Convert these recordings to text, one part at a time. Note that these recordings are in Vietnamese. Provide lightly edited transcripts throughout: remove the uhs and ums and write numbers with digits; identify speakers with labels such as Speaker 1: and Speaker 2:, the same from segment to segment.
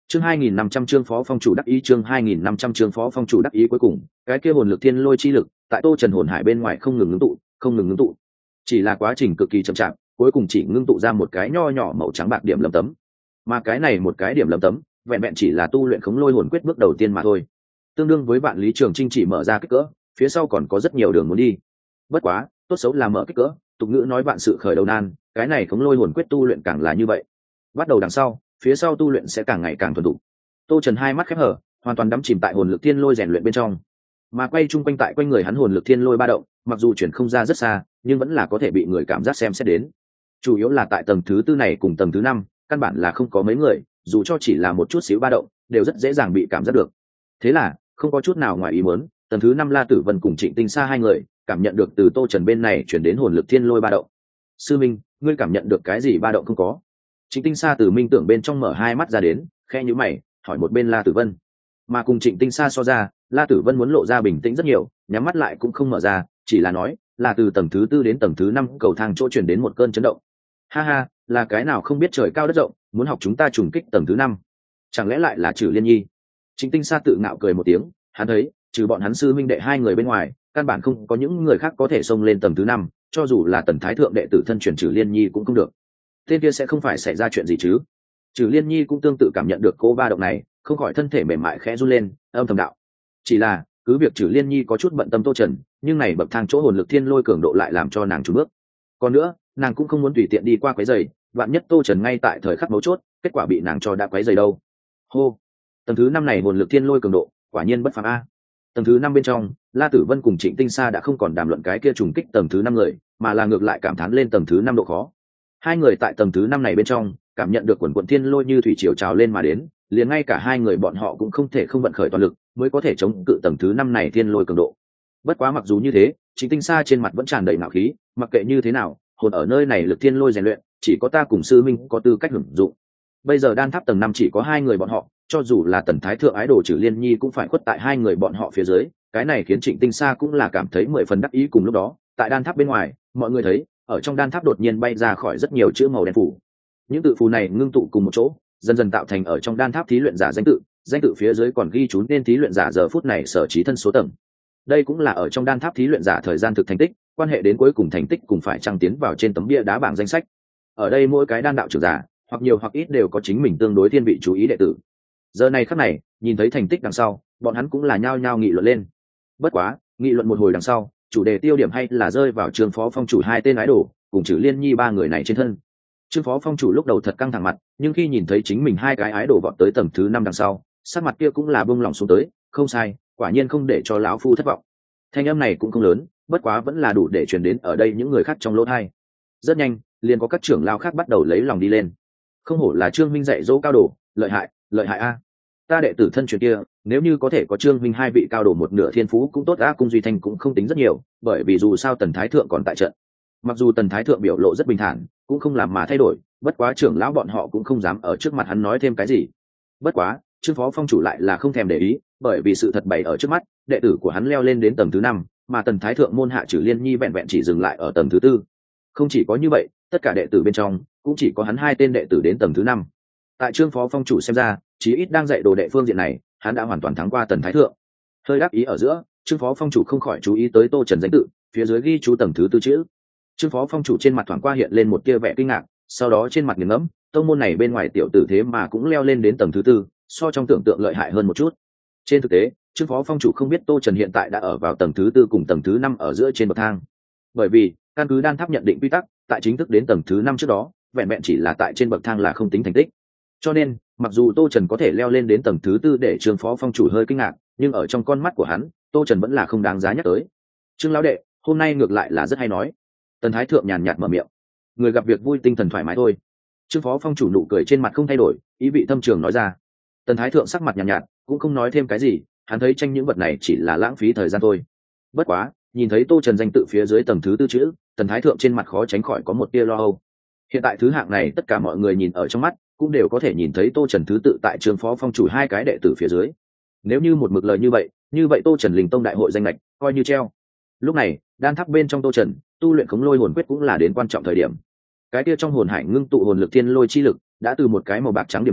Speaker 1: chương 2.500 chương phó phong chủ đắc ý, chương 2.500 chương phó phong chủ đắc ý. Cuối cùng cái kia hồn lực thiên lôi chi lực tại Tô Trần hồn hải bên ngoài không ngừng ngưng tụ, chỉ là quá trình cực kỳ chậm chạp, cuối cùng chỉ ngưng tụ ra một cái nho nhỏ màu trắng bạc điểm lấm tấm. Mà cái này một cái điểm lấm tấm vẹn vẹn chỉ là tu luyện khống lôi hồn quyết bước đầu tiên mà thôi, tương đương với Vạn Lý Trường Chinh chỉ mở ra kích cỡ, phía sau còn có rất nhiều đường muốn đi. Bất quá tốt xấu là mở kích cỡ, tục ngữ nói vạn sự khởi đầu nan, cái này khống lôi hồn quyết tu luyện càng là như vậy, bắt đầu đằng sau phía sau tu luyện sẽ càng ngày càng thuần thục. Tô Trần hai mắt khép hở, hoàn toàn đắm chìm tại hồn lực thiên lôi rèn luyện bên trong, mà quay chung quanh tại quanh người hắn hồn lực thiên lôi ba động, mặc dù chuyển không ra rất xa nhưng vẫn là có thể bị người cảm giác xem xét đến. Chủ yếu là tại tầng thứ tư này cùng tầng thứ năm, căn bản là không có mấy người, dù cho chỉ là một chút xíu ba động đều rất dễ dàng bị cảm giác được. Thế là không có chút nào ngoài ý muốn, tầng thứ năm La Tử Vân cùng Trịnh Tinh Sa hai người cảm nhận được từ Tô Trần bên này chuyển đến hồn lực thiên lôi ba động. Sư minh, ngươi cảm nhận được cái gì ba động không có? Trịnh Tinh Sa từ minh tưởng bên trong mở hai mắt ra đến, khe nhíu mày hỏi một bên La Tử Vân. Mà cùng Trịnh Tinh Sa so ra, La Tử Vân muốn lộ ra bình tĩnh rất nhiều, nhắm mắt lại cũng không mở ra, chỉ là nói là từ tầng thứ tư đến tầng thứ năm cầu thang chỗ chuyển đến một cơn chấn động. Ha ha, là cái nào không biết trời cao đất rộng, muốn học chúng ta trùng kích tầng thứ năm? Chẳng lẽ lại là Trử Liên Nhi? Trịnh Tinh Sa tự ngạo cười một tiếng, hắn thấy trừ bọn hắn sư minh đệ hai người bên ngoài, căn bản không có những người khác có thể xông lên tầng thứ năm, cho dù là Tần Thái thượng đệ tử thân truyền Trử Liên Nhi cũng không được. Tên kia sẽ không phải xảy ra chuyện gì chứ? Trử Liên Nhi cũng tương tự cảm nhận được cô ba động này, không khỏi thân thể mềm mại khẽ run lên, âm thầm đạo. Chỉ là cứ việc Trử Liên Nhi có chút bận tâm Tô Trần, nhưng này bậc thang chỗ hồn lực thiên lôi cường độ lại làm cho nàng chùn bước. Còn nữa, nàng cũng không muốn tùy tiện đi qua quấy rầy, vạn nhất Tô Trần ngay tại thời khắc mấu chốt, kết quả bị nàng cho đã quấy rầy đâu. Hô, tầng thứ năm này hồn lực thiên lôi cường độ quả nhiên bất phàm a. Tầng thứ năm bên trong, La Tử Vân cùng Trịnh Tinh Sa đã không còn đàm luận cái kia trùng kích tầng thứ năm người, mà là ngược lại cảm thán lên tầng thứ năm độ khó. Hai người tại tầng thứ năm này bên trong cảm nhận được quần quần thiên lôi như thủy triều trào lên mà đến, liền ngay cả hai người bọn họ cũng không thể không vận khởi toàn lực mới có thể chống cự tầng thứ năm này thiên lôi cường độ. Bất quá mặc dù như thế, Trịnh Tinh Sa trên mặt vẫn tràn đầy ngạo khí, mặc kệ như thế nào, hồn ở nơi này lực thiên lôi rèn luyện, chỉ có ta cùng sư minh có tư cách hưởng dụng. Bây giờ đan tháp tầng năm chỉ có hai người bọn họ, cho dù là Tần Thái thượng ái đồ Trử Liên Nhi cũng phải khuất tại hai người bọn họ phía dưới, cái này khiến Trịnh Tinh Sa cũng là cảm thấy 10 phần đắc ý. Cùng lúc đó, tại đan tháp bên ngoài, mọi người thấy, ở trong đan tháp đột nhiên bay ra khỏi rất nhiều chữ màu đen phủ. Những tự phù này ngưng tụ cùng một chỗ, dần dần tạo thành ở trong đan tháp thí luyện giả danh tự phía dưới còn ghi chú nên thí luyện giả giờ phút này sở trí thân số tầng. Đây cũng là ở trong đan tháp thí luyện giả thời gian thực thành tích, quan hệ đến cuối cùng thành tích cùng phải trăng tiến vào trên tấm bia đá bảng danh sách. Ở đây mỗi cái đan đạo trưởng giả, hoặc nhiều hoặc ít đều có chính mình tương đối thiên vị chú ý đệ tử. Giờ này khắc này, nhìn thấy thành tích đằng sau, bọn hắn cũng là nhao nhao nghị luận lên. Bất quá, nghị luận một hồi đằng sau, chủ đề tiêu điểm hay là rơi vào Trương phó phong chủ hai tên ái đồ cùng Trử Liên Nhi ba người này trên thân. Trương phó phong chủ lúc đầu thật căng thẳng mặt, nhưng khi nhìn thấy chính mình hai cái ái đồ vọt tới tầng thứ năm đằng sau, sắc mặt kia cũng là bông lòng xuống tới. Không sai, quả nhiên không để cho lão phu thất vọng. Thanh âm này cũng không lớn, bất quá vẫn là đủ để truyền đến ở đây những người khác trong lỗ tai. Rất nhanh, liền có các trưởng lão khác bắt đầu lấy lòng đi lên. Không hổ là Trương minh dạy dỗ cao đồ, lợi hại a. Ta đệ tử thân truyền kia, nếu như có thể có Trương minh hai vị cao đồ một nửa thiên phú cũng tốt a. Cung Duy Thanh cũng không tính rất nhiều, bởi vì dù sao Tần Thái thượng còn tại trận. Mặc dù Tần Thái thượng biểu lộ rất bình thản, cũng không làm mà thay đổi, bất quá trưởng lão bọn họ cũng không dám ở trước mặt hắn nói thêm cái gì. Bất quá, Trương phó phong chủ lại là không thèm để ý, bởi vì sự thật bày ở trước mắt, đệ tử của hắn leo lên đến tầng thứ năm, mà Tần Thái thượng môn hạ Trử Liên Nhi vẹn vẹn chỉ dừng lại ở tầng thứ tư. Không chỉ có như vậy, tất cả đệ tử bên trong cũng chỉ có hắn hai tên đệ tử đến tầng thứ năm. Tại Trương phó phong chủ xem ra, chí ít đang dạy đồ đệ phương diện này, hắn đã hoàn toàn thắng qua Tần Thái thượng. Hơi đáp ý ở giữa, Trương phó phong chủ không khỏi chú ý tới Tô Trần danh tự, phía dưới ghi chú tầng thứ tư chữ. Trương phó phong chủ trên mặt thoáng qua hiện lên một tia vẻ kinh ngạc, sau đó trên mặt nghiền ngẫm, tông môn này bên ngoài tiểu tử thế mà cũng leo lên đến tầng thứ tư, so trong tưởng tượng lợi hại hơn một chút. Trên thực tế, Trương phó phong chủ không biết Tô Trần hiện tại đã ở vào tầng thứ tư cùng tầng thứ năm ở giữa trên bậc thang. Bởi vì, căn cứ đan tháp nhận định quy tắc, tại chính thức đến tầng thứ năm trước đó, vẹn vẹn chỉ là tại trên bậc thang là không tính thành tích. Cho nên, mặc dù Tô Trần có thể leo lên đến tầng thứ tư để Trương phó phong chủ hơi kinh ngạc, nhưng ở trong con mắt của hắn, Tô Trần vẫn là không đáng giá nhắc tới. Trương lão đệ, hôm nay ngược lại là rất hay nói. Tần Thái thượng nhàn nhạt mở miệng. Người gặp việc vui tinh thần thoải mái thôi. Trương phó phong chủ nụ cười trên mặt không thay đổi, ý vị thâm trường nói ra. Tần Thái thượng sắc mặt nhàn nhạt, cũng không nói thêm cái gì, hắn thấy tranh những vật này chỉ là lãng phí thời gian thôi. Bất quá, nhìn thấy Tô Trần danh tự phía dưới tầng thứ tư chữ, Tần Thái thượng trên mặt khó tránh khỏi có một tia lo âu. Hiện tại thứ hạng này tất cả mọi người nhìn ở trong mắt, cũng đều có thể nhìn thấy Tô Trần thứ tự tại Trương phó phong chủ hai cái đệ tử phía dưới. Nếu như một mực lời như vậy Tô Trần Linh Tông đại hội danh lệch coi như treo. Lúc này, đan tháp bên trong Tô Trần, tu luyện khống lôi hồn quyết cũng là đến quan trọng thời điểm. Cái kia trong hồn hải ngưng tụ hồn lực thiên lôi chi lực, đã từ một cái màu bạc trắng điểm nhỏ,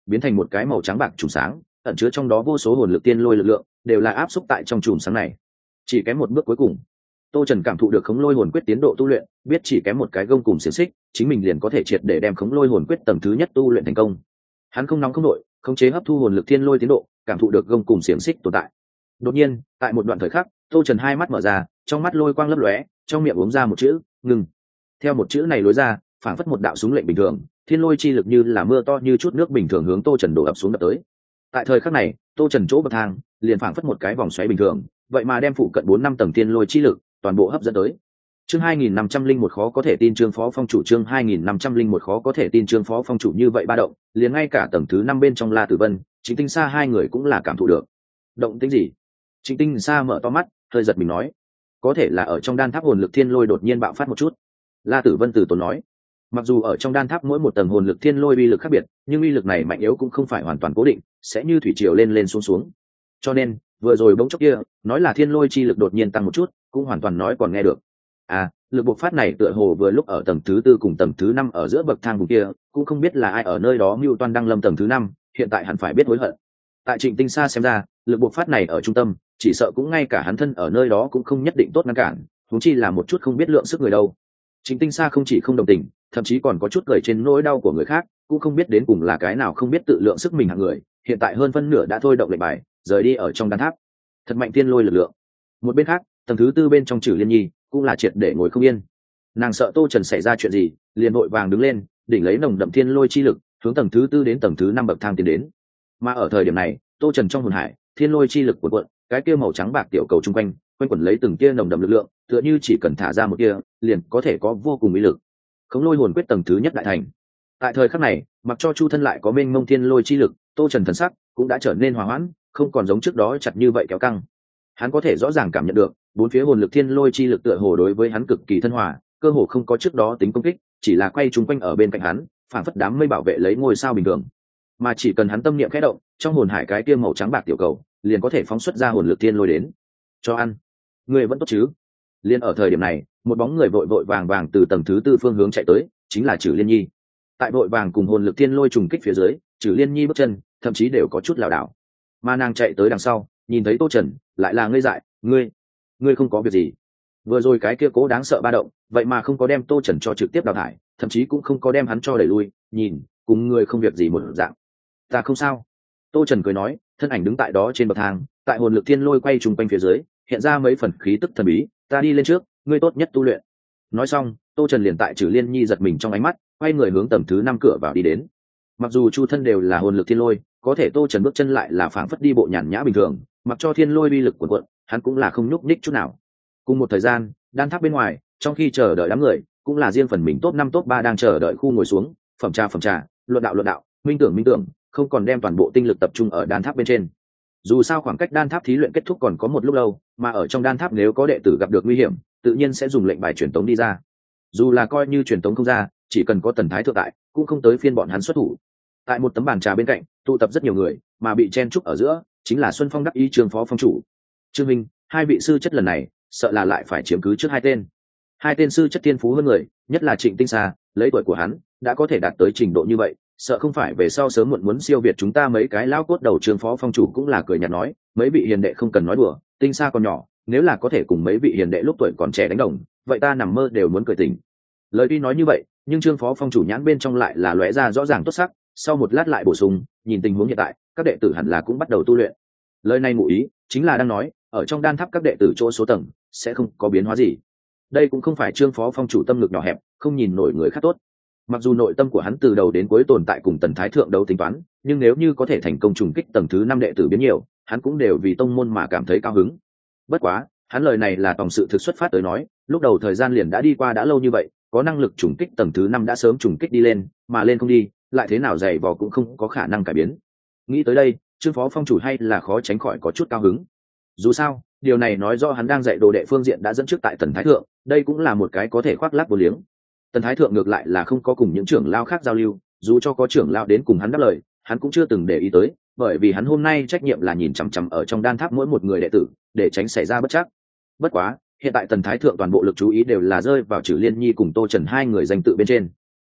Speaker 1: biến thành một cái màu trắng bạc chùm sáng, ẩn chứa trong đó vô số hồn lực tiên lôi lực lượng đều là áp xúc tại trong chùm sáng này. Chỉ kém một bước cuối cùng, Tô Trần cảm thụ được khống lôi hồn quyết tiến độ tu luyện, biết chỉ kém một cái gông cùng xiềng xích, chính mình liền có thể triệt để đem khống lôi hồn quyết tầng thứ nhất tu luyện thành công. Hắn không nóng không nổi, khống chế hấp thu hồn lực thiên lôi tiến độ, cảm thụ được gông cùng xiềng xích tồn tại. Đột nhiên, tại một đoạn thời khắc, Tô Trần hai mắt mở ra, trong mắt lôi quang lấp lóe, trong miệng uống ra một chữ, ngừng. Theo một chữ này lối ra, phảng phất một đạo súng lệnh bình thường, thiên lôi chi lực như là mưa to như chút nước bình thường hướng Tô Trần đổ ập xuống đập tới. Tại thời khắc này, Tô Trần chỗ bậc thang liền phảng phất một cái vòng xoáy bình thường, vậy mà đem phụ cận 4-5 tầng thiên lôi chi lực toàn bộ hấp dẫn tới. Chương 2501 khó có thể tin chương phó phong chủ chương 2501 khó có thể tin chương phó phong chủ như vậy ba động, liền ngay cả tầng thứ 5 bên trong La Tử Vân, Trịnh Tinh Sa hai người cũng là cảm thụ được. Động tĩnh gì? Trịnh Tinh Sa mở to mắt, hơi giật mình nói, có thể là ở trong đan tháp hồn lực thiên lôi đột nhiên bạo phát một chút. La Tử Vân từ tốn nói, mặc dù ở trong đan tháp mỗi một tầng hồn lực thiên lôi uy lực khác biệt, nhưng uy lực này mạnh yếu cũng không phải hoàn toàn cố định, sẽ như thủy triều lên lên xuống xuống. Cho nên, vừa rồi bỗng chốc kia, nói là thiên lôi chi lực đột nhiên tăng một chút, cũng hoàn toàn nói còn nghe được. À, lực bộc phát này tựa hồ vừa lúc ở tầng thứ 4 cùng tầng thứ 5 ở giữa bậc thang vùng kia, cũng không biết là ai ở nơi đó mưu toan đăng lâm tầng thứ 5, hiện tại hẳn phải biết hối hận. Tại Trịnh Tinh Sa xem ra, lực bộc phát này ở trung tâm, chỉ sợ cũng ngay cả hắn thân ở nơi đó cũng không nhất định tốt ngăn cản, huống chi là một chút không biết lượng sức người đâu. Trịnh Tinh Sa không chỉ không đồng tình, thậm chí còn có chút cười trên nỗi đau của người khác, cũng không biết đến cùng là cái nào không biết tự lượng sức mình hạng người, hiện tại hơn phân nửa đã thôi động lệnh bài, rời đi ở trong đan tháp. Thật mạnh tiên lôi lực lượng. Một bên khác, tầng thứ 4 bên trong Trử Liên Nhi cũng là triệt để ngồi không yên. Nàng sợ Tô Trần xảy ra chuyện gì, liền vội vàng đứng lên, đỉnh lấy nồng đậm thiên lôi chi lực, hướng tầng thứ 4 đến tầng thứ 5 bậc thang tiến đến. Mà ở thời điểm này, Tô Trần trong hồn hải, thiên lôi chi lực cuộn cuộn, cái kia màu trắng bạc tiểu cầu trung quanh, quanh quẩn lấy từng tia nồng đậm lực lượng, tựa như chỉ cần thả ra một tia, liền có thể có vô cùng uy lực. Khống lôi hồn quyết tầng thứ nhất đại thành. Tại thời khắc này, mặc cho Chu thân lại có mênh mông thiên lôi chi lực, Tô Trần thần sắc cũng đã trở nên hòa hoãn, không còn giống trước đó chặt như vậy kéo căng. Hắn có thể rõ ràng cảm nhận được, bốn phía hồn lực thiên lôi chi lực tựa hồ đối với hắn cực kỳ thân hòa, cơ hồ không có trước đó tính công kích, chỉ là quay chúng quanh ở bên cạnh hắn, phảng phất đám mây bảo vệ lấy ngôi sao bình thường. Mà chỉ cần hắn tâm niệm khẽ động, trong hồn hải cái kia màu trắng bạc tiểu cầu, liền có thể phóng xuất ra hồn lực thiên lôi đến. Cho ăn. Người vẫn tốt chứ? Liên ở thời điểm này, một bóng người vội vội vàng vàng từ tầng thứ 4 phương hướng chạy tới, chính là Trử Liên Nhi. Tại vội vàng cùng hồn lực thiên lôi trùng kích phía dưới, Trử Liên Nhi bước chân, thậm chí đều có chút lảo đảo. Mà nàng chạy tới đằng sau, nhìn thấy Tô Trần, lại là ngây dại, ngươi không có việc gì? Vừa rồi cái kia cố đáng sợ ba động, vậy mà không có đem Tô Trần cho trực tiếp đào thải, thậm chí cũng không có đem hắn cho đẩy lui, nhìn, cùng ngươi không việc gì một dạng. Ta không sao. Tô Trần cười nói, thân ảnh đứng tại đó trên bậc thang, tại hồn lực thiên lôi quay trùng quanh phía dưới, hiện ra mấy phần khí tức thần bí, ta đi lên trước, ngươi tốt nhất tu luyện. Nói xong, Tô Trần liền tại Trử Liên Nhi giật mình trong ánh mắt, quay người hướng tầng thứ 5 cửa vào đi đến. Mặc dù chu thân đều là hồn lực thiên lôi, có thể Tô Trần bước chân lại là phảng phất đi bộ nhàn nhã bình thường, mặc cho thiên lôi uy lực cuộn cuộn, hắn cũng là không nhúc nhích chút nào. Cùng một thời gian, đan tháp bên ngoài, trong khi chờ đợi đám người, cũng là riêng phần mình top 5 top 3 đang chờ đợi khu ngồi xuống, phẩm trà, luận đạo, minh tưởng, không còn đem toàn bộ tinh lực tập trung ở đan tháp bên trên. Dù sao khoảng cách đan tháp thí luyện kết thúc còn có một lúc lâu, mà ở trong đan tháp nếu có đệ tử gặp được nguy hiểm, tự nhiên sẽ dùng lệnh bài truyền tống đi ra. Dù là coi như truyền tống không ra, chỉ cần có Tần Thái thượng tại, cũng không tới phiên bọn hắn xuất thủ. Tại một tấm bàn trà bên cạnh, tụ tập rất nhiều người, mà bị chen chúc ở giữa, chính là Xuân Phong đắc ý Trương phó phong chủ. Trương Minh, hai vị sư chất lần này, sợ là lại phải chiếm cứ trước hai tên. Hai tên sư chất tiên phú hơn người, nhất là Trịnh Tinh Sa, lấy tuổi của hắn, đã có thể đạt tới trình độ như vậy, sợ không phải về sau sớm muộn muốn siêu việt chúng ta mấy cái lão cốt đầu. Trương phó phong chủ cũng là cười nhạt nói, mấy vị hiền đệ không cần nói đùa, Tinh Sa còn nhỏ, nếu là có thể cùng mấy vị hiền đệ lúc tuổi còn trẻ đánh đồng, vậy ta nằm mơ đều muốn cười tỉnh. Lời tuy nói như vậy, nhưng Trương phó phong chủ nhãn bên trong lại là lóe ra rõ ràng tốt sắc, sau một lát lại bổ sung, nhìn tình huống hiện tại, các đệ tử hẳn là cũng bắt đầu tu luyện. Lời này ngụ ý chính là đang nói, ở trong đan tháp các đệ tử chỗ số tầng sẽ không có biến hóa gì. Đây cũng không phải Trương phó phong chủ tâm lực nhỏ hẹp, không nhìn nổi người khác tốt. Mặc dù nội tâm của hắn từ đầu đến cuối tồn tại cùng Tần Thái thượng đấu tính toán, nhưng nếu như có thể thành công trùng kích tầng thứ 5 đệ tử biến nhiều, hắn cũng đều vì tông môn mà cảm thấy cao hứng. Bất quá, hắn lời này là tổng sự thực xuất phát tới nói, lúc đầu thời gian liền đã đi qua đã lâu như vậy, có năng lực trùng kích tầng thứ 5 đã sớm trùng kích đi lên, mà lên không đi, lại thế nào dày vò cũng không có khả năng cải biến. Nghĩ tới đây, Trương phó phong chủ hay là khó tránh khỏi có chút cao hứng. Dù sao, điều này nói rõ hắn đang dạy đồ đệ phương diện đã dẫn trước tại Tần Thái thượng, đây cũng là một cái có thể khoác lác vô liếng. Tần Thái thượng ngược lại là không có cùng những trưởng lao khác giao lưu, dù cho có trưởng lao đến cùng hắn đáp lời, hắn cũng chưa từng để ý tới, bởi vì hắn hôm nay trách nhiệm là nhìn chằm chằm ở trong đan tháp mỗi một người đệ tử, để tránh xảy ra bất trắc. Bất quá, hiện tại Tần Thái thượng toàn bộ lực chú ý đều là rơi vào Trử Liên Nhi cùng Tô Trần hai người danh tự bên trên.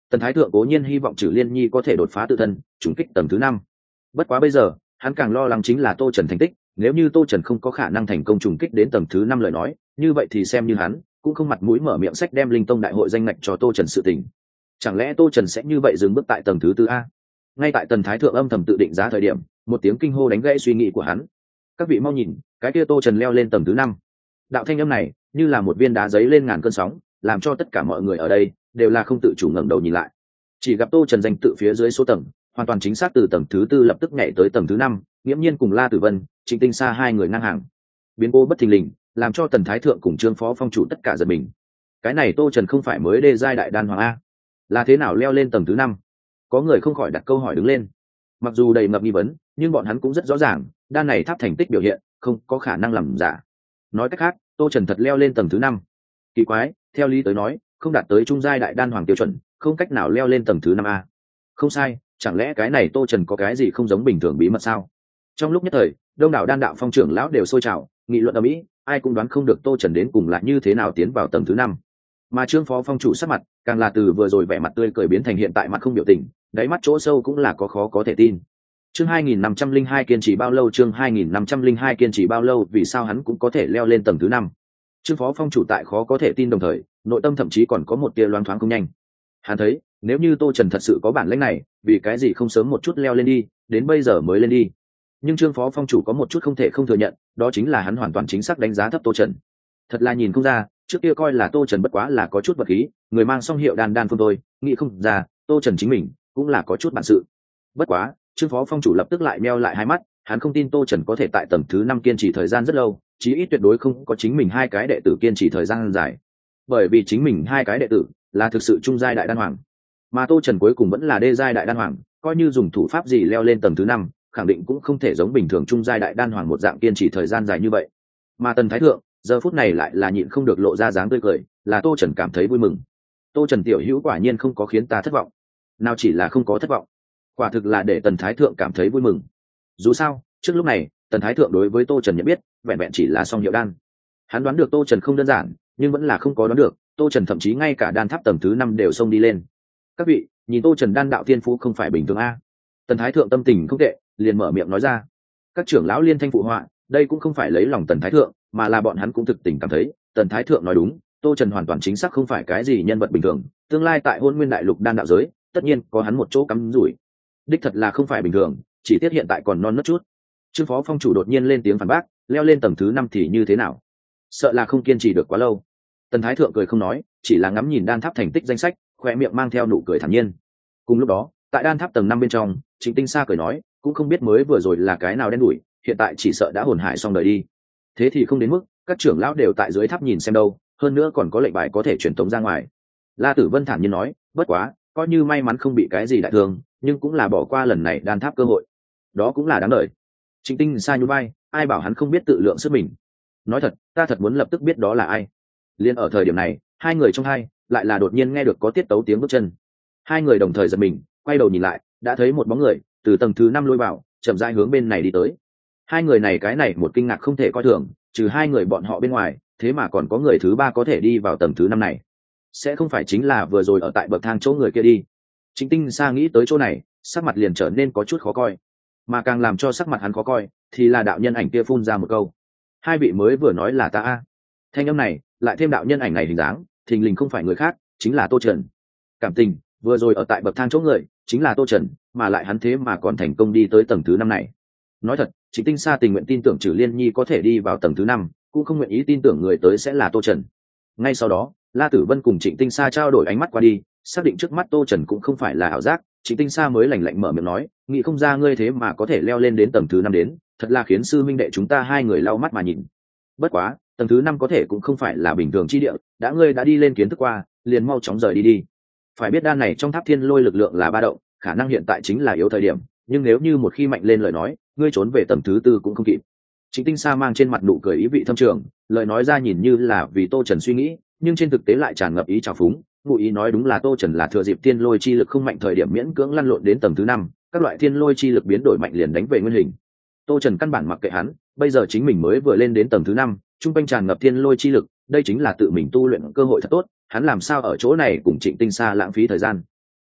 Speaker 1: Tần Thái Thượng cố nhiên hy vọng Trử Liên Nhi có thể đột phá tự thân, trùng kích tầng thứ 5. Bất quá bây giờ, hắn càng lo lắng chính là Tô Trần thành tích, nếu như Tô Trần không có khả năng thành công trùng kích đến tầng thứ 5 lời nói, như vậy thì xem như hắn cũng không mặt mũi mở miệng sách đem Linh Tông đại hội danh ngạch cho Tô Trần sự tình. Chẳng lẽ Tô Trần sẽ như vậy dừng bước tại tầng thứ 4 a? Ngay tại Tần Thái Thượng âm thầm tự định giá thời điểm, một tiếng kinh hô đánh gãy suy nghĩ của hắn. Các vị mau nhìn, cái kia Tô Trần leo lên tầng thứ 5. Đạo thanh âm này như là một viên đá giấy lên ngàn cơn sóng, làm cho tất cả mọi người ở đây đều là không tự chủ ngẩng đầu nhìn lại. Chỉ gặp Tô Trần danh tự phía dưới số tầng, hoàn toàn chính xác từ tầng thứ 4 lập tức nhảy tới tầng thứ 5, nghiễm nhiên cùng La Tử Vân, Trịnh Tinh Sa hai người ngang hàng. Biến cố bất thình lình, làm cho Tần Thái Thượng cùng Trương Phó Phong chủ tất cả giật mình. Cái này Tô Trần không phải mới đê giai đại đan hoàng a? Là thế nào leo lên tầng thứ 5? Có người không khỏi đặt câu hỏi đứng lên. Mặc dù đầy ngập nghi vấn, nhưng bọn hắn cũng rất rõ ràng, đan này tháp thành tích biểu hiện, không có khả năng làm giả. Nói cách khác, Tô Trần thật leo lên tầng thứ 5. Kỳ quái, theo lý tới nói, không đạt tới trung giai đại đan hoàng tiêu chuẩn, không cách nào leo lên tầng thứ 5 a. Không sai, chẳng lẽ cái này Tô Trần có cái gì không giống bình thường bí mật sao? Trong lúc nhất thời, đông đảo đan đạo phong trưởng lão đều sôi trào, nghị luận ở mỹ, ai cũng đoán không được Tô Trần đến cùng là như thế nào tiến vào tầng thứ 5. Mà Trương Phó Phong chủ sắc mặt, càng là từ vừa rồi vẻ mặt tươi cười biến thành hiện tại mặt không biểu tình, đáy mắt chỗ sâu cũng là có khó có thể tin. Chương 2502 kiên trì bao lâu? Chương 2502 kiên trì bao lâu? Vì sao hắn cũng có thể leo lên tầng thứ 5? Trương Phó Phong chủ tại khó có thể tin đồng thời, nội tâm thậm chí còn có một tia loáng thoáng không nhanh. Hắn thấy, nếu như Tô Trần thật sự có bản lĩnh này, vì cái gì không sớm một chút leo lên đi, đến bây giờ mới lên đi. Nhưng Trương Phó Phong chủ có một chút không thể không thừa nhận, đó chính là hắn hoàn toàn chính xác đánh giá thấp Tô Trần. Thật là nhìn không ra, trước kia coi là Tô Trần bất quá là có chút vật khí, người mang song hiệu đan phương thôi, nghĩ không ra, Tô Trần chính mình cũng là có chút bản sự. Bất quá, Trương Phó Phong chủ lập tức lại meo lại hai mắt, hắn không tin Tô Trần có thể tại tầng thứ 5 kiên trì thời gian rất lâu, chí ít tuyệt đối không có chính mình hai cái đệ tử kiên trì thời gian dài. Bởi vì chính mình hai cái đệ tử là thực sự trung giai đại đan hoàng, mà Tô Trần cuối cùng vẫn là đê giai đại đan hoàng, coi như dùng thủ pháp gì leo lên tầng thứ 5, khẳng định cũng không thể giống bình thường trung giai đại đan hoàng một dạng kiên trì thời gian dài như vậy. Mà Tần Thái Thượng giờ phút này lại là nhịn không được lộ ra dáng tươi cười, là Tô Trần cảm thấy vui mừng. Tô Trần tiểu hữu quả nhiên không có khiến ta thất vọng. Nào chỉ là không có thất vọng, quả thực là để Tần Thái Thượng cảm thấy vui mừng. Dù sao, trước lúc này, Tần Thái Thượng đối với Tô Trần nhận biết, vẹn vẹn chỉ là song hiệu đan. Hắn đoán được Tô Trần không đơn giản, nhưng vẫn là không có đoán được, Tô Trần thậm chí ngay cả đan tháp tầng thứ 5 đều xông đi lên. Các vị, nhìn Tô Trần đan đạo thiên phú không phải bình thường a. Tần Thái Thượng tâm tình không tệ, liền mở miệng nói ra. Các trưởng lão liên thanh phụ họa, đây cũng không phải lấy lòng Tần Thái Thượng, mà là bọn hắn cũng thực tình cảm thấy, Tần Thái Thượng nói đúng, Tô Trần hoàn toàn chính xác không phải cái gì nhân vật bình thường, tương lai tại Hôn Nguyên Đại Lục đan đạo giới, tất nhiên có hắn một chỗ cắm rủi. Đích thật là không phải bình thường, chỉ tiếc hiện tại còn non nớt chút. Trương Phó Phong chủ đột nhiên lên tiếng phản bác, leo lên tầng thứ 5 thì như thế nào? Sợ là không kiên trì được quá lâu. Tần Thái Thượng cười không nói, chỉ là ngắm nhìn đan tháp thành tích danh sách, khoe miệng mang theo nụ cười thản nhiên. Cùng lúc đó, tại đan tháp tầng 5 bên trong, Trịnh Tinh Sa cười nói, cũng không biết mới vừa rồi là cái nào đen đủi, hiện tại chỉ sợ đã hồn hại xong đời đi. Thế thì không đến mức, các trưởng lão đều tại dưới tháp nhìn xem đâu, hơn nữa còn có lệnh bài có thể truyền tống ra ngoài. La Tử Vân thản nhiên nói, bất quá, coi như may mắn không bị cái gì đại thương, nhưng cũng là bỏ qua lần này đan tháp cơ hội. Đó cũng là đáng đời. Trịnh Tinh Sa nhún vai, ai bảo hắn không biết tự lượng sức mình. Nói thật, ta thật muốn lập tức biết đó là ai. Liên ở thời điểm này, hai người trong hai lại là đột nhiên nghe được có tiết tấu tiếng bước chân. Hai người đồng thời giật mình, quay đầu nhìn lại, đã thấy một bóng người từ tầng thứ 5 lôi vào, chậm rãi hướng bên này đi tới. Hai người này cái này một kinh ngạc không thể coi thường, trừ hai người bọn họ bên ngoài, thế mà còn có người thứ ba có thể đi vào tầng thứ 5 này. Sẽ không phải chính là vừa rồi ở tại bậc thang chỗ người kia đi. Trịnh Tinh Sa nghĩ tới chỗ này, sắc mặt liền trở nên có chút khó coi. Mà càng làm cho sắc mặt hắn khó coi, thì là đạo nhân ảnh kia phun ra một câu. Hai vị mới vừa nói là ta a. Thanh âm này, lại thêm đạo nhân ảnh này hình dáng, thình lình không phải người khác, chính là Tô Trần. Cảm tình, vừa rồi ở tại bậc thang chỗ người, chính là Tô Trần, mà lại hắn thế mà còn thành công đi tới tầng thứ 5 này. Nói thật, Trịnh Tinh Sa tình nguyện tin tưởng Trử Liên Nhi có thể đi vào tầng thứ 5, cũng không nguyện ý tin tưởng người tới sẽ là Tô Trần. Ngay sau đó, La Tử Vân cùng Trịnh Tinh Sa trao đổi ánh mắt qua đi, xác định trước mắt Tô Trần cũng không phải là ảo giác, Trịnh Tinh Sa mới lạnh lạnh mở miệng nói, nghĩ không ra ngươi thế mà có thể leo lên đến tầng thứ 5 đến, thật là khiến sư minh đệ chúng ta hai người lau mắt mà nhìn. Bất quá, tầng thứ 5 có thể cũng không phải là bình thường chi địa, đã ngươi đã đi lên kiến thức qua, liền mau chóng rời đi đi. Phải biết đan này trong tháp thiên lôi lực lượng là ba động, khả năng hiện tại chính là yếu thời điểm, nhưng nếu như một khi mạnh lên lời nói, ngươi trốn về tầng thứ 4 cũng không kịp. Trịnh Tinh Sa mang trên mặt nụ cười ý vị thâm trường, lời nói ra nhìn như là vì Tô Trần suy nghĩ, nhưng trên thực tế lại tràn ngập ý trào phúng. Ngụ ý nói đúng là Tô Trần là thừa dịp thiên lôi chi lực không mạnh thời điểm miễn cưỡng lăn lộn đến tầng thứ 5, các loại thiên lôi chi lực biến đổi mạnh liền đánh về nguyên hình. Tô Trần căn bản mặc kệ hắn, bây giờ chính mình mới vừa lên đến tầng thứ 5, trung quanh tràn ngập thiên lôi chi lực, đây chính là tự mình tu luyện cơ hội thật tốt, hắn làm sao ở chỗ này cùng Trịnh Tinh Sa lãng phí thời gian.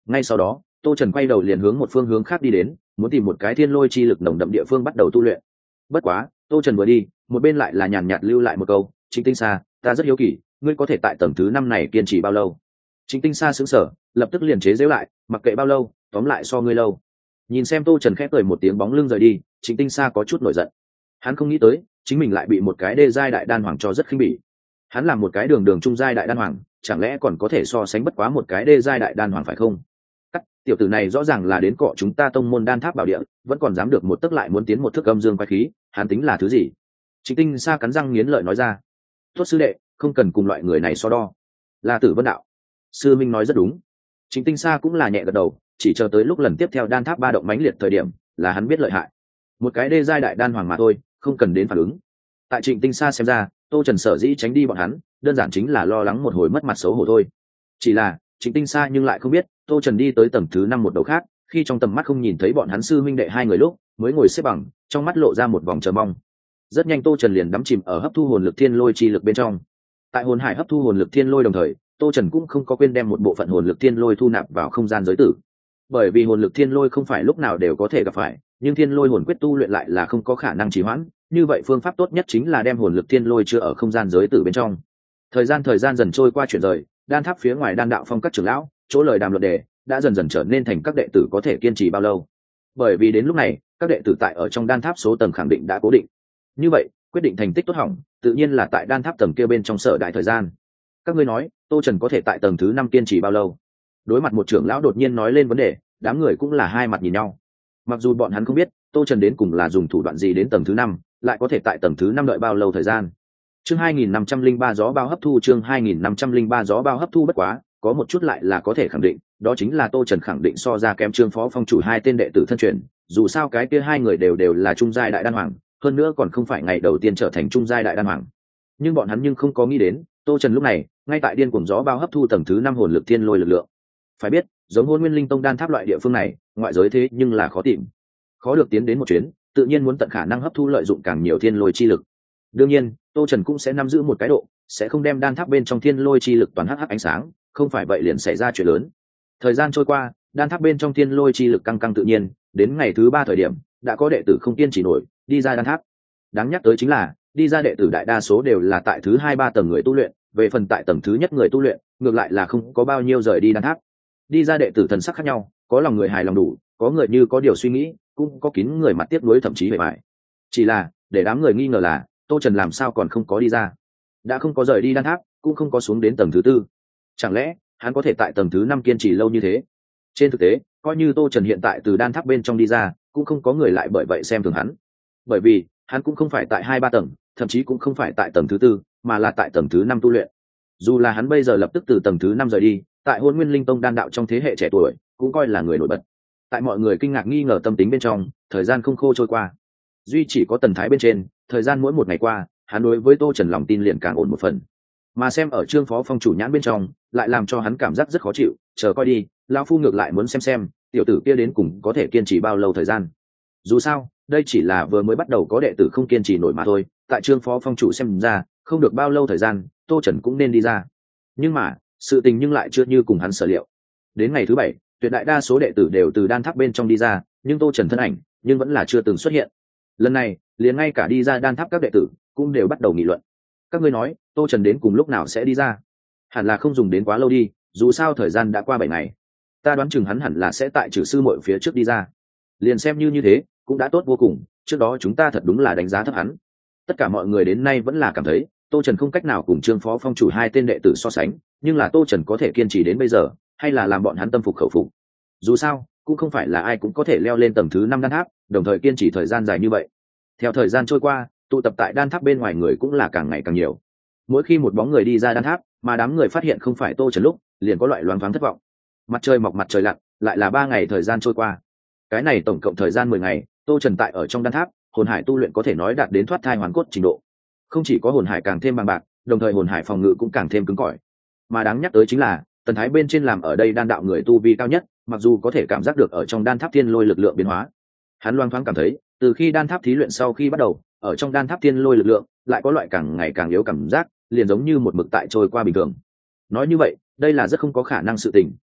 Speaker 1: Ngay sau đó tô trần quay đầu liền hướng một phương hướng khác đi đến, muốn tìm một cái thiên lôi chi lực nồng đậm địa phương bắt đầu tu luyện. Bất quá tô trần vừa đi, một bên lại là nhàn nhạt lưu lại một câu: Trịnh Tinh Sa, ta rất hiếu kỳ ngươi có thể tại tầng thứ 5 này kiên trì bao lâu. Trịnh Tinh Sa sững sờ, lập tức liền chế giễu lại: mặc kệ bao lâu, tóm lại so ngươi lâu. Nhìn xem tô trần khẽ cười một tiếng, bóng lưng rời đi, Trịnh Tinh Sa có chút nổi giận. Hắn không nghĩ tới chính mình lại bị một cái đê giai đại đan hoàng cho rất khinh bỉ. Hắn làm một cái đường đường trung giai đại đan hoàng, chẳng lẽ còn có thể so sánh bất quá một cái đê giai đại đan hoàng phải không? Tiểu tử này rõ ràng là đến cọ chúng ta tông môn đan tháp bảo địa, vẫn còn dám được một tấc lại muốn tiến một thước, âm dương quái khí, hắn tính là thứ gì? Trịnh Tinh Sa cắn răng nghiến lợi nói ra: tốt sư đệ, không cần cùng loại người này so đo. Là Tử Vân đạo sư minh nói rất đúng. Trịnh Tinh Sa cũng là nhẹ gật đầu, chỉ chờ tới lúc lần tiếp theo đan tháp ba động mãnh liệt thời điểm là hắn biết lợi hại. Một cái đê giai đại đan hoàng mà thôi, không cần đến phản ứng. Tại Trịnh Tinh Sa xem ra, tô trần sở dĩ tránh đi bọn hắn đơn giản chính là lo lắng một hồi mất mặt xấu hổ thôi. Chỉ là Trịnh Tinh Sa nhưng lại không biết tô trần đi tới tầng thứ 5 một đầu khác, khi trong tầm mắt không nhìn thấy bọn hắn sư minh đệ hai người lúc mới ngồi xếp bằng, trong mắt lộ ra một vòng chờ mong. Rất nhanh tô trần liền đắm chìm ở hấp thu hồn lực thiên lôi chi lực bên trong. Tại hồn hải hấp thu hồn lực thiên lôi đồng thời, tô trần cũng không có quên đem một bộ phận hồn lực thiên lôi thu nạp vào không gian giới tử. Bởi vì hồn lực thiên lôi không phải lúc nào đều có thể gặp phải, nhưng thiên lôi hồn quyết tu luyện lại là không có khả năng trì hoãn, như vậy phương pháp tốt nhất chính là đem hồn lực thiên lôi chứa ở không gian giới tử bên trong. Thời gian dần trôi qua, chuyển rời đan tháp phía ngoài đan đạo phong các trưởng lão chỗ lời đàm luận đề đã dần dần trở nên thành các đệ tử có thể kiên trì bao lâu. Bởi vì đến lúc này các đệ tử tại ở trong đan tháp số tầng khẳng định đã cố định, như vậy quyết định thành tích tốt hỏng tự nhiên là tại đan tháp tầng kia bên trong sở đại thời gian. Các ngươi nói tô trần có thể tại tầng thứ 5 kiên trì bao lâu? Đối mặt một trưởng lão đột nhiên nói lên vấn đề, đám người cũng là hai mặt nhìn nhau. Mặc dù bọn hắn không biết tô trần đến cùng là dùng thủ đoạn gì đến tầng thứ 5, lại có thể tại tầng thứ 5 đợi bao lâu thời gian. Chương 2503 gió bao hấp thu, chương 2503 gió bao hấp thu. Bất quá có một chút lại là có thể khẳng định, đó chính là tô trần khẳng định so ra kém Trương Phó Phong chủ hai tên đệ tử thân truyền. Dù sao cái kia hai người đều là trung giai đại đan hoàng, hơn nữa còn không phải ngày đầu tiên trở thành trung giai đại đan hoàng. Nhưng bọn hắn không có nghĩ đến tô trần lúc này ngay tại điên cuồng gió bao hấp thu tầng thứ 5 hồn lực thiên lôi lực lượng. Phải biết giống Hôn Nguyên Linh Tông đan tháp loại địa phương này ngoại giới thế nhưng là khó tìm, khó được tiến đến một chuyến, tự nhiên muốn tận khả năng hấp thu lợi dụng càng nhiều thiên lôi chi lực. Đương nhiên tô trần cũng sẽ nắm giữ một cái độ, sẽ không đem đan tháp bên trong thiên lôi chi lực toàn hắc ánh sáng, không phải vậy liền xảy ra chuyện lớn. Thời gian trôi qua, đan tháp bên trong thiên lôi chi lực căng tự nhiên, đến ngày thứ 3 thời điểm đã có đệ tử không kiên trì nổi đi ra đan tháp. Đáng nhắc tới chính là đi ra đệ tử đại đa số đều là tại thứ 2-3 tầng người tu luyện, về phần tại tầng thứ nhất người tu luyện ngược lại là không có bao nhiêu rời đi đan tháp. Đi ra đệ tử thần sắc khác nhau, có lòng người hài lòng đủ, có người như có điều suy nghĩ, cũng có kín người mặt tiếc nuối thậm chí bề bại. Chỉ là để đám người nghi ngờ là tô trần làm sao còn không có đi ra, đã không có rời đi đan tháp, cũng không có xuống đến tầng thứ 4. Chẳng lẽ hắn có thể tại tầng thứ 5 kiên trì lâu như thế? Trên thực tế coi như tô trần hiện tại từ đan tháp bên trong đi ra, cũng không có người lại bởi vậy xem thường hắn, bởi vì hắn cũng không phải tại 2-3 tầng, thậm chí cũng không phải tại tầng thứ 4, mà là tại tầng thứ 5 tu luyện. Dù là hắn bây giờ lập tức từ tầng thứ 5 rời đi, tại Hôn Nguyên Linh Tông đan đạo trong thế hệ trẻ tuổi cũng coi là người nổi bật. Tại mọi người kinh ngạc nghi ngờ tâm tính bên trong, thời gian không khô trôi qua, duy chỉ có Tần Thái bên trên, thời gian mỗi một ngày qua, hắn đối với tô trần lòng tin liền càng ổn một phần. Mà xem ở Trương Phó Phong chủ nhãn bên trong, lại làm cho hắn cảm giác rất khó chịu. Chờ coi đi, lão phu ngược lại muốn xem tiểu tử kia đến cùng có thể kiên trì bao lâu thời gian. Dù sao đây chỉ là vừa mới bắt đầu có đệ tử không kiên trì nổi mà thôi, tại Trương Phó Phong chủ xem ra không được bao lâu thời gian tô trần cũng nên đi ra. Nhưng mà sự tình nhưng lại chưa như cùng hắn sở liệu. Đến ngày thứ 7, tuyệt đại đa số đệ tử đều từ đan tháp bên trong đi ra, nhưng tô trần thân ảnh nhưng vẫn là chưa từng xuất hiện. Lần này liền ngay cả đi ra đan tháp các đệ tử cũng đều bắt đầu nghị luận. Các ngươi nói tô trần đến cùng lúc nào sẽ đi ra? Hẳn là không dùng đến quá lâu đi, dù sao thời gian đã qua 7 ngày. Ta đoán chừng hắn hẳn là sẽ tại Trừ sư muội phía trước đi ra. Liền xem như thế cũng đã tốt vô cùng, trước đó chúng ta thật đúng là đánh giá thấp hắn. Tất cả mọi người đến nay vẫn là cảm thấy tô trần không cách nào cùng Trương Phó Phong chủ hai tên đệ tử so sánh, nhưng là tô trần có thể kiên trì đến bây giờ, hay là làm bọn hắn tâm phục khẩu phục. Dù sao cũng không phải là ai cũng có thể leo lên tầng thứ 5 đan tháp, đồng thời kiên trì thời gian dài như vậy. Theo thời gian trôi qua, tụ tập tại đan tháp bên ngoài người cũng là càng ngày càng nhiều. Mỗi khi một bóng người đi ra đan tháp mà đám người phát hiện không phải tô trần lúc, liền có loại loáng thoáng thất vọng. Mặt trời mọc mặt trời lặn, lại là 3 ngày thời gian trôi qua. Cái này tổng cộng thời gian 10 ngày, tô trần tại ở trong đan tháp, hồn hải tu luyện có thể nói đạt đến thoát thai hoàn cốt trình độ. Không chỉ có hồn hải càng thêm bằng bạc, đồng thời hồn hải phòng ngự cũng càng thêm cứng cỏi. Mà đáng nhắc tới chính là Tần Thái bên trên làm ở đây đan đạo người tu vi cao nhất, mặc dù có thể cảm giác được ở trong đan tháp thiên lôi lực lượng biến hóa, hắn loang thoáng cảm thấy từ khi đan tháp thí luyện sau khi bắt đầu, ở trong đan tháp thiên lôi lực lượng lại có loại càng ngày càng yếu cảm giác, liền giống như một mực tại trôi qua bình thường. Nói như vậy đây là rất không có khả năng sự tình,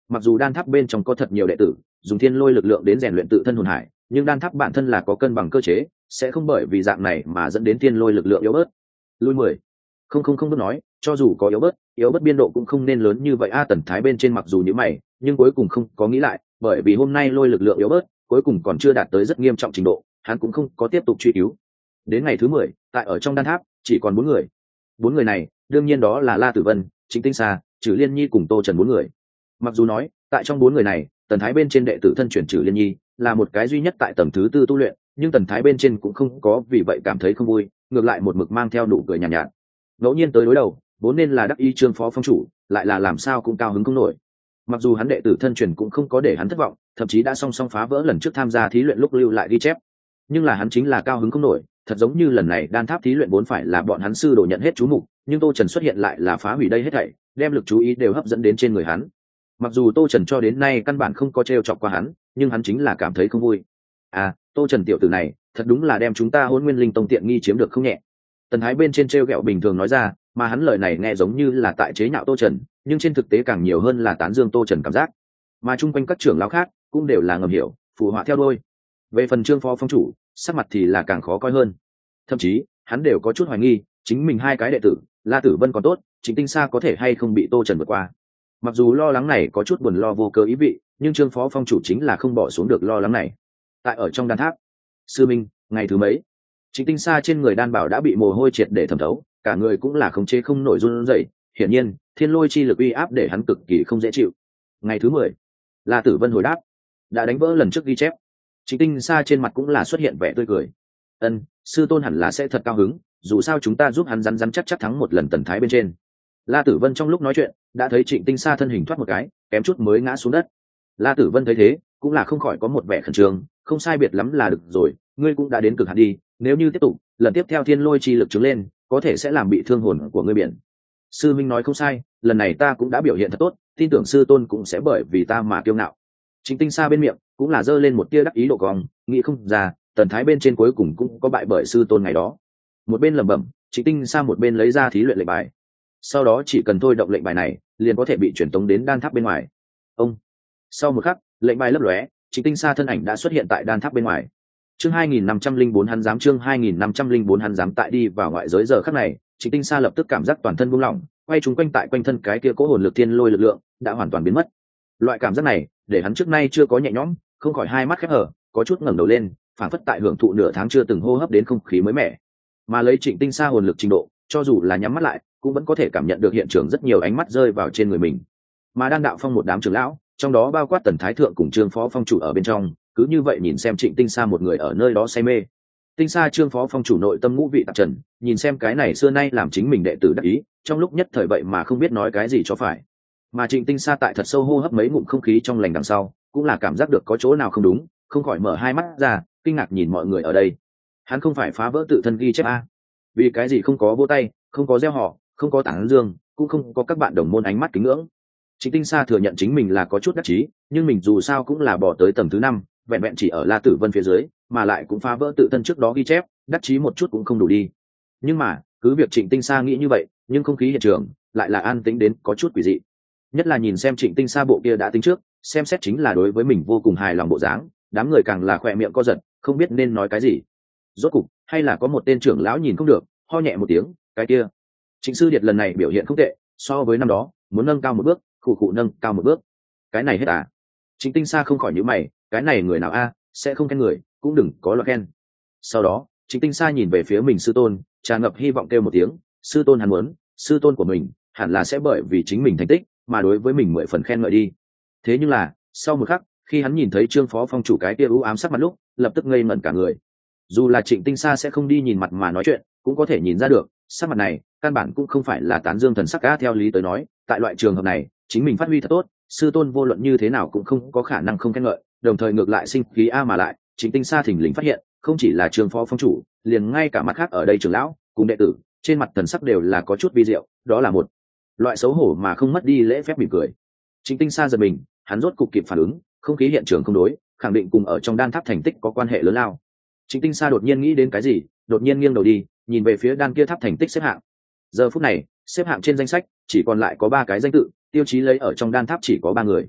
Speaker 1: mặc dù đan tháp bên trong có thật nhiều đệ tử dùng thiên lôi lực lượng đến rèn luyện tự thân hồn hải, nhưng đan tháp bản thân là có cân bằng cơ chế, sẽ không bởi vì dạng này mà dẫn đến thiên lôi lực lượng yếu bớt. Lui 10. Không biết nói, cho dù có yếu bớt biên độ cũng không nên lớn như vậy a. Tần Thái bên trên mặc dù như mày, nhưng cuối cùng không có nghĩ lại, bởi vì hôm nay lôi lực lượng yếu bớt, cuối cùng còn chưa đạt tới rất nghiêm trọng trình độ, hắn cũng không có tiếp tục truy cứu. Đến ngày thứ 10, tại ở trong đan tháp chỉ còn 4 người. 4 người này, đương nhiên đó là La Tử Vân, Trịnh Tinh Sa, Trử Liên Nhi cùng Tô Trần 4 người. Mặc dù nói, tại trong 4 người này, Tần Thái bên trên đệ tử thân chuyển Trử Liên Nhi là một cái duy nhất tại tầng thứ 4 tu luyện, nhưng Tần Thái bên trên cũng không có vì vậy cảm thấy không vui, ngược lại một mực mang theo nụ cười nhàn nhạt. Ngẫu nhiên tới đối đầu, vốn nên là đắc ý Trương phó phong chủ, lại là làm sao cũng cao hứng không nổi. Mặc dù hắn đệ tử thân truyền cũng không có để hắn thất vọng, thậm chí đã song song phá vỡ lần trước tham gia thí luyện lúc lưu lại ghi chép, nhưng là hắn chính là cao hứng không nổi. Thật giống như lần này đan tháp thí luyện vốn phải là bọn hắn sư đồ nhận hết chú mục, nhưng Tô Trần xuất hiện lại là phá hủy đây hết thảy, đem lực chú ý đều hấp dẫn đến trên người hắn. Mặc dù Tô Trần cho đến nay căn bản không có trêu chọc qua hắn, nhưng hắn chính là cảm thấy không vui. Tô Trần tiểu tử này thật đúng là đem chúng ta Hỗn Nguyên Linh Tông tiện nghi chiếm được không nhẹ. Tần Thái bên trên trêu ghẹo bình thường nói ra, mà hắn lời này nghe giống như là tại chế nhạo Tô Trần, nhưng trên thực tế càng nhiều hơn là tán dương Tô Trần cảm giác. Mà chung quanh các trưởng lão khác cũng đều là ngầm hiểu, phù họa theo đuôi. Về phần Trương phó phong chủ, sắc mặt thì là càng khó coi hơn. Thậm chí, hắn đều có chút hoài nghi, chính mình hai cái đệ tử, La Tử Vân còn tốt, Trịnh Tinh Sa có thể hay không bị Tô Trần vượt qua. Mặc dù lo lắng này có chút buồn lo vô cớ ý vị, nhưng Trương phó phong chủ chính là không bỏ xuống được lo lắng này. Tại ở trong đan tháp, sư minh, ngày thứ mấy, Trịnh Tinh Sa trên người đan bảo đã bị mồ hôi triệt để thẩm thấu, cả người cũng là khống chế không nổi run rẩy. Hiển nhiên, thiên lôi chi lực uy áp để hắn cực kỳ không dễ chịu. Ngày thứ 10, La Tử Vân hồi đáp, đã đánh vỡ lần trước ghi chép. Trịnh Tinh Sa trên mặt cũng là xuất hiện vẻ tươi cười. Sư tôn hẳn là sẽ thật cao hứng, dù sao chúng ta giúp hắn rắn chắc thắng một lần Tần Thái bên trên. La Tử Vân trong lúc nói chuyện, đã thấy Trịnh Tinh Sa thân hình thoát một cái, kém chút mới ngã xuống đất. La Tử Vân thấy thế, cũng là không khỏi có một vẻ khẩn trương, không sai biệt lắm là được rồi, ngươi cũng đã đến cực hạn đi, nếu như tiếp tục, lần tiếp theo thiên lôi chi lực trứng lên, có thể sẽ làm bị thương hồn của ngươi biển. Sư minh nói không sai, lần này ta cũng đã biểu hiện thật tốt, tin tưởng sư tôn cũng sẽ bởi vì ta mà kiêu ngạo. Trịnh Tinh Sa bên miệng cũng là giơ lên một tia đắc ý độ cong, nghĩ không ra, Tần Thái bên trên cuối cùng cũng có bại bởi sư tôn ngày đó. Một bên lẩm bẩm, Trịnh Tinh Sa một bên lấy ra thí luyện lệnh bài. Sau đó chỉ cần thôi động lệnh bài này, liền có thể bị chuyển tống đến đan tháp bên ngoài. Sau một khắc, lệnh bài lấp lóe, Trịnh Tinh Sa thân ảnh đã xuất hiện tại đan tháp bên ngoài. Chương 2504 hắn dám, chương 2504 hắn dám. Tại đi vào ngoại giới giờ khắc này, Trịnh Tinh Sa lập tức cảm giác toàn thân buông lỏng, quay chúng quanh tại quanh thân cái kia cỗ hồn lực thiên lôi lực lượng đã hoàn toàn biến mất. Loại cảm giác này, để hắn trước nay chưa có nhẹ nhõm, không khỏi hai mắt khép hở, có chút ngẩng đầu lên, phản phất tại hưởng thụ nửa tháng chưa từng hô hấp đến không khí mới mẻ. Mà lấy Trịnh Tinh Sa hồn lực trình độ, cho dù là nhắm mắt lại, cũng vẫn có thể cảm nhận được hiện trường rất nhiều ánh mắt rơi vào trên người mình. Mà Đan Đạo Phong một đám trưởng lão, trong đó bao quát Tần Thái thượng cùng Trương phó phong chủ ở bên trong, cứ như vậy nhìn xem Trịnh Tinh Sa một người ở nơi đó say mê. Tinh Sa Trương phó phong chủ nội tâm ngũ vị tạp trần, nhìn xem cái này xưa nay làm chính mình đệ tử đắc ý, trong lúc nhất thời vậy mà không biết nói cái gì cho phải. Mà Trịnh Tinh Sa tại thật sâu hô hấp mấy ngụm không khí trong lành đằng sau, cũng là cảm giác được có chỗ nào không đúng, không khỏi mở hai mắt ra, kinh ngạc nhìn mọi người ở đây. Hắn không phải phá vỡ tự thân ghi chép a? Vì cái gì không có vỗ tay, không có reo hò, không có tán dương, cũng không có các bạn đồng môn ánh mắt kính ngưỡng. Trịnh Tinh Sa thừa nhận chính mình là có chút đắc chí, nhưng mình dù sao cũng là bỏ tới tầng thứ 5, vẹn vẹn chỉ ở La Tử Vân phía dưới, mà lại cũng phá vỡ tự thân trước đó ghi chép, đắc chí một chút cũng không đủ đi. Nhưng mà, cứ việc Trịnh Tinh Sa nghĩ như vậy, nhưng không khí hiện trường lại là an tĩnh đến có chút quỷ dị. Nhất là nhìn xem Trịnh Tinh Sa bộ kia đã tính trước, xem xét chính là đối với mình vô cùng hài lòng bộ dáng, đám người càng là khỏe miệng co giật, không biết nên nói cái gì. Rốt cục, hay là có một tên trưởng lão nhìn không được, ho nhẹ một tiếng, cái kia, Trịnh sư điệt lần này biểu hiện không tệ, so với năm đó, muốn nâng cao một bước, khụ nâng cao một bước. Cái này hết à? Trịnh Tinh Sa không khỏi nhíu mày, cái này người nào a, sẽ không khen người, cũng đừng có lo khen. Sau đó, Trịnh Tinh Sa nhìn về phía mình sư tôn, tràn ngập hy vọng kêu một tiếng, sư tôn hắn muốn, sư tôn của mình, hẳn là sẽ bởi vì chính mình thành tích, mà đối với mình 10 phần khen ngợi đi. Thế nhưng là, sau một khắc, khi hắn nhìn thấy Trương phó phong chủ cái kia u ám sắc mặt lúc, lập tức ngây ngẩn cả người. Dù là Trịnh Tinh Sa sẽ không đi nhìn mặt mà nói chuyện, cũng có thể nhìn ra được, sắc mặt này, căn bản cũng không phải là tán dương thần sắc á. Theo lý tới nói, tại loại trường hợp này, chính mình phát huy thật tốt, sư tôn vô luận như thế nào cũng không có khả năng không khen ngợi, đồng thời ngược lại sinh khí a. Mà lại, Trịnh Tinh Sa thình lình phát hiện, không chỉ là Trương phó phong chủ, liền ngay cả mặt khác ở đây trưởng lão cùng đệ tử, trên mặt thần sắc đều là có chút vi diệu, đó là một loại xấu hổ mà không mất đi lễ phép mỉm cười. Trịnh Tinh Sa giật mình, hắn rốt cục kịp phản ứng, không khí hiện trường không đối, khẳng định cùng ở trong đan tháp thành tích có quan hệ lớn lao. Trịnh Tinh Sa đột nhiên nghĩ đến cái gì, đột nhiên nghiêng đầu đi, nhìn về phía đan kia tháp thành tích xếp hạng. Giờ phút này, xếp hạng trên danh sách chỉ còn lại có 3 cái danh tự, tiêu chí lấy ở trong đan tháp chỉ có 3 người.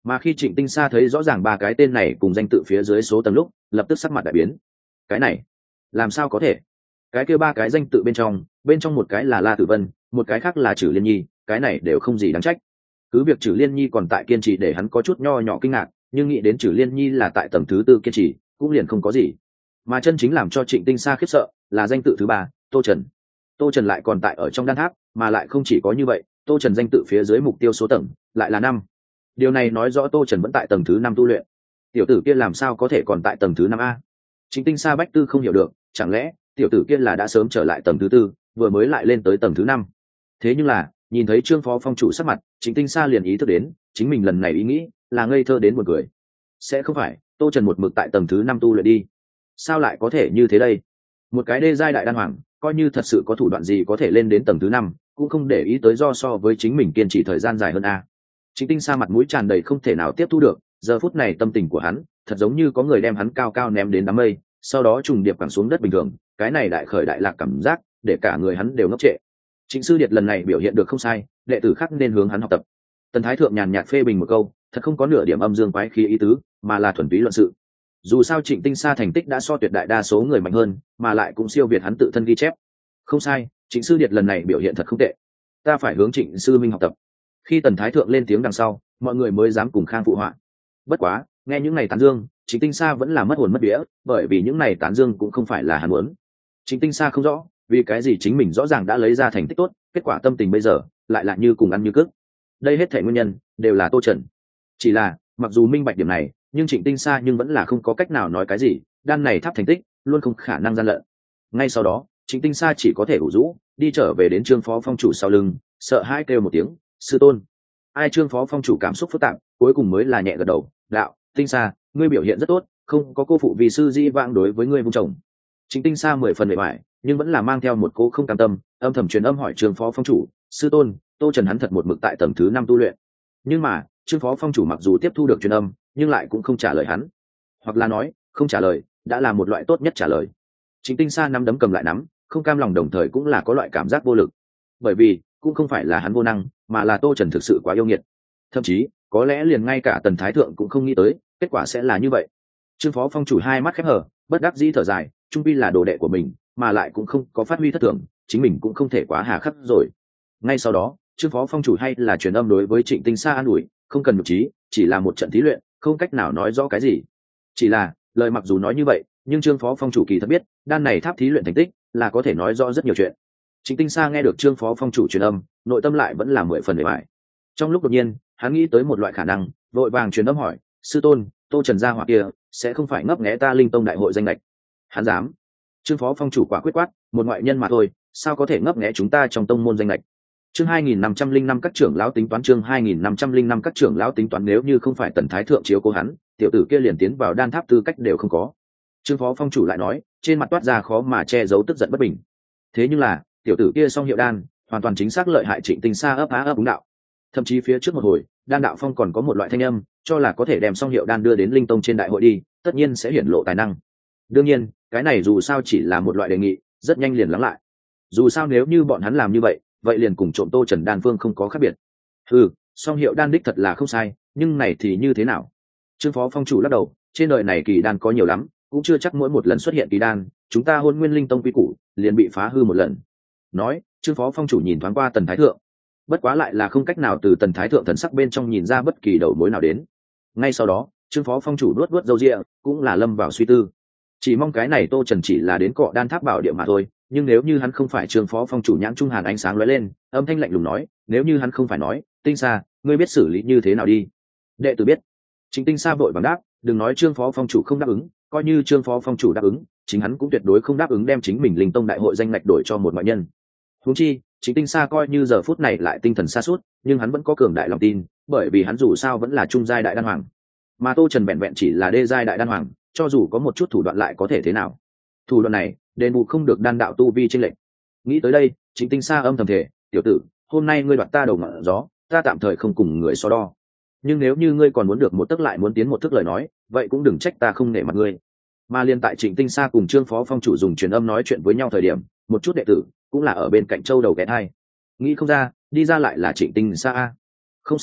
Speaker 1: Mà khi Trịnh Tinh Sa thấy rõ ràng ba cái tên này cùng danh tự phía dưới số tầng lúc, lập tức sắc mặt đại biến. Cái này làm sao có thể? Cái kia ba cái danh tự bên trong một cái là La Tử Vân, một cái khác là Trử Liên Nhi, cái này đều không gì đáng trách. Cứ việc Trử Liên Nhi còn tại kiên trì để hắn có chút nho nhỏ kinh ngạc, nhưng nghĩ đến Trử Liên Nhi là tại tầng thứ tư kiên trì, cũng liền không có gì. Mà chân chính làm cho Trịnh Tinh Sa khiếp sợ là danh tự thứ ba, Tô Trần. Tô Trần lại còn tại ở trong đan tháp, mà lại không chỉ có như vậy, Tô Trần danh tự phía dưới mục tiêu số tầng lại là 5. Điều này nói rõ Tô Trần vẫn tại tầng thứ 5 tu luyện. Tiểu tử kia làm sao có thể còn tại tầng thứ 5A? Trịnh Tinh Sa bách tư không hiểu được, chẳng lẽ tiểu tử kia là đã sớm trở lại tầng thứ tư, vừa mới lại lên tới tầng thứ 5. Thế nhưng là, nhìn thấy Trương Phó Phong chủ sắc mặt, Trịnh Tinh Sa liền ý thức đến, chính mình lần này ý nghĩ là ngây thơ đến một người. Sẽ không phải Tô Trần một mực tại tầng thứ 5 tu luyện đi? Sao lại có thể như thế đây? Một cái đê giai đại đan hoàng, coi như thật sự có thủ đoạn gì có thể lên đến tầng thứ 5, cũng không để ý tới do so với chính mình kiên trì thời gian dài hơn a. Trịnh Tinh Sa mặt mũi tràn đầy không thể nào tiếp thu được, giờ phút này tâm tình của hắn thật giống như có người đem hắn cao cao ném đến đám mây, sau đó trùng điệp quẳng xuống đất bình thường. Cái này đại khởi đại lạc cảm giác để cả người hắn đều ngốc trệ. Trịnh Sư Điệt lần này biểu hiện được không sai, đệ tử khác nên hướng hắn học tập. Tần Thái Thượng nhàn nhạt phê bình một câu, thật không có nửa điểm âm dương quái khí ý tứ, mà là thuần túy luận sự. Dù sao Trịnh Tinh Sa thành tích đã so tuyệt đại đa số người mạnh hơn, mà lại cũng siêu việt hắn tự thân ghi chép. Không sai, Trịnh Sư Điệt lần này biểu hiện thật không tệ. Ta phải hướng Trịnh sư minh học tập. Khi Tần Thái Thượng lên tiếng đằng sau, mọi người mới dám cùng khang phụ họa. Bất quá, nghe những này tán dương, Trịnh Tinh Sa vẫn là mất hồn mất vía, bởi vì những này tán dương cũng không phải là hắn muốn. Trịnh Tinh Sa không rõ, vì cái gì chính mình rõ ràng đã lấy ra thành tích tốt, kết quả tâm tình bây giờ lại là như cùng ăn như cước. Đây hết thảy nguyên nhân đều là Tô Trần. Chỉ là, mặc dù minh bạch điểm này, nhưng Trịnh Tinh Sa nhưng vẫn là không có cách nào nói cái gì, đan này tháp thành tích luôn không khả năng gian lận. Ngay sau đó, Trịnh Tinh Sa chỉ có thể ủ rũ, đi trở về đến Trương Phó Phong chủ sau lưng, sợ hãi kêu một tiếng, sư tôn. Ai Trương Phó Phong chủ cảm xúc phức tạp, cuối cùng mới là nhẹ gật đầu, đạo, Tinh Sa, ngươi biểu hiện rất tốt, không có cô phụ vì sư di vãng đối với ngươi vung chồng. Trịnh Tinh Sa 10 phần bề bại, nhưng vẫn là mang theo một cô không cam tâm, âm thầm truyền âm hỏi Trương Phó Phong chủ, sư tôn, Tô Trần hắn thật một mực tại tầng thứ 5 tu luyện. Nhưng mà, Trương Phó Phong chủ mặc dù tiếp thu được truyền âm, nhưng lại cũng không trả lời hắn, hoặc là nói, không trả lời đã là một loại tốt nhất trả lời. Trịnh Tinh Sa nắm đấm cầm lại nắm, không cam lòng đồng thời cũng là có loại cảm giác vô lực, bởi vì cũng không phải là hắn vô năng, mà là Tô Trần thực sự quá yêu nghiệt. Thậm chí, có lẽ liền ngay cả Tần Thái Thượng cũng không nghĩ tới, kết quả sẽ là như vậy. Trương Phó Phong chủ hai mắt khép hờ, bất đắc dĩ thở dài, trung pi là đồ đệ của mình, mà lại cũng không có phát huy thất thường, chính mình cũng không thể quá hà khắc rồi. Ngay sau đó, Trương Phó Phong chủ hay là truyền âm đối với Trịnh Tinh Sa an ủi, không cần nhục trí, chỉ là một trận thí luyện, không cách nào nói rõ cái gì. Chỉ là, lời mặc dù nói như vậy, nhưng Trương Phó Phong chủ kỳ thật biết, đan này tháp thí luyện thành tích là có thể nói rõ rất nhiều chuyện. Trịnh Tinh Sa nghe được Trương Phó Phong chủ truyền âm, nội tâm lại vẫn là 10 phần bề bại. Trong lúc đột nhiên, hắn nghĩ tới một loại khả năng, vội vàng truyền âm hỏi, sư tôn, Tô Trần gia hỏa kia sẽ không phải ngấp nghé ta Linh Tông đại hội danh lệch? Hắn dám? Trương Phó Phong chủ quả quyết quát, một ngoại nhân mà thôi, sao có thể ngấp nghé chúng ta trong tông môn danh lệch? Chương 2505 các trưởng lão tính toán, chương 2505 các trưởng lão tính toán, nếu như không phải Tần Thái Thượng chiếu cố hắn, tiểu tử kia liền tiến vào đan tháp tư cách đều không có. Trương Phó Phong chủ lại nói, trên mặt toát ra khó mà che giấu tức giận bất bình. Thế nhưng là, tiểu tử kia song hiệu đan, hoàn toàn chính xác lợi hại Trịnh Tinh Sa ấp á ấp úng đạo. Thậm chí phía trước một hồi, đan đạo phong còn có một loại thanh âm, cho là có thể đem song hiệu đan đưa đến Linh Tông trên đại hội đi, tất nhiên sẽ hiển lộ tài năng. Đương nhiên, cái này dù sao chỉ là một loại đề nghị, rất nhanh liền lắng lại. Dù sao nếu như bọn hắn làm như vậy, vậy liền cùng trộm Tô Trần đan phương không có khác biệt. Song hiệu đan đích thật là không sai, nhưng này thì như thế nào? Trương Phó Phong chủ lắc đầu, trên đời này kỳ đan có nhiều lắm, cũng chưa chắc mỗi một lần xuất hiện kỳ đan, chúng ta Hôn Nguyên Linh Tông quy củ liền bị phá hư một lần. Nói, Trương Phó Phong chủ nhìn thoáng qua Tần Thái Thượng, bất quá lại là không cách nào từ Tần Thái Thượng thần sắc bên trong nhìn ra bất kỳ đầu mối nào đến. Ngay sau đó, Trương Phó Phong chủ luốt râu ria, cũng là lâm vào suy tư. Chỉ mong cái này Tô Trần chỉ là đến cọ đan tháp bảo địa mà thôi, nhưng nếu như hắn không phải Trương Phó Phong chủ, nhãn trung hàn ánh sáng lóe lên, âm thanh lạnh lùng nói, nếu như hắn không phải nói, Tinh Sa, ngươi biết xử lý như thế nào đi? Đệ tử biết. Chính Tinh Sa vội vàng đáp, đừng nói Trương Phó Phong chủ không đáp ứng, coi như Trương Phó Phong chủ đáp ứng, chính hắn cũng tuyệt đối không đáp ứng đem chính mình Linh Tông đại hội danh ngạch đổi cho một ngoại nhân. Huống chi, Chính Tinh Sa coi như giờ phút này lại tinh thần sa sút, nhưng hắn vẫn có cường đại lòng tin, bởi vì hắn dù sao vẫn là trung giai đại đan hoàng, mà Tô Trần vẹn vẹn chỉ là đê giai đại đan hoàng, cho dù có một chút thủ đoạn lại có thể thế nào? Thủ đoạn này, đền bù không được đan đạo tu vi chênh lệch. Nghĩ tới đây, Chính Tinh Sa âm thầm thể, tiểu tử, hôm nay ngươi đoạt ta đầu ngọn gió, ta tạm thời không cùng người so đo. Nhưng nếu như ngươi còn muốn được một tấc lại muốn tiến một thước lời nói, vậy cũng đừng trách ta không nể mặt ngươi. Mà liên tại Trịnh Tinh Sa cùng Trương Phó Phong chủ dùng truyền âm nói chuyện với nhau thời điểm, một chút đệ tử cũng là ở bên cạnh châu đầu ghé thai. Nghĩ không ra, đi ra lại là Trịnh Tinh Sa. Không sai,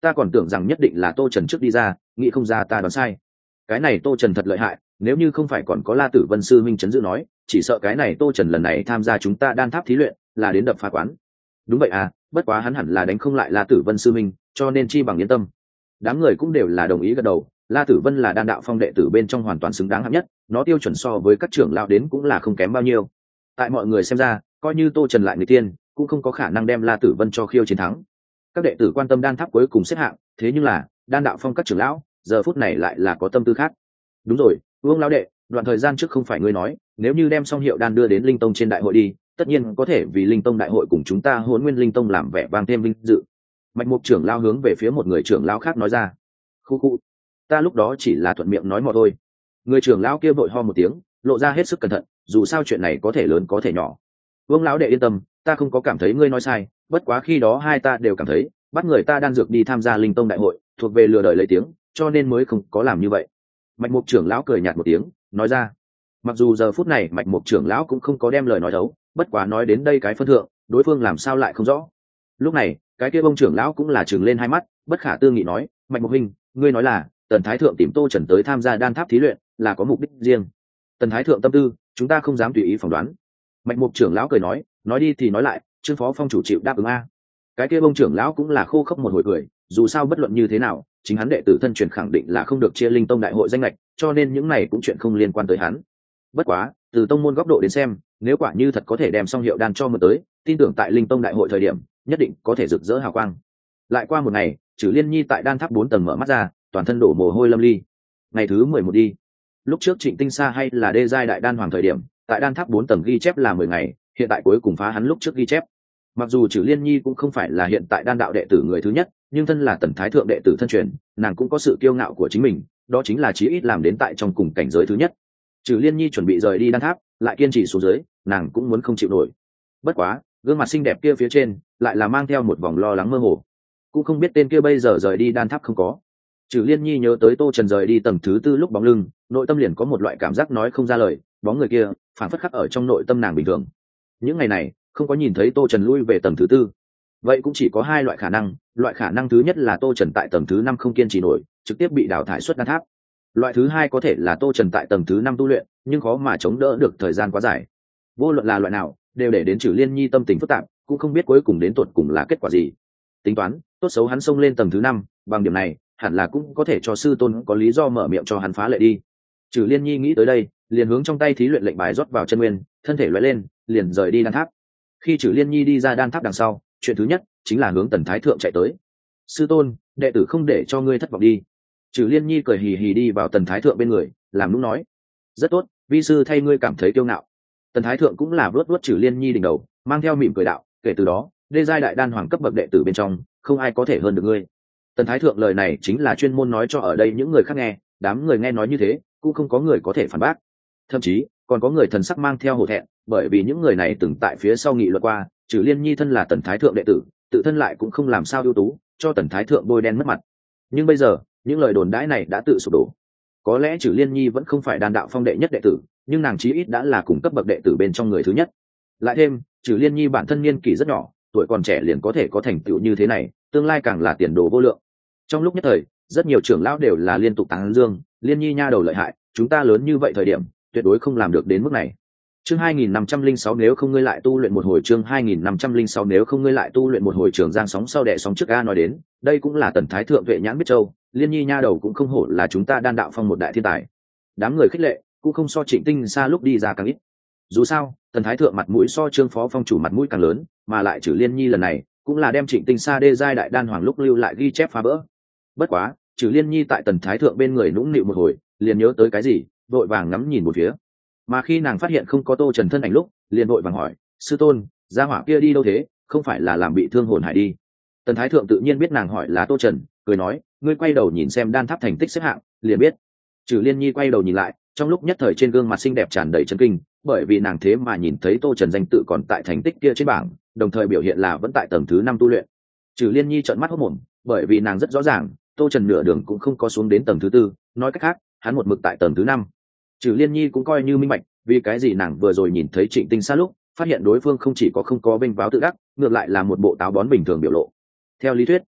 Speaker 1: ta còn tưởng rằng nhất định là Tô Trần trước đi ra, nghĩ không ra ta đoán sai. Cái này Tô Trần thật lợi hại, nếu như không phải còn có La Tử Vân sư minh chấn giữ nói, chỉ sợ cái này Tô Trần lần này tham gia chúng ta đan tháp thí luyện là đến đập phá quán. Đúng vậy à, bất quá hắn hẳn là đánh không lại La Tử Vân sư minh, cho nên chi bằng yên tâm. Đám người cũng đều là đồng ý gật đầu. La Tử Vân là đan đạo phong đệ tử bên trong hoàn toàn xứng đáng hạng nhất, nó tiêu chuẩn so với các trưởng lão đến cũng là không kém bao nhiêu. Tại mọi người xem ra, coi như Tô Trần lại người tiên, cũng không có khả năng đem La Tử Vân cho khiêu chiến thắng. Các đệ tử quan tâm đan tháp cuối cùng xếp hạng, thế nhưng là đan đạo phong các trưởng lão giờ phút này lại là có tâm tư khác. Đúng rồi, Vương lão đệ, đoạn thời gian trước không phải ngươi nói, nếu như đem Song Hiệu đan đưa đến Linh Tông trên đại hội đi, tất nhiên có thể vì Linh Tông đại hội cùng chúng ta Hỗn Nguyên Linh Tông làm vẻ vang thêm vinh dự. Mạch Mục trưởng lão hướng về phía một người trưởng lão khác nói ra. Khu khu, ta lúc đó chỉ là thuận miệng nói mò thôi. Người trưởng lão kia vội ho một tiếng, lộ ra hết sức cẩn thận, dù sao chuyện này có thể lớn có thể nhỏ. Vương lão đệ yên tâm, ta không có cảm thấy ngươi nói sai, bất quá khi đó hai ta đều cảm thấy bắt người ta đan dược đi tham gia Linh Tông đại hội thuộc về lừa đời lấy tiếng, cho nên mới không có làm như vậy. Mạch Mục trưởng lão cười nhạt một tiếng, nói ra. Mặc dù giờ phút này Mạch Mục trưởng lão cũng không có đem lời nói đấu, bất quá nói đến đây cái phân thượng, đối phương làm sao lại không rõ. Lúc này, cái kia ông trưởng lão cũng là trừng lên hai mắt, bất khả tư nghị nói, Mạch Mục huynh, ngươi nói là Tần Thái thượng tìm Tô Trần tới tham gia đan tháp thí luyện là có mục đích riêng. Tần Thái thượng tâm tư, chúng ta không dám tùy ý phỏng đoán. Mạch Mục trưởng lão cười nói đi thì nói lại, Trương phó phong chủ chịu đáp ứng a. Cái kia ông trưởng lão cũng là khô khốc một hồi cười, dù sao bất luận như thế nào, chính hắn đệ tử thân truyền khẳng định là không được chia Linh Tông đại hội danh lệch, cho nên những này cũng chuyện không liên quan tới hắn. Bất quá, từ tông môn góc độ đến xem, nếu quả như thật có thể đem Song Hiệu đan cho mượn tới, tin tưởng tại Linh Tông đại hội thời điểm, nhất định có thể rực rỡ hào quang. Lại qua một ngày, Trử Liên Nhi tại đan tháp 4 tầng mở mắt ra, toàn thân đổ mồ hôi lâm ly. Ngày thứ 11 đi. Lúc trước Trịnh Tinh Sa hay là đê giai đại đan hoàng thời điểm, tại đan tháp 4 tầng ghi chép là 10 ngày, hiện tại cuối cùng phá hắn lúc trước ghi chép. Mặc dù Trử Liên Nhi cũng không phải là hiện tại đan đạo đệ tử người thứ nhất, nhưng thân là Tần Thái thượng đệ tử thân truyền, nàng cũng có sự kiêu ngạo của chính mình, đó chính là chí ít làm đến tại trong cùng cảnh giới thứ nhất. Trử Liên Nhi chuẩn bị rời đi đan tháp, lại kiên trì xuống dưới, nàng cũng muốn không chịu nổi. Bất quá, gương mặt xinh đẹp kia phía trên lại là mang theo một vòng lo lắng mơ hồ, cũng không biết tên kia bây giờ rời đi đan tháp không có. Trử Liên Nhi nhớ tới Tô Trần rời đi tầng thứ 4 lúc bóng lưng, nội tâm liền có một loại cảm giác nói không ra lời, bóng người kia phản phất khắc ở trong nội tâm nàng bình thường. Những ngày này không có nhìn thấy Tô Trần lui về tầng thứ 4, vậy cũng chỉ có hai loại khả năng. Loại khả năng thứ nhất là Tô Trần tại tầng thứ 5 không kiên trì nổi, trực tiếp bị đào thải xuất đan tháp. Loại thứ hai có thể là Tô Trần tại tầng thứ 5 tu luyện, nhưng khó mà chống đỡ được thời gian quá dài. Vô luận là loại nào, đều để đến Trử Liên Nhi tâm tình phức tạp, cũng không biết cuối cùng đến tột cùng là kết quả gì. Tính toán, tốt xấu hắn xông lên tầng thứ 5, bằng điểm này, hẳn là cũng có thể cho sư tôn có lý do mở miệng cho hắn phá lệ đi. Trử Liên Nhi nghĩ tới đây, liền hướng trong tay thí luyện lệnh bài rót vào chân nguyên, thân thể lóe lên, liền rời đi đan tháp. Khi Trử Liên Nhi đi ra đan tháp đằng sau, chuyện thứ nhất chính là hướng Tần Thái thượng chạy tới. Sư tôn, đệ tử không để cho ngươi thất vọng đi. Trử Liên Nhi cười hì hì đi vào Tần Thái thượng bên người, làm nũng nói. Rất tốt, vi sư thay ngươi cảm thấy kiêu ngạo. Tần Thái thượng cũng là vuốt vuốt Trử Liên Nhi đỉnh đầu, mang theo mỉm cười đạo, kể từ đó, đê giai đại đan hoàng cấp bậc đệ tử bên trong, không ai có thể hơn được ngươi. Tần Thái thượng lời này chính là chuyên môn nói cho ở đây những người khác nghe, đám người nghe nói như thế, cũng không có người có thể phản bác. Thậm chí, còn có người thần sắc mang theo hổ thẹn, bởi vì những người này từng tại phía sau nghị luận qua, Trử Liên Nhi thân là Tần Thái thượng đệ tử, tự thân lại cũng không làm sao ưu tú, cho Tần Thái thượng bôi đen mất mặt. Nhưng bây giờ, những lời đồn đãi này đã tự sụp đổ. Có lẽ Trử Liên Nhi vẫn không phải đan đạo phong đệ nhất đệ tử, nhưng nàng chí ít đã là cùng cấp bậc đệ tử bên trong người thứ nhất. Lại thêm, Trử Liên Nhi bản thân niên kỷ rất nhỏ, tuổi còn trẻ liền có thể có thành tựu như thế này, tương lai càng là tiền đồ vô lượng. Trong lúc nhất thời, rất nhiều trưởng lão đều là liên tục tán dương, Liên Nhi nha đầu lợi hại, chúng ta lớn như vậy thời điểm, tuyệt đối không làm được đến mức này. Chương 2506 nếu không ngươi lại tu luyện một hồi, chương 2506 nếu không ngươi lại tu luyện một hồi, Trường Giang sóng sau đẻ sóng trước a nói đến, đây cũng là Tần Thái thượng Vệ Nhãn biết châu, Liên Nhi nha đầu cũng không hổ là chúng ta đan đạo phong một đại thiên tài. Đám người khích lệ, cũng không so Trịnh Tinh Sa lúc đi ra càng ít. Dù sao, Tần Thái thượng mặt mũi so Trương phó phong chủ mặt mũi càng lớn, mà lại Trử Liên Nhi lần này cũng là đem Trịnh Tinh Sa đê giai đại đan hoàng lúc lưu lại ghi chép phá vỡ. Bất quá, Trử Liên Nhi tại Tần Thái thượng bên người nũng nịu một hồi, liền nhớ tới cái gì, vội vàng ngắm nhìn một phía. Mà khi nàng phát hiện không có Tô Trần thân ảnh lúc, liền vội vàng hỏi, sư tôn, gia hỏa kia đi đâu thế, không phải là làm bị thương hồn hải đi. Tần Thái thượng tự nhiên biết nàng hỏi là Tô Trần, cười nói, ngươi quay đầu nhìn xem đan tháp thành tích xếp hạng, liền biết. Trử Liên Nhi quay đầu nhìn lại, trong lúc nhất thời trên gương mặt xinh đẹp tràn đầy chấn kinh, bởi vì nàng thế mà nhìn thấy Tô Trần danh tự còn tại thành tích kia trên bảng, đồng thời biểu hiện là vẫn tại tầng thứ 5 tu luyện. Trử Liên Nhi trợn mắt hốt mồm, bởi vì nàng rất rõ ràng, Tô Trần nửa đường cũng không có xuống đến tầng thứ 4, nói cách khác, hắn một mực tại tầng thứ 5. Trử Liên Nhi cũng coi như minh bạch, vì cái gì nàng vừa rồi nhìn thấy Trịnh Tinh Sa lúc, phát hiện đối phương không chỉ có không có vênh váo tự đắc, ngược lại là một bộ táo bón bình thường biểu lộ. Theo lý thuyết,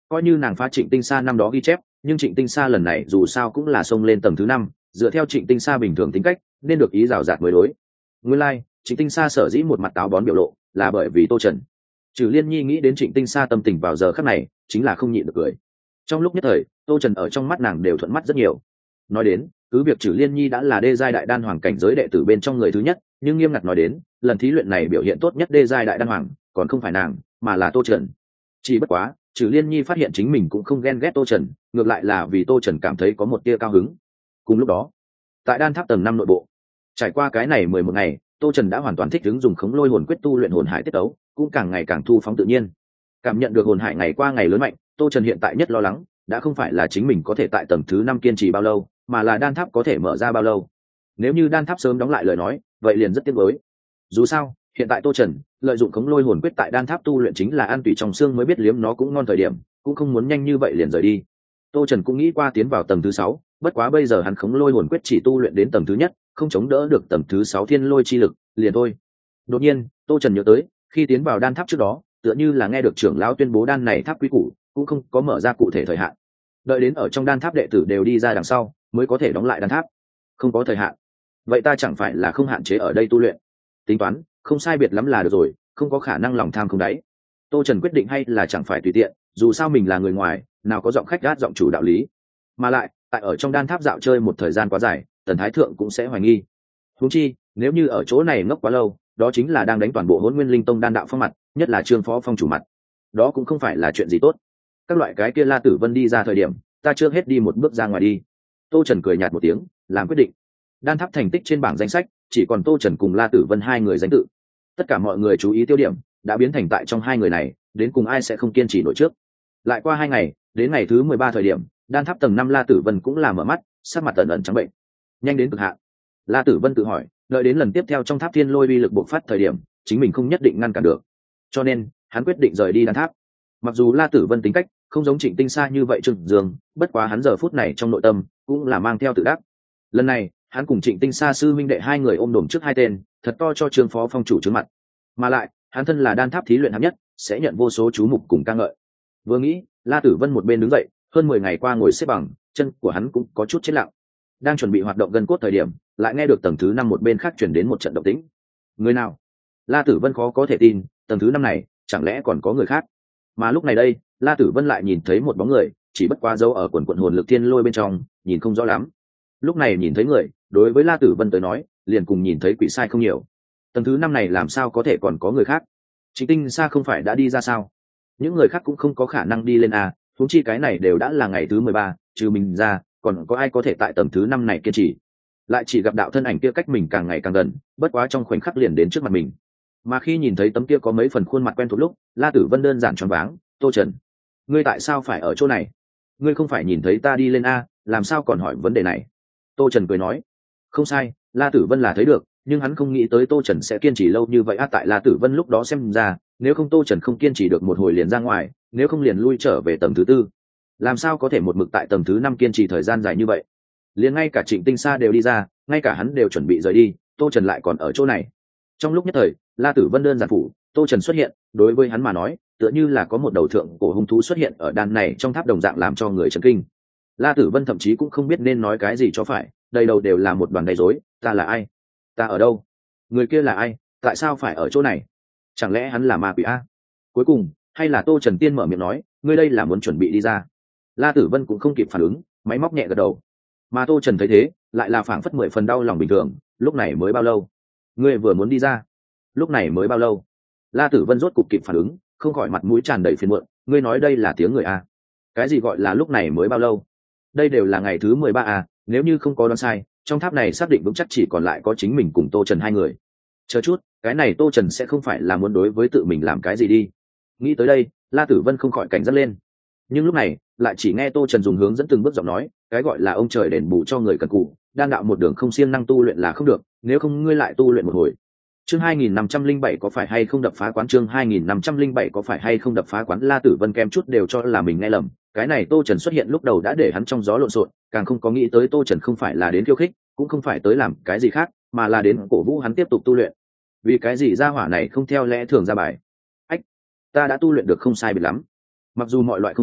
Speaker 1: coi như nàng phá Trịnh Tinh Sa năm đó ghi chép, nhưng Trịnh Tinh Sa lần này dù sao cũng là xông lên tầng thứ 5, dựa theo Trịnh Tinh Sa bình thường tính cách nên được ý rào rạt mới đối. Nguyên lai Trịnh Tinh Sa sở dĩ một mặt táo bón biểu lộ là bởi vì Tô Trần. Trừ Liên Nhi nghĩ đến Trịnh Tinh Sa tâm tình vào giờ khắc này chính là không nhịn được cười. Trong lúc nhất thời Tô Trần ở trong mắt nàng đều thuận mắt rất nhiều. Nói đến cứ việc Trừ Liên Nhi đã là đê giai đại đan hoàng cảnh giới đệ tử bên trong người thứ nhất, nhưng nghiêm ngặt nói đến lần thí luyện này biểu hiện tốt nhất đê giai đại đan hoàng còn không phải nàng mà là Tô Trần. Chỉ bất quá Trừ Liên Nhi phát hiện chính mình cũng không ghen ghét Tô Trần, ngược lại là vì Tô Trần cảm thấy có một tia cao hứng. Cùng lúc đó tại đan tháp tầng 5 nội bộ, trải qua cái này 11 ngày, Tô Trần đã hoàn toàn thích ứng dùng khống lôi hồn quyết tu luyện hồn hải tiết tấu, cũng càng ngày càng thu phóng tự nhiên. Cảm nhận được hồn hải ngày qua ngày lớn mạnh, Tô Trần hiện tại nhất lo lắng đã không phải là chính mình có thể tại tầng thứ 5 kiên trì bao lâu, mà là đan tháp có thể mở ra bao lâu. Nếu như đan tháp sớm đóng lại lời nói, vậy liền rất tiếc nuối. Dù sao hiện tại Tô Trần lợi dụng khống lôi hồn quyết tại đan tháp tu luyện chính là ăn tủy trong xương mới biết liếm nó cũng ngon thời điểm, cũng không muốn nhanh như vậy liền rời đi. Tô Trần cũng nghĩ qua tiến vào tầng thứ 6, bất quá bây giờ hắn khống lôi hồn quyết chỉ tu luyện đến tầng thứ nhất, không chống đỡ được tầng thứ 6 thiên lôi chi lực, liền thôi. Đột nhiên Tô Trần nhớ tới khi tiến vào đan tháp trước đó tựa như là nghe được trưởng lão tuyên bố đan này tháp quý củ cũng không có mở ra cụ thể thời hạn, đợi đến ở trong đan tháp đệ tử đều đi ra đằng sau mới có thể đóng lại đan tháp. Không có thời hạn, vậy ta chẳng phải là không hạn chế ở đây tu luyện? Tính toán không sai biệt lắm là được rồi, không có khả năng lòng tham không đáy. Tô Trần quyết định hay là chẳng phải tùy tiện, dù sao mình là người ngoài, nào có giọng khách gát giọng chủ đạo lý. Mà lại tại ở trong đan tháp dạo chơi một thời gian quá dài, Tần Thái Thượng cũng sẽ hoài nghi. Huống chi nếu như ở chỗ này ngốc quá lâu, đó chính là đang đánh toàn bộ Hỗn Nguyên Linh Tông đan đạo phong mặt, nhất là Trương Phó Phong chủ mặt, đó cũng không phải là chuyện gì tốt. Các loại cái kia La Tử Vân đi ra thời điểm, ta chưa hết đi một bước ra ngoài đi. Tô Trần cười nhạt một tiếng, làm quyết định. Đan tháp thành tích trên bảng danh sách chỉ còn Tô Trần cùng La Tử Vân hai người danh tự. Tất cả mọi người chú ý tiêu điểm đã biến thành tại trong hai người này, đến cùng ai sẽ không kiên trì nổi trước. Lại qua 2 ngày, đến ngày thứ 13 thời điểm, đan tháp tầng 5 La Tử Vân cũng là mở mắt, sắc mặt tần ẩn trắng bệnh. Nhanh đến cực hạn. La Tử Vân tự hỏi, đợi đến lần tiếp theo trong tháp thiên lôi uy lực bộc phát thời điểm, chính mình không nhất định ngăn cản được. Cho nên, hắn quyết định rời đi đan tháp. Mặc dù La Tử Vân tính cách không giống Trịnh Tinh Sa như vậy trừng dương, bất quá hắn giờ phút này trong nội tâm cũng là mang theo tự đắc. Lần này, hắn cùng Trịnh Tinh Sa sư minh đệ hai người ôm đồm trước hai tên, thật to cho Trương Phó Phong chủ trước mặt. Mà lại, hắn thân là đan tháp thí luyện hạng nhất, sẽ nhận vô số chú mục cùng ca ngợi. Vừa nghĩ, La Tử Vân một bên đứng dậy, hơn 10 ngày qua ngồi xếp bằng, chân của hắn cũng có chút chết lặng. Đang chuẩn bị hoạt động gân cốt thời điểm, lại nghe được tầng thứ 5 một bên khác truyền đến một trận động tĩnh. Người nào? La Tử Vân khó có thể tin, tầng thứ 5 này, chẳng lẽ còn có người khác? Mà lúc này đây, La Tử Vân lại nhìn thấy một bóng người, chỉ bất quá dấu ở quần quần hồn lực thiên lôi bên trong, nhìn không rõ lắm. Lúc này nhìn thấy người, đối với La Tử Vân tới nói, liền cùng nhìn thấy quỷ sai không nhiều. Tầng thứ 5 này làm sao có thể còn có người khác? Trịnh Tinh Sa không phải đã đi ra sao? Những người khác cũng không có khả năng đi lên à, huống chi cái này đều đã là ngày thứ 13, trừ mình ra, còn có ai có thể tại tầng thứ 5 này kiên trì? Lại chỉ gặp đạo thân ảnh kia cách mình càng ngày càng gần, bất quá trong khoảnh khắc liền đến trước mặt mình. Mà khi nhìn thấy tấm kia có mấy phần khuôn mặt quen thuộc lúc, La Tử Vân đơn giản choáng váng, "Tô Trần, ngươi tại sao phải ở chỗ này? Ngươi không phải nhìn thấy ta đi lên a, làm sao còn hỏi vấn đề này?" Tô Trần cười nói, "Không sai, La Tử Vân là thấy được, nhưng hắn không nghĩ tới Tô Trần sẽ kiên trì lâu như vậy a." Tại La Tử Vân lúc đó xem ra, nếu không Tô Trần không kiên trì được một hồi liền ra ngoài, nếu không liền lui trở về tầng thứ 4. Làm sao có thể một mực tại tầng thứ 5 kiên trì thời gian dài như vậy? Liền ngay cả Trịnh Tinh Sa đều đi ra, ngay cả hắn đều chuẩn bị rời đi, Tô Trần lại còn ở chỗ này. Trong lúc nhất thời, La Tử Vân đơn giản phủ, Tô Trần xuất hiện, đối với hắn mà nói, tựa như là có một đầu thượng cổ hung thú xuất hiện ở đan này trong tháp đồng dạng làm cho người chấn kinh. La Tử Vân thậm chí cũng không biết nên nói cái gì cho phải, đầy đầu đều là một đoàn gây rối, ta là ai? Ta ở đâu? Người kia là ai? Tại sao phải ở chỗ này? Chẳng lẽ hắn là ma quỷ a? Cuối cùng, hay là Tô Trần tiên mở miệng nói, ngươi đây là muốn chuẩn bị đi ra. La Tử Vân cũng không kịp phản ứng, máy móc nhẹ gật đầu. Mà Tô Trần thấy thế, lại là phảng phất 10 phần đau lòng bình thường, lúc này mới bao lâu? Ngươi vừa muốn đi ra, lúc này mới bao lâu? La Tử Vân rốt cục kịp phản ứng, không khỏi mặt mũi tràn đầy phiền muộn, ngươi nói đây là tiếng người a? Cái gì gọi là lúc này mới bao lâu? Đây đều là ngày thứ 13 a, nếu như không có đoán sai, trong tháp này xác định vững chắc chỉ còn lại có chính mình cùng Tô Trần hai người. Chờ chút, cái này Tô Trần sẽ không phải là muốn đối với tự mình làm cái gì đi. Nghĩ tới đây, La Tử Vân không khỏi cảnh giác lên. Nhưng lúc này, lại chỉ nghe Tô Trần dùng hướng dẫn từng bước giọng nói, cái gọi là ông trời đền bù cho người cần cù, đan đạo một đường không siêng năng tu luyện là không được, nếu không ngươi lại tu luyện một hồi. Chương 2507 có phải hay không đập phá quán? Chương 2507 có phải hay không đập phá quán? La Tử Vân kém chút đều cho là mình nghe lầm, cái này Tô Trần xuất hiện lúc đầu đã để hắn trong gió lộn xộn, càng không có nghĩ tới Tô Trần không phải là đến khiêu khích, cũng không phải tới làm cái gì khác, mà là đến cổ vũ hắn tiếp tục tu luyện. Vì cái gì gia hỏa này không theo lẽ thường ra bài? Ách, ta đã tu luyện được không sai biệt lắm. Mặc dù mọi loại không muốn,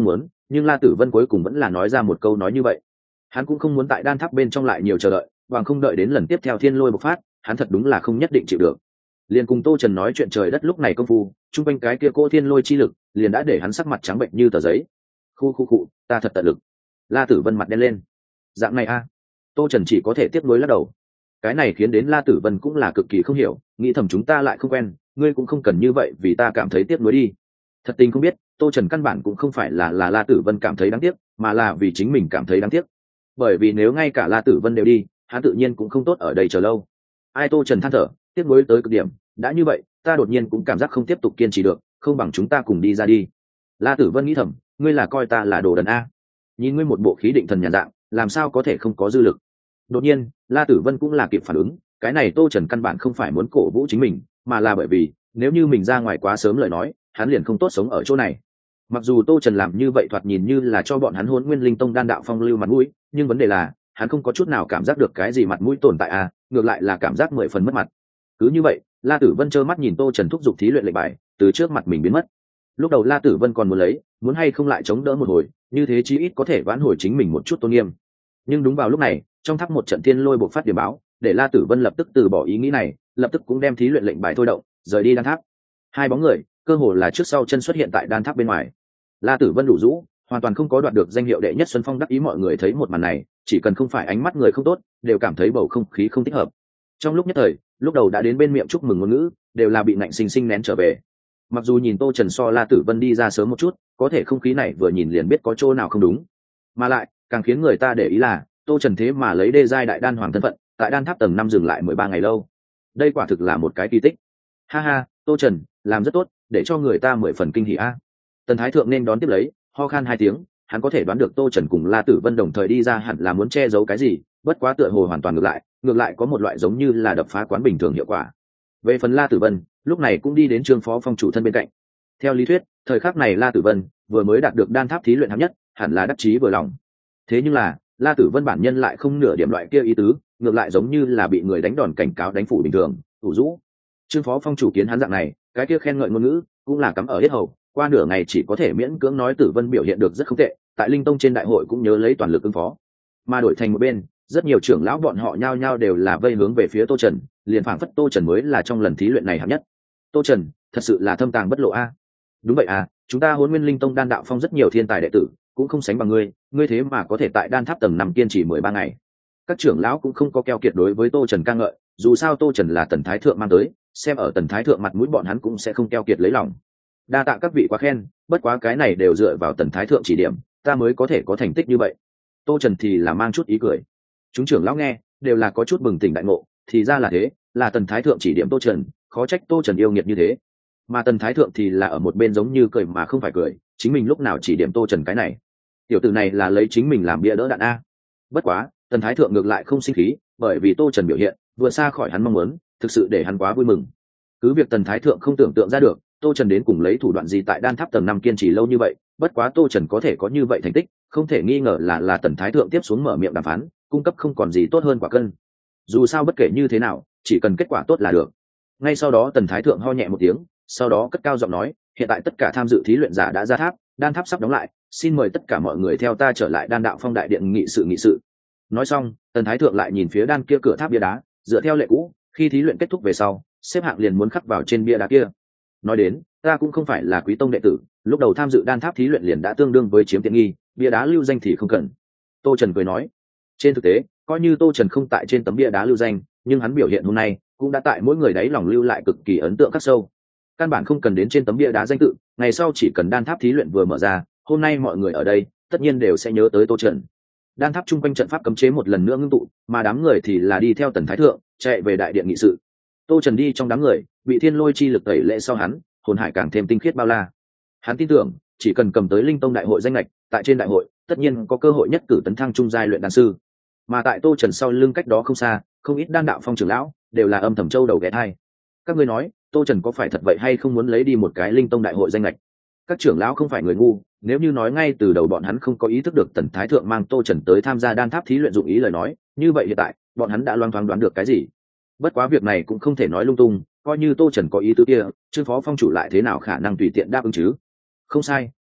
Speaker 1: nhưng La Tử Vân cuối cùng vẫn là nói ra một câu nói như vậy. Hắn cũng không muốn tại đan tháp bên trong lại nhiều chờ đợi, bằng không đợi đến lần tiếp theo thiên lôi bộc phát, hắn thật đúng là không nhất định chịu được. Liền cùng Tô Trần nói chuyện trời đất lúc này công phu, trung quanh cái kia cô thiên lôi chi lực, liền đã để hắn sắc mặt trắng bệnh như tờ giấy. Khu, ta thật tận lực. La Tử Vân mặt đen lên. Dạng này a? Tô Trần chỉ có thể tiếp nối lắc đầu. Cái này khiến đến La Tử Vân cũng là cực kỳ không hiểu, nghĩ thầm chúng ta lại không quen, ngươi cũng không cần như vậy vì ta cảm thấy tiếp nối đi. Thật tình không biết, Tô Trần căn bản cũng không phải là La Tử Vân cảm thấy đáng tiếc, mà là vì chính mình cảm thấy đáng tiếc. Bởi vì nếu ngay cả La Tử Vân đều đi, hắn tự nhiên cũng không tốt ở đây chờ lâu. Ai, Tô Trần than thở, tiếp nối tới cực điểm, đã như vậy, ta đột nhiên cũng cảm giác không tiếp tục kiên trì được, không bằng chúng ta cùng đi ra đi. La Tử Vân nghĩ thầm, ngươi là coi ta là đồ đần a? Nhìn ngươi một bộ khí định thần nhàn dạng, làm sao có thể không có dư lực. Đột nhiên La Tử Vân cũng là kịp phản ứng, cái này Tô Trần căn bản không phải muốn cổ vũ chính mình, mà là bởi vì nếu như mình ra ngoài quá sớm lời nói, hắn liền không tốt sống ở chỗ này. Mặc dù Tô Trần làm như vậy thoạt nhìn như là cho bọn hắn Hỗn Nguyên Linh Tông Đan Đạo Phong lưu mặt mũi, nhưng vấn đề là hắn không có chút nào cảm giác được cái gì mặt mũi tồn tại à, ngược lại là cảm giác 10 phần mất mặt. Cứ như vậy, La Tử Vân trơ mắt nhìn Tô Trần thúc giục thí luyện lệnh bài từ trước mặt mình biến mất. Lúc đầu La Tử Vân còn muốn lấy, muốn hay không lại chống đỡ một hồi, như thế chí ít có thể vãn hồi chính mình một chút tôn nghiêm. Nhưng đúng vào lúc này, trong tháp một trận thiên lôi bộc phát điểm báo, để La Tử Vân lập tức từ bỏ ý nghĩ này, lập tức cũng đem thí luyện lệnh bài thôi động, rời đi đan tháp. Hai bóng người, cơ hồ là trước sau chân xuất hiện tại đan tháp bên ngoài. La Tử Vân đủ rũ, hoàn toàn không có đoạt được danh hiệu đệ nhất Xuân Phong đắc ý, mọi người thấy một màn này, chỉ cần không phải ánh mắt người không tốt, đều cảm thấy bầu không khí không thích hợp. Trong lúc nhất thời, lúc đầu đã đến bên miệng chúc mừng ngôn ngữ, đều là bị nạnh sinh sinh nén trở về. Mặc dù nhìn Tô Trần so La Tử Vân đi ra sớm một chút, có thể không khí này vừa nhìn liền biết có chỗ nào không đúng. Mà lại, càng khiến người ta để ý là, Tô Trần thế mà lấy đê giai đại đan hoàng thân phận, tại đan tháp tầng 5 dừng lại 13 ngày lâu. Đây quả thực là một cái kỳ tích. Ha ha, Tô Trần, làm rất tốt, để cho người ta 10 phần kinh hỉ a. Tần Thái Thượng nên đón tiếp lấy, ho khan 2 tiếng, hắn có thể đoán được Tô Trần cùng La Tử Vân đồng thời đi ra hẳn là muốn che giấu cái gì, bất quá tựa hồ hoàn toàn ngược lại có một loại giống như là đập phá quán bình thường hiệu quả. Về phần La Tử Vân, lúc này cũng đi đến Trương Phó Phong chủ thân bên cạnh. Theo lý thuyết, thời khắc này La Tử Vân vừa mới đạt được đan tháp thí luyện hạng nhất, hẳn là đắc chí vừa lòng. Thế nhưng là, La Tử Vân bản nhân lại không nửa điểm loại kia ý tứ, ngược lại giống như là bị người đánh đòn cảnh cáo đánh phủ bình thường, ủ rũ. Trương Phó Phong chủ kiến hắn dạng này, cái kia khen ngợi ngôn ngữ cũng là cắm ở hết hầu, qua nửa ngày chỉ có thể miễn cưỡng nói Tử Vân biểu hiện được rất không tệ, tại Linh Tông trên đại hội cũng nhớ lấy toàn lực ứng phó. Mà đổi thành một bên, rất nhiều trưởng lão bọn họ nhao nhao đều là vây hướng về phía Tô Trần, liền phảng phất Tô Trần mới là trong lần thí luyện này hạng nhất. Tô Trần, thật sự là thâm tàng bất lộ a. Đúng vậy à, chúng ta Hỗn Nguyên Linh Tông Đan Đạo Phong rất nhiều thiên tài đệ tử, cũng không sánh bằng ngươi thế mà có thể tại đan tháp tầng 5 kiên trì 13 ngày. Các trưởng lão cũng không có keo kiệt đối với Tô Trần ca ngợi, dù sao Tô Trần là Tần Thái Thượng mang tới, xem ở Tần Thái Thượng mặt mũi bọn hắn cũng sẽ không keo kiệt lấy lòng. Đa tạ các vị quá khen, bất quá cái này đều dựa vào Tần Thái Thượng chỉ điểm, ta mới có thể có thành tích như vậy. Tô Trần thì là mang chút ý cười. Chúng trưởng lão nghe, đều là có chút bừng tỉnh đại ngộ, thì ra là thế, là Tần Thái Thượng chỉ điểm Tô Trần, khó trách Tô Trần yêu nghiệt như thế. Mà Tần Thái Thượng thì là ở một bên giống như cười mà không phải cười, chính mình lúc nào chỉ điểm Tô Trần cái này. Tiểu tử này là lấy chính mình làm bia đỡ đạn a. Bất quá, Tần Thái Thượng ngược lại không sinh khí, bởi vì Tô Trần biểu hiện vừa xa khỏi hắn mong muốn, thực sự để hắn quá vui mừng. Cứ việc Tần Thái Thượng không tưởng tượng ra được, Tô Trần đến cùng lấy thủ đoạn gì tại đan tháp tầng 5 kiên trì lâu như vậy, bất quá Tô Trần có thể có như vậy thành tích, không thể nghi ngờ là Tần Thái Thượng tiếp xuống mở miệng đàm phán, cung cấp không còn gì tốt hơn quả cân. Dù sao bất kể như thế nào, chỉ cần kết quả tốt là được. Ngay sau đó Tần Thái Thượng ho nhẹ một tiếng, sau đó cất cao giọng nói, hiện tại tất cả tham dự thí luyện giả đã ra tháp, đan tháp sắp đóng lại, xin mời tất cả mọi người theo ta trở lại Đan Đạo Phong đại điện nghị sự. Nói xong, Tần Thái Thượng lại nhìn phía đan kia cửa tháp bia đá, dựa theo lệ cũ, khi thí luyện kết thúc về sau, xếp hạng liền muốn khắc vào trên bia đá kia. Nói đến, ta cũng không phải là Quý Tông đệ tử, lúc đầu tham dự đan tháp thí luyện liền đã tương đương với chiếm tiện nghi, bia đá lưu danh thì không cần. Tô Trần cười nói. Trên thực tế, coi như Tô Trần không tại trên tấm bia đá lưu danh, nhưng hắn biểu hiện hôm nay cũng đã tại mỗi người đáy lòng lưu lại cực kỳ ấn tượng khắc sâu. Căn bản không cần đến trên tấm bia đá danh tự, ngày sau chỉ cần đan tháp thí luyện vừa mở ra, hôm nay mọi người ở đây tất nhiên đều sẽ nhớ tới Tô Trần. Đan tháp chung quanh trận pháp cấm chế một lần nữa ngưng tụ, mà đám người thì là đi theo Tần Thái Thượng chạy về đại điện nghị sự. Tô Trần đi trong đám người, bị thiên lôi chi lực tẩy lệ sau hắn, hồn hải càng thêm tinh khiết bao la. Hắn tin tưởng, chỉ cần cầm tới Linh Tông đại hội danh lệch, tại trên đại hội tất nhiên có cơ hội nhất cử tấn thăng trung giai luyện đan sư. Mà tại Tô Trần sau lưng cách đó không xa, không ít Đan Đạo Phong trưởng lão đều là âm thầm châu đầu ghé thai. Các ngươi nói, Tô Trần có phải thật vậy hay không muốn lấy đi một cái Linh Tông đại hội danh lệch? Các trưởng lão không phải người ngu, nếu như nói ngay từ đầu bọn hắn không có ý thức được Tần Thái Thượng mang Tô Trần tới tham gia đan tháp thí luyện dụng ý lời nói, như vậy hiện tại bọn hắn đã loang thoáng đoán được cái gì. Bất quá việc này cũng không thể nói lung tung, coi như Tô Trần có ý tứ kia, Trương Phó Phong chủ lại thế nào khả năng tùy tiện đáp ứng chứ? Không sai,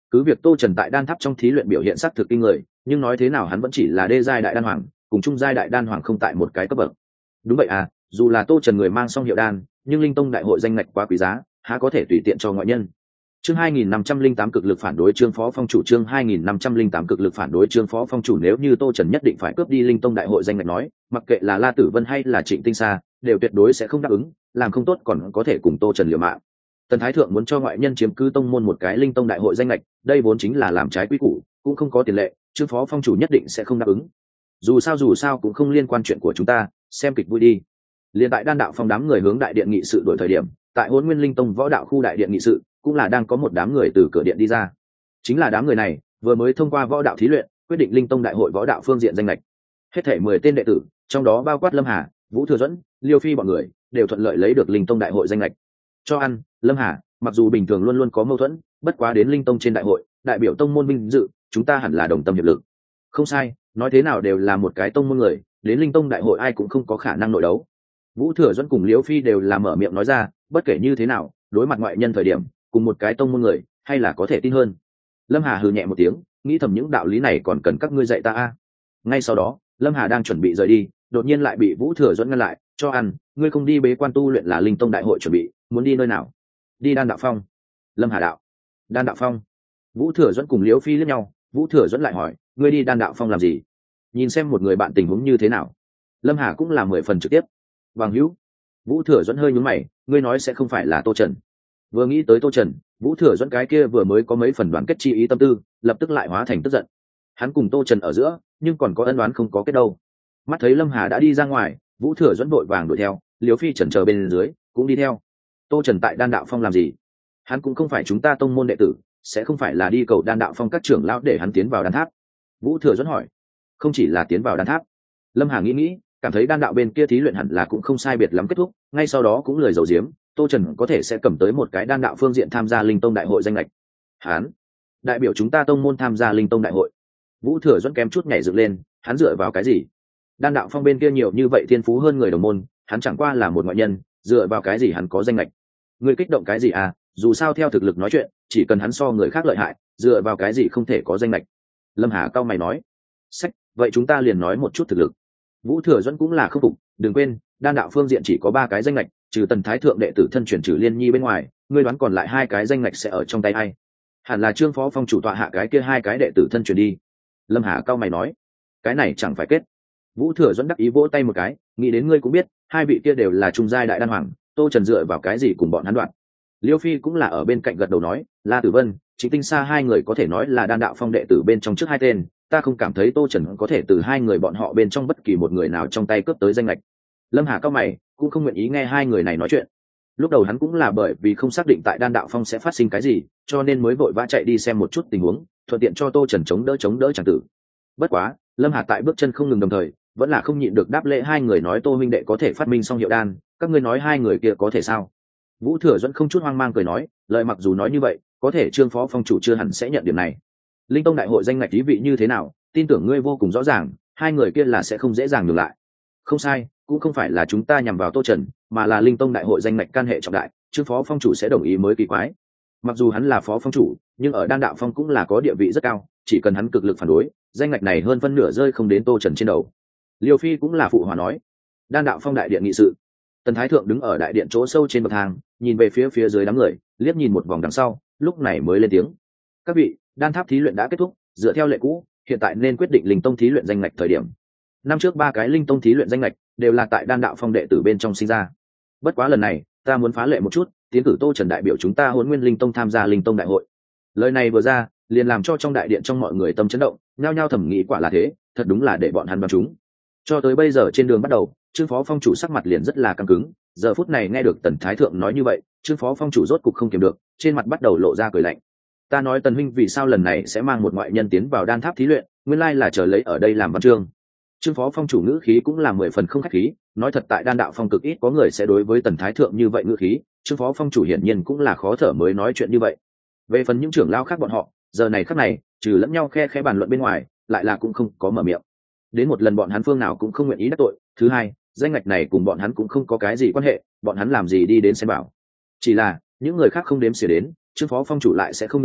Speaker 1: cứ việc tô trần tại đan tháp trong thí luyện biểu hiện sắc thực kinh người, nhưng nói thế nào hắn vẫn chỉ là đê giai đại đan hoàng, cùng trung giai đại đan hoàng không tại một cái cấp bậc. Đúng vậy à, dù là tô trần người mang song hiệu đan, nhưng linh tông đại hội danh ngạch quá quý giá, há có thể tùy tiện cho ngoại nhân. Chương 2508 cực lực phản đối Trương Phó Phong chủ. Chương 2508 cực lực phản đối Trương Phó Phong chủ. Nếu như Tô Trần nhất định phải cướp đi Linh Tông đại hội danh ngạch nói, mặc kệ là La Tử Vân hay là Trịnh Tinh Sa, đều tuyệt đối sẽ không đáp ứng, làm không tốt còn có thể cùng Tô Trần liều mạng. Tần Thái Thượng muốn cho ngoại nhân chiếm cứ tông môn một cái Linh Tông đại hội danh ngạch, đây vốn chính là làm trái quy củ, cũng không có tiền lệ, Trương Phó Phong chủ nhất định sẽ không đáp ứng. Dù sao cũng không liên quan chuyện của chúng ta, xem kịch vui đi. Liên tại Đan đạo phong đám người hướng đại điện nghị sự đổi thời điểm, tại Hỗn Nguyên Linh Tông võ đạo khu đại điện nghị sự, cũng là đang có một đám người từ cửa điện đi ra. Chính là đám người này vừa mới thông qua võ đạo thí luyện, quyết định Linh Tông đại hội võ đạo phương diện danh lệch. Hết thể 10 tên đệ tử, trong đó bao quát Lâm Hà, Vũ Thừa Duẫn, Liêu Phi bọn người, đều thuận lợi lấy được Linh Tông đại hội danh lệch. Cho ăn, Lâm Hà, mặc dù bình thường luôn luôn có mâu thuẫn, bất quá đến Linh Tông trên đại hội, đại biểu tông môn vinh dự, chúng ta hẳn là đồng tâm hiệp lực. Không sai, nói thế nào đều là một cái tông môn người, đến Linh Tông đại hội ai cũng không có khả năng nội đấu. Vũ Thừa Duẫn cùng Liêu Phi đều là mở miệng nói ra, bất kể như thế nào, đối mặt ngoại nhân thời điểm, cùng một cái tông môn người hay là có thể tin hơn. Lâm Hà hừ nhẹ một tiếng, nghĩ thầm những đạo lý này còn cần các ngươi dạy ta a. Ngay sau đó Lâm Hà đang chuẩn bị rời đi, đột nhiên lại bị Vũ Thừa Duẫn ngăn lại. Cho ăn, ngươi không đi bế quan tu luyện là Linh Tông đại hội chuẩn bị, muốn đi nơi nào? Đi Đan đạo phong. Lâm Hà đạo. Đan đạo phong? Vũ Thừa Duẫn cùng Liễu Phi liếc nhau, Vũ Thừa Duẫn lại hỏi, ngươi đi Đan đạo phong làm gì? Nhìn xem một người bạn tình huống như thế nào. Lâm Hà cũng là 10 phần trực tiếp. Bằng hữu. Vũ Thừa Duẫn hơi nhướng mày, ngươi nói sẽ không phải là Tô Trần? Vừa nghĩ tới Tô Trần, Vũ Thừa Duẫn cái kia vừa mới có mấy phần đoàn kết chi ý tâm tư, lập tức lại hóa thành tức giận. Hắn cùng Tô Trần ở giữa, nhưng còn có ân oán không có kết đâu. Mắt thấy Lâm Hà đã đi ra ngoài, Vũ Thừa Duẫn vội vàng đuổi theo, Liễu Phi chần chờ bên dưới, cũng đi theo. Tô Trần tại Đan đạo phong làm gì? Hắn cũng không phải chúng ta tông môn đệ tử, sẽ không phải là đi cầu Đan đạo phong các trưởng lão để hắn tiến vào đan tháp. Vũ Thừa Duẫn hỏi. Không chỉ là tiến vào đan tháp. Lâm Hà nghĩ, cảm thấy đan đạo bên kia thí luyện hẳn là cũng không sai biệt lắm kết thúc, ngay sau đó cũng lười giấu giếm, Tô Trần có thể sẽ cầm tới một cái đan đạo phương diện tham gia Linh Tông đại hội danh lệch. Hắn đại biểu chúng ta tông môn tham gia Linh Tông đại hội. Vũ Thừa Duẫn kém chút nhảy dựng lên, hắn dựa vào cái gì? Đan đạo phong bên kia nhiều như vậy thiên phú hơn người đồng môn, hắn chẳng qua là một ngoại nhân, dựa vào cái gì hắn có danh lệch? Người kích động cái gì à? Dù sao theo thực lực nói chuyện, chỉ cần hắn so người khác lợi hại, dựa vào cái gì không thể có danh lệch? Lâm Hà cao mày nói. Sách, vậy chúng ta liền nói một chút thực lực. Vũ Thừa Duẫn cũng là không phục, đừng quên, đan đạo phương diện chỉ có 3 cái danh lệch, trừ Tần Thái Thượng đệ tử thân truyền trừ Liên Nhi bên ngoài, ngươi đoán còn lại 2 cái danh lệch sẽ ở trong tay ai? Hẳn là Trương Phó Phong chủ tọa hạ cái kia 2 cái đệ tử thân truyền đi. Lâm Hà cao mày nói, cái này chẳng phải kết. Vũ Thừa Duẫn đắc ý vỗ tay một cái, nghĩ đến ngươi cũng biết, 2 vị kia đều là trung giai đại đan hoàng, Tô Trần dựa vào cái gì cùng bọn hắn đoạn? Liêu Phi cũng là ở bên cạnh gật đầu nói, La Tử Vân, Trịnh Tinh Sa 2 người có thể nói là đan đạo phong đệ tử bên trong trước 2 tên, ta không cảm thấy Tô Trần có thể từ 2 người bọn họ bên trong bất kỳ một người nào trong tay cướp tới danh lệch. Lâm Hà cao mày, cũng không nguyện ý nghe 2 người này nói chuyện. Lúc đầu hắn cũng là bởi vì không xác định tại đan đạo phong sẽ phát sinh cái gì, cho nên mới vội vã chạy đi xem một chút tình huống, thuận tiện cho Tô Trần chống đỡ chẳng tử. Bất quá, Lâm Hà tại bước chân không ngừng đồng thời, vẫn là không nhịn được đáp lễ 2 người nói Tô huynh đệ có thể phát minh song hiệu đan, các ngươi nói 2 người kia có thể sao? Vũ Thừa Duẫn không chút hoang mang cười nói, lời mặc dù nói như vậy, có thể Trương Phó Phong chủ chưa hẳn sẽ nhận điểm này. Linh Tông đại hội danh ngạch ý vị như thế nào, tin tưởng ngươi vô cùng rõ ràng, 2 người kia là sẽ không dễ dàng ngược lại. Không sai, cũng không phải là chúng ta nhằm vào Tô Trần, mà là Linh Tông đại hội danh ngạch can hệ trọng đại, Trương Phó Phong chủ sẽ đồng ý mới kỳ quái. Mặc dù hắn là phó phong chủ, nhưng ở đan đạo phong cũng là có địa vị rất cao, chỉ cần hắn cực lực phản đối, danh ngạch này hơn phân nửa rơi không đến Tô Trần trên đầu. Liêu Phi cũng là phụ hòa nói. Đan đạo phong đại điện nghị sự, Tần Thái Thượng đứng ở đại điện chỗ sâu trên bậc thang, nhìn về phía dưới đám người, liếc nhìn một vòng đằng sau, lúc này mới lên tiếng. Các vị, đan tháp thí luyện đã kết thúc, dựa theo lệ cũ, hiện tại nên quyết định Linh Tông thí luyện danh ngạch thời điểm. Năm trước 3 cái Linh Tông thí luyện danh ngạch đều là tại đan đạo phong đệ tử bên trong sinh ra. Bất quá lần này, ta muốn phá lệ một chút, tiến cử Tô Trần đại biểu chúng ta Hỗn Nguyên Linh Tông tham gia Linh Tông đại hội. Lời này vừa ra, liền làm cho trong đại điện trong mọi người tâm chấn động, nhao nhao thẩm nghĩ quả là thế, thật đúng là để bọn hắn đoán chúng. Cho tới bây giờ trên đường bắt đầu, Trương Phó Phong chủ sắc mặt liền rất là căng cứng, giờ phút này nghe được Tần Thái Thượng nói như vậy, Trương Phó Phong chủ rốt cục không kiềm được, trên mặt bắt đầu lộ ra cười lạnh. Ta nói Tần huynh vì sao lần này sẽ mang một ngoại nhân tiến vào đan tháp thí luyện, nguyên lai là chờ lấy ở đây làm văn chương. Trương Phó Phong chủ ngữ khí cũng là 10 phần không khách khí, nói thật tại đan đạo phong cực ít có người sẽ đối với Tần Thái Thượng như vậy ngữ khí, Trương Phó Phong chủ hiển nhiên cũng là khó thở mới nói chuyện như vậy. Về phần những trưởng lão khác bọn họ, giờ này khắc này, trừ lẫn nhau khe bàn luận bên ngoài, lại là cũng không có mở miệng. Đến một lần bọn hắn phương nào cũng không nguyện ý đắc tội, thứ hai, danh ngạch này cùng bọn hắn cũng không có cái gì quan hệ, bọn hắn làm gì đi đến xem bảo. Chỉ là những người khác không đếm xỉa đến, Trương Phó Phong chủ lại sẽ không nhượng bộ,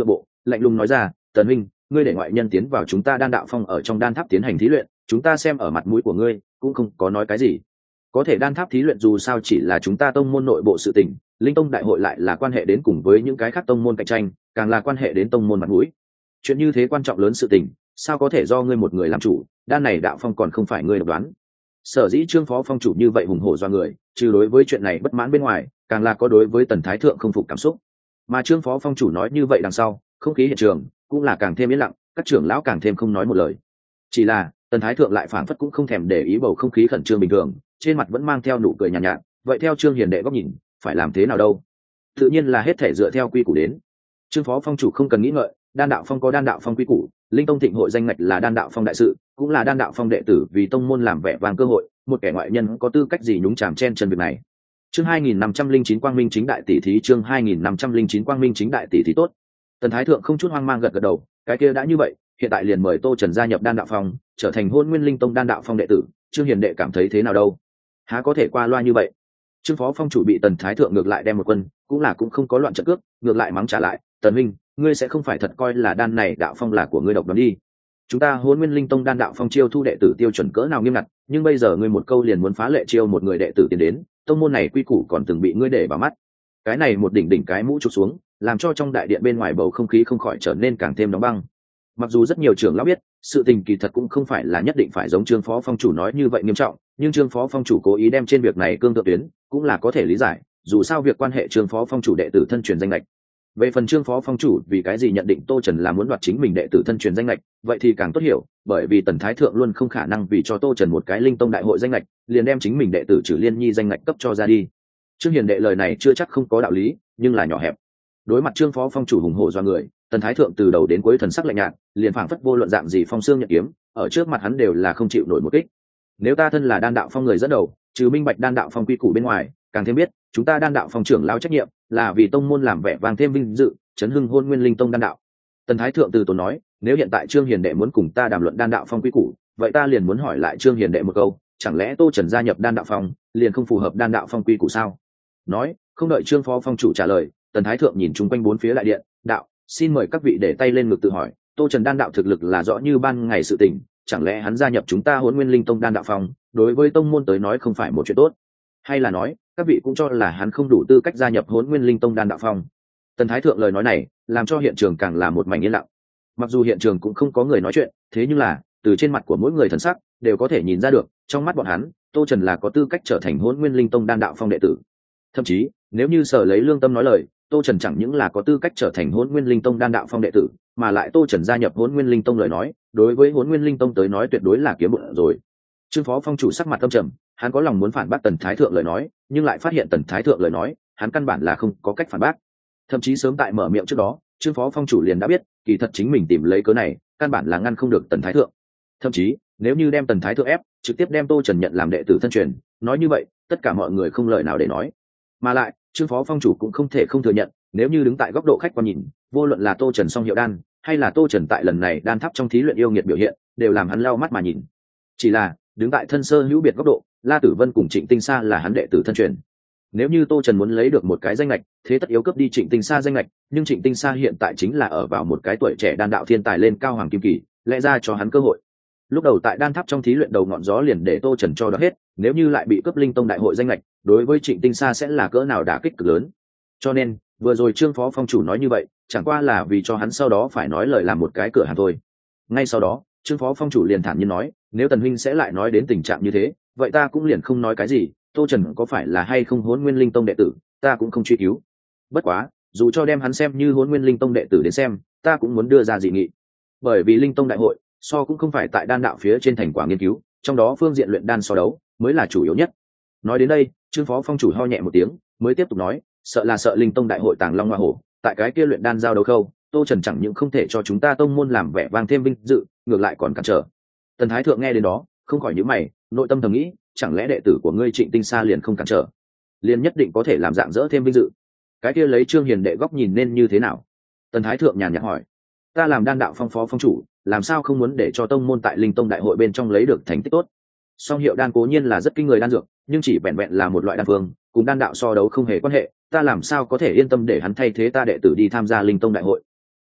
Speaker 1: lạnh lùng nói ra, Tần huynh, ngươi để ngoại nhân tiến vào chúng ta đan đạo phong ở trong đan tháp tiến hành thí luyện, chúng ta xem ở mặt mũi của ngươi cũng không có nói cái gì. Có thể đan tháp thí luyện dù sao chỉ là chúng ta tông môn nội bộ sự tình, linh tông đại hội lại là quan hệ đến cùng với những cái khác tông môn cạnh tranh, càng là quan hệ đến tông môn mặt mũi. Chuyện như thế quan trọng lớn sự tình, sao có thể do ngươi một người làm chủ, đan này đạo phong còn không phải ngươi độc đoán. Sở dĩ Trương phó phong chủ như vậy hùng hổ do người, trừ đối với chuyện này bất mãn bên ngoài, càng là có đối với Tần thái thượng không phục cảm xúc. Mà Trương phó phong chủ nói như vậy đằng sau, không khí hiện trường cũng là càng thêm yên lặng, các trưởng lão càng thêm không nói một lời. Chỉ là Tần thái thượng lại phảng phất cũng không thèm để ý bầu không khí khẩn trương bình thường, trên mặt vẫn mang theo nụ cười nhàn nhạt. Vậy theo Trương hiền đệ góc nhìn, phải làm thế nào đâu? Tự nhiên là hết thể dựa theo quy củ đến. Trương phó phong chủ không cần nghĩ ngợi, đan đạo phong có đan đạo phong quy củ, linh tông thịnh hội danh ngạch là đan đạo phong đại sự, cũng là đan đạo phong đệ tử vì tông môn làm vẻ vang cơ hội, một kẻ ngoại nhân có tư cách gì nhúng chàm chen chân việc này. Chương 2509 Quang Minh chính đại tỷ thí, chương 2509 Quang Minh chính đại tỷ thí tốt. Tần thái thượng không chút hoang mang gật gật đầu, cái kia đã như vậy, hiện tại liền mời Tô Trần gia nhập đan đạo phong, trở thành Hôn Nguyên Linh Tông đan đạo phong đệ tử, Trương hiền đệ cảm thấy thế nào đâu? Há có thể qua loa như vậy? Trương phó phong chủ bị Tần thái thượng ngược lại đem một quân, cũng không có loạn trận cướp, ngược lại mắng trả lại, Tần huynh, ngươi sẽ không phải thật coi là đan này đạo phong là của ngươi độc đoán đi. Chúng ta Hôn Nguyên Linh Tông đan đạo phong chiêu thu đệ tử tiêu chuẩn cỡ nào nghiêm ngặt, nhưng bây giờ ngươi một câu liền muốn phá lệ chiêu một người đệ tử tiến đến, tông môn này quy củ còn từng bị ngươi để vào mắt. Cái này một đỉnh cái mũ chụp xuống, làm cho trong đại điện bên ngoài bầu không khí không khỏi trở nên càng thêm đóng băng. Mặc dù rất nhiều trưởng lão biết, sự tình kỳ thật cũng không phải là nhất định phải giống Trương phó phong chủ nói như vậy nghiêm trọng, nhưng Trương phó phong chủ cố ý đem trên việc này cương thượng tuyến, cũng là có thể lý giải, dù sao việc quan hệ Trương phó phong chủ đệ tử thân truyền danh lệch. Về phần Trương phó phong chủ vì cái gì nhận định Tô Trần là muốn đoạt chính mình đệ tử thân truyền danh lệch, vậy thì càng tốt hiểu, bởi vì Tần thái thượng luôn không khả năng vì cho Tô Trần một cái linh tông đại hội danh lệch, liền đem chính mình đệ tử Trử Liên Nhi danh lệch cấp cho ra đi. Trương hiền đệ lời này chưa chắc không có đạo lý, nhưng là nhỏ hẹp. Đối mặt Trương phó phong chủ hùng hổ do người, Tần thái thượng từ đầu đến cuối thần sắc lạnh nhạt, liền phảng phất vô luận dạng gì phong xương nhận kiếm, ở trước mặt hắn đều là không chịu nổi một kích. Nếu ta thân là đan đạo phong người dẫn đầu, trừ minh bạch đan đạo phong quy củ bên ngoài, càng thêm biết chúng ta đan đạo phong trưởng lao trách nhiệm là vì tông môn làm vẻ vang thêm vinh dự, chấn hưng Hôn Nguyên Linh Tông đan đạo. Tần thái thượng từ tốn nói, nếu hiện tại Trương hiền đệ muốn cùng ta đàm luận đan đạo phong quy củ, vậy ta liền muốn hỏi lại Trương hiền đệ một câu, chẳng lẽ Tô Trần gia nhập đan đạo phong liền không phù hợp đan đạo phong quy củ sao? Nói không đợi Trương phó phong chủ trả lời, Tần thái thượng nhìn chung quanh bốn phía đại điện, đạo, xin mời các vị để tay lên ngực tự hỏi, Tô Trần đan đạo thực lực là rõ như ban ngày sự tình, chẳng lẽ hắn gia nhập chúng ta Hôn Nguyên Linh Tông đan đạo phong đối với tông môn tới nói không phải một chuyện tốt, hay là nói các vị cũng cho là hắn không đủ tư cách gia nhập Hôn Nguyên Linh Tông đan đạo phong? Tần thái thượng lời nói này làm cho hiện trường càng là một mảnh yên lặng. Mặc dù hiện trường cũng không có người nói chuyện, thế nhưng là từ trên mặt của mỗi người thần sắc đều có thể nhìn ra được, trong mắt bọn hắn Tô Trần là có tư cách trở thành Hôn Nguyên Linh Tông đan đạo phong đệ tử. Thậm chí nếu như sở lấy lương tâm nói lời, Tô Trần chẳng những là có tư cách trở thành Hôn Nguyên Linh Tông đan đạo phong đệ tử, mà lại Tô Trần gia nhập Hôn Nguyên Linh Tông lời nói, đối với Hôn Nguyên Linh Tông tới nói tuyệt đối là kiếm bụng rồi. Trương phó phong chủ sắc mặt âm trầm, hắn có lòng muốn phản bác Tần thái thượng lời nói, nhưng lại phát hiện Tần thái thượng lời nói, hắn căn bản là không có cách phản bác. Thậm chí sớm tại mở miệng trước đó, Trương phó phong chủ liền đã biết, kỳ thật chính mình tìm lấy cớ này, căn bản là ngăn không được Tần thái thượng. Thậm chí nếu như đem Tần thái thượng ép, trực tiếp đem Tô Trần nhận làm đệ tử thân truyền, nói như vậy tất cả mọi người không lời nào để nói. Mà lại Trương phó phong chủ cũng không thể không thừa nhận, nếu như đứng tại góc độ khách quan nhìn, vô luận là Tô Trần song hiệu đan, hay là Tô Trần tại lần này đan tháp trong thí luyện yêu nghiệt biểu hiện, đều làm hắn lau mắt mà nhìn. Chỉ là đứng tại thân sơ hữu biệt góc độ, La Tử Vân cùng Trịnh Tinh Sa là hắn đệ tử thân truyền. Nếu như Tô Trần muốn lấy được một cái danh lệch, thế tất yếu cướp đi Trịnh Tinh Sa danh lệch, nhưng Trịnh Tinh Sa hiện tại chính là ở vào một cái tuổi trẻ đan đạo thiên tài lên cao hoàng kim kỳ, lẽ ra cho hắn cơ hội. Lúc đầu tại đan tháp trong thí luyện đầu ngọn gió liền để Tô Trần cho đó hết, nếu như lại bị cướp Linh Tông đại hội danh lệch, đối với Trịnh Tinh Sa sẽ là cỡ nào đả kích cực lớn. Cho nên vừa rồi Trương phó phong chủ nói như vậy, chẳng qua là vì cho hắn sau đó phải nói lời làm một cái cửa hàng thôi. Ngay sau đó Trương phó phong chủ liền thản nhiên nói, nếu Tần huynh sẽ lại nói đến tình trạng như thế, vậy ta cũng liền không nói cái gì, Tô Trần có phải là hay không Hôn Nguyên Linh Tông đệ tử, ta cũng không truy cứu. Bất quá dù cho đem hắn xem như Hôn Nguyên Linh Tông đệ tử đến xem, ta cũng muốn đưa ra dị nghị. Bởi vì Linh Tông đại hội so cũng không phải tại đan đạo phía trên thành quả nghiên cứu, trong đó phương diện luyện đan so đấu mới là chủ yếu nhất. Nói đến đây, Trương phó phong chủ ho nhẹ một tiếng, mới tiếp tục nói, sợ Linh Tông đại hội tàng long hoa hổ, tại cái kia luyện đan giao đấu khâu, Tô Trần chẳng những không thể cho chúng ta tông môn làm vẻ vang thêm vinh dự, ngược lại còn cản trở. Tần thái thượng nghe đến đó không khỏi nhíu mày, nội tâm thầm nghĩ, chẳng lẽ đệ tử của ngươi Trịnh Tinh Sa liền không cản trở, liền nhất định có thể làm dạng dỡ thêm vinh dự? Cái kia lấy Trương hiền đệ góc nhìn nên như thế nào? Tần thái thượng nhàn nhạt hỏi. Ta làm đan đạo phong phó phong chủ, làm sao không muốn để cho tông môn tại Linh Tông đại hội bên trong lấy được thành tích tốt? Song hiệu đan cố nhiên là rất kinh người đan dược, nhưng chỉ vẹn vẹn là một loại đan phương, cùng đan đạo so đấu không hề quan hệ, ta làm sao có thể yên tâm để hắn thay thế ta đệ tử đi tham gia Linh Tông đại hội?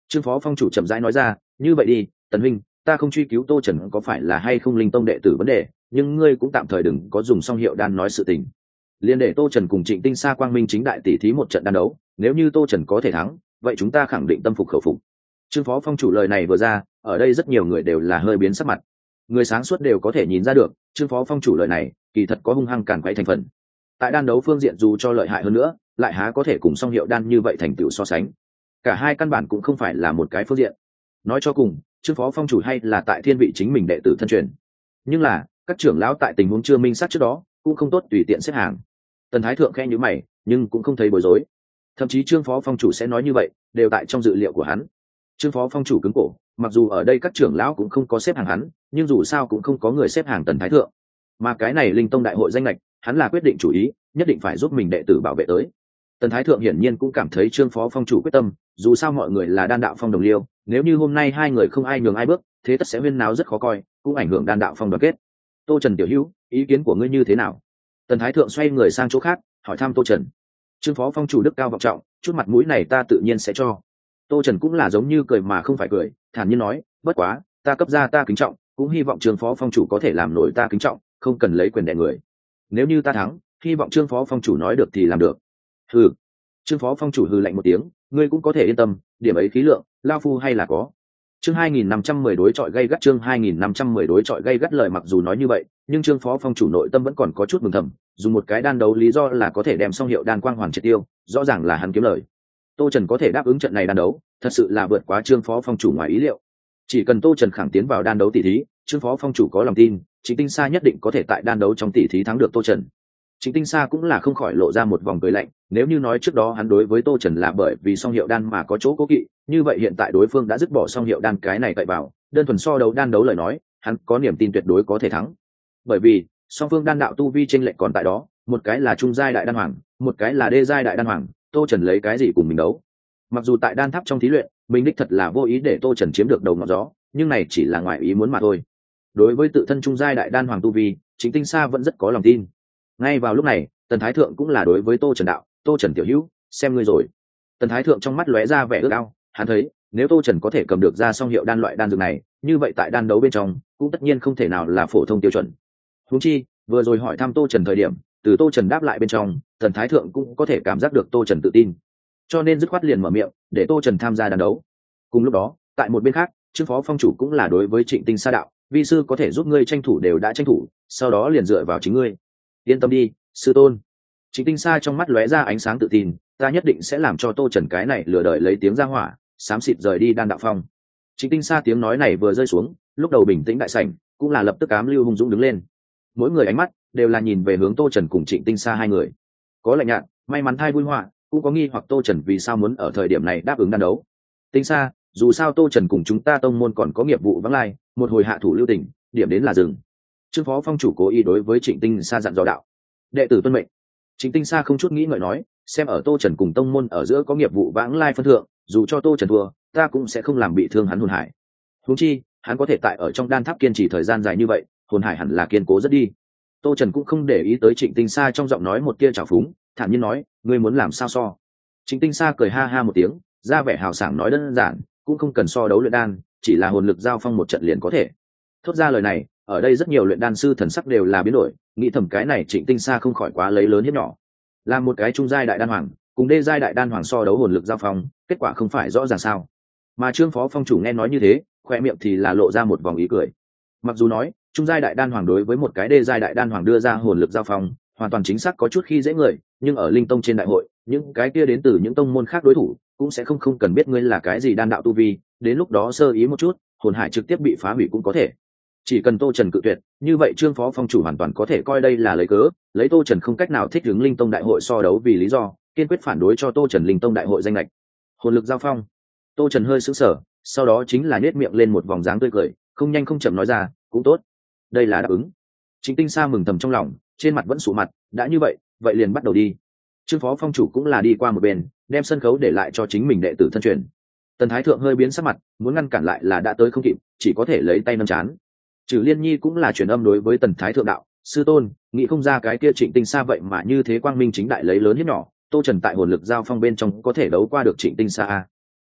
Speaker 1: Trương phó phong chủ chậm rãi nói ra, như vậy đi Tần huynh, ta không truy cứu Tô Trần có phải là hay không linh tông đệ tử vấn đề, nhưng ngươi cũng tạm thời đừng có dùng song hiệu đan nói sự tình. Liên để Tô Trần cùng Trịnh Tinh Sa quang minh chính đại tỷ thí một trận đan đấu, nếu như Tô Trần có thể thắng, vậy chúng ta khẳng định tâm phục khẩu phục. Trương phó phong chủ lời này vừa ra, ở đây rất nhiều người đều là hơi biến sắc mặt. Người sáng suốt đều có thể nhìn ra được, Trương phó phong chủ lời này kỳ thật có hung hăng càn quay thành phần. Tại đan đấu phương diện dù cho lợi hại hơn nữa, lại há có thể cùng song hiệu đan như vậy thành tựu so sánh. Cả hai căn bản cũng không phải là một cái phương diện. Nói cho cùng, Trương phó phong chủ hay là tại thiên vị chính mình đệ tử thân truyền. Nhưng là các trưởng lão tại tình huống chưa minh xác trước đó cũng không tốt tùy tiện xếp hàng. Tần Thái Thượng khe nhíu mày, nhưng cũng không thấy bối rối. Thậm chí Trương phó phong chủ sẽ nói như vậy, đều tại trong dự liệu của hắn. Trương phó phong chủ cứng cổ, mặc dù ở đây các trưởng lão cũng không có xếp hàng hắn, nhưng dù sao cũng không có người xếp hàng Tần Thái Thượng. Mà cái này linh tông đại hội danh lệch, hắn là quyết định chủ ý, nhất định phải giúp mình đệ tử bảo vệ tới. Tần Thái Thượng hiển nhiên cũng cảm thấy Trương phó phong chủ quyết tâm, dù sao mọi người là đan đạo phong đồng liêu, nếu như hôm nay hai người không ai nhường ai bước, thế tất sẽ huyên náo rất khó coi, cũng ảnh hưởng đan đạo phong đoàn kết. Tô Trần tiểu hữu, ý kiến của ngươi như thế nào? Tần Thái Thượng xoay người sang chỗ khác, hỏi thăm Tô Trần. Trương phó phong chủ đức cao vọng trọng, chút mặt mũi này ta tự nhiên sẽ cho. Tô Trần cũng là giống như cười mà không phải cười, thản nhiên nói, bất quá, ta cấp ra ta kính trọng, cũng hy vọng Trương phó phong chủ có thể làm nổi ta kính trọng, không cần lấy quyền đè người. Nếu như ta thắng, hy vọng Trương phó phong chủ nói được thì làm được. Hừ. Trương phó phong chủ hừ lạnh một tiếng, ngươi cũng có thể yên tâm, điểm ấy khí lượng, lao phu hay là có. Chương 2510 đối chọi gay gắt, chương 2510 đối chọi gay gắt. Lời mặc dù nói như vậy, nhưng Trương phó phong chủ nội tâm vẫn còn có chút mừng thầm, dùng một cái đan đấu lý do là có thể đem song hiệu đan quang hoàn triệt tiêu, rõ ràng là hắn kiếm lời. Tô Trần có thể đáp ứng trận này đan đấu, thật sự là vượt quá Trương phó phong chủ ngoài ý liệu. Chỉ cần Tô Trần khẳng tiến vào đan đấu tỷ thí, Trương phó phong chủ có lòng tin, Trịnh Tinh Sa nhất định có thể tại đan đấu trong tỷ thí thắng được Tô Trần. Trịnh Tinh Sa cũng là không khỏi lộ ra một vòng cười lạnh, nếu như nói trước đó hắn đối với Tô Trần là bởi vì song hiệu đan mà có chỗ cố kỵ, như vậy hiện tại đối phương đã dứt bỏ song hiệu đan cái này cậy vào, đơn thuần so đấu đan đấu lời nói, hắn có niềm tin tuyệt đối có thể thắng. Bởi vì, song phương đan đạo tu vi chênh lệch còn tại đó, một cái là trung giai đại đan hoàng, một cái là đê giai đại đan hoàng, Tô Trần lấy cái gì cùng mình đấu? Mặc dù tại đan tháp trong thí luyện, mình đích thật là vô ý để Tô Trần chiếm được đầu ngọn gió, nhưng này chỉ là ngoài ý muốn mà thôi. Đối với tự thân trung giai đại đan hoàng tu vi, Trịnh Tinh Sa vẫn rất có lòng tin. Ngay vào lúc này, Tần Thái Thượng cũng là đối với Tô Trần đạo, Tô Trần tiểu hữu, xem ngươi rồi. Tần Thái Thượng trong mắt lóe ra vẻ ước ao, hắn thấy nếu Tô Trần có thể cầm được ra song hiệu đan loại đan dược này, như vậy tại đan đấu bên trong cũng tất nhiên không thể nào là phổ thông tiêu chuẩn. Huống chi vừa rồi hỏi thăm Tô Trần thời điểm, từ Tô Trần đáp lại bên trong, Tần Thái Thượng cũng có thể cảm giác được Tô Trần tự tin, cho nên dứt khoát liền mở miệng để Tô Trần tham gia đan đấu. Cùng lúc đó, tại một bên khác, Trương phó phong chủ cũng là đối với Trịnh Tinh Sa đạo, vi sư có thể giúp ngươi tranh thủ đều đã tranh thủ, sau đó liền dựa vào chính ngươi. Yên tâm đi, sư tôn. Trịnh Tinh Sa trong mắt lóe ra ánh sáng tự tin, ta nhất định sẽ làm cho Tô Trần cái này lừa đời lấy tiếng ra hỏa, xám xịt rời đi đan đạo phong. Trịnh Tinh Sa tiếng nói này vừa rơi xuống, lúc đầu bình tĩnh đại sảnh cũng là lập tức ám lưu hung dũng đứng lên. Mỗi người ánh mắt đều là nhìn về hướng Tô Trần cùng Trịnh Tinh Sa hai người. Có lạnh nhạt, may mắn thay vui họa, cũng có nghi hoặc Tô Trần vì sao muốn ở thời điểm này đáp ứng đan đấu. Tinh Sa, dù sao Tô Trần cùng chúng ta tông môn còn có nghiệp vụ vắng lai, một hồi hạ thủ lưu tình, điểm đến là dừng. Trương phó phong chủ cố ý đối với Trịnh Tinh Sa dặn dò đạo. Đệ tử tuân mệnh. Trịnh Tinh Sa không chút nghĩ ngợi nói, xem ở Tô Trần cùng tông môn ở giữa có nghiệp vụ vãng lai phân thượng, dù cho Tô Trần thua, ta cũng sẽ không làm bị thương hắn hồn hải. Huống chi, hắn có thể tại ở trong đan tháp kiên trì thời gian dài như vậy, hồn hải hẳn là kiên cố rất đi. Tô Trần cũng không để ý tới Trịnh Tinh Sa trong giọng nói một tia trào phúng, thản nhiên nói, ngươi muốn làm sao so? Trịnh Tinh Sa cười ha ha một tiếng, ra vẻ hào sảng nói đơn giản, cũng không cần so đấu luyện đan, chỉ là hồn lực giao phong một trận liền có thể. Thốt ra lời này, ở đây rất nhiều luyện đan sư thần sắc đều là biến đổi, nghĩ thầm cái này Trịnh Tinh Sa không khỏi quá lấy lớn hiếp nhỏ. Là một cái trung giai đại đan hoàng, cùng đê giai đại đan hoàng so đấu hồn lực giao phong, kết quả không phải rõ ràng sao? Mà Trương phó phong chủ nghe nói như thế, khoe miệng thì là lộ ra một vòng ý cười. Mặc dù nói, trung giai đại đan hoàng đối với một cái đê giai đại đan hoàng đưa ra hồn lực giao phong, hoàn toàn chính xác có chút khi dễ người, nhưng ở linh tông trên đại hội, những cái kia đến từ những tông môn khác đối thủ, cũng sẽ không cần biết ngươi là cái gì đan đạo tu vi, đến lúc đó sơ ý một chút, hồn hải trực tiếp bị phá hủy cũng có thể. Chỉ cần Tô Trần cự tuyệt, như vậy Trương phó phong chủ hoàn toàn có thể coi đây là lấy cớ, lấy Tô Trần không cách nào thích ứng linh tông đại hội so đấu vì lý do, kiên quyết phản đối cho Tô Trần linh tông đại hội danh lệch. Hồn lực giao phong. Tô Trần hơi sững sờ, sau đó chính là nhếch miệng lên một vòng dáng tươi cười, không nhanh không chậm nói ra, cũng tốt, đây là đáp ứng. Trịnh Tinh Sa mừng thầm trong lòng, trên mặt vẫn sụ mặt, đã như vậy, vậy liền bắt đầu đi. Trương phó phong chủ cũng là đi qua một bên, đem sân khấu để lại cho chính mình đệ tử thân truyền. Tần Thái Thượng hơi biến sắc mặt, muốn ngăn cản lại là đã tới không kịp, chỉ có thể lấy tay nâng chán. Trừ Liên Nhi cũng là truyền âm đối với Tần Thái Thượng đạo, sư tôn, nghĩ không ra cái kia Trịnh Tinh Sa vậy mà như thế quang minh chính đại lấy lớn hiếp nhỏ, Tô Trần tại hồn lực giao phong bên trong có thể đấu qua được Trịnh Tinh Sa.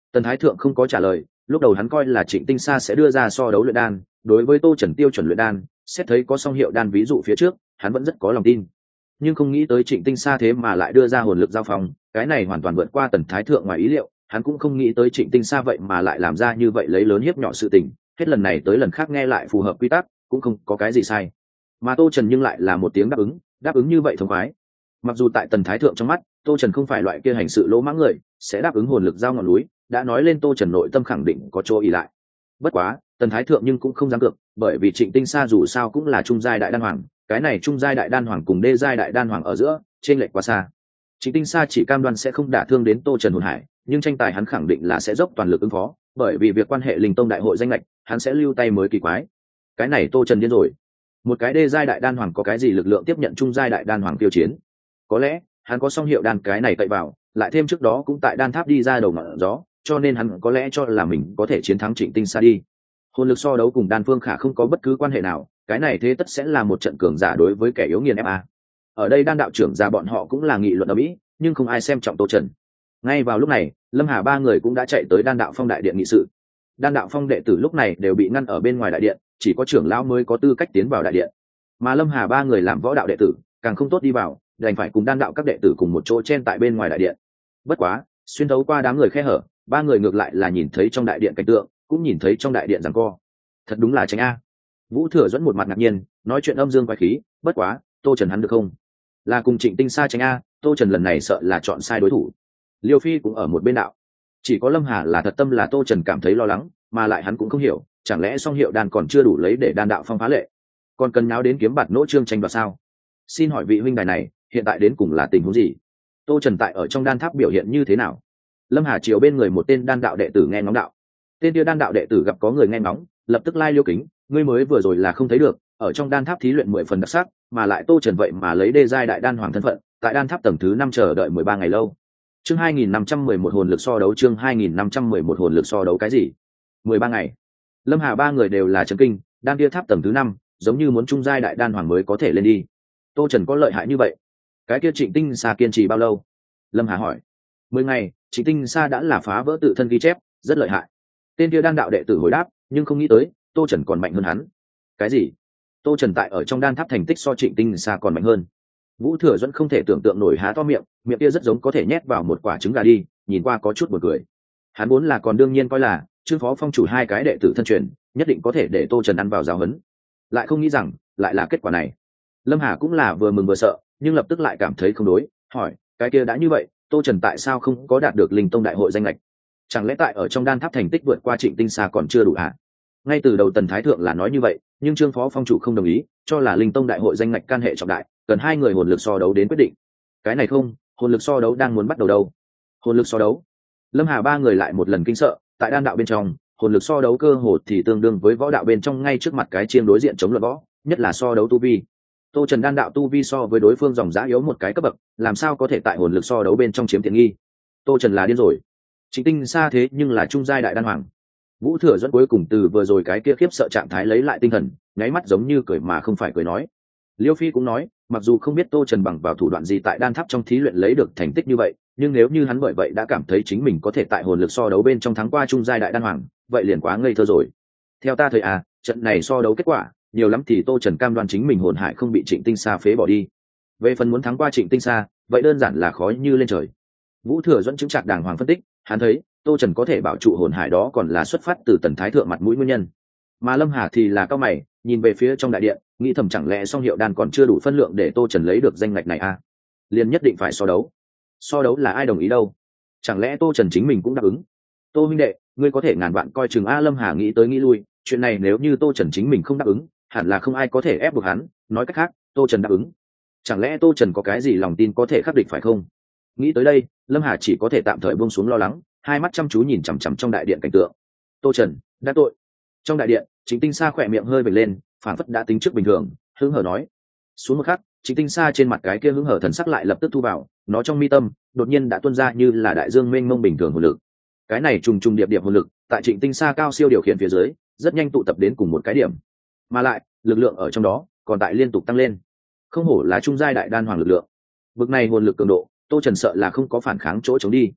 Speaker 1: Tần Thái Thượng không có trả lời, lúc đầu hắn coi là Trịnh Tinh Sa sẽ đưa ra so đấu luyện đan, đối với Tô Trần tiêu chuẩn luyện đan, xét thấy có song hiệu đan ví dụ phía trước, hắn vẫn rất có lòng tin. Nhưng không nghĩ tới Trịnh Tinh Sa thế mà lại đưa ra hồn lực giao phong, cái này hoàn toàn vượt qua Tần Thái Thượng ngoài ý liệu, hắn cũng không nghĩ tới Trịnh Tinh Sa vậy mà lại làm ra như vậy lấy lớn hiếp nhỏ sự tình, hết lần này tới lần khác nghe lại phù hợp quy tắc, cũng không có cái gì sai. Mà Tô Trần nhưng lại là một tiếng đáp ứng như vậy thông khoái. Mặc dù tại Tần Thái Thượng trong mắt, Tô Trần không phải loại kia hành sự lỗ mãng người, sẽ đáp ứng hồn lực giao ngọn núi, đã nói lên Tô Trần nội tâm khẳng định có chỗ ỷ lại. Bất quá, Tần Thái Thượng nhưng cũng không dám cược, bởi vì Trịnh Tinh Sa dù sao cũng là trung giai đại đan hoàng, cái này trung giai đại đan hoàng cùng đê giai đại đan hoàng ở giữa, trên lệch quá xa. Trịnh Tinh Sa chỉ cam đoan sẽ không đả thương đến Tô Trần hồn hải, nhưng tranh tài hắn khẳng định là sẽ dốc toàn lực ứng phó, bởi vì việc quan hệ Linh Tông đại hội danh lệch, hắn sẽ lưu tay mới kỳ quái. Cái này Tô Trần điên rồi. Một cái đê giai đại đan hoàng có cái gì lực lượng tiếp nhận trung giai đại đan hoàng tiêu chiến? Có lẽ hắn có song hiệu đan cái này cậy vào, lại thêm trước đó cũng tại đan tháp đi ra đầu ngọn gió, cho nên hắn có lẽ cho là mình có thể chiến thắng Trịnh Tinh Sa đi. Hồn lực so đấu cùng đan phương khả không có bất cứ quan hệ nào, cái này thế tất sẽ là một trận cường giả đối với kẻ yếu nghiền ép a. Ở đây đan đạo trưởng già bọn họ cũng là nghị luận ở mỹ, nhưng không ai xem trọng Tô Trần. Ngay vào lúc này, Lâm Hà ba người cũng đã chạy tới Đan đạo phong đại điện nghị sự. Đan đạo phong đệ tử lúc này đều bị ngăn ở bên ngoài đại điện, chỉ có trưởng lão mới có tư cách tiến vào đại điện. Mà Lâm Hà ba người làm võ đạo đệ tử, càng không tốt đi vào, đành phải cùng đan đạo các đệ tử cùng một chỗ chen tại bên ngoài đại điện. Bất quá, xuyên thấu qua đám người khe hở, ba người ngược lại là nhìn thấy trong đại điện cảnh tượng, cũng nhìn thấy trong đại điện giằng co. Thật đúng là tránh a. Vũ Thừa dẫn một mặt ngạc nhiên, nói chuyện âm dương quái khí, bất quá, Tô Trần hắn được không? Là cùng Trịnh Tinh Sa tránh a, Tô Trần lần này sợ là chọn sai đối thủ. Liêu Phi cũng ở một bên đạo, chỉ có Lâm Hà là thật tâm là Tô Trần cảm thấy lo lắng, mà lại hắn cũng không hiểu, chẳng lẽ song hiệu đan còn chưa đủ lấy để đan đạo phong phá lệ, còn cần nháo đến kiếm bạt nỗ trương tranh đoạt sao? Xin hỏi vị huynh đài này, hiện tại đến cùng là tình huống gì? Tô Trần tại ở trong đan tháp biểu hiện như thế nào? Lâm Hà chiều bên người một tên đan đạo đệ tử nghe ngóng đạo. Tên kia đan đạo đệ tử gặp có người nghe ngóng, lập tức lai Liêu Kính, ngươi mới vừa rồi là không thấy được, ở trong đan tháp thí luyện 10 phần đặc sắc, mà lại Tô Trần vậy mà lấy đê giai đại đan hoàng thân phận, tại đan tháp tầng thứ 5 chờ đợi 13 ngày lâu. Chương 2511 hồn lực so đấu, chương 2511 hồn lực so đấu cái gì? 13 ngày. Lâm Hà ba người đều là chấn kinh, đan kia tháp tầng thứ 5, giống như muốn trung giai đại đan hoàng mới có thể lên đi. Tô Trần có lợi hại như vậy? Cái kia Trịnh Tinh Sa kiên trì bao lâu? Lâm Hà hỏi. 10 ngày, Trịnh Tinh Sa đã là phá vỡ tự thân ghi chép, rất lợi hại. Tên kia đan đạo đệ tử hồi đáp, nhưng không nghĩ tới, Tô Trần còn mạnh hơn hắn. Cái gì? Tô Trần tại ở trong đan tháp thành tích so Trịnh Tinh Sa còn mạnh hơn. Vũ Thừa Dẫn không thể tưởng tượng nổi, há to miệng, miệng kia rất giống có thể nhét vào một quả trứng gà đi, nhìn qua có chút buồn cười. Hắn vốn là còn đương nhiên coi là Trương Phó Phong chủ hai cái đệ tử thân truyền, nhất định có thể để Tô Trần ăn vào giáo huấn, lại không nghĩ rằng lại là kết quả này. Lâm Hà cũng là vừa mừng vừa sợ, nhưng lập tức lại cảm thấy không đối, hỏi, cái kia đã như vậy, Tô Trần tại sao không có đạt được Linh Tông đại hội danh lệch? Chẳng lẽ tại ở trong đan tháp thành tích vượt qua Trịnh Tinh Sa còn chưa đủ hả? Ngay từ đầu Tần Thái Thượng là nói như vậy, nhưng Trương Phó Phong chủ không đồng ý, cho là Linh Tông đại hội danh ngạch can hệ trọng đại, cần hai người hồn lực so đấu đến quyết định. Cái này không, hồn lực so đấu đang muốn bắt đầu đâu. Hồn lực so đấu? Lâm Hà ba người lại một lần kinh sợ, tại đan đạo bên trong, hồn lực so đấu cơ hồ thì tương đương với võ đạo bên trong ngay trước mặt cái chiêng đối diện chống luận võ, nhất là so đấu tu vi. Tô Trần đan đạo tu vi so với đối phương dòng giá yếu một cái cấp bậc, làm sao có thể tại hồn lực so đấu bên trong chiếm tiện nghi? Tô Trần là điên rồi. Trịnh Tinh Sa thế nhưng là trung giai đại đan hoàng. Vũ Thừa dẫn cuối cùng từ vừa rồi cái kia khiếp sợ trạng thái lấy lại tinh thần, nháy mắt giống như cười mà không phải cười nói. Liêu Phi cũng nói, mặc dù không biết Tô Trần bằng vào thủ đoạn gì tại đan tháp trong thí luyện lấy được thành tích như vậy, nhưng nếu như hắn bởi vậy đã cảm thấy chính mình có thể tại hồn lực so đấu bên trong thắng qua trung giai đại đan hoàng, vậy liền quá ngây thơ rồi. Theo ta thấy trận này so đấu kết quả, nhiều lắm thì Tô Trần cam đoan chính mình hồn hải không bị Trịnh Tinh Sa phế bỏ đi. Về phần muốn thắng qua Trịnh Tinh Sa, vậy đơn giản là khó như lên trời. Vũ Thừa dẫn chứng trạc đàng hoàng phân tích, hắn thấy Tô Trần có thể bảo trụ hồn hải đó còn là xuất phát từ Tần Thái Thượng mặt mũi nguyên nhân. Mà Lâm Hà thì là cao mày, nhìn về phía trong đại điện, nghĩ thầm chẳng lẽ song hiệu đan còn chưa đủ phân lượng để Tô Trần lấy được danh ngạch này liền nhất định phải so đấu. So đấu là ai đồng ý đâu? Chẳng lẽ Tô Trần chính mình cũng đáp ứng? Tô huynh đệ, ngươi có thể ngàn vạn coi chừng Lâm Hà nghĩ tới nghĩ lui, chuyện này nếu như Tô Trần chính mình không đáp ứng, hẳn là không ai có thể ép buộc hắn, nói cách khác, Tô Trần đáp ứng. Chẳng lẽ Tô Trần có cái gì lòng tin có thể khắc địch phải không? Nghĩ tới đây, Lâm Hà chỉ có thể tạm thời buông xuống lo lắng, hai mắt chăm chú nhìn chằm chằm trong đại điện cảnh tượng. Tô Trần đã tội. Trong đại điện, Trịnh Tinh Sa khỏe miệng hơi vểnh lên, phảng phất đã tính trước bình thường, hứng hở nói. Xuống một khắc, Trịnh Tinh Sa trên mặt cái kia hứng hở thần sắc lại lập tức thu vào, nó trong mi tâm đột nhiên đã tuôn ra như là đại dương mênh mông bình thường hồn lực. Cái này trùng trùng điệp điệp hồn lực, tại Trịnh Tinh Sa cao siêu điều khiển phía dưới, rất nhanh tụ tập đến cùng một cái điểm, mà lại lực lượng ở trong đó còn tại liên tục tăng lên. Không hổ là trung giai đại đan hoàng lực lượng. Bực này hồn lực cường độ, Tô Trần sợ là không có phản kháng chỗ chống đi.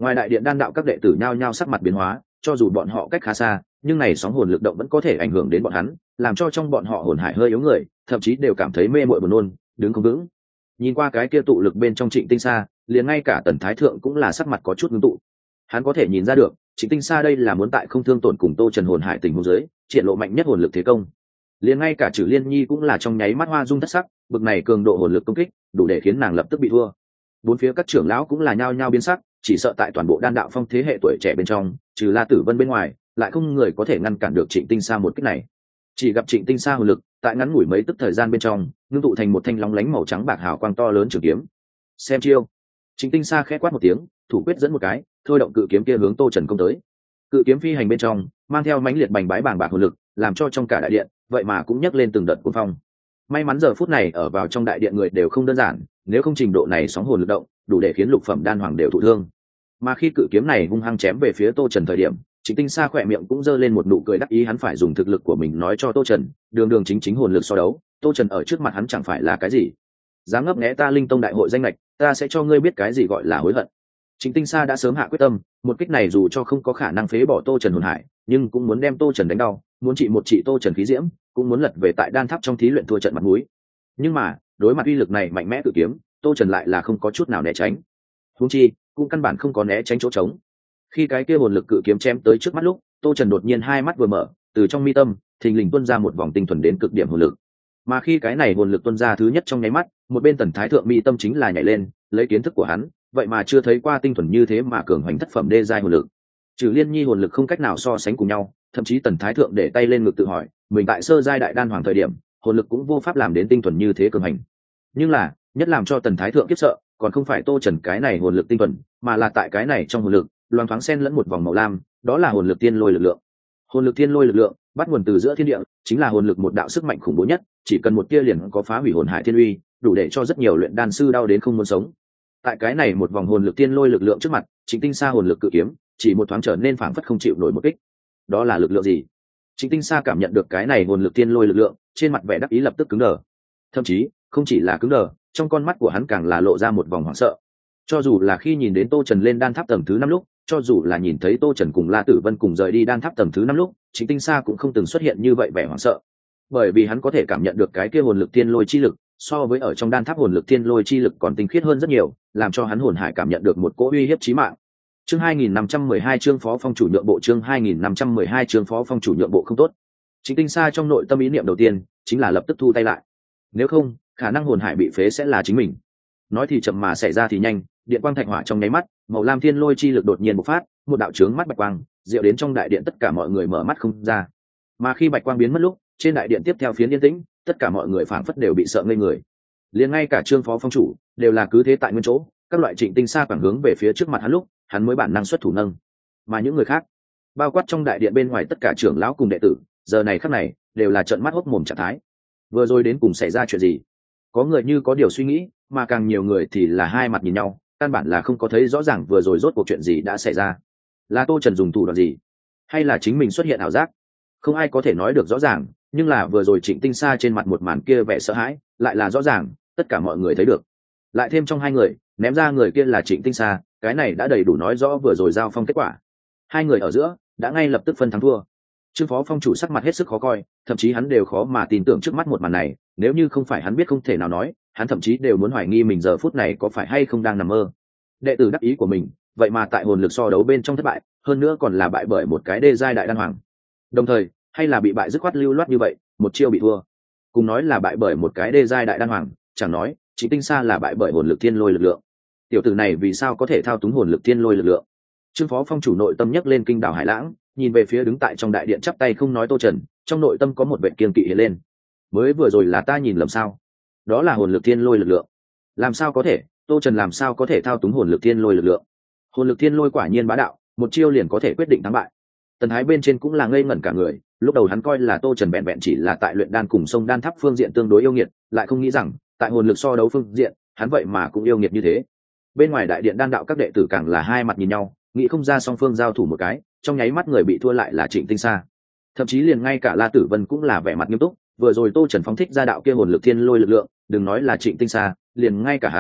Speaker 1: Ngoài đại điện đan đạo các đệ tử nhao nhao sắc mặt biến hóa, cho dù bọn họ cách khá xa nhưng này sóng hồn lực động vẫn có thể ảnh hưởng đến bọn hắn, làm cho trong bọn họ hồn hải hơi yếu người, thậm chí đều cảm thấy mê mội buồn nôn, đứng không vững. Nhìn qua cái kia tụ lực bên trong Trịnh Tinh Sa, liền ngay cả Tần Thái Thượng cũng là sắc mặt có chút ngưng tụ. Hắn có thể nhìn ra được Trịnh Tinh Sa đây là muốn tại không thương tổn cùng Tô Trần hồn hải tình huống dưới triển lộ mạnh nhất hồn lực thế công. Liền ngay cả Trử Liên Nhi cũng là trong nháy mắt hoa dung thất sắc, bực này cường độ hồn lực công kích đủ để khiến nàng lập tức bị thua. Bốn phía các trưởng lão cũng là nhao nhao biến sắc, chỉ sợ tại toàn bộ đan đạo phong thế hệ tuổi trẻ bên trong, trừ La Tử Vân bên ngoài, lại không người có thể ngăn cản được Trịnh Tinh Sa một kích này. Chỉ gặp Trịnh Tinh Sa hồn lực tại ngắn ngủi mấy tức thời gian bên trong ngưng tụ thành một thanh lóng lánh màu trắng bạc hào quang to lớn trường kiếm. Xem chiêu. Trịnh Tinh Sa khẽ quát một tiếng, thủ quyết dẫn một cái, thôi động cự kiếm kia hướng Tô Trần công tới. Cự kiếm phi hành bên trong mang theo mãnh liệt bành bái bàng bạc hồn lực, làm cho trong cả đại điện vậy mà cũng nhấc lên từng đợt cuồng phong. May mắn giờ phút này ở vào trong đại điện người đều không đơn giản, nếu không trình độ này sóng hồn lực động đủ để khiến lục phẩm đan hoàng đều thụ thương. Mà khi cự kiếm này hung hăng chém về phía Tô Trần thời điểm, Trịnh Tinh Sa khỏe miệng cũng giơ lên một nụ cười đắc ý, hắn phải dùng thực lực của mình nói cho Tô Trần, đường đường chính chính hồn lực so đấu, Tô Trần ở trước mặt hắn chẳng phải là cái gì. Dám ngấp nghé ta Linh Tông đại hội danh lệch, ta sẽ cho ngươi biết cái gì gọi là hối hận. Trịnh Tinh Sa đã sớm hạ quyết tâm, một kích này dù cho không có khả năng phế bỏ Tô Trần hồn hải, nhưng cũng muốn đem Tô Trần đánh đau, muốn trị một trị Tô Trần khí diễm, cũng muốn lật về tại đan tháp trong thí luyện thua trận mặt mũi. Nhưng mà, đối mặt uy lực này mạnh mẽ cự kiếm, Tô Trần lại là không có chút nào né tránh. Huống chi, cũng căn bản không có né tránh chỗ trống. Khi cái kia hồn lực cự kiếm chém tới trước mắt lúc, Tô Trần đột nhiên hai mắt vừa mở, từ trong mi tâm thình lình tuôn ra một vòng tinh thuần đến cực điểm hồn lực. Mà khi cái này hồn lực tuôn ra thứ nhất trong nháy mắt, một bên Tần Thái Thượng mi tâm chính là nhảy lên, lấy kiến thức của hắn, vậy mà chưa thấy qua tinh thuần như thế mà cường hoành thất phẩm đê giai hồn lực. Trừ Liên Nhi hồn lực không cách nào so sánh cùng nhau, thậm chí Tần Thái Thượng để tay lên ngực tự hỏi, mình tại sơ giai đại đan hoàng thời điểm, hồn lực cũng vô pháp làm đến tinh thuần như thế cường hành. Nhưng là, nhất làm cho Tần Thái Thượng khiếp sợ, còn không phải Tô Trần cái này hồn lực tinh thuần, mà là tại cái này trong hồn lực, loáng thoáng xen lẫn một vòng màu lam, đó là hồn lực tiên lôi lực lượng. Hồn lực tiên lôi lực lượng bắt nguồn từ giữa thiên địa, chính là hồn lực một đạo sức mạnh khủng bố nhất, chỉ cần một tia liền có phá hủy hồn hải thiên uy, đủ để cho rất nhiều luyện đan sư đau đến không muốn sống. Tại cái này một vòng hồn lực tiên lôi lực lượng trước mặt, Trịnh Tinh Sa hồn lực cự kiếm chỉ một thoáng trở nên phảng phất không chịu nổi một kích. Đó là lực lượng gì? Trịnh Tinh Sa cảm nhận được cái này hồn lực tiên lôi lực lượng, trên mặt vẻ đắc ý lập tức cứng đờ. Thậm chí, không chỉ là cứng đờ, trong con mắt của hắn càng là lộ ra một vòng hoảng sợ. Cho dù là khi nhìn đến Tô Trần lên đan tháp tầng thứ 5 lúc, cho dù là nhìn thấy Tô Trần cùng La Tử Vân cùng rời đi đan tháp tầng thứ 5 lúc, Trịnh Tinh Sa cũng không từng xuất hiện như vậy vẻ hoảng sợ. Bởi vì hắn có thể cảm nhận được cái kia hồn lực tiên lôi chi lực, so với ở trong đan tháp hồn lực tiên lôi chi lực còn tinh khiết hơn rất nhiều, làm cho hắn hồn hải cảm nhận được một cỗ uy hiếp chí mạng. Chương 2512 chương phó phong chủ nhượng bộ, chương 2512 chương phó phong chủ nhượng bộ không tốt. Trịnh Tinh Sa trong nội tâm ý niệm đầu tiên chính là lập tức thu tay lại. Nếu không, khả năng hồn hải bị phế sẽ là chính mình. Nói thì chậm mà xảy ra thì nhanh, điện quang thạch hỏa trong nháy mắt, màu lam thiên lôi chi lực đột nhiên bộc phát, một đạo chướng mắt bạch quang, diệu đến trong đại điện tất cả mọi người mở mắt không ra. Mà khi bạch quang biến mất lúc, trên đại điện tiếp theo phiến yên tĩnh, tất cả mọi người phảng phất đều bị sợ ngây người. Liền ngay cả Trương phó phong chủ đều là cứ thế tại nguyên chỗ, các loại Trịnh Tinh Sa quảng hướng về phía trước mặt hắn lúc, hắn mới bản năng xuất thủ nâng. Mà những người khác, bao quát trong đại điện bên ngoài tất cả trưởng lão cùng đệ tử, giờ này khắc này đều là trợn mắt hốt mồm trạng thái. Vừa rồi đến cùng xảy ra chuyện gì? Có người như có điều suy nghĩ, mà càng nhiều người thì là hai mặt nhìn nhau, căn bản là không có thấy rõ ràng vừa rồi rốt cuộc chuyện gì đã xảy ra. Là Tô Trần dùng thủ đoạn gì, hay là chính mình xuất hiện ảo giác? Không ai có thể nói được rõ ràng, nhưng là vừa rồi Trịnh Tinh Sa trên mặt một màn kia vẻ sợ hãi lại là rõ ràng, tất cả mọi người thấy được. Lại thêm trong hai người ném ra người kia là Trịnh Tinh Sa, cái này đã đầy đủ nói rõ vừa rồi giao phong kết quả. Hai người ở giữa đã ngay lập tức phân thắng thua. Trương phó phong chủ sắc mặt hết sức khó coi, thậm chí hắn đều khó mà tin tưởng trước mắt một màn này, nếu như không phải hắn biết không thể nào nói, hắn thậm chí đều muốn hoài nghi mình giờ phút này có phải hay không đang nằm mơ. Đệ tử đắc ý của mình, vậy mà tại hồn lực so đấu bên trong thất bại, hơn nữa còn là bại bởi một cái đê giai đại đan hoàng. Đồng thời, hay là bị bại dứt khoát lưu loát như vậy, một chiêu bị thua. Cùng nói là bại bởi một cái đê giai đại đan hoàng, chẳng nói, Trịnh Tinh Sa là bại bởi hồn lực thiên lôi lực lượng. Tiểu tử này vì sao có thể thao túng hồn lực thiên lôi lực lượng? Trương phó phong chủ nội tâm nhấc lên kinh đảo hải lãng, nhìn về phía đứng tại trong đại điện chắp tay không nói Tô Trần, trong nội tâm có một vệ kiên kỵ hiện lên. Mới vừa rồi là ta nhìn lầm sao? Đó là hồn lực thiên lôi lực lượng. Làm sao có thể? Tô Trần làm sao có thể thao túng hồn lực thiên lôi lực lượng? Hồn lực thiên lôi quả nhiên bá đạo, một chiêu liền có thể quyết định thắng bại. Tần Thái bên trên cũng là ngây ngẩn cả người, lúc đầu hắn coi là Tô Trần vẹn vẹn chỉ là tại luyện đan cùng sông đan tháp phương diện tương đối yêu nghiệt, lại không nghĩ rằng tại hồn lực so đấu phương diện, hắn vậy mà cũng yêu nghiệt như thế. Bên ngoài đại điện đan đạo các đệ tử càng là hai mặt nhìn nhau, nghĩ không ra song phương giao thủ một cái, trong nháy mắt người bị thua lại là Trịnh Tinh Sa. Thậm chí liền ngay cả La Tử Vân cũng là vẻ mặt nghiêm túc, vừa rồi Tô Trần phóng thích ra đạo kia hồn lực thiên lôi lực lượng, đừng nói là Trịnh Tinh Sa, liền ngay cả hắn,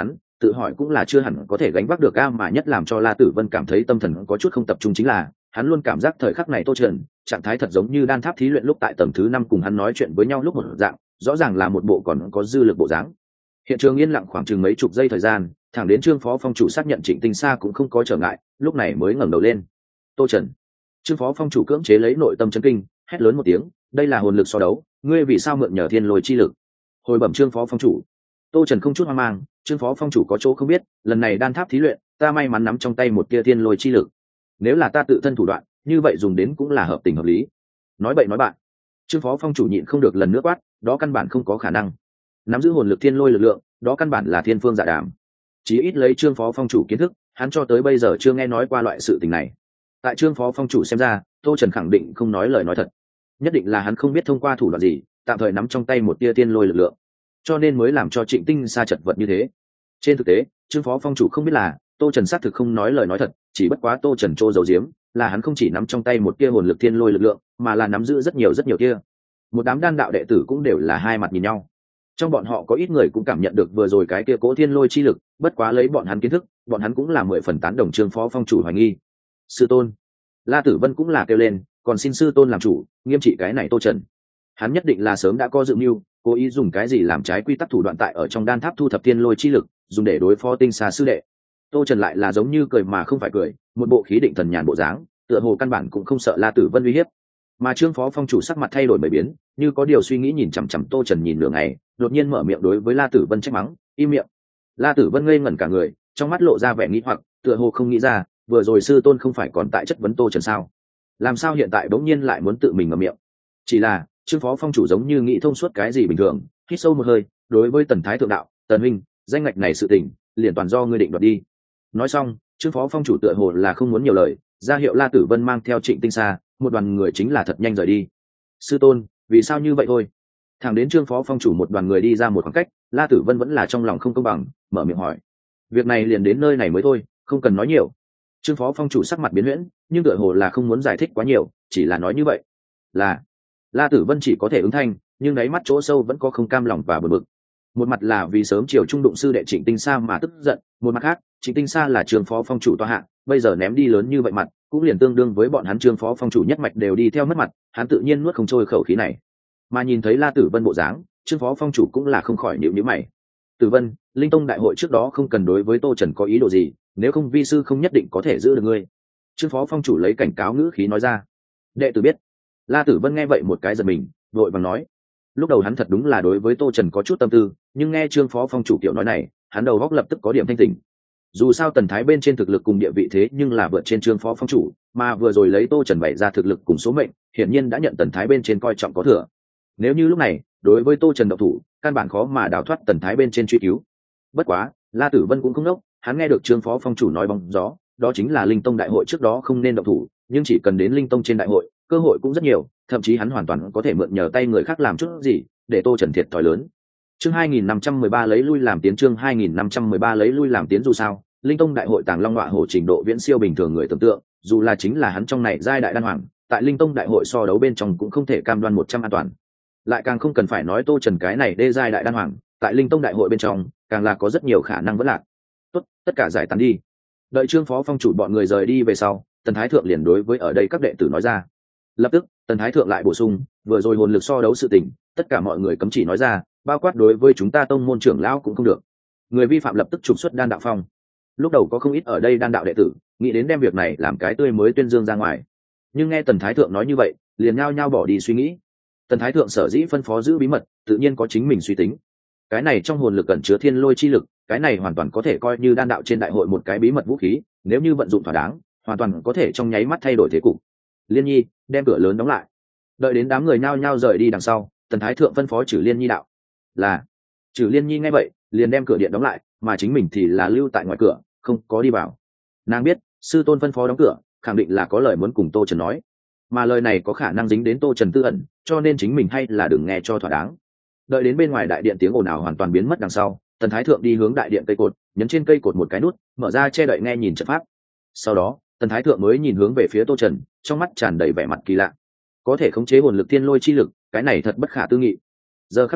Speaker 1: tự hỏi cũng là chưa hẳn có thể gánh vác được. Mà nhất làm cho La Tử Vân cảm thấy tâm thần có chút không tập trung chính là hắn luôn cảm giác thời khắc này Tô Trần trạng thái thật giống như đan tháp thí luyện lúc tại tầng thứ 5 cùng hắn nói chuyện với nhau lúc một dạng, rõ ràng là một bộ còn có dư lực bộ dáng. Hiện trường yên lặng khoảng chừng mấy chục giây thời gian, thẳng đến Trương phó phong chủ xác nhận Trịnh Tinh Sa cũng không có trở ngại, lúc này mới ngẩng đầu lên. Tô Trần. Trương phó phong chủ cưỡng chế lấy nội tâm chấn kinh, hét lớn một tiếng, đây là hồn lực so đấu, ngươi vì sao mượn nhờ thiên lôi chi lực? Hồi bẩm Trương phó phong chủ. Tô Trần không chút hoang mang, Trương phó phong chủ có chỗ không biết, lần này đan tháp thí luyện, ta may mắn nắm trong tay một tia thiên lôi chi lực. Nếu là ta tự thân thủ đoạn, như vậy dùng đến cũng là hợp tình hợp lý. Nói bậy nói bạn. Trương phó phong chủ nhịn không được lần nữa quát, đó căn bản không có khả năng. Nắm giữ hồn lực thiên lôi lực lượng, đó căn bản là thiên phương dạ đàm. Chí ít lấy Trương phó phong chủ kiến thức, hắn cho tới bây giờ chưa nghe nói qua loại sự tình này. Tại Trương phó phong chủ xem ra, Tô Trần khẳng định không nói lời nói thật, nhất định là hắn không biết thông qua thủ đoạn gì tạm thời nắm trong tay một tia thiên lôi lực lượng, cho nên mới làm cho Trịnh Tinh Sa chật vật như thế. Trên thực tế, Trương phó phong chủ không biết là Tô Trần xác thực không nói lời nói thật, chỉ bất quá Tô Trần trô giấu giếm là hắn không chỉ nắm trong tay một tia hồn lực thiên lôi lực lượng, mà là nắm giữ rất nhiều tia. Một đám đan đạo đệ tử cũng đều là hai mặt nhìn nhau. Trong bọn họ có ít người cũng cảm nhận được vừa rồi cái kia cỗ thiên lôi chi lực, bất quá lấy bọn hắn kiến thức, bọn hắn cũng là 10 phần tán đồng Trương phó phong chủ hoài nghi. Sư tôn. La Tử Vân cũng là kêu lên, còn xin sư tôn làm chủ, nghiêm trị cái này Tô Trần. Hắn nhất định là sớm đã có dự mưu, cố ý dùng cái gì làm trái quy tắc thủ đoạn tại ở trong đan tháp thu thập thiên lôi chi lực, dùng để đối phó Tinh Sa sư đệ. Tô Trần lại là giống như cười mà không phải cười, một bộ khí định thần nhàn bộ dáng, tựa hồ căn bản cũng không sợ La Tử Vân uy hiếp. Mà Trương phó phong chủ sắc mặt thay đổi mấy biến, như có điều suy nghĩ nhìn chằm chằm Tô Trần nhìn nửa ngày, đột nhiên mở miệng đối với La Tử Vân trách mắng, im miệng. La Tử Vân ngây ngẩn cả người, trong mắt lộ ra vẻ nghi hoặc, tựa hồ không nghĩ ra, vừa rồi sư tôn không phải còn tại chất vấn Tô Trần sao? Làm sao hiện tại bỗng nhiên lại muốn tự mình mở miệng? Chỉ là Trương phó phong chủ giống như nghĩ thông suốt cái gì bình thường, hít sâu một hơi, đối với Tần Thái thượng đạo, Tần huynh, danh ngạch này sự tình, liền toàn do ngươi định đoạt đi. Nói xong, Trương phó phong chủ tựa hồ là không muốn nhiều lời, ra hiệu La Tử Vân mang theo Trịnh Tinh Sa, một đoàn người chính là thật nhanh rời đi. Sư tôn, vì sao như vậy thôi? Thẳng đến Trương phó phong chủ một đoàn người đi ra một khoảng cách, La Tử Vân vẫn là trong lòng không công bằng, mở miệng hỏi. Việc này liền đến nơi này mới thôi, không cần nói nhiều. Trương phó phong chủ sắc mặt biến huyễn, nhưng tựa hồ là không muốn giải thích quá nhiều, chỉ là nói như vậy. Là La Tử Vân chỉ có thể ứng thanh, nhưng đáy mắt chỗ sâu vẫn có không cam lòng và bực bực. Một mặt là vì sớm chiều trung đụng sư đệ Trịnh Tinh Sa mà tức giận, một mặt khác, Trịnh Tinh Sa là Trương phó phong chủ tọa hạ, bây giờ ném đi lớn như vậy mặt, cũng liền tương đương với bọn hắn Trương phó phong chủ nhất mạch đều đi theo mất mặt, hắn tự nhiên nuốt không trôi khẩu khí này. Mà nhìn thấy La Tử Vân bộ dáng, Trương phó phong chủ cũng là không khỏi nhíu nhíu mày. Tử Vân, Linh Tông đại hội trước đó không cần đối với Tô Trần có ý đồ gì, nếu không vi sư không nhất định có thể giữ được ngươi. Trương phó phong chủ lấy cảnh cáo ngữ khí nói ra. Đệ tử biết. La Tử Vân nghe vậy một cái giật mình, vội vàng nói. Lúc đầu hắn thật đúng là đối với Tô Trần có chút tâm tư, nhưng nghe Trương phó phong chủ kiểu nói này, hắn đầu góc lập tức có điểm thanh tỉnh. Dù sao Tần Thái bên trên thực lực cùng địa vị thế nhưng là vượt trên Trương phó phong chủ, mà vừa rồi lấy Tô Trần bày ra thực lực cùng số mệnh, hiển nhiên đã nhận Tần Thái bên trên coi trọng có thừa. Nếu như lúc này, đối với Tô Trần độc thủ, căn bản khó mà đào thoát Tần Thái bên trên truy cứu. Bất quá, La Tử Vân cũng không ngốc, hắn nghe được Trương phó phong chủ nói bóng gió, đó chính là Linh Tông đại hội trước đó không nên động thủ, nhưng chỉ cần đến Linh Tông trên đại hội, cơ hội cũng rất nhiều, thậm chí hắn hoàn toàn có thể mượn nhờ tay người khác làm chút gì, để Tô Trần thiệt thòi lớn. Chương 2513 lấy lui làm tiến, chương 2513 lấy lui làm tiến. Dù sao, Linh Tông đại hội Tàng Long Ngọa Hổ trình độ viễn siêu bình thường người tưởng tượng, dù là chính là hắn trong này giai đại đan hoàng, tại Linh Tông đại hội so đấu bên trong cũng không thể cam đoan 100 an toàn. Lại càng không cần phải nói Tô Trần cái này đê giai đại đan hoàng, tại Linh Tông đại hội bên trong, càng là có rất nhiều khả năng vẫn lạc. Tốt, tất cả giải tán đi. Đợi Trương phó phong chủ bọn người rời đi về sau, Tần Thái thượng liền đối với ở đây các đệ tử nói ra. Lập tức, Tần Thái thượng lại bổ sung, vừa rồi hồn lực so đấu sự tình, tất cả mọi người cấm chỉ nói ra, bao quát đối với chúng ta tông môn trưởng lão cũng không được. Người vi phạm lập tức trục xuất đan đạo phong. Lúc đầu có không ít ở đây đan đạo đệ tử nghĩ đến đem việc này làm cái tươi mới tuyên dương ra ngoài, nhưng nghe Tần Thái thượng nói như vậy, liền nhao nhao bỏ đi suy nghĩ. Tần Thái thượng sở dĩ phân phó giữ bí mật, tự nhiên có chính mình suy tính. Cái này trong hồn lực ẩn chứa thiên lôi chi lực, cái này hoàn toàn có thể coi như đan đạo trên đại hội một cái bí mật vũ khí, nếu như vận dụng thỏa đáng, hoàn toàn có thể trong nháy mắt thay đổi thế cục. Liên Nhi, đem cửa lớn đóng lại. Đợi đến đám người nhao nhao rời đi đằng sau, Tần Thái thượng phân phó Trử Liên Nhi đạo. Là. Trử Liên Nhi nghe vậy, liền đem cửa điện đóng lại, mà chính mình thì là lưu tại ngoài cửa, không có đi vào. Nàng biết, sư tôn phân phó đóng cửa, khẳng định là có lời muốn cùng Tô Trần nói, mà lời này có khả năng dính đến Tô Trần tư ẩn, cho nên chính mình hay là đừng nghe cho thỏa đáng. Đợi đến bên ngoài đại điện tiếng ồn ào hoàn toàn biến mất đằng sau, Tần Thái thượng đi hướng đại điện cây cột, nhấn trên cây cột một cái nút, mở ra che đậy nghe nhìn trận pháp. Sau đó, Tần Thái thượng mới nhìn hướng về phía Tô Trần, trong mắt tràn đầy vẻ mặt kỳ lạ. Có thể khống chế hồn lực thiên lôi chi lực, cái này thật bất khả tư nghị. Giờ khắc này,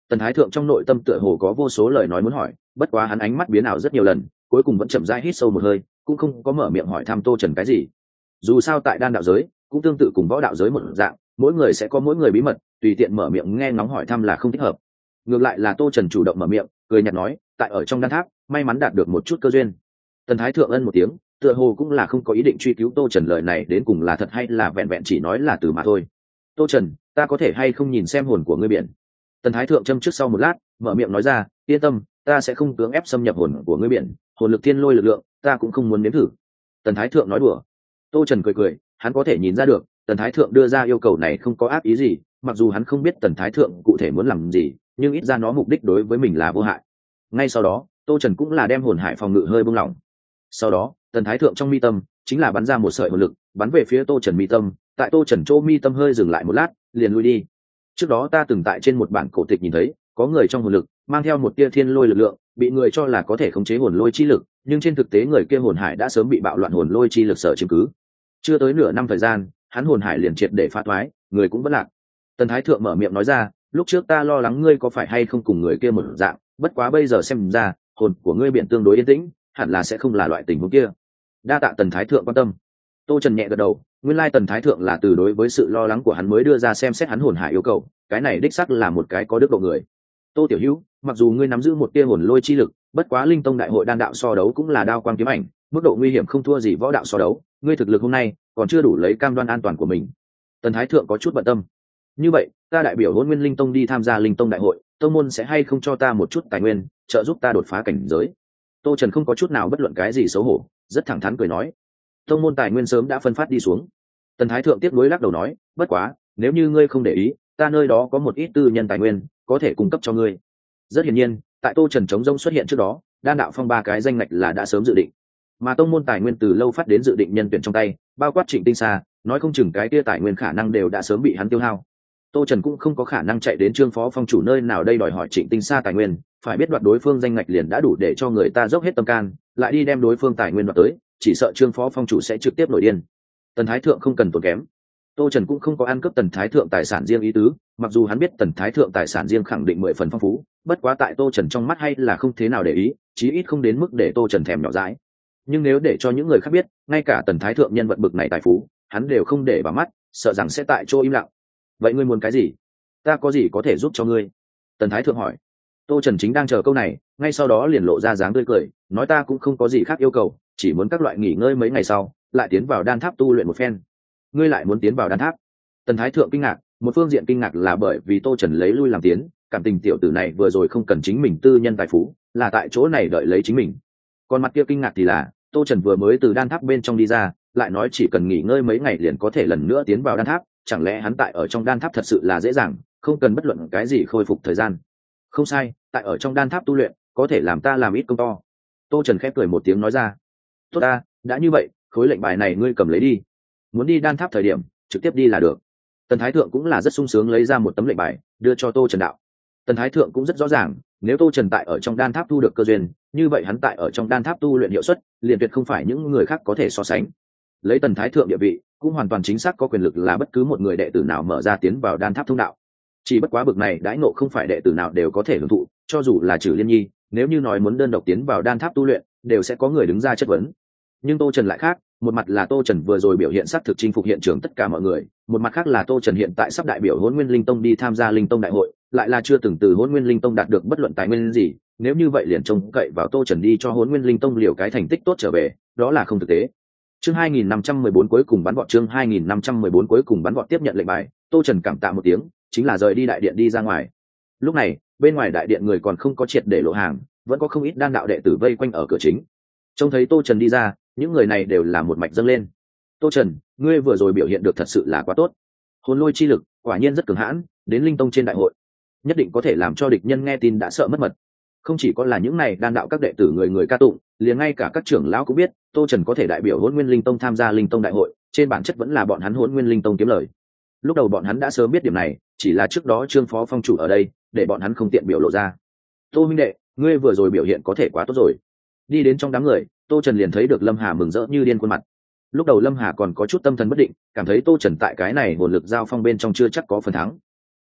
Speaker 1: Tần Thái Thượng trong nội tâm tựa hồ có vô số lời nói muốn hỏi, bất quá hắn ánh mắt biến ảo rất nhiều lần, cuối cùng vẫn chậm rãi hít sâu một hơi, cũng không có mở miệng hỏi thăm Tô Trần cái gì. Dù sao tại đan đạo giới cũng tương tự cùng võ đạo giới một dạng, mỗi người sẽ có mỗi người bí mật, tùy tiện mở miệng nghe ngóng hỏi thăm là không thích hợp. Ngược lại là Tô Trần chủ động mở miệng, cười nhạt nói, tại ở trong đan tháp, may mắn đạt được một chút cơ duyên. Tần Thái Thượng ân một tiếng, tựa hồ cũng là không có ý định truy cứu Tô Trần lời này đến cùng là thật hay là vẹn vẹn chỉ nói là từ mà thôi. Tô Trần, ta có thể hay không nhìn xem hồn của ngươi biển? Tần Thái Thượng châm trước sau một lát, mở miệng nói ra, yên tâm, ta sẽ không cưỡng ép xâm nhập hồn của ngươi biển, hồn lực thiên lôi lực lượng, ta cũng không muốn nếm thử. Tần Thái Thượng nói đùa. Tô Trần cười cười, hắn có thể nhìn ra được, Tần Thái Thượng đưa ra yêu cầu này không có ác ý gì, mặc dù hắn không biết Tần Thái Thượng cụ thể muốn làm gì, nhưng ít ra nó mục đích đối với mình là vô hại. Ngay sau đó, Tô Trần cũng là đem hồn hải phòng ngự hơi buông lỏng. Sau đó, Tần Thái Thượng trong mi tâm chính là bắn ra một sợi hồn lực, bắn về phía Tô Trần mi tâm, tại Tô Trần chỗ mi tâm hơi dừng lại một lát, liền lui đi. Trước đó ta từng tại trên một bản cổ tịch nhìn thấy, có người trong hồn lực mang theo một tia thiên lôi lực lượng, bị người cho là có thể khống chế hồn lôi chi lực, nhưng trên thực tế người kia hồn hải đã sớm bị bạo loạn hồn lôi chi lực sở chiếm cứ. Chưa tới nửa năm thời gian, hắn hồn hải liền triệt để phá thoái, người cũng vẫn lạc. Tần Thái Thượng mở miệng nói ra, lúc trước ta lo lắng ngươi có phải hay không cùng người kia một dạng, bất quá bây giờ xem ra, hồn của ngươi biển tương đối yên tĩnh, hẳn là sẽ không là loại tình huống kia. Đa tạ Tần Thái Thượng quan tâm. Tô Trần nhẹ gật đầu, nguyên lai Tần Thái Thượng là từ đối với sự lo lắng của hắn mới đưa ra xem xét hắn hồn hải yêu cầu, cái này đích xác là một cái có đức độ người. Tô Tiểu Hữu, mặc dù ngươi nắm giữ một tia hồn lôi chi lực, bất quá Linh Tông đại hội đan đạo so đấu cũng là đao quang kiếm ảnh, mức độ nguy hiểm không thua gì võ đạo so đấu, ngươi thực lực hôm nay còn chưa đủ lấy cam đoan an toàn của mình. Tần Thái Thượng có chút bận tâm. Như vậy, ta đại biểu Hỗn Nguyên Linh Tông đi tham gia Linh Tông đại hội, tông môn sẽ hay không cho ta một chút tài nguyên, trợ giúp ta đột phá cảnh giới? Tô Trần không có chút nào bất luận cái gì xấu hổ, rất thẳng thắn cười nói, tông môn tài nguyên sớm đã phân phát đi xuống. Tần Thái Thượng tiếp nối lắc đầu nói, bất quá, nếu như ngươi không để ý, ta nơi đó có một ít tư nhân tài nguyên, có thể cung cấp cho ngươi. Rất hiển nhiên, tại Tô Trần chống rông xuất hiện trước đó, đan đạo phong ba cái danh ngạch là đã sớm dự định, mà tông môn tài nguyên từ lâu phát đến dự định nhân tuyển trong tay, bao quát Trịnh Tinh Sa, nói không chừng cái kia tài nguyên khả năng đều đã sớm bị hắn tiêu hao. Tô Trần cũng không có khả năng chạy đến Trương phó phong chủ nơi nào đây đòi hỏi Trịnh Tinh Sa tài nguyên, phải biết đoạt đối phương danh ngạch liền đã đủ để cho người ta dốc hết tâm can, lại đi đem đối phương tài nguyên đoạt tới, chỉ sợ Trương phó phong chủ sẽ trực tiếp nổi điên. Tần Thái Thượng không cần tốn kém. Tô Trần cũng không có ăn cướp Tần Thái Thượng tài sản riêng ý tứ, mặc dù hắn biết Tần Thái Thượng tài sản riêng khẳng định 10 phần phong phú, bất quá tại Tô Trần trong mắt hay là không thế nào để ý, chí ít không đến mức để Tô Trần thèm nhỏ dãi. Nhưng nếu để cho những người khác biết, ngay cả Tần Thái Thượng nhân vật bực này tài phú, hắn đều không để vào mắt, sợ rằng sẽ tại chỗ im lặng. Vậy ngươi muốn cái gì? Ta có gì có thể giúp cho ngươi? Tần Thái Thượng hỏi. Tô Trần chính đang chờ câu này, ngay sau đó liền lộ ra dáng tươi cười, nói ta cũng không có gì khác yêu cầu, chỉ muốn các loại nghỉ ngơi mấy ngày sau, lại tiến vào đan tháp tu luyện một phen. Ngươi lại muốn tiến vào đan tháp? Tần Thái Thượng kinh ngạc, một phương diện kinh ngạc là bởi vì Tô Trần lấy lui làm tiến, cảm tình tiểu tử này vừa rồi không cần chính mình tư nhân tài phú, là tại chỗ này đợi lấy chính mình. Còn mặt kia kinh ngạc thì là, Tô Trần vừa mới từ đan tháp bên trong đi ra, lại nói chỉ cần nghỉ ngơi mấy ngày liền có thể lần nữa tiến vào đan tháp, chẳng lẽ hắn tại ở trong đan tháp thật sự là dễ dàng, không cần bất luận cái gì khôi phục thời gian? Không sai, tại ở trong đan tháp tu luyện, có thể làm ta làm ít công to. Tô Trần khép cười một tiếng nói ra. Tốt ta, đã như vậy, khối lệnh bài này ngươi cầm lấy đi. Muốn đi đan tháp thời điểm, trực tiếp đi là được. Tần Thái Thượng cũng là rất sung sướng lấy ra một tấm lệnh bài, đưa cho Tô Trần đạo. Tần Thái Thượng cũng rất rõ ràng, nếu Tô Trần tại ở trong đan tháp thu được cơ duyên, như vậy hắn tại ở trong đan tháp tu luyện hiệu suất, liền tuyệt không phải những người khác có thể so sánh. Lấy Tần Thái Thượng địa vị, cũng hoàn toàn chính xác có quyền lực là bất cứ một người đệ tử nào mở ra tiến vào đan tháp thông đạo. Chỉ bất quá bực này đãi ngộ không phải đệ tử nào đều có thể hưởng thụ, cho dù là Trử Liên Nhi, nếu như nói muốn đơn độc tiến vào đan tháp tu luyện, đều sẽ có người đứng ra chất vấn. Nhưng Tô Trần lại khác, một mặt là Tô Trần vừa rồi biểu hiện sắc thực chinh phục hiện trường tất cả mọi người, một mặt khác là Tô Trần hiện tại sắp đại biểu Hỗn Nguyên Linh Tông đi tham gia Linh Tông đại hội, lại là chưa từng từ Hỗn Nguyên Linh Tông đạt được bất luận tài nguyên gì, nếu như vậy liền trông cậy vào Tô Trần đi cho Hỗn Nguyên Linh Tông liều cái thành tích tốt trở về, đó là không thực tế. Chương 2514 cuối cùng bắn vọt, chương 2514 cuối cùng bắn vọt tiếp nhận lệnh bài, Tô Trần cảm tạ một tiếng, chính là rời đi đại điện đi ra ngoài. Lúc này, bên ngoài đại điện người còn không có triệt để lộ hàng, vẫn có không ít đan đạo đệ tử vây quanh ở cửa chính. Trông thấy Tô Trần đi ra, những người này đều là một mạch dâng lên. Tô Trần, ngươi vừa rồi biểu hiện được thật sự là quá tốt. Hồn lôi chi lực, quả nhiên rất cường hãn, đến Linh Tông trên đại hội, nhất định có thể làm cho địch nhân nghe tin đã sợ mất mật. Không chỉ có là những này đan đạo các đệ tử người người ca tụng, liền ngay cả các trưởng lão cũng biết, Tô Trần có thể đại biểu Hỗn Nguyên Linh Tông tham gia Linh Tông đại hội, trên bản chất vẫn là bọn hắn Hỗn Nguyên Linh Tông kiếm lời. Lúc đầu bọn hắn đã sớm biết điểm này, chỉ là trước đó Trương phó phong chủ ở đây, để bọn hắn không tiện biểu lộ ra. Tô huynh đệ, ngươi vừa rồi biểu hiện có thể quá tốt rồi. Đi đến trong đám người, Tô Trần liền thấy được Lâm Hà mừng rỡ như điên khuôn mặt. Lúc đầu Lâm Hà còn có chút tâm thần bất định, cảm thấy Tô Trần tại cái này hồn lực giao phong bên trong chưa chắc có phần thắng.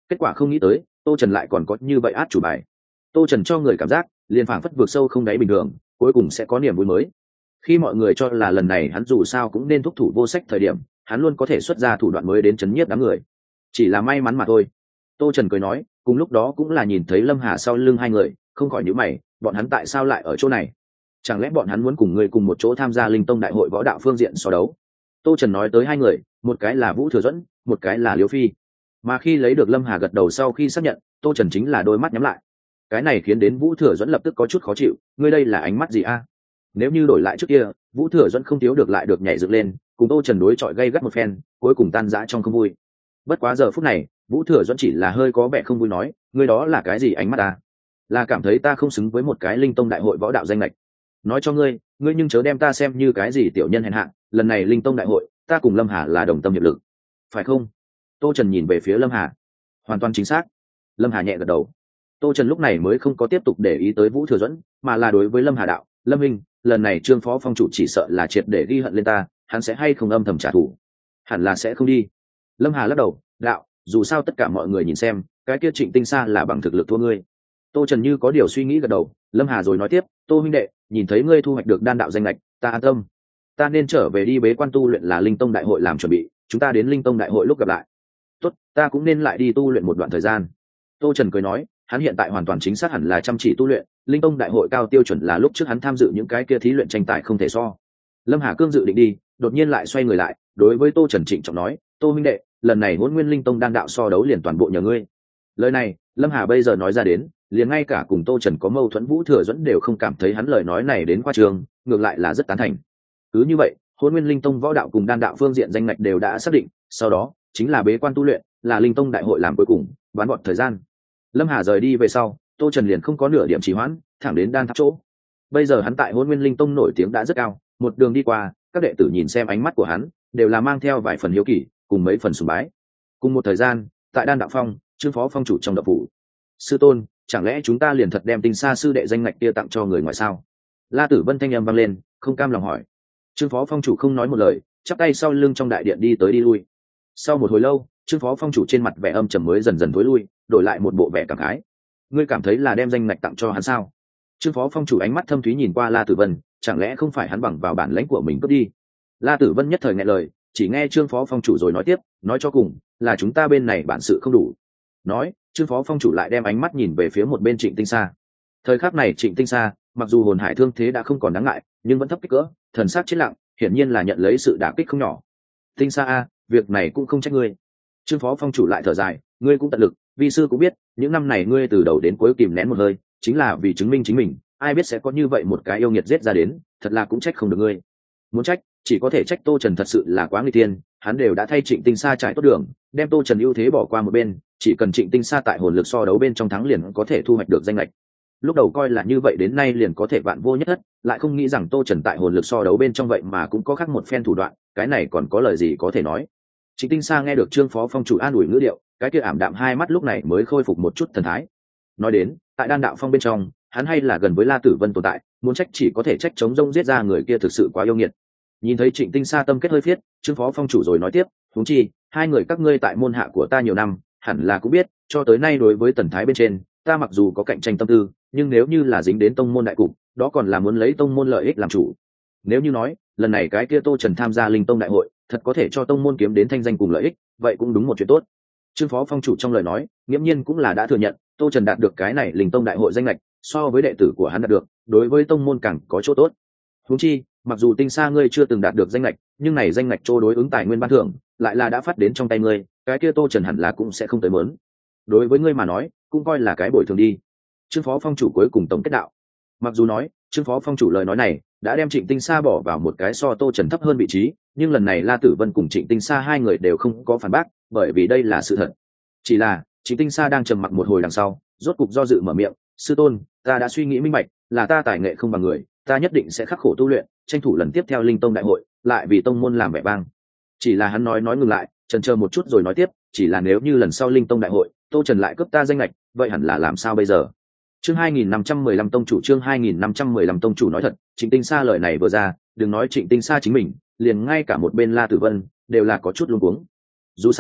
Speaker 1: Kết quả không nghĩ tới tô trần lại còn có như vậy át chủ bài. Tô trần cho người cảm giác liền phảng phất vượt sâu không đáy bình thường, cuối cùng sẽ có niềm vui mới. Khi mọi người cho là lần này hắn dù sao cũng nên thúc thủ vô sách thời điểm, hắn luôn có thể xuất ra thủ đoạn mới đến chấn nhiếp đám người. Chỉ là may mắn mà thôi. Tô trần cười nói, cùng lúc đó cũng là nhìn thấy Lâm Hà sau lưng hai người, không khỏi nhíu mày, bọn hắn tại sao lại ở chỗ này? Chẳng lẽ bọn hắn muốn cùng người cùng một chỗ tham gia Linh Tông đại hội võ đạo phương diện so đấu? Tô trần nói tới hai người, một cái là Vũ Thừa Duẫn, một cái là Liễu Phi. Mà khi lấy được Lâm Hà gật đầu sau khi xác nhận, tô trần chính là đôi mắt nhắm lại. Cái này khiến đến Vũ Thừa Duẫn lập tức có chút khó chịu, ngươi đây là ánh mắt gì a? Nếu như đổi lại trước kia, Vũ Thừa Duẫn không thiếu được lại được nhảy dựng lên, cùng tô trần đối chọi gay gắt một phen, cuối cùng tan rã trong không vui. Bất quá giờ phút này, Vũ Thừa Duẫn chỉ là hơi có vẻ không vui nói, ngươi đó là cái gì ánh mắt ta? Là cảm thấy ta không xứng với một cái Linh Tông đại hội võ đạo danh lệch. Nói cho ngươi, ngươi nhưng chớ đem ta xem như cái gì tiểu nhân hèn hạ, lần này Linh Tông đại hội, ta cùng Lâm Hà là đồng tâm hiệp lực, phải không? Tô trần nhìn về phía Lâm Hà. Hoàn toàn chính xác. Lâm Hà nhẹ gật đầu. Tô trần lúc này mới không có tiếp tục để ý tới Vũ Thừa Duẫn, mà là đối với Lâm Hà đạo, Lâm Minh, lần này Trương phó phong chủ chỉ sợ là triệt để ghi hận lên ta, hắn sẽ hay không âm thầm trả thù? Hẳn là sẽ không đi. Lâm Hà lắc đầu đạo, dù sao tất cả mọi người nhìn xem, cái kia Trịnh Tinh Sa là bằng thực lực thua ngươi. Tô trần như có điều suy nghĩ gật đầu. Lâm Hà rồi nói tiếp, Tô huynh đệ, nhìn thấy ngươi thu hoạch được đan đạo danh lệch, ta an tâm. Ta nên trở về đi bế quan tu luyện là Linh Tông đại hội làm chuẩn bị, chúng ta đến Linh Tông đại hội lúc gặp lại. Tốt, ta cũng nên lại đi tu luyện một đoạn thời gian. Tô trần cười nói, hắn hiện tại hoàn toàn chính xác hẳn là chăm chỉ tu luyện, Linh Tông đại hội cao tiêu chuẩn là lúc trước hắn tham dự những cái kia thí luyện tranh tài không thể so. Lâm Hà cương dự định đi, đột nhiên lại xoay người lại, đối với Tô Trần trịnh trọng nói, Tô huynh đệ, lần này Hỗn Nguyên Linh Tông đan đạo so đấu liền toàn bộ nhờ ngươi. Lời này, Lâm Hà bây giờ nói ra đến, liền ngay cả cùng Tô Trần có mâu thuẫn Vũ Thừa Duẫn đều không cảm thấy hắn lời nói này đến qua trường, ngược lại là rất tán thành. Cứ như vậy, Hỗn Nguyên Linh Tông võ đạo cùng đan đạo phương diện danh ngạch đều đã xác định, sau đó chính là bế quan tu luyện, là Linh Tông đại hội làm cuối cùng, bán gọn thời gian. Lâm Hà rời đi về sau, Tô Trần liền không có nửa điểm trì hoãn, thẳng đến đan tháp chỗ. Bây giờ hắn tại Hỗn Nguyên Linh Tông nổi tiếng đã rất cao, một đường đi qua, các đệ tử nhìn xem ánh mắt của hắn, đều là mang theo vài phần hiếu kỳ, cùng mấy phần sùng bái. Cùng một thời gian, tại Đan Đạo Phong, Trương phó phong chủ trong đạo phủ. Sư tôn, chẳng lẽ chúng ta liền thật đem Tinh Sa sư đệ danh ngạch kia tặng cho người ngoài sao? La Tử Vân thanh âm vang lên, không cam lòng hỏi. Trương phó phong chủ không nói một lời, chắp tay sau lưng trong đại điện đi tới đi lui. Sau một hồi lâu, Trương phó phong chủ trên mặt vẻ âm trầm mới dần dần tối lui, đổi lại một bộ vẻ cảm khái. Ngươi cảm thấy là đem danh ngạch tặng cho hắn sao? Trương phó phong chủ ánh mắt thâm thúy nhìn qua La Tử Vân, chẳng lẽ không phải hắn bằng vào bản lãnh của mình cướp đi? La Tử Vân nhất thời nghẹn lời, chỉ nghe Trương phó phong chủ rồi nói tiếp, nói cho cùng là chúng ta bên này bản sự không đủ. Nói, Trương phó phong chủ lại đem ánh mắt nhìn về phía một bên Trịnh Tinh Sa. Thời khắc này Trịnh Tinh Sa, mặc dù hồn hải thương thế đã không còn đáng ngại, nhưng vẫn thấp kích cỡ, thần sắc chết lặng, hiển nhiên là nhận lấy sự đả kích không nhỏ. Tinh Sa a, việc này cũng không trách ngươi. Trương phó phong chủ lại thở dài, ngươi cũng tận lực, vi sư cũng biết, những năm này ngươi từ đầu đến cuối kìm nén một hơi, chính là vì chứng minh chính mình, ai biết sẽ có như vậy một cái yêu nghiệt giết ra đến, thật là cũng trách không được ngươi. Muốn trách, chỉ có thể trách Tô Trần thật sự là quá nguy tiên, hắn đều đã thay Trịnh Tinh Sa trải tốt đường, đem Tô Trần ưu thế bỏ qua một bên, chỉ cần Trịnh Tinh Sa tại hồn lực so đấu bên trong thắng liền có thể thu hoạch được danh lệch. Lúc đầu coi là như vậy đến nay liền có thể vạn vô nhất thất, lại không nghĩ rằng Tô Trần tại hồn lực so đấu bên trong vậy mà cũng có khác một phen thủ đoạn, cái này còn có lời gì có thể nói. Trịnh Tinh Sa nghe được Trương phó phong chủ an ủi ngữ điệu, cái kia ảm đạm hai mắt lúc này mới khôi phục một chút thần thái. Nói đến, tại Đan Đạo Phong bên trong, hắn hay là gần với La Tử Vân tồn tại, muốn trách chỉ có thể trách chống rông giết ra người kia thực sự quá yêu nghiệt. Nhìn thấy Trịnh Tinh Sa tâm kết hơi phiết, Trương phó phong chủ rồi nói tiếp, huống chi, hai người các ngươi tại môn hạ của ta nhiều năm, hẳn là cũng biết, cho tới nay đối với Tần Thái bên trên, ta mặc dù có cạnh tranh tâm tư, nhưng nếu như là dính đến tông môn đại cục, đó còn là muốn lấy tông môn lợi ích làm chủ. Nếu như nói, lần này cái kia Tô Trần tham gia Linh Tông đại hội, thật có thể cho tông môn kiếm đến thanh danh cùng lợi ích, vậy cũng đúng một chuyện tốt. Trương phó phong chủ trong lời nói, nghiễm nhiên cũng là đã thừa nhận, Tô Trần đạt được cái này Linh Tông đại hội danh lệch, so với đệ tử của hắn đạt được, đối với tông môn càng có chỗ tốt. Huống chi, mặc dù Tinh Sa ngươi chưa từng đạt được danh lệch, nhưng này danh lệch chỗ đối ứng tài nguyên ban thưởng, lại là đã phát đến trong tay ngươi, cái kia Tô Trần hẳn là cũng sẽ không tới mớn. Đối với ngươi mà nói, cũng coi là cái bồi thường đi. Trương phó phong chủ cuối cùng tổng kết đạo. Mặc dù nói, Trương phó phong chủ lời nói này đã đem Trịnh Tinh Sa bỏ vào một cái so Tô Trần thấp hơn vị trí, nhưng lần này La Tử Vân cùng Trịnh Tinh Sa hai người đều không có phản bác, bởi vì đây là sự thật. Chỉ là Trịnh Tinh Sa đang trầm mặc một hồi đằng sau, rốt cục do dự mở miệng, sư tôn, ta đã suy nghĩ minh bạch, là ta tài nghệ không bằng người, ta nhất định sẽ khắc khổ tu luyện, tranh thủ lần tiếp theo Linh Tông đại hội, lại vì tông môn làm vẻ vang. Chỉ là hắn nói ngừng lại, chần chờ một chút rồi nói tiếp, chỉ là nếu như lần sau Linh Tông đại hội, Tô Trần lại cướp ta danh lệch, vậy hẳn là làm sao bây giờ? Chương 2515 tông chủ, chương 2515 tông chủ nói thật, Trịnh Tinh Sa lời này vừa ra, đừng nói Trịnh Tinh Sa chính mình, liền ngay cả một bên La Tử Vân đều là có chút luống cuống. Dù sao,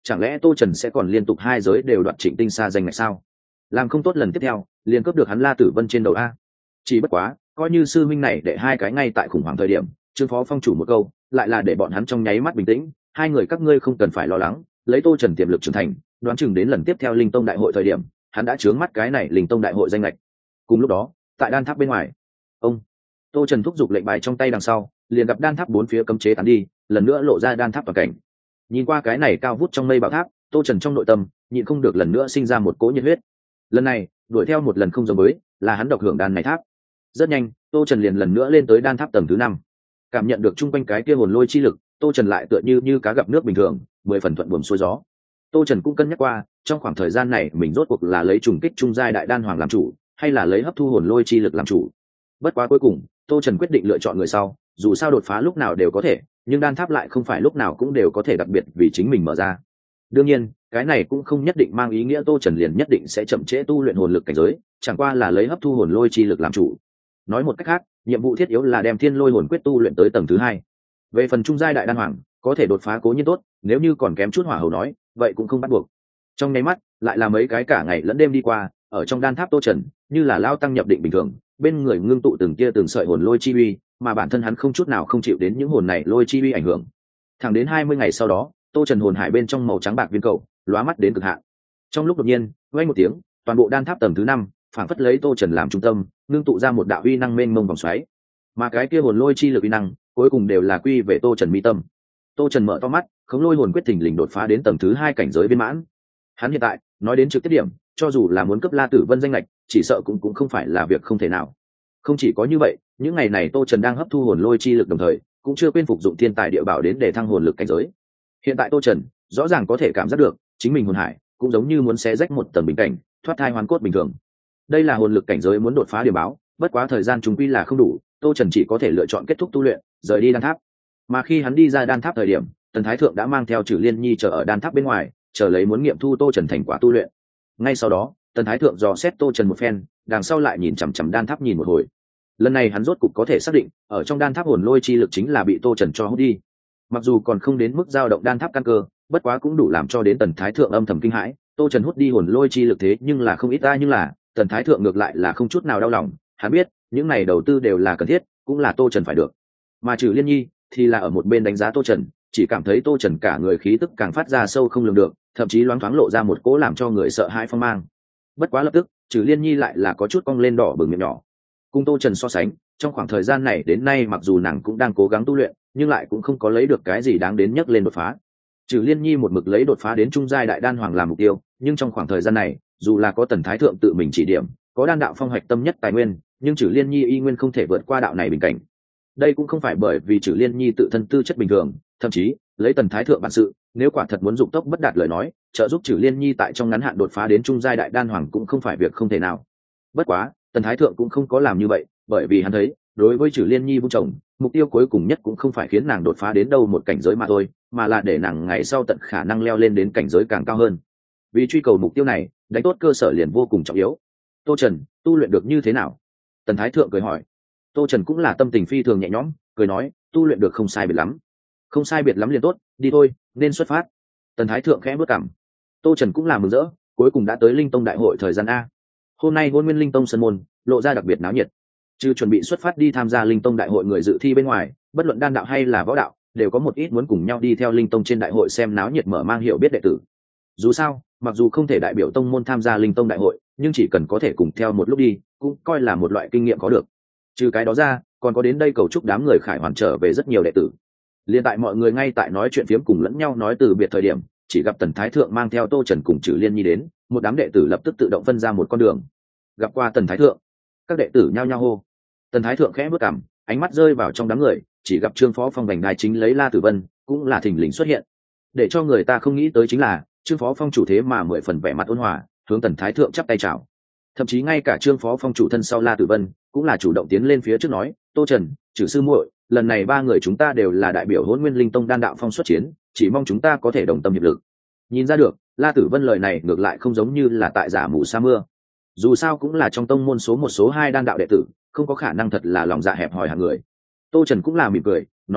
Speaker 1: chẳng lẽ Tô Trần sẽ còn liên tục hai giới đều đoạt Trịnh Tinh Sa danh ngạch sao? Làm không tốt lần tiếp theo liền cướp được hắn La Tử Vân trên đầu a. Chỉ bất quá coi như sư minh này để hai cái ngay tại khủng hoảng thời điểm, Trương Phó Phong chủ một câu lại là để bọn hắn trong nháy mắt bình tĩnh, hai người các ngươi không cần phải lo lắng, lấy Tô Trần tiềm lực trưởng thành, đoán chừng đến lần tiếp theo Linh Tông đại hội thời điểm, hắn đã chướng mắt cái này Linh Tông đại hội danh lệch. Cùng lúc đó, tại đan tháp bên ngoài, ông Tô Trần thúc giục lệnh bài trong tay đằng sau, liền gặp đan tháp bốn phía cấm chế tán đi, lần nữa lộ ra đan tháp toàn cảnh. Nhìn qua cái này cao vút trong mây bảo tháp, Tô Trần trong nội tâm nhịn không được lần nữa sinh ra một cỗ nhiệt huyết. Lần này, đuổi theo một lần không giống với, là hắn độc hưởng đan này tháp. Rất nhanh, Tô Trần liền lần nữa lên tới đan tháp tầng thứ 5. Cảm nhận được chung quanh cái kia hồn lôi chi lực, Tô Trần lại tựa như cá gặp nước bình thường, 10 phần thuận buồm xuôi gió. Tô Trần cũng cân nhắc qua, trong khoảng thời gian này mình rốt cuộc là lấy trùng kích trung giai đại đan hoàng làm chủ, hay là lấy hấp thu hồn lôi chi lực làm chủ. Bất quá cuối cùng, Tô Trần quyết định lựa chọn người sau, dù sao đột phá lúc nào đều có thể, nhưng đan tháp lại không phải lúc nào cũng đều có thể đặc biệt vì chính mình mở ra. Đương nhiên, cái này cũng không nhất định mang ý nghĩa Tô Trần liền nhất định sẽ chậm trễ tu luyện hồn lực cảnh giới, chẳng qua là lấy hấp thu hồn lôi chi lực làm chủ. Nói một cách khác, nhiệm vụ thiết yếu là đem Thiên Lôi Hồn Quyết tu luyện tới tầng thứ 2. Về phần trung giai đại đan hoàng, có thể đột phá cố nhiên tốt, nếu như còn kém chút hỏa hầu nói, vậy cũng không bắt buộc. Trong nháy mắt, lại là mấy cái cả ngày lẫn đêm đi qua, ở trong đan tháp Tô Trần, như là lao tăng nhập định bình thường, bên người ngưng tụ từng tia từng sợi hồn lôi chi uy, mà bản thân hắn không chút nào không chịu đến những hồn này lôi chi uy ảnh hưởng. Thẳng đến 20 ngày sau đó, Tô Trần hồn hải bên trong màu trắng bạc viên cầu, lóa mắt đến cực hạn. Trong lúc đột nhiên, vang một tiếng, toàn bộ đan tháp tầng thứ 5, phảng phất lấy Tô Trần làm trung tâm, ngưng tụ ra một đạo uy năng mênh mông vòng xoáy. Mà cái kia hồn lôi chi lực uy năng, cuối cùng đều là quy về Tô Trần mi tâm. Tô Trần mở to mắt, khống lôi hồn quyết thình lình đột phá đến tầng thứ 2 cảnh giới viên mãn. Hắn hiện tại, nói đến trực tiếp điểm, cho dù là muốn cấp La Tử Vân danh lệch, chỉ sợ cũng không phải là việc không thể nào. Không chỉ có như vậy, những ngày này Tô Trần đang hấp thu hồn lôi chi lực đồng thời, cũng chưa quên phục dụng thiên tài địa bảo đến để thăng hồn lực cảnh giới. Hiện tại Tô Trần, rõ ràng có thể cảm giác được, chính mình hồn hải cũng giống như muốn xé rách một tầng bình cảnh, thoát thai hoàn cốt bình thường. Đây là hồn lực cảnh giới muốn đột phá điểm báo, bất quá thời gian chúng quy là không đủ, Tô Trần chỉ có thể lựa chọn kết thúc tu luyện, rời đi đan tháp. Mà khi hắn đi ra đan tháp thời điểm, Tần Thái Thượng đã mang theo Trử Liên Nhi chờ ở đan tháp bên ngoài, chờ lấy muốn nghiệm thu Tô Trần thành quả tu luyện. Ngay sau đó, Tần Thái Thượng dò xét Tô Trần một phen, đằng sau lại nhìn chằm chằm đan tháp nhìn một hồi. Lần này hắn rốt cục có thể xác định, ở trong đan tháp hồn lôi chi lực chính là bị Tô Trần cho hút đi. Mặc dù còn không đến mức dao động đan tháp căn cơ, bất quá cũng đủ làm cho đến Tần Thái Thượng âm thầm kinh hãi. Tô Trần hút đi hồn lôi chi lực thế nhưng là không ít ta, nhưng là Tần Thái Thượng ngược lại là không chút nào đau lòng, hắn biết những này đầu tư đều là cần thiết, cũng là Tô Trần phải được. Mà Trử Liên Nhi thì là ở một bên đánh giá Tô Trần, chỉ cảm thấy Tô Trần cả người khí tức càng phát ra sâu không lường được, thậm chí loáng thoáng lộ ra một cỗ làm cho người sợ hãi phong mang. Bất quá lập tức, Trử Liên Nhi lại là có chút cong lên đỏ bừng miệng nhỏ. Cùng Tô Trần so sánh, trong khoảng thời gian này đến nay mặc dù nàng cũng đang cố gắng tu luyện, nhưng lại cũng không có lấy được cái gì đáng đến nhắc lên đột phá. Trử Liên Nhi một mực lấy đột phá đến trung giai đại đan hoàng làm mục tiêu, nhưng trong khoảng thời gian này, dù là có Tần Thái Thượng tự mình chỉ điểm, có đan đạo phong hoạch tâm nhất tài nguyên, nhưng Trử Liên Nhi y nguyên không thể vượt qua đạo này bình cảnh. Đây cũng không phải bởi vì Trử Liên Nhi tự thân tư chất bình thường, thậm chí lấy Tần Thái Thượng bản sự, nếu quả thật muốn dụng tốc bất đạt lời nói, trợ giúp Trử Liên Nhi tại trong ngắn hạn đột phá đến trung giai đại đan hoàng cũng không phải việc không thể nào. Bất quá, Tần Thái Thượng cũng không có làm như vậy, bởi vì hắn thấy, đối với Trử Liên Nhi vun trồng, mục tiêu cuối cùng nhất cũng không phải khiến nàng đột phá đến đâu một cảnh giới mà thôi, mà là để nàng ngày sau tận khả năng leo lên đến cảnh giới càng cao hơn. Vì truy cầu mục tiêu này, đánh tốt cơ sở liền vô cùng trọng yếu. Tô Trần, tu luyện được như thế nào? Tần Thái Thượng cười hỏi. Tô Trần cũng là tâm tình phi thường nhẹ nhõm, cười nói, tu luyện được không sai biệt lắm. Không sai biệt lắm liền tốt, đi thôi, nên xuất phát. Tần Thái Thượng khẽ bước cằm. Tô Trần cũng là mừng rỡ, cuối cùng đã tới Linh Tông đại hội thời gian a. Hôm nay Hôn Nguyên Linh Tông sân môn lộ ra đặc biệt náo nhiệt. Trừ chuẩn bị xuất phát đi tham gia Linh Tông đại hội người dự thi bên ngoài, bất luận đan đạo hay là võ đạo, đều có một ít muốn cùng nhau đi theo Linh Tông trên đại hội xem náo nhiệt mở mang hiểu biết đệ tử. Dù sao, mặc dù không thể đại biểu tông môn tham gia Linh Tông đại hội, nhưng chỉ cần có thể cùng theo một lúc đi, cũng coi là một loại kinh nghiệm có được. Trừ cái đó ra, còn có đến đây cầu chúc đám người khải hoàn trở về rất nhiều đệ tử. Liên tại mọi người ngay tại nói chuyện phiếm cùng lẫn nhau nói từ biệt thời điểm, chỉ gặp Tần Thái Thượng mang theo Tô Trần cùng Trử Liên Nhi đến, một đám đệ tử lập tức tự động phân ra một con đường. Gặp qua Tần Thái Thượng, các đệ tử nhao nhao hô. Tần Thái Thượng khẽ bước cằm, ánh mắt rơi vào trong đám người, chỉ gặp Trương Phó Phong vành đai chính lấy La Tử Vân, cũng là thình lình xuất hiện. Để cho người ta không nghĩ tới chính là, Trương Phó Phong chủ thế mà 10 phần vẻ mặt ôn hòa, hướng Tần Thái Thượng chắp tay chào. Thậm chí ngay cả Trương Phó Phong chủ thân sau La Tử Vân, cũng là chủ động tiến lên phía trước nói, Tô Trần, Trử sư muội, lần này ba người chúng ta đều là đại biểu Hỗn Nguyên Linh Tông đan đạo phong xuất chiến, chỉ mong chúng ta có thể đồng tâm hiệp lực. Nhìn ra được, La Tử Vân lời này ngược lại không giống như là tại giả mù sa mưa. Dù sao cũng là trong tông môn số 1 số 2 đan đạo đệ tử, không có khả năng thật là lòng dạ hẹp hòi hạng người. Tô Trần cũng là mỉm cười, nói đến,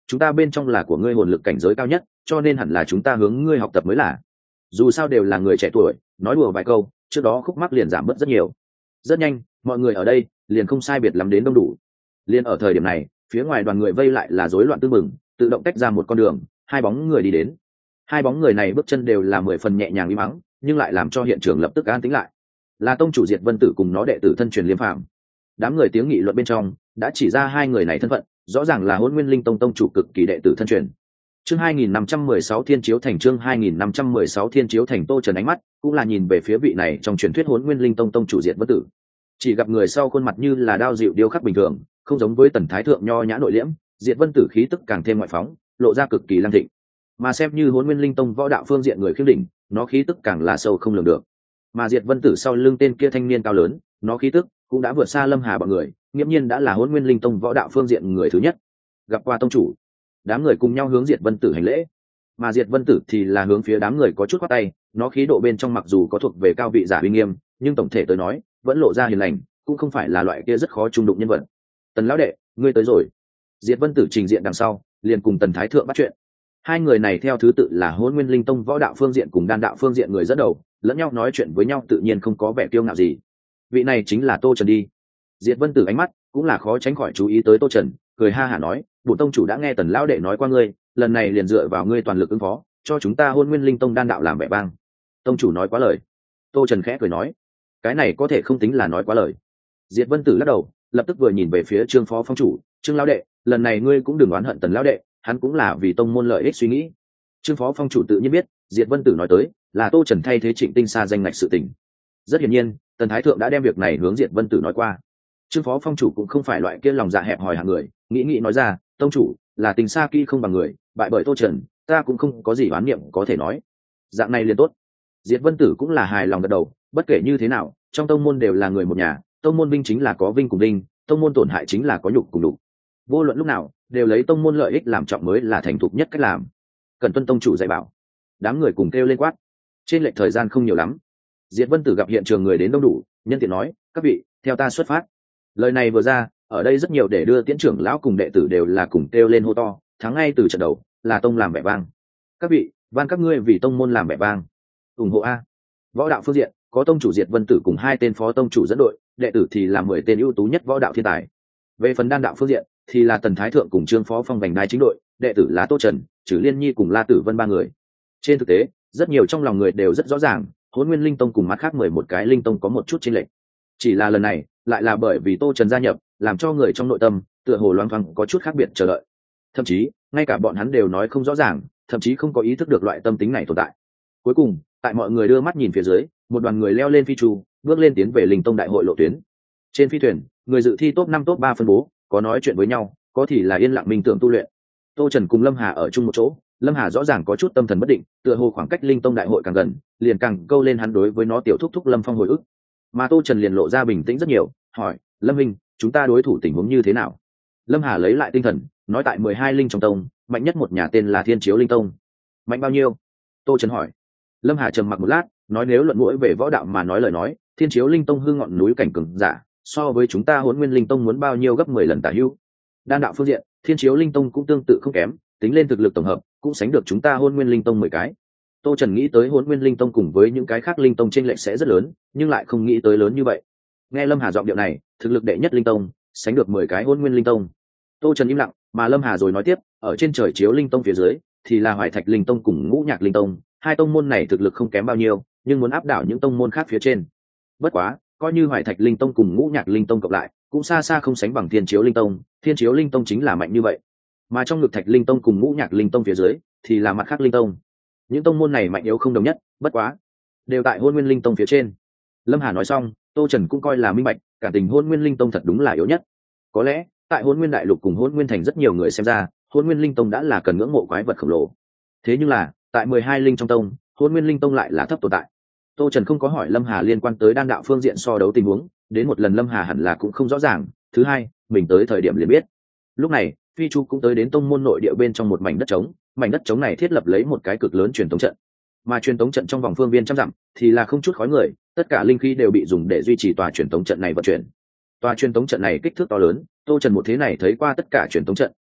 Speaker 1: chúng ta bên trong là của ngươi hồn lực cảnh giới cao nhất, cho nên hẳn là chúng ta hướng ngươi học tập mới là. Dù sao đều là người trẻ tuổi, nói đùa vài câu trước đó khúc mắc liền giảm bớt rất nhiều. Rất nhanh mọi người ở đây liền không sai biệt lắm đến đông đủ. Liền ở thời điểm này, phía ngoài đoàn người vây lại là rối loạn tương mừng, tự động tách ra một con đường, hai bóng người đi đến. Hai bóng người này bước chân đều là 10 phần nhẹ nhàng im ắng, nhưng lại làm cho hiện trường lập tức an tĩnh lại. Là tông chủ Diệt Vân Tử cùng nó đệ tử thân truyền Liêm Phàm. Đám người tiếng nghị luận bên trong đã chỉ ra hai người này thân phận, rõ ràng là Hỗn Nguyên Linh Tông tông chủ cực kỳ đệ tử thân truyền. Chương 2516 Thiên Chiếu Thành, chương 2516 Thiên Chiếu Thành. Tô Trần ánh mắt cũng là nhìn về phía vị này trong truyền thuyết Hỗn Nguyên Linh Tông tông chủ Diệt Vân Tử. Chỉ gặp người sau khuôn mặt như là đao dịu điêu khắc bình thường, không giống với Tần Thái thượng nho nhã nội liễm, Diệt Vân Tử khí tức càng thêm ngoại phóng, lộ ra cực kỳ lang thịnh. Mà xem như Hỗn Nguyên Linh Tông võ đạo phương diện người khiêm đỉnh, nó khí tức càng là sâu không lường được. Mà Diệt Vân Tử sau lưng tên kia thanh niên cao lớn, nó khí tức cũng đã vượt xa Lâm Hà bọn người, nghiễm nhiên đã là Hỗn Nguyên Linh Tông võ đạo phương diện người thứ nhất. Gặp qua tông chủ, đám người cùng nhau hướng Diệt Vân Tử hành lễ. Mà Diệt Vân Tử thì là hướng phía đám người có chút khoát tay, nó khí độ bên trong mặc dù có thuộc về cao vị giả uy nghiêm, nhưng tổng thể tới nói vẫn lộ ra hiền lành, cũng không phải là loại kia rất khó trung đụng nhân vật. Tần lão đệ, ngươi tới rồi. Diệt Vân Tử trình diện đằng sau, liền cùng Tần Thái thượng bắt chuyện. Hai người này theo thứ tự là Hỗn Nguyên Linh Tông võ đạo phương diện cùng đan đạo phương diện người dẫn đầu, lẫn nhau nói chuyện với nhau tự nhiên không có vẻ kiêu ngạo gì. Vị này chính là Tô Trần đi. Diệt Vân Tử ánh mắt cũng là khó tránh khỏi chú ý tới Tô Trần, cười ha hả nói, bổn tông chủ đã nghe Tần lão đệ nói qua ngươi, lần này liền dựa vào ngươi toàn lực ứng phó, cho chúng ta Hỗn Nguyên Linh Tông đan đạo làm vẻ vang. Tông chủ nói quá lời. Tô Trần khẽ cười nói, cái này có thể không tính là nói quá lời. Diệt Vân Tử lắc đầu, lập tức vừa nhìn về phía Trương phó phong chủ, Trương lão đệ, lần này ngươi cũng đừng oán hận Tần lão đệ, hắn cũng là vì tông môn lợi ích suy nghĩ. Trương phó phong chủ tự nhiên biết, Diệt Vân Tử nói tới là Tô Trần thay thế Trịnh Tinh Sa danh ngạch sự tình. Rất hiển nhiên, Tần Thái thượng đã đem việc này hướng Diệt Vân Tử nói qua. Trương phó phong chủ cũng không phải loại kia lòng dạ hẹp hòi hạng người, nghĩ nói ra, tông chủ là Tình Sa kỹ không bằng người, bại bởi Tô Trần, ta cũng không có gì oán niệm có thể nói. Dạng này liền tốt. Diệt Vân Tử cũng là hài lòng gật đầu, bất kể như thế nào, trong tông môn đều là người một nhà, tông môn vinh chính là có vinh cùng vinh, tông môn tổn hại chính là có nhục cùng nhục. Vô luận lúc nào, đều lấy tông môn lợi ích làm trọng mới là thành thục nhất cách làm. Cần tuân tông chủ dạy bảo. Đám người cùng kêu lên quát. Trên lệch thời gian không nhiều lắm, Diệt Vân Tử gặp hiện trường người đến đông đủ, nhân tiện nói, các vị, theo ta xuất phát. Lời này vừa ra, ở đây rất nhiều để đưa tiễn trưởng lão cùng đệ tử đều là cùng kêu lên hô to, thắng ngay từ trận đầu, là tông làm vẻ vang. Các vị, van các ngươi vì tông môn làm vẻ vang, ủng hộ a. Võ đạo phương diện, có tông chủ Diệt Vân Tử cùng 2 tên phó tông chủ dẫn đội, đệ tử thì là 10 tên ưu tú nhất võ đạo thiên tài. Về phần đan đạo phương diện, thì là Tần Thái thượng cùng Trương phó phong vành đai chính đội, đệ tử là Tô Trần, Trử Liên Nhi cùng La Tử Vân 3 người. Trên thực tế, rất nhiều trong lòng người đều rất rõ ràng, Hỗn Nguyên Linh Tông cùng mắt khác 11 cái linh tông có một chút chênh lệch. Chỉ là lần này, lại là bởi vì Tô Trần gia nhập, làm cho người trong nội tâm tựa hồ loáng thoáng có chút khác biệt chờ đợi. Thậm chí, ngay cả bọn hắn đều nói không rõ ràng, thậm chí không có ý thức được loại tâm tính này tồn tại. Cuối cùng, tại mọi người đưa mắt nhìn phía dưới, một đoàn người leo lên phi chu, bước lên tiến về Linh Tông đại hội lộ tuyến. Trên phi thuyền, người dự thi top 5 top 3 phân bố, có nói chuyện với nhau, có thì là yên lặng minh tưởng tu luyện. Tô Trần cùng Lâm Hà ở chung một chỗ, Lâm Hà rõ ràng có chút tâm thần bất định, tựa hồ khoảng cách Linh Tông đại hội càng gần, liền càng câu lên hắn đối với nó tiểu thúc thúc Lâm Phong hồi ức. Mà Tô Trần liền lộ ra bình tĩnh rất nhiều, hỏi, Lâm Minh, chúng ta đối thủ tình huống như thế nào? Lâm Hà lấy lại tinh thần, nói tại 12 linh trong tông, mạnh nhất một nhà tên là Thiên Chiếu Linh Tông. Mạnh bao nhiêu? Tô Trần hỏi. Lâm Hà trầm mặc một lát, nói nếu luận mũi về võ đạo mà nói lời nói, Thiên Chiếu Linh Tông hư ngọn núi cảnh cường giả, so với chúng ta Hỗn Nguyên Linh Tông muốn bao nhiêu gấp 10 lần tả hữu. Đan đạo phương diện, Thiên Chiếu Linh Tông cũng tương tự không kém, tính lên thực lực tổng hợp, cũng sánh được chúng ta Hỗn Nguyên Linh Tông 10 cái. Tô Trần nghĩ tới Hỗn Nguyên Linh Tông cùng với những cái khác linh tông chênh lệch sẽ rất lớn, nhưng lại không nghĩ tới lớn như vậy. Nghe Lâm Hà giọng điệu này, thực lực đệ nhất linh tông, sánh được 10 cái Hỗn Nguyên Linh Tông. Tô Trần im lặng, mà Lâm Hà rồi nói tiếp, ở trên Trời Chiếu Linh Tông phía dưới, thì là Hoài Thạch Linh Tông cùng Ngũ Nhạc Linh Tông, hai tông môn này thực lực không kém bao nhiêu, nhưng muốn áp đảo những tông môn khác phía trên. Bất quá, coi như Hoài Thạch Linh Tông cùng Ngũ Nhạc Linh Tông cộng lại, cũng xa xa không sánh bằng Thiên Chiếu Linh Tông, Thiên Chiếu Linh Tông chính là mạnh như vậy. Mà trong ngực Thạch Linh Tông cùng Ngũ Nhạc Linh Tông phía dưới, thì là mặt khác linh tông. Những tông môn này mạnh yếu không đồng nhất, bất quá đều tại Hỗn Nguyên Linh Tông phía trên. Lâm Hà nói xong, Tô Trần cũng coi là minh bạch, cả tình Hỗn Nguyên Linh Tông thật đúng là yếu nhất. Có lẽ, tại Hỗn Nguyên Đại Lục cùng Hỗn Nguyên Thành rất nhiều người xem ra, Hỗn Nguyên Linh Tông đã là cần ngưỡng mộ quái vật khổng lồ. Thế nhưng là, tại 12 linh trong tông, Hỗn Nguyên Linh Tông lại là thấp tồn tại. Tô Trần không có hỏi Lâm Hà liên quan tới đan đạo phương diện so đấu tình huống, đến một lần Lâm Hà hẳn là cũng không rõ ràng, thứ hai, mình tới thời điểm liền biết. Lúc này, Phi Chu cũng tới đến tông môn nội địa bên trong một mảnh đất trống, mảnh đất trống này thiết lập lấy một cái cực lớn truyền tống trận. Mà truyền tống trận trong vòng phương viên trăm dặm thì là không chút khói người, tất cả linh khí đều bị dùng để duy trì tòa truyền tống trận này vận chuyển. Tòa truyền tống trận này kích thước to lớn, Tô Trần một thế này thấy qua tất cả truyền tống trận,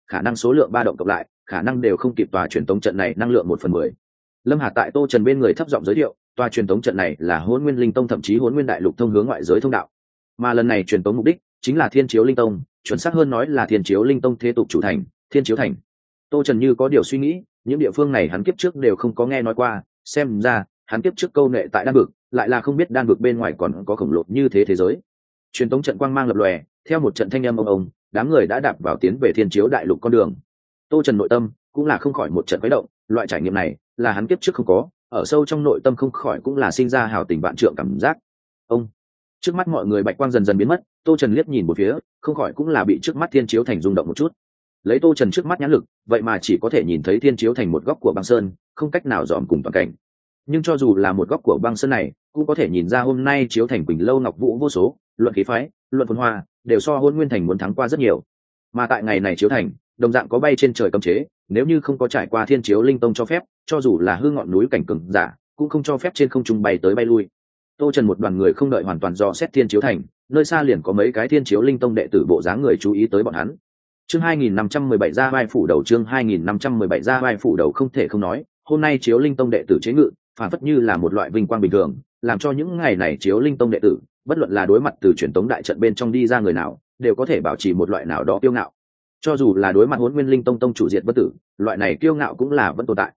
Speaker 1: khả năng số lượng ba động cộng lại khả năng đều không kịp tòa truyền tống trận này năng lượng 1/10. Lâm Hà tại Tô Trần bên người thấp giọng giới thiệu, tòa truyền tống trận này là Hỗn Nguyên Linh Tông thậm chí Hỗn Nguyên Đại Lục thông hướng ngoại giới thông đạo, mà lần này truyền tống mục đích chính là Thiên Chiếu Linh Tông, chuẩn xác hơn nói là Thiên Chiếu Linh Tông thế tục chủ thành, Thiên Chiếu Thành. Tô Trần như có điều suy nghĩ, những địa phương này hắn kiếp trước đều không có nghe nói qua, xem ra hắn kiếp trước câu nệ tại đan vực, lại là không biết đan vực bên ngoài còn có khổng lồ như thế thế giới. Truyền tống trận quang mang lập lòe, theo một trận thanh âm ông, đám người đã đạp vào tiến về Thiên Chiếu Đại Lục con đường. Tô Trần nội tâm cũng là không khỏi một trận quấy động, loại trải nghiệm này là hắn kiếp trước không có, ở sâu trong nội tâm không khỏi cũng là sinh ra hào tình vạn trượng cảm giác. Ông, trước mắt mọi người bạch quang dần dần biến mất, Tô Trần liếc nhìn một phía, không khỏi cũng là bị trước mắt Thiên Chiếu Thành rung động một chút. Lấy Tô Trần trước mắt nhãn lực, vậy mà chỉ có thể nhìn thấy Thiên Chiếu Thành một góc của băng sơn, không cách nào dòm cùng toàn cảnh. Nhưng cho dù là một góc của băng sơn này, cũng có thể nhìn ra hôm nay Chiếu Thành Quỳnh lâu ngọc vũ vô số, luận khí phái, luận phồn hoa, đều so Hôn Nguyên Thành muốn thắng qua rất nhiều. Mà tại ngày này Chiếu Thành, đồng dạng có bay trên trời cấm chế, nếu như không có trải qua Thiên Chiếu Linh Tông cho phép, cho dù là hư ngọn núi cảnh cường giả, cũng không cho phép trên không trung bay tới bay lui. Tô Trần một đoàn người không đợi hoàn toàn dò xét Thiên Chiếu Thành, nơi xa liền có mấy cái Thiên Chiếu Linh Tông đệ tử bộ dáng người chú ý tới bọn hắn. Chương 2517 ra vai phủ đầu, chương 2517 ra vai phủ đầu, không thể không nói, hôm nay Chiếu Linh Tông đệ tử chế ngự, phản phất như là một loại vinh quang bình thường, làm cho những ngày này Chiếu Linh Tông đệ tử, bất luận là đối mặt từ truyền tống đại trận bên trong đi ra người nào, đều có thể bảo trì một loại nào đó kiêu ngạo. Cho dù là đối mặt Hỗn Nguyên Linh Tông tông chủ Diệt Vân Tử, loại này kiêu ngạo cũng là vẫn tồn tại.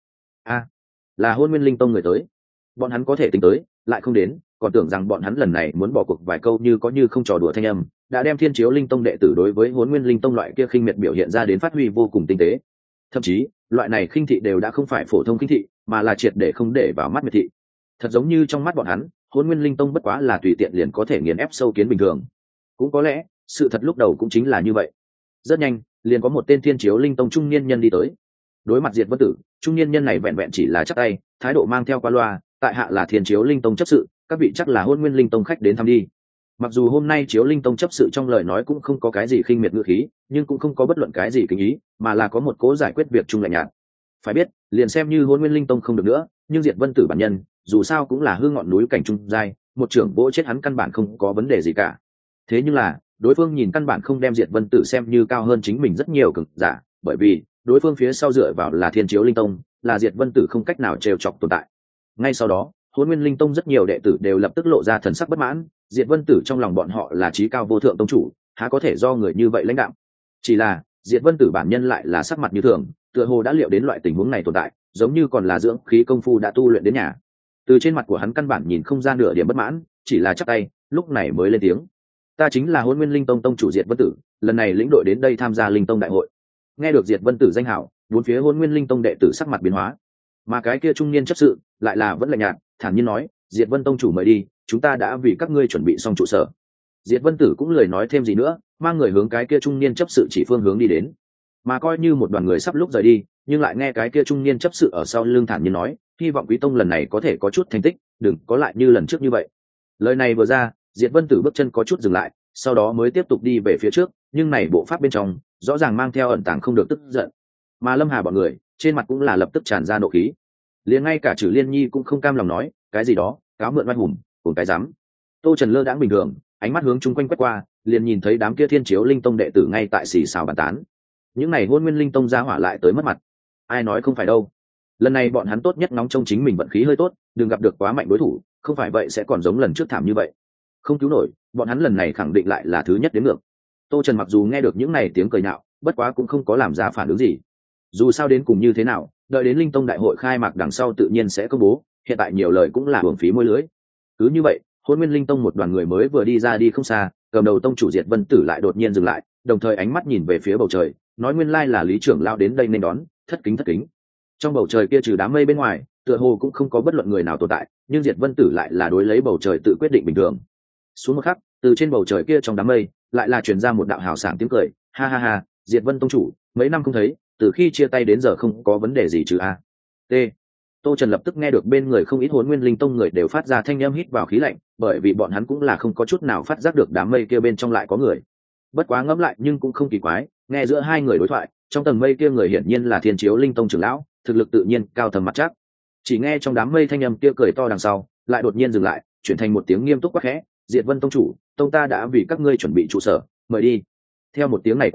Speaker 1: Là Hỗn Nguyên Linh Tông người tới. Bọn hắn có thể tính tới, lại không đến, còn tưởng rằng bọn hắn lần này muốn bỏ cuộc vài câu như có như không trò đùa thanh âm, đã đem Thiên Chiếu Linh Tông đệ tử đối với Hỗn Nguyên Linh Tông loại kia khinh miệt biểu hiện ra đến phát huy vô cùng tinh tế. Thậm chí, loại này khinh thị đều đã không phải phổ thông khinh thị, mà là triệt để không để vào mắt miệt thị. Thật giống như trong mắt bọn hắn, Hỗn Nguyên Linh Tông bất quá là tùy tiện liền có thể nghiền ép sâu kiến bình thường. Cũng có lẽ, sự thật lúc đầu cũng chính là như vậy. Rất nhanh, liền có một tên Thiên Chiếu Linh Tông trung niên nhân đi tới. Đối mặt Diệt Vân Tử, trung niên nhân này vẹn vẹn chỉ là chắp tay, thái độ mang theo qua loa, tại hạ là Thiên Chiếu Linh Tông chấp sự, các vị chắc là Hỗn Nguyên Linh Tông khách đến thăm đi. Mặc dù hôm nay Chiếu Linh Tông chấp sự trong lời nói cũng không có cái gì khinh miệt ngữ khí, nhưng cũng không có bất luận cái gì kính ý, mà là có một cố giải quyết việc chung lạnh nhạt. Phải biết, liền xem như Hỗn Nguyên Linh Tông không được nữa, nhưng Diệt Vân Tử bản nhân, dù sao cũng là hư ngọn núi cảnh trung giai, một trưởng vỗ chết hắn căn bản không có vấn đề gì cả. Thế nhưng là, đối phương nhìn căn bản không đem Diệt Vân Tử xem như cao hơn chính mình rất nhiều cực giả, bởi vì đối phương phía sau dựa vào là Thiên Chiếu Linh Tông, là Diệt Vân Tử không cách nào trêu chọc tồn tại. Ngay sau đó, Hỗn Nguyên Linh Tông rất nhiều đệ tử đều lập tức lộ ra thần sắc bất mãn, Diệt Vân Tử trong lòng bọn họ là chí cao vô thượng tông chủ, há có thể do người như vậy lãnh đạo. Chỉ là, Diệt Vân Tử bản nhân lại là sắc mặt như thường, tựa hồ đã liệu đến loại tình huống này tồn tại, giống như còn là dưỡng khí công phu đã tu luyện đến nhà. Từ trên mặt của hắn căn bản nhìn không ra nửa điểm bất mãn, chỉ là chắp tay, lúc này mới lên tiếng. Ta chính là Hỗn Nguyên Linh Tông tông chủ Diệt Vân Tử, lần này lĩnh đội đến đây tham gia Linh Tông đại hội. Nghe được Diệt Vân Tử danh hảo, bốn phía Hỗn Nguyên Linh Tông đệ tử sắc mặt biến hóa, mà cái kia trung niên chấp sự lại là vẫn lạnh nhạt, thản nhiên nói, Diệt Vân tông chủ mời đi, chúng ta đã vì các ngươi chuẩn bị xong trụ sở. Diệt Vân Tử cũng lười nói thêm gì nữa, mang người hướng cái kia trung niên chấp sự chỉ phương hướng đi đến. Mà coi như một đoàn người sắp lúc rời đi, nhưng lại nghe cái kia trung niên chấp sự ở sau lưng thản nhiên nói, hy vọng Quý tông lần này có thể có chút thành tích, đừng có lại như lần trước như vậy. Lời này vừa ra, Diệt Vân Tử bước chân có chút dừng lại, sau đó mới tiếp tục đi về phía trước, nhưng này bộ pháp bên trong rõ ràng mang theo ẩn tàng không được tức giận. Mà Lâm Hà bọn người trên mặt cũng là lập tức tràn ra nộ khí, liền ngay cả Trử Liên Nhi cũng không cam lòng nói cái gì đó cáo mượn oai hùng cùng cái dám. Tô Trần lơ đãng bình thường, ánh mắt hướng chung quanh quét qua, liền nhìn thấy đám kia Thiên Chiếu Linh Tông đệ tử ngay tại xì xào bàn tán. Những này Hỗn Nguyên Linh Tông ra hỏa lại tới mất mặt, ai nói không phải đâu. Lần này bọn hắn tốt nhất ngóng trông chính mình vận khí hơi tốt, đừng gặp được quá mạnh đối thủ, không phải vậy sẽ còn giống lần trước thảm như vậy. Không cứu nổi, bọn hắn lần này khẳng định lại là thứ nhất đến ngược. Tô Trần mặc dù nghe được những này tiếng cười nhạo, bất quá cũng không có làm ra phản ứng gì. Dù sao đến cùng như thế nào, đợi đến Linh Tông đại hội khai mạc đằng sau tự nhiên sẽ công bố, hiện tại nhiều lời cũng là uổng phí môi lưới. Cứ như vậy, Hỗn Nguyên Linh Tông một đoàn người mới vừa đi ra đi không xa, cầm đầu tông chủ Diệt Vân Tử lại đột nhiên dừng lại, đồng thời ánh mắt nhìn về phía bầu trời, nói nguyên lai là Lý trưởng lao đến đây nên đón, thất kính thất kính. Trong bầu trời kia trừ đám mây bên ngoài, tựa hồ cũng không có bất luận người nào tồn tại, nhưng Diệt Vân Tử lại là đối lấy bầu trời tự quyết định bình thường. Xuống một khắc, từ trên bầu trời kia trong đám mây, lại là truyền ra một đạo hào sảng tiếng cười, ha ha ha, Diệt Vân tông chủ, mấy năm không thấy, từ khi chia tay đến giờ không có vấn đề gì chứ a. T. Tô Trần lập tức nghe được bên người không ít Hỗn Nguyên Linh Tông người đều phát ra thanh âm hít vào khí lạnh, bởi vì bọn hắn cũng là không có chút nào phát giác được đám mây kia bên trong lại có người. Bất quá ngẫm lại nhưng cũng không kỳ quái, nghe giữa hai người đối thoại, trong tầng mây kia người hiển nhiên là Thiên Chiếu Linh Tông trưởng lão, thực lực tự nhiên cao thầm mặt chắc. Chỉ nghe trong đám mây thanh âm kia cười to đằng sau, lại đột nhiên dừng lại, chuyển thành một tiếng nghiêm túc quát khẽ, Diệt Vân tông chủ, tông ta đã vì các ngươi chuẩn bị trụ sở, mời đi. Theo một tiếng này quát khẽ,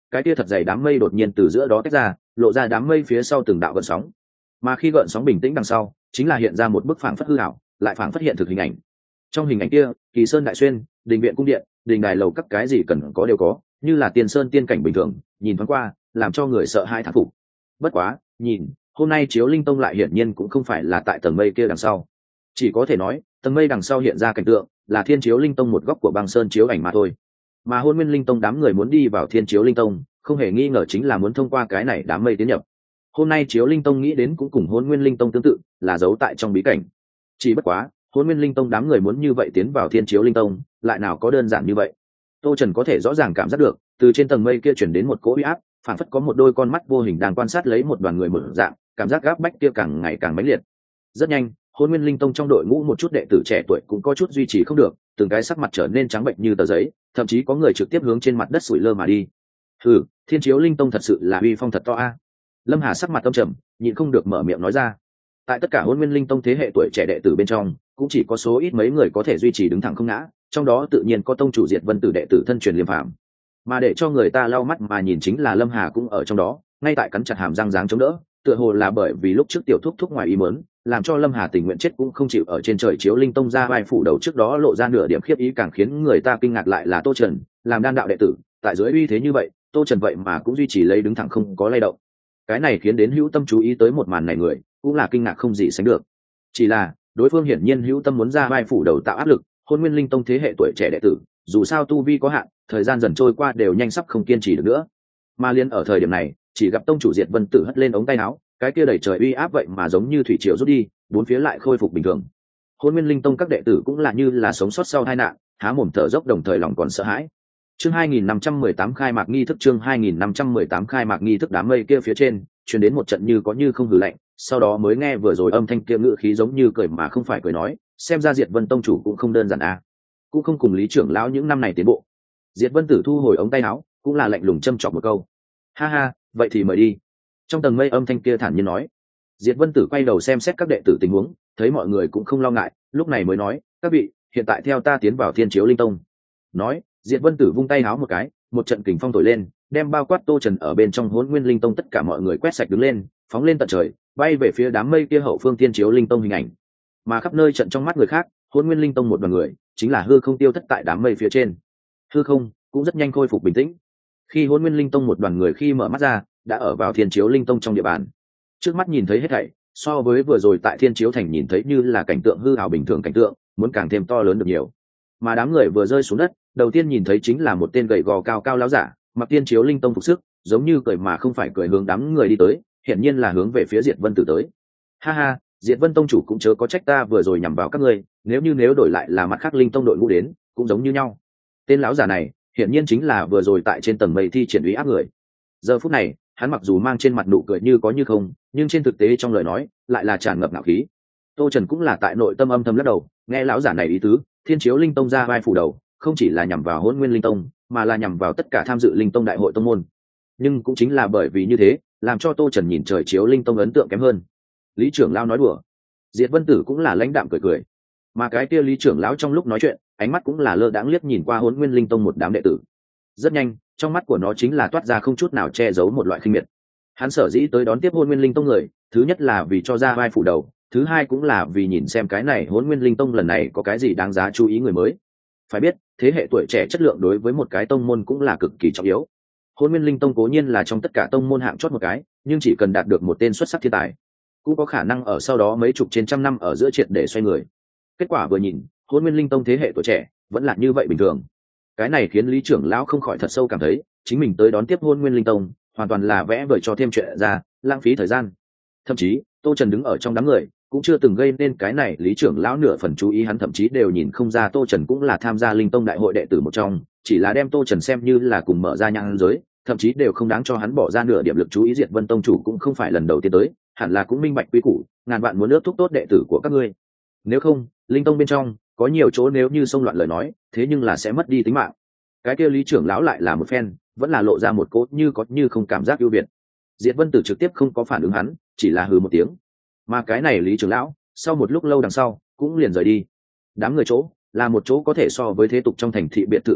Speaker 1: cái kia thật dày đám mây đột nhiên từ giữa đó tách ra, lộ ra đám mây phía sau từng đạo gợn sóng. Mà khi gợn sóng bình tĩnh đằng sau, chính là hiện ra một bức phảng phất hư ảo, lại phảng phất hiện thực hình ảnh. Trong hình ảnh kia, kỳ sơn đại xuyên, đình viện cung điện, đình đài lầu các cái gì cần có đều có, như là tiên sơn tiên cảnh bình thường, nhìn thoáng qua, làm cho người sợ hãi thán phục. Bất quá, nhìn, hôm nay chiếu linh tông lại hiển nhiên cũng không phải là tại tầng mây kia đằng sau, chỉ có thể nói tầng mây đằng sau hiện ra cảnh tượng là thiên chiếu linh tông một góc của băng sơn chiếu ảnh mà thôi. Mà hôn nguyên linh tông đám người muốn đi vào thiên chiếu linh tông, không hề nghi ngờ chính là muốn thông qua cái này đám mây tiến nhập. Hôm nay chiếu linh tông nghĩ đến cũng cùng hôn nguyên linh tông tương tự, là giấu tại trong bí cảnh. Chỉ bất quá hôn nguyên linh tông đám người muốn như vậy tiến vào thiên chiếu linh tông, lại nào có đơn giản như vậy. Tô Trần có thể rõ ràng cảm giác được, từ trên tầng mây kia chuyển đến một cỗ uy áp, phản phất có một đôi con mắt vô hình đang quan sát lấy một đoàn người mở dạng, cảm giác gáp bách kia càng ngày càng mãnh liệt. Rất nhanh, hôn nguyên linh tông trong đội ngũ một chút đệ tử trẻ tuổi cũng có chút duy trì không được, từng cái sắc mặt trở nên trắng bệnh như tờ giấy, thậm chí có người trực tiếp hướng trên mặt đất sủi lơ mà đi. Thiên chiếu linh tông thật sự là uy phong thật to a. Lâm Hà sắc mặt tâm trầm, nhịn không được mở miệng nói ra. Tại tất cả hôn nguyên linh tông thế hệ tuổi trẻ đệ tử bên trong, cũng chỉ có số ít mấy người có thể duy trì đứng thẳng không ngã, trong đó tự nhiên có tông chủ Diệt Vân Tử đệ tử thân truyền Liêm Phàm. Mà để cho người ta lau mắt mà nhìn chính là Lâm Hà cũng ở trong đó, ngay tại cắn chặt hàm răng dáng chống đỡ, tựa hồ là bởi vì lúc trước tiểu thúc thúc ngoài ý muốn, làm cho Lâm Hà tình nguyện chết cũng không chịu ở trên trời chiếu linh tông ra vai phủ đầu trước đó lộ ra nửa điểm khiếp ý, càng khiến người ta kinh ngạc lại là Tô Trần, làm đan đạo đệ tử, tại dưới uy thế như vậy, Tô Trần vậy mà cũng duy trì lấy đứng thẳng không có lay động. Cái này khiến đến hữu tâm chú ý tới một màn này người, cũng là kinh ngạc không gì sánh được. Chỉ là, đối phương hiển nhiên hữu tâm muốn ra vai phủ đầu tạo áp lực, hôn nguyên linh tông thế hệ tuổi trẻ đệ tử, dù sao tu vi có hạn, thời gian dần trôi qua đều nhanh sắp không kiên trì được nữa. Mà liên ở thời điểm này, chỉ gặp tông chủ Diệt Vân Tử hất lên ống tay áo, cái kia đẩy trời uy áp vậy mà giống như thủy triều rút đi, bốn phía lại khôi phục bình thường. Hôn nguyên linh tông các đệ tử cũng là như là sống sót sau tai nạn, há mồm thở dốc đồng thời lòng còn sợ hãi. Chương 2518 khai mạc nghi thức, chương 2518 khai mạc nghi thức. Đám mây kia phía trên truyền đến một trận như có như không hừ lạnh, sau đó mới nghe vừa rồi âm thanh kia ngữ khí giống như cười mà không phải cười nói, xem ra Diệt Vân tông chủ cũng không đơn giản à, cũng không cùng Lý trưởng lão những năm này tiến bộ. Diệt Vân Tử thu hồi ống tay áo, cũng là lạnh lùng châm chọc một câu. Ha ha, vậy thì mời đi. Trong tầng mây âm thanh kia thản nhiên nói. Diệt Vân Tử quay đầu xem xét các đệ tử tình huống, thấy mọi người cũng không lo ngại, lúc này mới nói, các vị, hiện tại theo ta tiến vào Thiên Chiếu Linh Tông. Nói, Diệt Vân Tử vung tay áo một cái, một trận kình phong thổi lên, đem bao quát Tô Trần ở bên trong Hỗn Nguyên Linh Tông tất cả mọi người quét sạch đứng lên, phóng lên tận trời, bay về phía đám mây kia hậu phương Thiên Chiếu Linh Tông hình ảnh. Mà khắp nơi trận trong mắt người khác, Hỗn Nguyên Linh Tông một đoàn người, chính là hư không tiêu thất tại đám mây phía trên. Hư không cũng rất nhanh khôi phục bình tĩnh. Khi Hỗn Nguyên Linh Tông một đoàn người khi mở mắt ra, đã ở vào Thiên Chiếu Linh Tông trong địa bàn. Trước mắt nhìn thấy hết thảy, so với vừa rồi tại Thiên Chiếu Thành nhìn thấy như là cảnh tượng hư ảo bình thường cảnh tượng, muốn càng thêm to lớn được nhiều. Mà đám người vừa rơi xuống đất, đầu tiên nhìn thấy chính là một tên gầy gò cao cao lão giả, mặc Thiên Chiếu Linh Tông phục sức, giống như cười mà không phải cười hướng đám người đi tới, hiển nhiên là hướng về phía Diệt Vân Tử tới. Ha ha, Diệt Vân tông chủ cũng chớ có trách ta vừa rồi nhằm vào các ngươi, nếu đổi lại là mặt khác linh tông đội ngũ đến, cũng giống như nhau. Tên lão giả này, hiển nhiên chính là vừa rồi tại trên tầng mây thi triển uy áp người. Giờ phút này, hắn mặc dù mang trên mặt nụ cười như có như không, nhưng trên thực tế trong lời nói lại là tràn ngập ngạo khí. Tô Trần cũng là tại nội tâm âm thầm lắc đầu, nghe lão giả này ý tứ, Thiên Chiếu Linh Tông ra vai phủ đầu, không chỉ là nhằm vào Hỗn Nguyên Linh Tông, mà là nhằm vào tất cả tham dự Linh Tông đại hội tông môn. Nhưng cũng chính là bởi vì như thế, làm cho Tô Trần nhìn Trời Chiếu Linh Tông ấn tượng kém hơn. Lý trưởng lão nói đùa. Diệt Vân Tử cũng là lãnh đạm cười cười. Mà cái kia Lý trưởng lão trong lúc nói chuyện, ánh mắt cũng là lơ đãng liếc nhìn qua Hỗn Nguyên Linh Tông một đám đệ tử. Rất nhanh, trong mắt của nó chính là toát ra không chút nào che giấu một loại khinh miệt. Hắn sở dĩ tới đón tiếp Hỗn Nguyên Linh Tông người, thứ nhất là vì cho ra vai phủ đầu, thứ hai cũng là vì nhìn xem cái này Hỗn Nguyên Linh Tông lần này có cái gì đáng giá chú ý người mới. Phải biết, thế hệ tuổi trẻ chất lượng đối với một cái tông môn cũng là cực kỳ trọng yếu. Hỗn Nguyên Linh Tông cố nhiên là trong tất cả tông môn hạng chót một cái, nhưng chỉ cần đạt được một tên xuất sắc thiên tài, cũng có khả năng ở sau đó mấy chục trên trăm năm ở giữa triệt để xoay người. Kết quả vừa nhìn, Hỗn Nguyên Linh Tông thế hệ tuổi trẻ vẫn là như vậy bình thường. Cái này khiến Lý trưởng lão không khỏi thật sâu cảm thấy, chính mình tới đón tiếp Hỗn Nguyên Linh Tông, hoàn toàn là vẽ vời cho thêm chuyện ra, lãng phí thời gian. Thậm chí, Tô Trần đứng ở trong đám người, cũng chưa từng gây nên cái này Lý trưởng lão nửa phần chú ý, hắn thậm chí đều nhìn không ra Tô Trần cũng là tham gia Linh Tông đại hội đệ tử một trong, chỉ là đem Tô Trần xem như là cùng mở ra nhang giới, thậm chí đều không đáng cho hắn bỏ ra nửa điểm lực chú ý. Diệt Vân tông chủ cũng không phải lần đầu tiên tới, hẳn là cũng minh bạch quy củ, ngàn vạn muốn ước thúc tốt đệ tử của các ngươi. Nếu không, Linh Tông bên trong có nhiều chỗ nếu như xông loạn lời nói, thế nhưng là sẽ mất đi tính mạng. Cái kia Lý trưởng lão lại là một phen, vẫn là lộ ra một cốt như có như không cảm giác ưu việt. Diệt Vân Tử trực tiếp không có phản ứng hắn, chỉ là hừ một tiếng. Mà cái này Lý trưởng lão, sau một lúc lâu đằng sau, cũng liền rời đi. Đám người chỗ là một chỗ có thể so với thế tục trong thành thị biệt thự phủ đệ,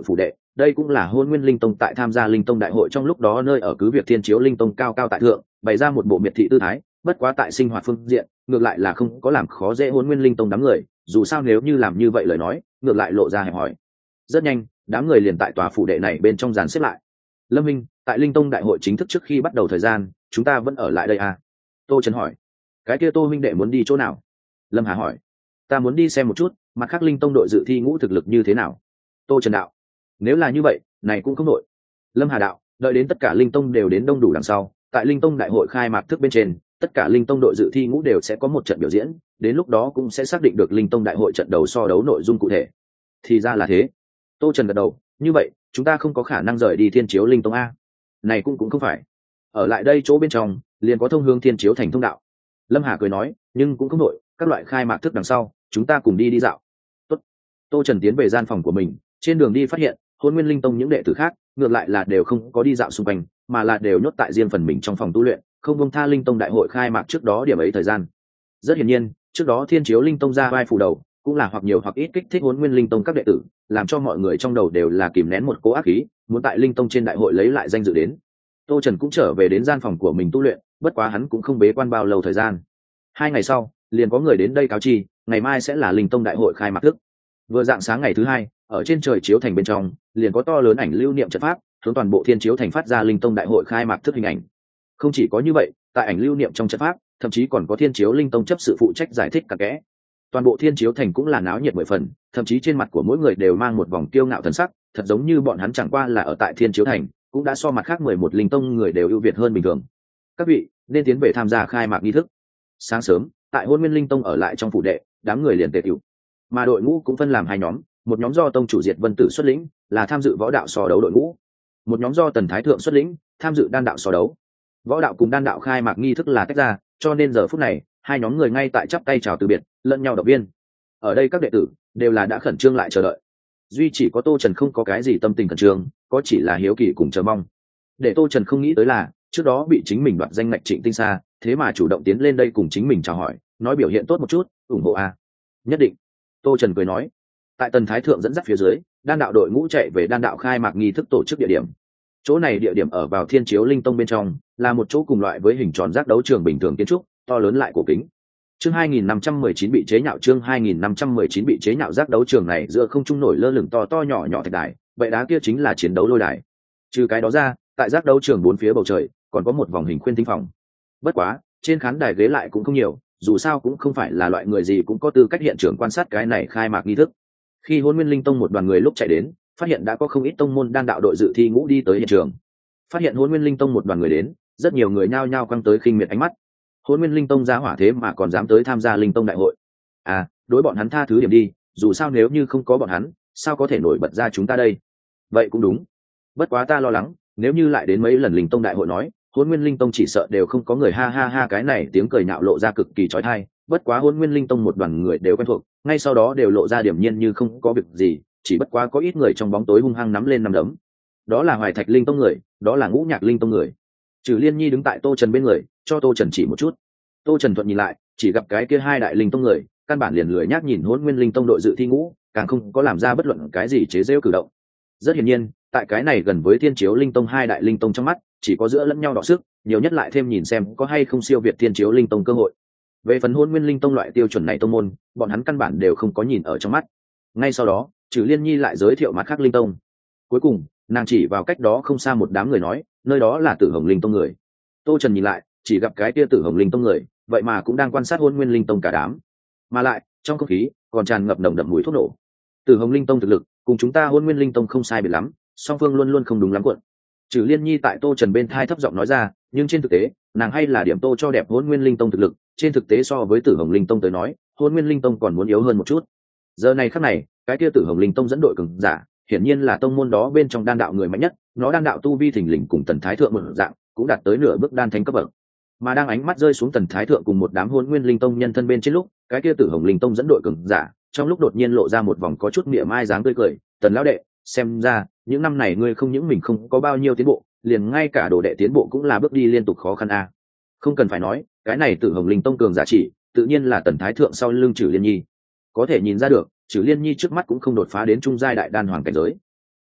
Speaker 1: đây cũng là Hôn Nguyên Linh Tông tại tham gia Linh Tông đại hội trong lúc đó nơi ở cứ việc Thiên Chiếu Linh Tông cao cao tại thượng, bày ra một bộ miệt thị tư thái, bất quá tại sinh hoạt phương diện, ngược lại là không có làm khó dễ Hôn Nguyên Linh Tông đám người, dù sao nếu như làm như vậy lời nói, ngược lại lộ ra hẹp hòi. Rất nhanh, đám người liền tại tòa phủ đệ này bên trong dàn xếp lại. Lâm Minh, tại Linh Tông đại hội chính thức trước khi bắt đầu thời gian, chúng ta vẫn ở lại đây à? Tô Trần hỏi. Cái kia Tô huynh đệ muốn đi chỗ nào? Lâm Hà hỏi. Ta muốn đi xem một chút, mặt khác Linh Tông đội dự thi ngũ thực lực như thế nào. Tô Trần đạo. Nếu là như vậy, này cũng không đội. Lâm Hà đạo, đợi đến tất cả Linh Tông đều đến đông đủ đằng sau, tại Linh Tông đại hội khai mạc thức bên trên, tất cả Linh Tông đội dự thi ngũ đều sẽ có một trận biểu diễn, đến lúc đó cũng sẽ xác định được Linh Tông đại hội trận đầu so đấu nội dung cụ thể. Thì ra là thế. Tô Trần gật đầu, như vậy, chúng ta không có khả năng rời đi Thiên Chiếu Linh Tông a. Này cũng không phải. Ở lại đây chỗ bên trong, liền có thông hướng Thiên Chiếu thành thông đạo. Lâm Hà cười nói, nhưng cũng không đội, các loại khai mạc thức đằng sau, chúng ta cùng đi dạo. Tốt. Tô Trần tiến về gian phòng của mình, trên đường đi phát hiện, Hôn Nguyên Linh Tông những đệ tử khác, ngược lại là đều không có đi dạo xung quanh, mà là đều nhốt tại riêng phần mình trong phòng tu luyện, không buông tha Linh Tông đại hội khai mạc trước đó điểm ấy thời gian. Rất hiển nhiên, trước đó Thiên Chiếu Linh Tông ra vai phủ đầu, cũng là hoặc nhiều hoặc ít kích thích Hôn Nguyên Linh Tông các đệ tử, làm cho mọi người trong đầu đều là kìm nén một cỗ ác khí, muốn tại Linh Tông trên đại hội lấy lại danh dự đến. Tô Trần cũng trở về đến gian phòng của mình tu luyện, bất quá hắn cũng không bế quan bao lâu thời gian. 2 ngày sau, liền có người đến đây cáo chi, ngày mai sẽ là Linh Tông đại hội khai mạc thức. Vừa dạng sáng ngày thứ 2, ở trên trời chiếu thành bên trong, liền có to lớn ảnh lưu niệm trận pháp, hướng toàn bộ Thiên Chiếu thành phát ra Linh Tông đại hội khai mạc thức hình ảnh. Không chỉ có như vậy, tại ảnh lưu niệm trong trận pháp, thậm chí còn có Thiên Chiếu Linh Tông chấp sự phụ trách giải thích cặn kẽ. Toàn bộ Thiên Chiếu thành cũng là náo nhiệt 10 phần, thậm chí trên mặt của mỗi người đều mang một vòng kiêu ngạo thần sắc, thật giống như bọn hắn chẳng qua là ở tại Thiên Chiếu thành, cũng đã so mặt khác 11 Linh Tông người đều ưu việt hơn bình thường. Các vị nên tiến về tham gia khai mạc nghi thức. Sáng sớm, tại Hôn Nguyên Linh Tông ở lại trong phủ đệ, đám người liền tề tựu, mà đội ngũ cũng phân làm 2 nhóm, một nhóm do tông chủ Diệt Vân Tử xuất lĩnh, là tham dự võ đạo so đấu đội ngũ, một nhóm do Tần Thái Thượng xuất lĩnh, tham dự đan đạo so đấu. Võ đạo cùng đan đạo khai mạc nghi thức là tách ra, cho nên giờ phút này 2 nhóm người ngay tại chắp tay chào từ biệt, lẫn nhau động viên. Ở đây các đệ tử đều là đã khẩn trương lại chờ đợi, duy chỉ có Tô Trần không có cái gì tâm tình khẩn trương, có chỉ là hiếu kỳ cùng chờ mong. Để Tô Trần không nghĩ tới là trước đó bị chính mình đoạt danh ngạch Trịnh Tinh Sa, thế mà chủ động tiến lên đây cùng chính mình chào hỏi, nói biểu hiện tốt một chút, ủng hộ a. Nhất định. Tô Trần cười nói. Tại Tần Thái Thượng dẫn dắt phía dưới, đan đạo đội ngũ chạy về đan đạo khai mạc nghi thức tổ chức địa điểm. Chỗ này địa điểm ở vào Thiên Chiếu Linh Tông bên trong, là một chỗ cùng loại với hình tròn giác đấu trường bình thường kiến trúc, to lớn lại cổ kính. Chương 2519 bị chế nhạo, chương 2519 bị chế nhạo. Giác đấu trường này giữa không trung nổi lơ lửng to to nhỏ nhỏ thạch đài, vậy đá kia chính là chiến đấu lôi đài. Trừ cái đó ra, tại giác đấu trường 4 phía bầu trời còn có một vòng hình khuyên thính phòng. Bất quá, trên khán đài ghế lại cũng không nhiều, dù sao cũng không phải là loại người gì cũng có tư cách hiện trường quan sát cái này khai mạc nghi thức. Khi Hôn Nguyên Linh Tông một đoàn người lúc chạy đến, phát hiện đã có không ít tông môn đan đạo đội dự thi ngũ đi tới hiện trường. Phát hiện Hôn Nguyên Linh Tông một đoàn người đến, rất nhiều người nhao nhao quăng tới khinh miệt ánh mắt. Hôn Nguyên Linh Tông ra hỏa thế mà còn dám tới tham gia Linh Tông đại hội. À, đối bọn hắn tha thứ điểm đi, dù sao nếu như không có bọn hắn, sao có thể nổi bật ra chúng ta đây? Vậy cũng đúng. Bất quá ta lo lắng, nếu như lại đến mấy lần Linh Tông đại hội nói, Hôn Nguyên Linh Tông chỉ sợ đều không có người ha ha ha. Cái này tiếng cười nhạo lộ ra cực kỳ chói tai, bất quá Hôn Nguyên Linh Tông một đoàn người đều quen thuộc, ngay sau đó đều lộ ra điểm nhiên như không có việc gì, chỉ bất quá có ít người trong bóng tối hung hăng nắm lên nắm đấm. Đó là Hoài Thạch Linh Tông người, đó là Ngũ Nhạc Linh Tông người. Trừ Liên Nhi đứng tại Tô Trần bên người, cho Tô Trần chỉ một chút. Tô Trần thuận nhìn lại, chỉ gặp cái kia 2 đại linh tông người, căn bản liền lười nhác nhìn Hôn Nguyên Linh Tông đội dự thi ngũ, càng không có làm ra bất luận cái gì chế giễu cử động. Rất hiển nhiên, tại cái này gần với Thiên Chiếu Linh Tông 2 đại linh tông trong mắt, chỉ có giữa lẫn nhau đọ sức, nhiều nhất lại thêm nhìn xem có hay không siêu việt Thiên Chiếu Linh Tông cơ hội. Về phần Hôn Nguyên Linh Tông loại tiêu chuẩn này tông môn, bọn hắn căn bản đều không có nhìn ở trong mắt. Ngay sau đó, Trừ Liên Nhi lại giới thiệu mặt khác linh tông. Cuối cùng, nàng chỉ vào cách đó không xa một đám người nói, nơi đó là Tử Hồng Linh Tông người. Tô Trần nhìn lại, chỉ gặp cái kia Tử Hồng Linh Tông người, vậy mà cũng đang quan sát Hôn Nguyên Linh Tông cả đám, mà lại trong không khí còn tràn ngập nồng đậm mùi thuốc nổ. Tử Hồng Linh Tông thực lực cùng chúng ta Hôn Nguyên Linh Tông không sai biệt lắm, song phương luôn luôn không đúng lắm cuộn. Trừ Liên Nhi tại Tô Trần bên thai thấp giọng nói ra, nhưng trên thực tế, nàng hay là điểm tô cho đẹp Hôn Nguyên Linh Tông thực lực, trên thực tế so với Tử Hồng Linh Tông tới nói, Hôn Nguyên Linh Tông còn muốn yếu hơn một chút. Giờ này khắc này, cái kia Tử Hồng Linh Tông dẫn đội cường giả, hiển nhiên là tông môn đó bên trong đan đạo người mạnh nhất, nó đan đạo tu vi thình lình cùng Tần Thái Thượng một dạng, cũng đạt tới nửa bước đan thánh cấp bậc. Mà đang ánh mắt rơi xuống Tần Thái Thượng cùng một đám Hôn Nguyên Linh Tông nhân thân bên trên lúc, cái kia Tử Hồng Linh Tông dẫn đội cường giả, trong lúc đột nhiên lộ ra một vòng có chút mỉa mai dáng tươi cười, "Tần lão đệ, xem ra những năm này ngươi không những mình không có bao nhiêu tiến bộ, liền ngay cả đồ đệ tiến bộ cũng là bước đi liên tục khó khăn a." Không cần phải nói, cái này Tử Hồng Linh Tông cường giả chỉ, tự nhiên là Tần Thái Thượng sau lưng Trừ Liên Nhi. Có thể nhìn ra được, Trừ Liên Nhi trước mắt cũng không đột phá đến trung giai đại đan hoàng cảnh giới.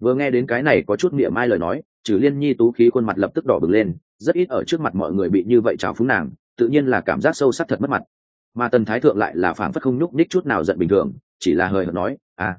Speaker 1: Vừa nghe đến cái này có chút mỉa mai lời nói, Trử Liên Nhi tú khí khuôn mặt lập tức đỏ bừng lên, rất ít ở trước mặt mọi người bị như vậy trào phúng nàng, tự nhiên là cảm giác sâu sắc thật mất mặt. Mà Tần Thái Thượng lại là phảng phất không nhúc nhích chút nào giận bình thường, chỉ là hời hợt nói,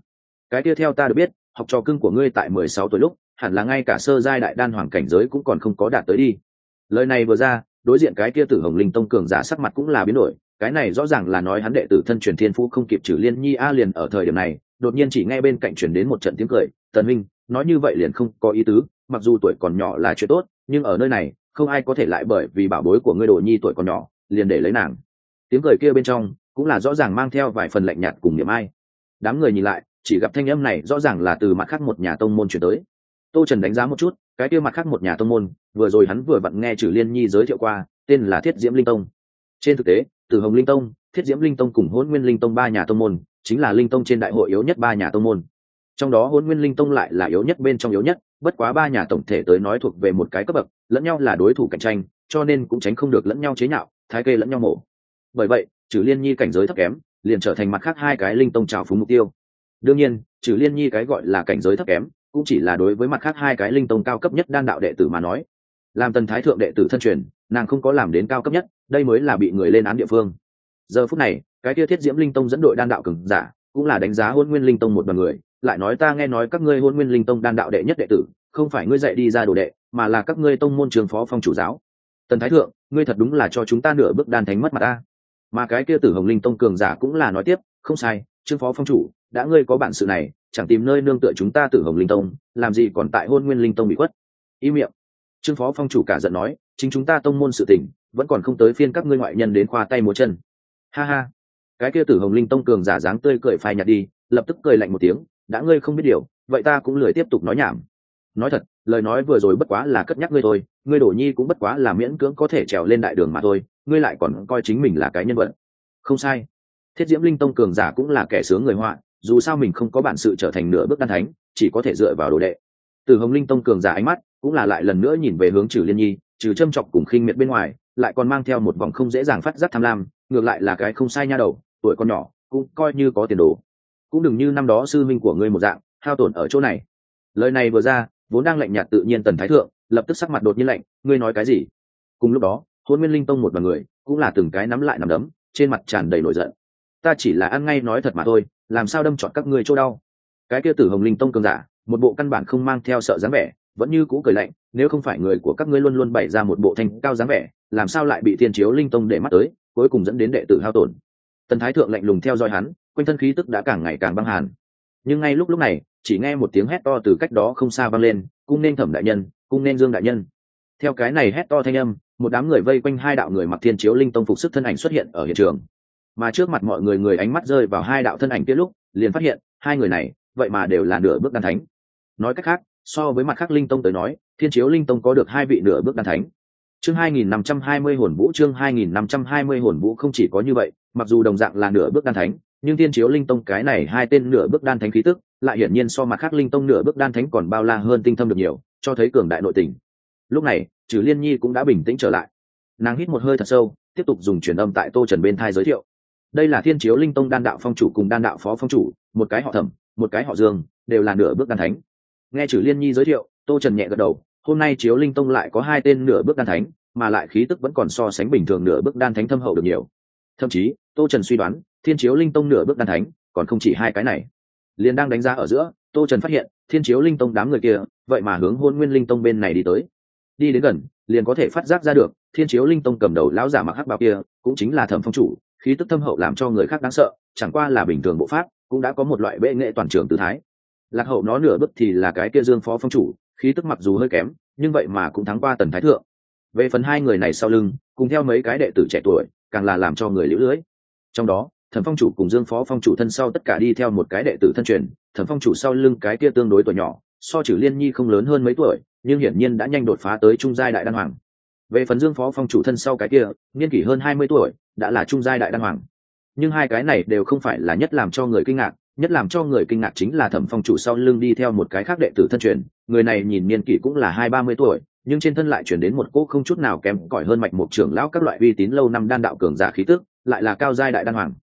Speaker 1: cái kia theo ta được biết, học trò cưng của ngươi tại 16 tuổi lúc, hẳn là ngay cả sơ giai đại đan hoàng cảnh giới cũng còn không có đạt tới đi. Lời này vừa ra, đối diện cái kia Tử Hồng Linh Tông cường giả sắc mặt cũng là biến đổi, cái này rõ ràng là nói hắn đệ tử thân truyền thiên phú không kịp Trử Liên Nhi liền ở thời điểm này, đột nhiên chỉ nghe bên cạnh truyền đến một trận tiếng cười, "Tần huynh, nói như vậy liền không có ý tứ, mặc dù tuổi còn nhỏ là chuyện tốt, nhưng ở nơi này, không ai có thể lại bởi vì bảo bối của ngươi đồ nhi tuổi còn nhỏ, liền để lấy nàng." Tiếng cười kia bên trong cũng là rõ ràng mang theo vài phần lạnh nhạt cùng niệm ai. Đám người nhìn lại, chỉ gặp thanh âm này rõ ràng là từ mặt khác một nhà tông môn truyền tới. Tô Trần đánh giá một chút, cái kia mặt khác một nhà tông môn, vừa rồi hắn vừa vặn nghe Trử Liên Nhi giới thiệu qua, tên là Thiết Diễm Linh Tông. Trên thực tế, Tử Hồng Linh Tông, Thiết Diễm Linh Tông cùng Hỗn Nguyên Linh Tông ba nhà tông môn, chính là linh tông trên đại hội yếu nhất ba nhà tông môn. Trong đó Hỗn Nguyên Linh Tông lại là yếu nhất bên trong yếu nhất, bất quá ba nhà tổng thể tới nói thuộc về một cái cấp bậc, lẫn nhau là đối thủ cạnh tranh, cho nên cũng tránh không được lẫn nhau chế nhạo, thái kê lẫn nhau mổ. Bởi vậy, Trử Liên Nhi cảnh giới thấp kém, liền trở thành mặt khác hai cái linh tông trào phúng mục tiêu. Đương nhiên, Trử Liên Nhi cái gọi là cảnh giới thấp kém, cũng chỉ là đối với mặt khác hai cái linh tông cao cấp nhất đan đạo đệ tử mà nói. Làm Tần Thái Thượng đệ tử thân truyền, nàng không có làm đến cao cấp nhất, đây mới là bị người lên án địa phương. Giờ phút này, cái kia Thiết Diễm Linh Tông dẫn đội đan đạo cường giả, cũng là đánh giá Hỗn Nguyên Linh Tông một đoàn người, lại nói ta nghe nói các ngươi Hỗn Nguyên Linh Tông đan đạo đệ nhất đệ tử, không phải ngươi dạy đi ra đồ đệ, mà là các ngươi tông môn trường phó phong chủ giáo. Tần Thái Thượng, ngươi thật đúng là cho chúng ta nửa bước đan thánh mất mặt ta. Mà cái kia Tử Hồng Linh Tông cường giả cũng là nói tiếp, không sai, trương phó phong chủ, đã ngươi có bản sự này, chẳng tìm nơi nương tựa chúng ta Tử Hồng Linh Tông, làm gì còn tại Hỗn Nguyên Linh Tông bị quất. Im miệng. Trương phó phong chủ cả giận nói, chính chúng ta tông môn sự tình, vẫn còn không tới phiên các ngươi ngoại nhân đến khoa tay múa chân. Ha ha. Cái kia Tử Hồng Linh Tông cường giả dáng tươi cười phai nhạt đi, lập tức cười lạnh một tiếng, đã ngươi không biết điều, vậy ta cũng lười tiếp tục nói nhảm. Nói thật, lời nói vừa rồi bất quá là cất nhắc ngươi thôi, ngươi đổ nhi cũng bất quá là miễn cưỡng có thể trèo lên đại đường mà thôi, ngươi lại còn coi chính mình là cái nhân vật. Không sai. Thiết Diễm Linh Tông cường giả cũng là kẻ sướng người họa, dù sao mình không có bản sự trở thành nửa bước đan thánh, chỉ có thể dựa vào đồ đệ. Tử Hồng Linh Tông cường giả ánh mắt cũng là lại lần nữa nhìn về hướng Trử Liên Nhi, trừ châm chọc cùng khinh miệt bên ngoài, lại còn mang theo một vòng không dễ dàng phát giác tham lam, ngược lại là cái không sai nha đầu, tuổi còn nhỏ, cũng coi như có tiền đồ. Cũng đừng như năm đó sư minh của ngươi một dạng, hao tổn ở chỗ này. Lời này vừa ra, vốn đang lạnh nhạt tự nhiên Tần Thái Thượng, lập tức sắc mặt đột nhiên lạnh, ngươi nói cái gì? Cùng lúc đó, Hỗn Nguyên Linh Tông một đoàn người, cũng là từng cái nắm lại nắm đấm, trên mặt tràn đầy nổi giận. Ta chỉ là ăn ngay nói thật mà thôi, làm sao đâm chọn các ngươi chỗ đau? Cái kia Tử Hồng Linh Tông cường giả, một bộ căn bản không mang theo sợ dáng vẻ, vẫn như cũ cười lạnh, nếu không phải người của các ngươi luôn luôn bày ra một bộ thanh cao dáng vẻ, làm sao lại bị Thiên Chiếu Linh Tông để mắt tới, cuối cùng dẫn đến đệ tử hao tổn. Tần Thái Thượng lạnh lùng theo dõi hắn, quanh thân khí tức đã càng ngày càng băng hàn. Nhưng ngay lúc này, chỉ nghe một tiếng hét to từ cách đó không xa vang lên, cung nên Thẩm đại nhân, cung nên Dương đại nhân. Theo cái này hét to thanh âm, một đám người vây quanh hai đạo người mặc Thiên Chiếu Linh Tông phục sức thân ảnh xuất hiện ở hiện trường. Mà trước mặt mọi người, người ánh mắt rơi vào hai đạo thân ảnh kia lúc, liền phát hiện hai người này vậy mà đều là nửa bước đan thánh. Nói cách khác, so với mặt khác linh tông tới nói, Thiên Chiếu Linh Tông có được hai vị nửa bước đan thánh. Chương 2520 hồn vũ, chương 2520 hồn vũ. Không chỉ có như vậy, mặc dù đồng dạng là nửa bước đan thánh, nhưng Thiên Chiếu Linh Tông cái này hai tên nửa bước đan thánh khí tức, lại hiển nhiên so mặt khác linh tông nửa bước đan thánh còn bao la hơn, tinh thâm được nhiều, cho thấy cường đại nội tình. Lúc này, Trử Liên Nhi cũng đã bình tĩnh trở lại. Nàng hít một hơi thật sâu, tiếp tục dùng truyền âm tại Tô Trần bên thai giới thiệu. Đây là Thiên Chiếu Linh Tông đan đạo phong chủ cùng đan đạo phó phong chủ, một cái họ Thẩm, một cái họ Dương, đều là nửa bước đan thánh. Nghe Trử Liên Nhi giới thiệu, Tô Trần nhẹ gật đầu, hôm nay Chiếu Linh Tông lại có hai tên nửa bước đan thánh, mà lại khí tức vẫn còn so sánh bình thường nửa bước đan thánh thâm hậu được nhiều. Thậm chí, Tô Trần suy đoán, Thiên Chiếu Linh Tông nửa bước đan thánh, còn không chỉ hai cái này. Liền đang đánh giá ở giữa, Tô Trần phát hiện, Thiên Chiếu Linh Tông đám người kia, vậy mà hướng Hỗn Nguyên Linh Tông bên này đi tới. Đi đến gần, liền có thể phát giác ra được, Thiên Chiếu Linh Tông cầm đầu lão giả mặc hắc bào kia, cũng chính là Thẩm phong chủ, khí tức thâm hậu làm cho người khác đáng sợ, chẳng qua là bình thường bộ pháp, cũng đã có một loại bệ nghệ toàn trường tư thái. Lạc hậu nó nửa bước thì là cái kia Dương phó phong chủ, khí tức mặc dù hơi kém, nhưng vậy mà cũng thắng qua Tần Thái Thượng. Về phần hai người này sau lưng, cùng theo mấy cái đệ tử trẻ tuổi, càng là làm cho người liễu lưới. Trong đó, Thẩm phong chủ cùng Dương phó phong chủ thân sau tất cả đi theo một cái đệ tử thân truyền, Thẩm phong chủ sau lưng cái kia tương đối tuổi nhỏ, so Trử Liên Nhi không lớn hơn mấy tuổi, nhưng hiển nhiên đã nhanh đột phá tới trung giai đại đan hoàng. Về phần Dương phó phong chủ thân sau cái kia, niên kỷ hơn 20 tuổi, đã là trung giai đại đan hoàng. Nhưng hai cái này đều không phải là nhất làm cho người kinh ngạc, nhất làm cho người kinh ngạc chính là Thẩm phong chủ sau lưng đi theo một cái khác đệ tử thân truyền, người này nhìn niên kỷ cũng là 20-30 tuổi, nhưng trên thân lại chuyển đến một cỗ không chút nào kém cỏi hơn Mạch Mục trưởng lão các loại uy tín lâu năm đan đạo cường giả khí tức, lại là cao giai đại đan hoàng.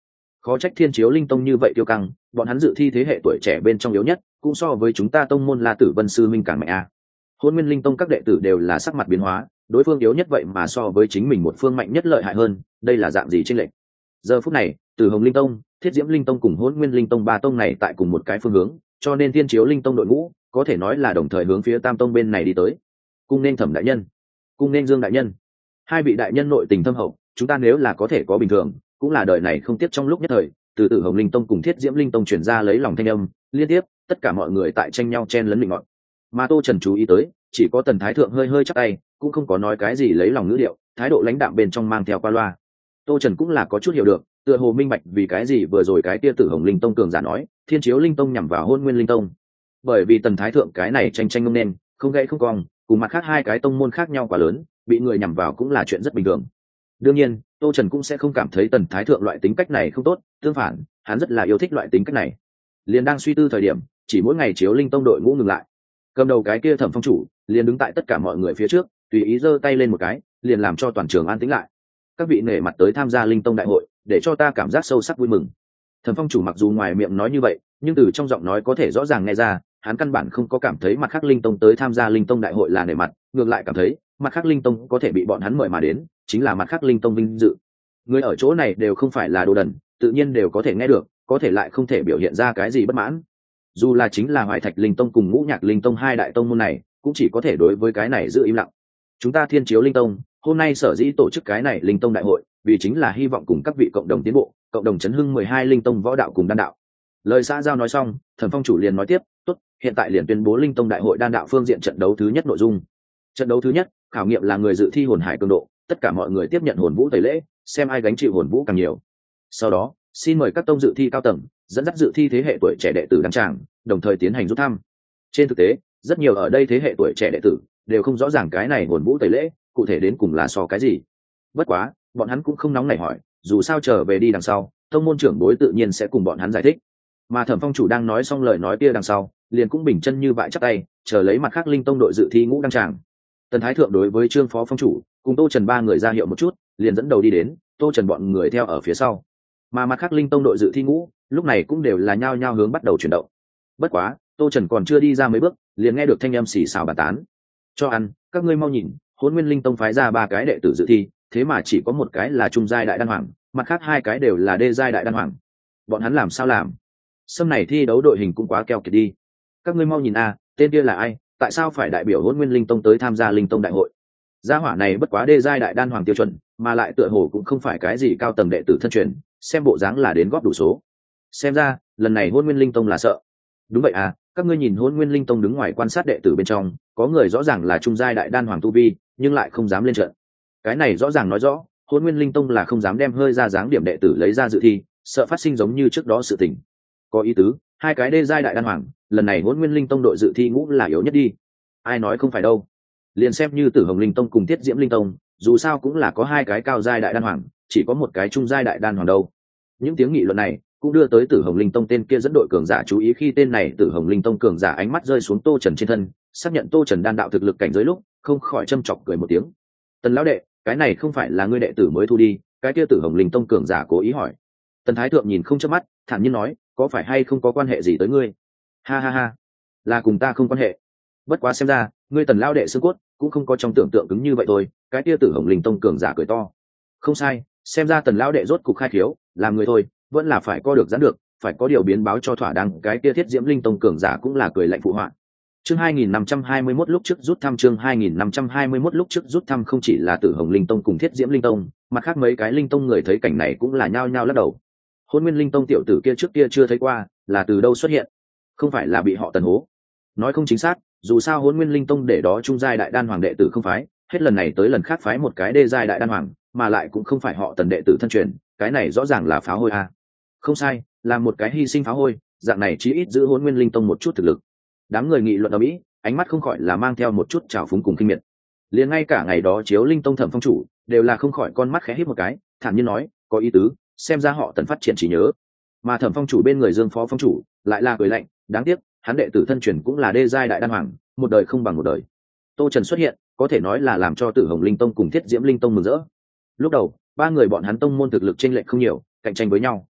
Speaker 1: khó trách thiên chiếu linh tông như vậy tiêu căng, bọn hắn dự thi thế hệ tuổi trẻ bên trong yếu nhất, cũng so với chúng ta tông môn La Tử Vân sư minh càng mạnh a. Hôn Nguyên Linh tông các đệ tử đều là sắc mặt biến hóa, đối phương yếu nhất vậy mà so với chính mình một phương mạnh nhất lợi hại hơn, đây là dạng gì chênh lệch. Giờ phút này, Tử Hồng Linh tông, Thiết Diễm Linh tông cùng Hôn Nguyên Linh tông ba tông này tại cùng một cái phương hướng, cho nên thiên chiếu linh tông đội ngũ có thể nói là đồng thời hướng phía tam tông bên này đi tới. Cung nên Thẩm đại nhân, cung nên Dương đại nhân, hai vị đại nhân nội tình thâm hậu, chúng ta nếu là có thể có bình thường, cũng là đời này không tiếc trong lúc nhất thời. Từ Tử Hồng Linh tông cùng Thiết Diễm Linh tông truyền ra lấy lòng thanh âm liên tiếp, tất cả mọi người tại tranh nhau chen lấn định ngọn. Mà Tô Trần chú ý tới, chỉ có Tần Thái Thượng hơi hơi chắp tay, cũng không có nói cái gì lấy lòng ngữ điệu, thái độ lãnh đạm bên trong mang theo qua loa. Tô Trần cũng là có chút hiểu được, tựa hồ minh bạch vì cái gì vừa rồi cái tia Tử Hồng Linh tông cường giả nói Thiên Chiếu Linh tông nhằm vào Hôn Nguyên Linh tông, bởi vì Tần Thái Thượng cái này tranh ngông nên không gãy không cong, cùng mặt khác hai cái tông môn khác nhau quá lớn, bị người nhằm vào cũng là chuyện rất bình thường. Đương nhiên, Tô Trần cũng sẽ không cảm thấy Tần Thái Thượng loại tính cách này không tốt, tương phản, hắn rất là yêu thích loại tính cách này. Liền đang suy tư thời điểm, chỉ mỗi ngày Chiếu Linh tông đội ngũ ngừng lại, cầm đầu cái kia Thẩm phong chủ liền đứng tại tất cả mọi người phía trước, tùy ý giơ tay lên một cái, liền làm cho toàn trường an tĩnh lại. Các vị nể mặt tới tham gia Linh tông đại hội, để cho ta cảm giác sâu sắc vui mừng. Thẩm phong chủ mặc dù ngoài miệng nói như vậy, nhưng từ trong giọng nói có thể rõ ràng nghe ra, hắn căn bản không có cảm thấy mặt khác Linh tông tới tham gia Linh tông đại hội là nể mặt, ngược lại cảm thấy mặt khác Linh tông có thể bị bọn hắn mời mà đến, chính là mặt khác Linh tông vinh dự. Người ở chỗ này đều không phải là đồ đần, tự nhiên đều có thể nghe được, có thể lại không thể biểu hiện ra cái gì bất mãn. Dù là chính là Hoài Thạch Linh tông cùng Ngũ Nhạc Linh tông hai đại tông môn này, cũng chỉ có thể đối với cái này giữ im lặng. Chúng ta Thiên Chiếu Linh tông hôm nay sở dĩ tổ chức cái này Linh tông đại hội, vì chính là hy vọng cùng các vị cộng đồng tiến bộ, cộng đồng chấn hưng 12 linh tông võ đạo cùng đan đạo. Lời xã giao nói xong, Thẩm phong chủ liền nói tiếp, tốt, hiện tại liền tuyên bố Linh tông đại hội đan đạo phương diện trận đấu thứ nhất nội dung. Trận đấu thứ nhất, khảo nghiệm là người dự thi hồn hải cường độ, tất cả mọi người tiếp nhận hồn vũ tẩy lễ, xem ai gánh chịu hồn vũ càng nhiều. Sau đó, xin mời các tông dự thi cao tầng dẫn dắt dự thi thế hệ tuổi trẻ đệ tử đăng tràng, đồng thời tiến hành rút thăm. Trên thực tế, rất nhiều ở đây thế hệ tuổi trẻ đệ tử đều không rõ ràng cái này hồn vũ tẩy lễ cụ thể đến cùng là so cái gì. Bất quá, bọn hắn cũng không nóng nảy hỏi, dù sao trở về đi đằng sau, tông môn trưởng bối tự nhiên sẽ cùng bọn hắn giải thích. Mà Thẩm phong chủ đang nói xong lời nói kia đằng sau, liền cũng bình chân như vậy chắp tay, chờ lấy mặt khác Linh tông đội dự thi ngũ đăng tràng. Tần Thái Thượng đối với Trương phó phong chủ cùng Tô Trần ba người ra hiệu một chút, liền dẫn đầu đi đến, Tô Trần bọn người theo ở phía sau. Mà mặt khác Linh tông đội dự thi ngũ lúc này cũng đều là nhao nhao hướng bắt đầu chuyển động. Bất quá, Tô Trần còn chưa đi ra mấy bước, liền nghe được thanh âm xì xào bàn tán. Cho ăn, các ngươi mau nhìn, Hôn Nguyên Linh tông phái ra 3 cái đệ tử dự thi, thế mà chỉ có một cái là trung giai đại đan hoàng, mặt khác 2 cái đều là đê giai đại đan hoàng. Bọn hắn làm sao làm? Sâm này thi đấu đội hình cũng quá keo kiệt đi. Các ngươi mau nhìn a, tên kia là ai? Tại sao phải đại biểu Hôn Nguyên Linh tông tới tham gia Linh tông đại hội? Gia hỏa này bất quá đê giai đại đan hoàng tiêu chuẩn, mà lại tựa hồ cũng không phải cái gì cao tầng đệ tử thân truyền, xem bộ dáng là đến góp đủ số. Xem ra, lần này Hôn Nguyên Linh tông là sợ. Đúng vậy à, các ngươi nhìn Hôn Nguyên Linh tông đứng ngoài quan sát đệ tử bên trong, có người rõ ràng là trung giai đại đan hoàng tu vi, nhưng lại không dám lên trận. Cái này rõ ràng nói rõ, Hôn Nguyên Linh tông là không dám đem hơi ra dáng điểm đệ tử lấy ra dự thi, sợ phát sinh giống như trước đó sự tình. Có ý tứ, 2 cái đê giai đại đan hoàng, lần này Hôn Nguyên Linh tông đội dự thi ngũ là yếu nhất đi. Ai nói không phải đâu. Liền xem như Tử Hồng Linh tông cùng Thiết Diễm Linh tông, dù sao cũng là có 2 cái cao giai đại đan hoàng, chỉ có một cái trung giai đại đan hoàng đâu. Những tiếng nghị luận này cũng đưa tới Tử Hồng Linh tông tên kia dẫn đội cường giả chú ý, khi tên này Tử Hồng Linh tông cường giả ánh mắt rơi xuống Tô Trần trên thân, xác nhận Tô Trần đan đạo thực lực cảnh giới lúc, không khỏi châm chọc cười một tiếng. Tần lão đệ, cái này không phải là ngươi đệ tử mới thu đi? Cái kia Tử Hồng Linh tông cường giả cố ý hỏi. Tần Thái Thượng nhìn không chớp mắt, thản nhiên nói, có phải hay không có quan hệ gì tới ngươi? Ha ha ha, là cùng ta không quan hệ. Bất quá xem ra, ngươi Tần lão đệ xương cốt cũng không có trong tưởng tượng cứng như vậy thôi. Cái kia Tử Hồng Linh tông cường giả cười to. Không sai, xem ra Tần lão đệ rốt cục khai khiếu, làm người thôi, vẫn là phải co được giãn được, phải có điều biến báo cho thỏa đáng. Cái kia Thiết Diễm Linh tông cường giả cũng là cười lạnh phụ họa. Chương 2521 lúc trước rút thăm, chương 2521 lúc trước rút thăm. Không chỉ là Tử Hồng Linh tông cùng Thiết Diễm Linh tông, mặt khác mấy cái linh tông người thấy cảnh này cũng là nhao nhao lắc đầu. Hôn Nguyên Linh tông tiểu tử kia trước kia chưa thấy qua, là từ đâu xuất hiện? Không phải là bị họ Tần hố? Nói không chính xác, dù sao Hôn Nguyên Linh tông để đó trung giai đại đan hoàng đệ tử không phái, hết lần này tới lần khác phái một cái đê giai đại đan hoàng, mà lại cũng không phải họ Tần đệ tử thân truyền, cái này rõ ràng là pháo hôi a. Không sai, là một cái hy sinh pháo hôi, dạng này chí ít giữ Hôn Nguyên Linh tông một chút thực lực. Đám người nghị luận ở mỹ, ánh mắt không khỏi là mang theo một chút trào phúng cùng kinh miệt. Liền ngay cả ngày đó Chiếu Linh tông Thẩm phong chủ đều là không khỏi con mắt khẽ híp một cái, thản nhiên nói, có ý tứ, xem ra họ Tần phát triển trí nhớ. Mà Thẩm phong chủ bên người Dương phó phong chủ lại là cười lạnh, đáng tiếc, hắn đệ tử thân truyền cũng là đê giai đại đan hoàng, một đời không bằng một đời. Tô Trần xuất hiện, có thể nói là làm cho Tử Hồng Linh tông cùng Thiết Diễm Linh tông mừng rỡ. Lúc đầu, 3 người bọn hắn tông môn thực lực chênh lệch không nhiều, cạnh tranh với nhau.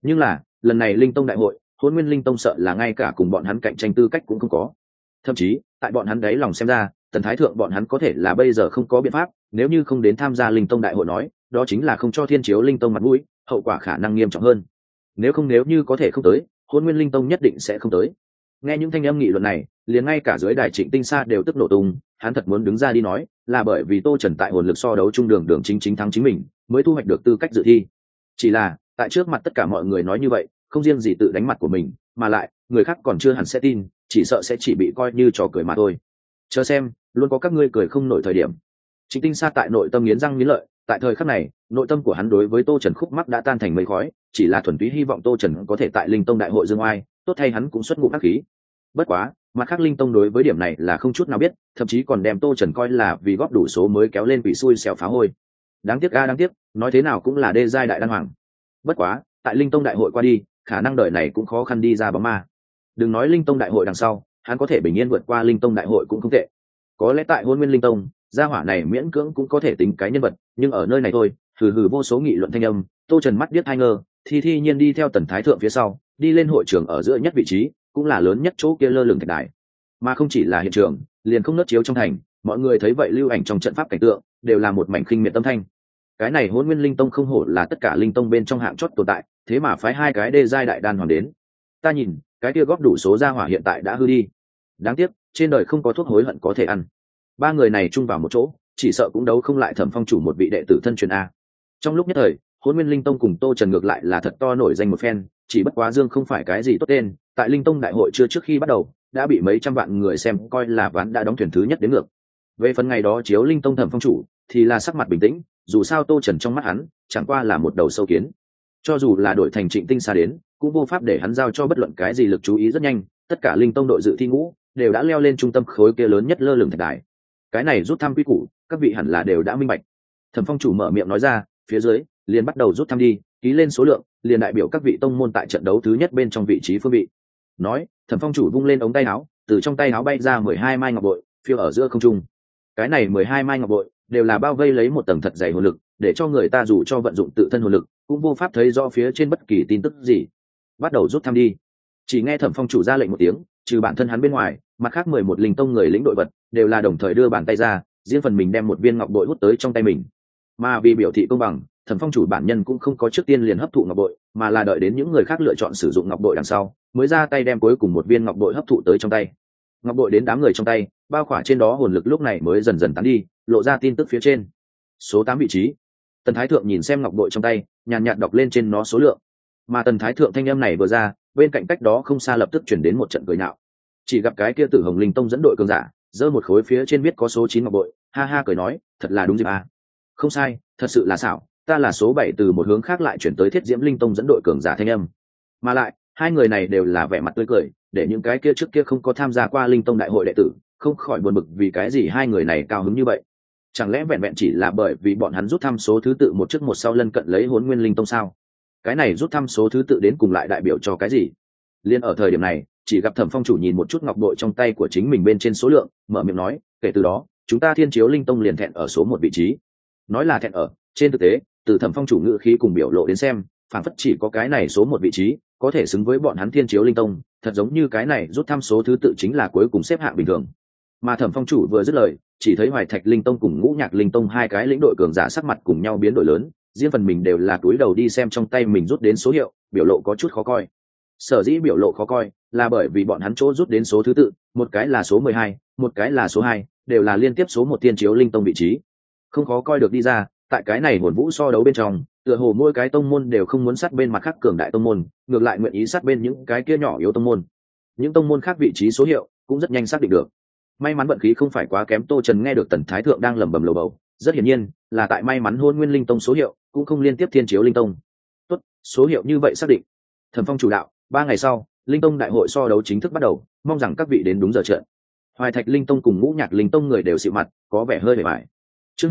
Speaker 1: Nhưng là lần này linh tông đại hội, hôn nguyên linh tông sợ là ngay cả cùng bọn hắn cạnh tranh tư cách cũng không có. Thậm chí tại bọn hắn đáy lòng xem ra, tần thái thượng bọn hắn có thể là bây giờ không có biện pháp, nếu như không đến tham gia linh tông đại hội nói, đó chính là không cho thiên chiếu linh tông mặt mũi, hậu quả khả năng nghiêm trọng hơn. Nếu như có thể không tới, hôn nguyên linh tông nhất định sẽ không tới. Nghe những thanh âm nghị luận này, liền ngay cả dưới đài Trịnh Tinh Sa đều tức nổ tung, hắn thật muốn đứng ra đi nói, là bởi vì Tô Trần tại hồn lực so đấu trung đường đường chính thắng chính mình, mới thu hoạch được tư cách dự thi. Chỉ là, tại trước mặt tất cả mọi người nói như vậy, không riêng gì tự đánh mặt của mình, mà lại, người khác còn chưa hẳn sẽ tin, chỉ sợ sẽ chỉ bị coi như trò cười mà thôi. Chờ xem, luôn có các ngươi cười không nổi thời điểm. Trịnh Tinh Sa tại nội tâm nghiến răng nghiến lợi, tại thời khắc này, nội tâm của hắn đối với Tô Trần khúc mắc đã tan thành mây khói, chỉ là thuần túy hy vọng Tô Trần có thể tại Linh Tông đại hội dương oai, tốt thay hắn cũng xuất ngũ ác khí. Bất quá, mặt khác Linh Tông đối với điểm này là không chút nào biết, thậm chí còn đem Tô Trần coi là vì góp đủ số mới kéo lên quỷ xui xẻo phá hôi. Đáng tiếc đáng tiếc, nói thế nào cũng là đê giai đại đan hoàng. Bất quá, tại Linh Tông đại hội qua đi, khả năng đời này cũng khó khăn đi ra bóng ma. Đừng nói Linh Tông đại hội đằng sau, hắn có thể bình yên vượt qua Linh Tông đại hội cũng không tệ. Có lẽ tại Hôn Nguyên Linh Tông, gia hỏa này miễn cưỡng cũng có thể tính cái nhân vật, nhưng ở nơi này thôi, hừ vô số nghị luận thanh âm, Tô Trần mắt biết hai ngơ, thi nhiên đi theo Tần Thái thượng phía sau, đi lên hội trường ở giữa nhất vị trí, cũng là lớn nhất chỗ kia lơ lửng thạch đài. Mà không chỉ là hiện trường, liền không nớt chiếu trong thành, mọi người thấy vậy lưu ảnh trong trận pháp cảnh tượng, đều là một mảnh khinh miệt tâm thanh. Cái này Hôn Nguyên Linh Tông không hổ là tất cả linh tông bên trong hạng chót tồn tại, thế mà phái hai cái đê giai đại đan hoàng đến. Ta nhìn, cái kia góp đủ số gia hỏa hiện tại đã hư đi. Đáng tiếc, trên đời không có thuốc hối hận có thể ăn. Ba người này chung vào một chỗ, chỉ sợ cũng đấu không lại Thẩm Phong chủ một vị đệ tử thân truyền a. Trong lúc nhất thời, Hôn Nguyên Linh Tông cùng Tô Trần ngược lại là thật to nổi danh một phen, chỉ bất quá Dương không phải cái gì tốt tên, tại Linh Tông đại hội chưa trước khi bắt đầu, đã bị mấy trăm vạn người xem coi là ván đã đóng thuyền thứ nhất đến ngược. Về phần ngày đó chiếu Linh Tông Thẩm Phong chủ, thì là sắc mặt bình tĩnh, dù sao Tô Trần trong mắt hắn, chẳng qua là một đầu sâu kiến. Cho dù là đổi thành Trịnh Tinh Sa đến, cũng vô pháp để hắn giao cho bất luận cái gì lực chú ý rất nhanh, tất cả Linh Tông đội dự thi ngũ đều đã leo lên trung tâm khối kia lớn nhất lơ lửng thạch đài. Cái này rút thăm quy củ, các vị hẳn là đều đã minh bạch. Thẩm Phong chủ mở miệng nói ra, phía dưới liền bắt đầu rút thăm đi, ký lên số lượng, liền đại biểu các vị tông môn tại trận đấu thứ nhất bên trong vị trí phương vị. Nói, Thẩm Phong chủ vung lên ống tay áo, từ trong tay áo bay ra 12 mai ngọc bội, phiêu ở giữa không trung. Cái này 12 mai ngọc bội đều là bao vây lấy một tầng thật dày hồn lực, để cho người ta dù cho vận dụng tự thân hồn lực, cũng vô pháp thấy rõ phía trên bất kỳ tin tức gì. Bắt đầu rút thăm đi. Chỉ nghe Thẩm Phong chủ ra lệnh một tiếng, trừ bản thân hắn bên ngoài, mặt khác 11 linh tông người lĩnh đội vật đều là đồng thời đưa bàn tay ra, riêng phần mình đem một viên ngọc bội hút tới trong tay mình. Mà vì biểu thị công bằng, Thẩm Phong chủ bản nhân cũng không có trước tiên liền hấp thụ ngọc bội, mà là đợi đến những người khác lựa chọn sử dụng ngọc bội đằng sau, mới ra tay đem cuối cùng một viên ngọc bội hấp thụ tới trong tay. Ngọc bội đến đám người trong tay, bao khỏa trên đó hồn lực lúc này mới dần dần tán đi, lộ ra tin tức phía trên. Số 8 vị trí. Tần Thái thượng nhìn xem ngọc bội trong tay, nhàn nhạt đọc lên trên nó số lượng. Mà Tần Thái thượng thanh âm này vừa ra, bên cạnh cách đó không xa lập tức chuyển đến một trận cười nhạo. Chỉ gặp cái kia Tử Hồng Linh Tông dẫn đội cường giả, giơ một khối phía trên viết có số 9 ngọc bội, ha ha cười nói, thật là đúng dịp à. Không sai, thật sự là xảo, ta là số 7 từ một hướng khác lại chuyển tới Thiết Diễm Linh Tông dẫn đội cường giả thanh âm. Mà lại, hai người này đều là vẻ mặt tươi cười, để những cái kia trước kia không có tham gia qua Linh Tông đại hội đệ tử, không khỏi buồn bực vì cái gì hai người này cao hứng như vậy. Chẳng lẽ vẹn vẹn chỉ là bởi vì bọn hắn rút thăm số thứ tự một trước một sau lân cận lấy Hỗn Nguyên Linh Tông sao? Cái này rút thăm số thứ tự đến cùng lại đại biểu cho cái gì? Liên ở thời điểm này, chỉ gặp Thẩm Phong chủ nhìn một chút ngọc bội trong tay của chính mình bên trên số lượng, mở miệng nói, kể từ đó, chúng ta Thiên Chiếu Linh Tông liền thẹn ở số 1 vị trí. Nói là thẹn ở, trên thực tế, từ Thẩm Phong chủ ngữ khí cùng biểu lộ đến xem, phản phất chỉ có cái này số 1 vị trí có thể xứng với bọn hắn Thiên Chiếu Linh Tông, thật giống như cái này rút thăm số thứ tự chính là cuối cùng xếp hạng bình thường. Mà Thẩm Phong chủ vừa dứt lời, chỉ thấy Hoài Thạch Linh Tông cùng Ngũ Nhạc Linh Tông hai cái lĩnh đội cường giả sắc mặt cùng nhau biến đổi lớn, riêng phần mình đều là cúi đầu đi xem trong tay mình rút đến số hiệu, biểu lộ có chút khó coi. Sở dĩ biểu lộ khó coi là bởi vì bọn hắn chỗ rút đến số thứ tự, một cái là số 12, một cái là số 2, đều là liên tiếp số 1 Thiên Chiếu Linh Tông vị trí. Không khó coi được đi ra, tại cái này hồn vũ so đấu bên trong, tựa hồ mỗi cái tông môn đều không muốn sát bên mặt khác cường đại tông môn, ngược lại nguyện ý sát bên những cái kia nhỏ yếu tông môn. Những tông môn khác vị trí số hiệu cũng rất nhanh xác định được. May mắn vận khí không phải quá kém, Tô Trần nghe được Tần Thái thượng đang lẩm bẩm lầu bầu, rất hiển nhiên là tại may mắn Hôn Nguyên Linh Tông số hiệu cũng không liên tiếp Thiên Chiếu Linh Tông. Tốt, số hiệu như vậy xác định. Thẩm Phong chủ đạo, 3 ngày sau, Linh Tông đại hội so đấu chính thức bắt đầu, mong rằng các vị đến đúng giờ trận. Hoài Thạch Linh Tông cùng Ngũ Nhạc Linh Tông người đều xịu mặt, có vẻ hơi bề bại. Chương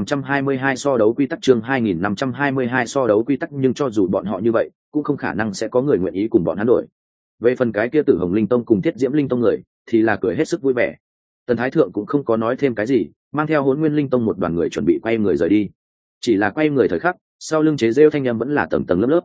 Speaker 1: 2522 so đấu quy tắc, chương 2522 so đấu quy tắc, nhưng cho dù bọn họ như vậy, cũng không khả năng sẽ có người nguyện ý cùng bọn hắn đổi. Về phần cái kia Tử Hồng Linh Tông cùng Thiết Diễm Linh Tông người, thì là cười hết sức vui vẻ. Tần Thái thượng cũng không có nói thêm cái gì, mang theo Hỗn Nguyên Linh Tông một đoàn người chuẩn bị quay người rời đi. Chỉ là quay người thời khắc, sau lưng chế rêu thanh âm vẫn là tầng tầng lớp lớp.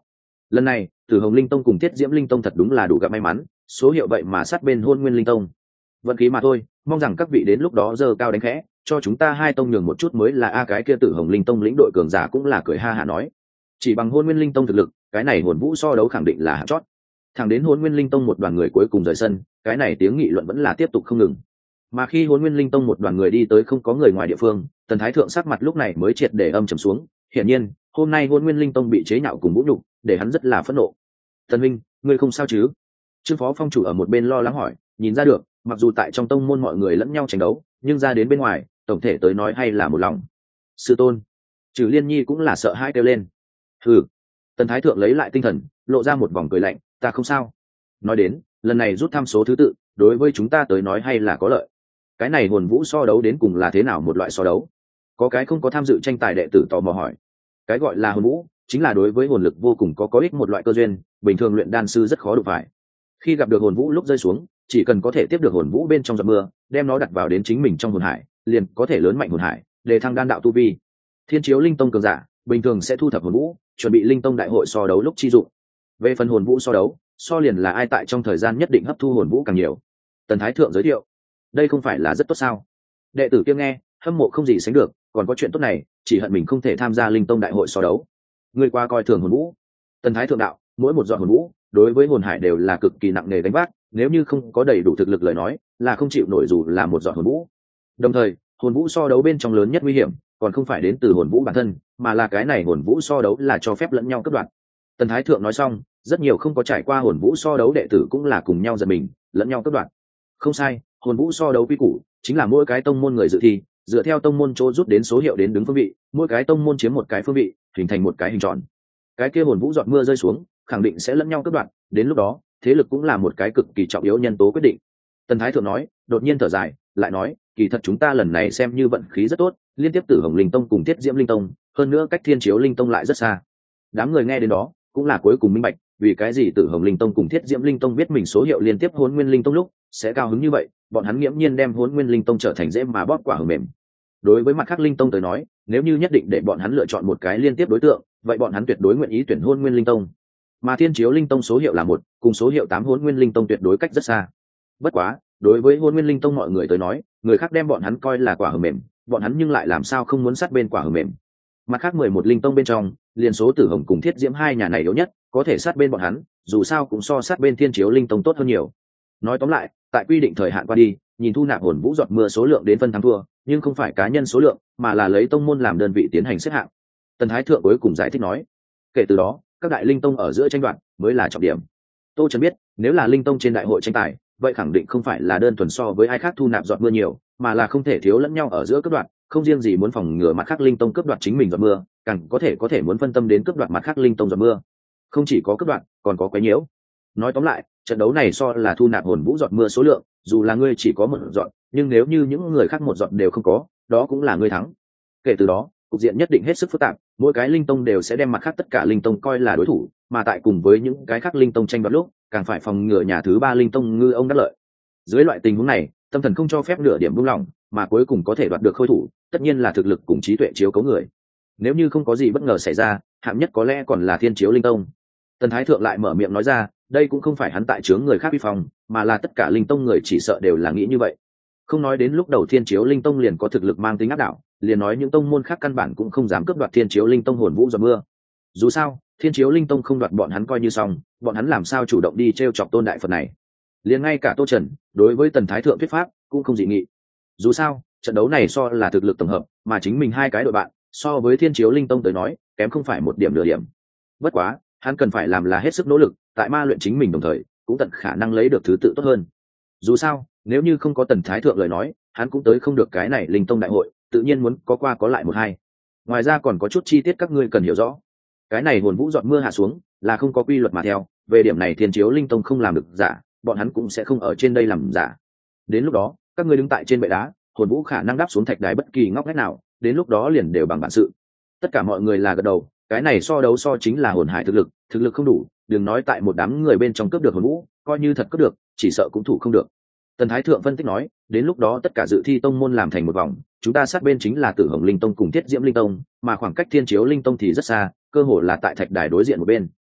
Speaker 1: Lần này Tử Hồng Linh Tông cùng Thiết Diễm Linh Tông thật đúng là đủ gặp may mắn, số hiệu vậy mà sát bên Hôn Nguyên Linh Tông. Vận khí mà thôi, mong rằng các vị đến lúc đó giơ cao đánh khẽ, cho chúng ta hai tông nhường một chút mới là a. Cái kia Tử Hồng Linh Tông lĩnh đội cường giả cũng là cười ha hả nói, chỉ bằng Hôn Nguyên Linh Tông thực lực, cái này hồn vũ so đấu khẳng định là hạng chót. Thẳng đến Hôn Nguyên Linh Tông một đoàn người cuối cùng rời sân, cái này tiếng nghị luận vẫn là tiếp tục không ngừng. Mà khi Hôn Nguyên Linh Tông một đoàn người đi tới không có người ngoài địa phương, Tần Thái Thượng sắc mặt lúc này mới triệt để âm trầm xuống. Hiển nhiên, hôm nay Hôn Nguyên Linh Tông bị chế nhạo cùng vũ nhục, để hắn rất là phẫn nộ. Tần Minh, ngươi không sao chứ? Trương Phó Phong chủ ở một bên lo lắng hỏi, nhìn ra được, mặc dù tại trong tông môn mọi người lẫn nhau tranh đấu, nhưng ra đến bên ngoài, tổng thể tới nói hay là một lòng. Sư tôn, Trừ Liên Nhi cũng là sợ hãi kêu lên. Hừ. Tần Thái Thượng lấy lại tinh thần, lộ ra một vòng cười lạnh, ta không sao. Nói đến, lần này rút thăm số thứ tự, đối với chúng ta tới nói hay là có lợi. Cái này hồn vũ so đấu đến cùng là thế nào một loại so đấu? Có cái không có tham dự tranh tài đệ tử tò mò hỏi. Cái gọi là hồn vũ, chính là đối với hồn lực vô cùng có ích một loại cơ duyên, bình thường luyện đan sư rất khó đụng phải. Khi gặp được hồn vũ lúc rơi xuống, chỉ cần có thể tiếp được hồn vũ bên trong giọt mưa, đem nó đặt vào đến chính mình trong hồn hải, liền có thể lớn mạnh hồn hải, để thăng đan đạo tu vi. Thiên Chiếu Linh Tông cường giả, bình thường sẽ thu thập hồn vũ, chuẩn bị Linh Tông đại hội so đấu lúc chi dụng. Về phần hồn vũ so đấu, so liền là ai tại trong thời gian nhất định hấp thu hồn vũ càng nhiều. Tần Thái Thượng giới thiệu, đây không phải là rất tốt sao? Đệ tử kia nghe, hâm mộ không gì sánh được, còn có chuyện tốt này, chỉ hận mình không thể tham gia Linh Tông đại hội so đấu. Người qua coi thường hồn vũ. Tần Thái Thượng đạo, mỗi một giọt hồn vũ, đối với hồn hải đều là cực kỳ nặng nề gánh vác, nếu như không có đầy đủ thực lực lời nói, là không chịu nổi dù là một giọt hồn vũ. Đồng thời, hồn vũ so đấu bên trong lớn nhất nguy hiểm, còn không phải đến từ hồn vũ bản thân, mà là cái này hồn vũ so đấu là cho phép lẫn nhau cướp đoạt. Tần Thái Thượng nói xong, rất nhiều không có trải qua hồn vũ so đấu đệ tử cũng là cùng nhau giật mình, lẫn nhau cướp đoạt. Không sai, hồn vũ so đấu quy củ chính là mỗi cái tông môn người dự thi, dựa theo tông môn chỗ rút đến số hiệu đến đứng phương vị, mỗi cái tông môn chiếm một cái phương vị, hình thành một cái hình tròn. Cái kia hồn vũ giọt mưa rơi xuống, khẳng định sẽ lẫn nhau cướp đoạt, đến lúc đó, thế lực cũng là một cái cực kỳ trọng yếu nhân tố quyết định. Tần Thái Thượng nói, đột nhiên thở dài, lại nói, kỳ thật chúng ta lần này xem như vận khí rất tốt, liên tiếp Tử Hồng Linh Tông cùng Thiết Diễm Linh Tông, hơn nữa cách Thiên Chiếu Linh Tông lại rất xa. Đám người nghe đến đó, cũng là cuối cùng minh bạch, vì cái gì Tử Hồng Linh Tông cùng Thiết Diễm Linh Tông biết mình số hiệu liên tiếp Hỗn Nguyên Linh Tông lúc sẽ cao hứng như vậy, bọn hắn nghiễm nhiên đem Hỗn Nguyên Linh Tông trở thành dễ mà bóp quả hờ mềm. Đối với mặt khác Linh Tông tới nói, nếu như nhất định để bọn hắn lựa chọn một cái liên tiếp đối tượng, vậy bọn hắn tuyệt đối nguyện ý tuyển Hỗn Nguyên Linh Tông. Mà Thiên Chiếu Linh Tông số hiệu là 1, cùng số hiệu 8 Hỗn Nguyên Linh Tông tuyệt đối cách rất xa. Bất quá, đối với Hỗn Nguyên Linh Tông mọi người tới nói, người khác đem bọn hắn coi là quả hờ mềm, bọn hắn nhưng lại làm sao không muốn sát bên quả hờ mềm. Mặt khác 11 linh tông bên trong, liền số Tử Hồng cùng Thiết Diễm hai nhà này yếu nhất, có thể sát bên bọn hắn, dù sao cũng so sát bên Thiên Chiếu Linh Tông tốt hơn nhiều. Nói tóm lại, tại quy định thời hạn qua đi, nhìn thu nạp hồn vũ giọt mưa số lượng đến phân thắng thua, nhưng không phải cá nhân số lượng, mà là lấy tông môn làm đơn vị tiến hành xếp hạng. Tần Thái Thượng cuối cùng giải thích nói, kể từ đó, các đại linh tông ở giữa tranh đoạt mới là trọng điểm. Tô Trần biết, nếu là linh tông trên đại hội tranh tài, vậy khẳng định không phải là đơn thuần so với ai khác thu nạp giọt mưa nhiều, mà là không thể thiếu lẫn nhau ở giữa cướp đoạt, không riêng gì muốn phòng ngừa mặt khác linh tông cướp đoạt chính mình giọt mưa, càng có thể muốn phân tâm đến cướp đoạt mặt khác linh tông giọt mưa. Không chỉ có cướp đoạt, còn có quấy nhiễu. Nói tóm lại, trận đấu này so là thu nạp hồn vũ giọt mưa số lượng, dù là ngươi chỉ có một giọt, nhưng nếu như những người khác một giọt đều không có, đó cũng là ngươi thắng. Kể từ đó, cục diện nhất định hết sức phức tạp, mỗi cái linh tông đều sẽ đem mặt khác tất cả linh tông coi là đối thủ, mà tại cùng với những cái khác linh tông tranh đoạt lúc, càng phải phòng ngừa nhà thứ ba linh tông ngư ông đắc lợi. Dưới loại tình huống này, tâm thần không cho phép nửa điểm buông lỏng, mà cuối cùng có thể đoạt được khôi thủ, tất nhiên là thực lực cùng trí tuệ chiếu cấu người. Nếu như không có gì bất ngờ xảy ra, hạng nhất có lẽ còn là Thiên Chiếu Linh Tông. Tần Thái Thượng lại mở miệng nói ra, đây cũng không phải hắn tại chướng người khác uy phong, mà là tất cả linh tông người chỉ sợ đều là nghĩ như vậy. Không nói đến lúc đầu Thiên Chiếu Linh Tông liền có thực lực mang tính áp đảo, liền nói những tông môn khác căn bản cũng không dám cướp đoạt Thiên Chiếu Linh Tông hồn vũ giọt mưa. Dù sao, Thiên Chiếu Linh Tông không đoạt bọn hắn coi như xong, bọn hắn làm sao chủ động đi trêu chọc Tôn đại Phật này. Liền ngay cả Tô Trần, đối với Tần Thái Thượng thuyết pháp, cũng không dị nghị. Dù sao, trận đấu này so là thực lực tổng hợp, mà chính mình hai cái đội bạn, so với Thiên Chiếu Linh Tông tới nói, kém không phải một điểm nửa điểm. Bất quá, hắn cần phải làm là hết sức nỗ lực, tại ma luyện chính mình đồng thời, cũng tận khả năng lấy được thứ tự tốt hơn. Dù sao, nếu như không có Tần Thái Thượng lời nói, hắn cũng tới không được cái này Linh Tông đại hội, tự nhiên muốn có qua có lại một hai. Ngoài ra còn có chút chi tiết các ngươi cần hiểu rõ. Cái này hồn vũ giọt mưa hạ xuống, là không có quy luật mà theo, về điểm này Thiên Chiếu Linh Tông không làm được giả, bọn hắn cũng sẽ không ở trên đây làm giả. Đến lúc đó, các ngươi đứng tại trên bệ đá, hồn vũ khả năng đáp xuống thạch đài bất kỳ ngóc ngách nào, đến lúc đó liền đều bằng bản sự. Tất cả mọi người là gật đầu, cái này so đấu so chính là hồn hải thực lực không đủ, đừng nói tại một đám người bên trong cướp được hồn vũ, coi như thật cướp được, chỉ sợ cũng thủ không được. Tần Thái Thượng phân tích nói, đến lúc đó tất cả dự thi tông môn làm thành một vòng, chúng ta sát bên chính là Tử Hồng Linh Tông cùng Thiết Diễm Linh Tông, mà khoảng cách Thiên Chiếu Linh Tông thì rất xa, cơ hội là tại thạch đài đối diện một bên.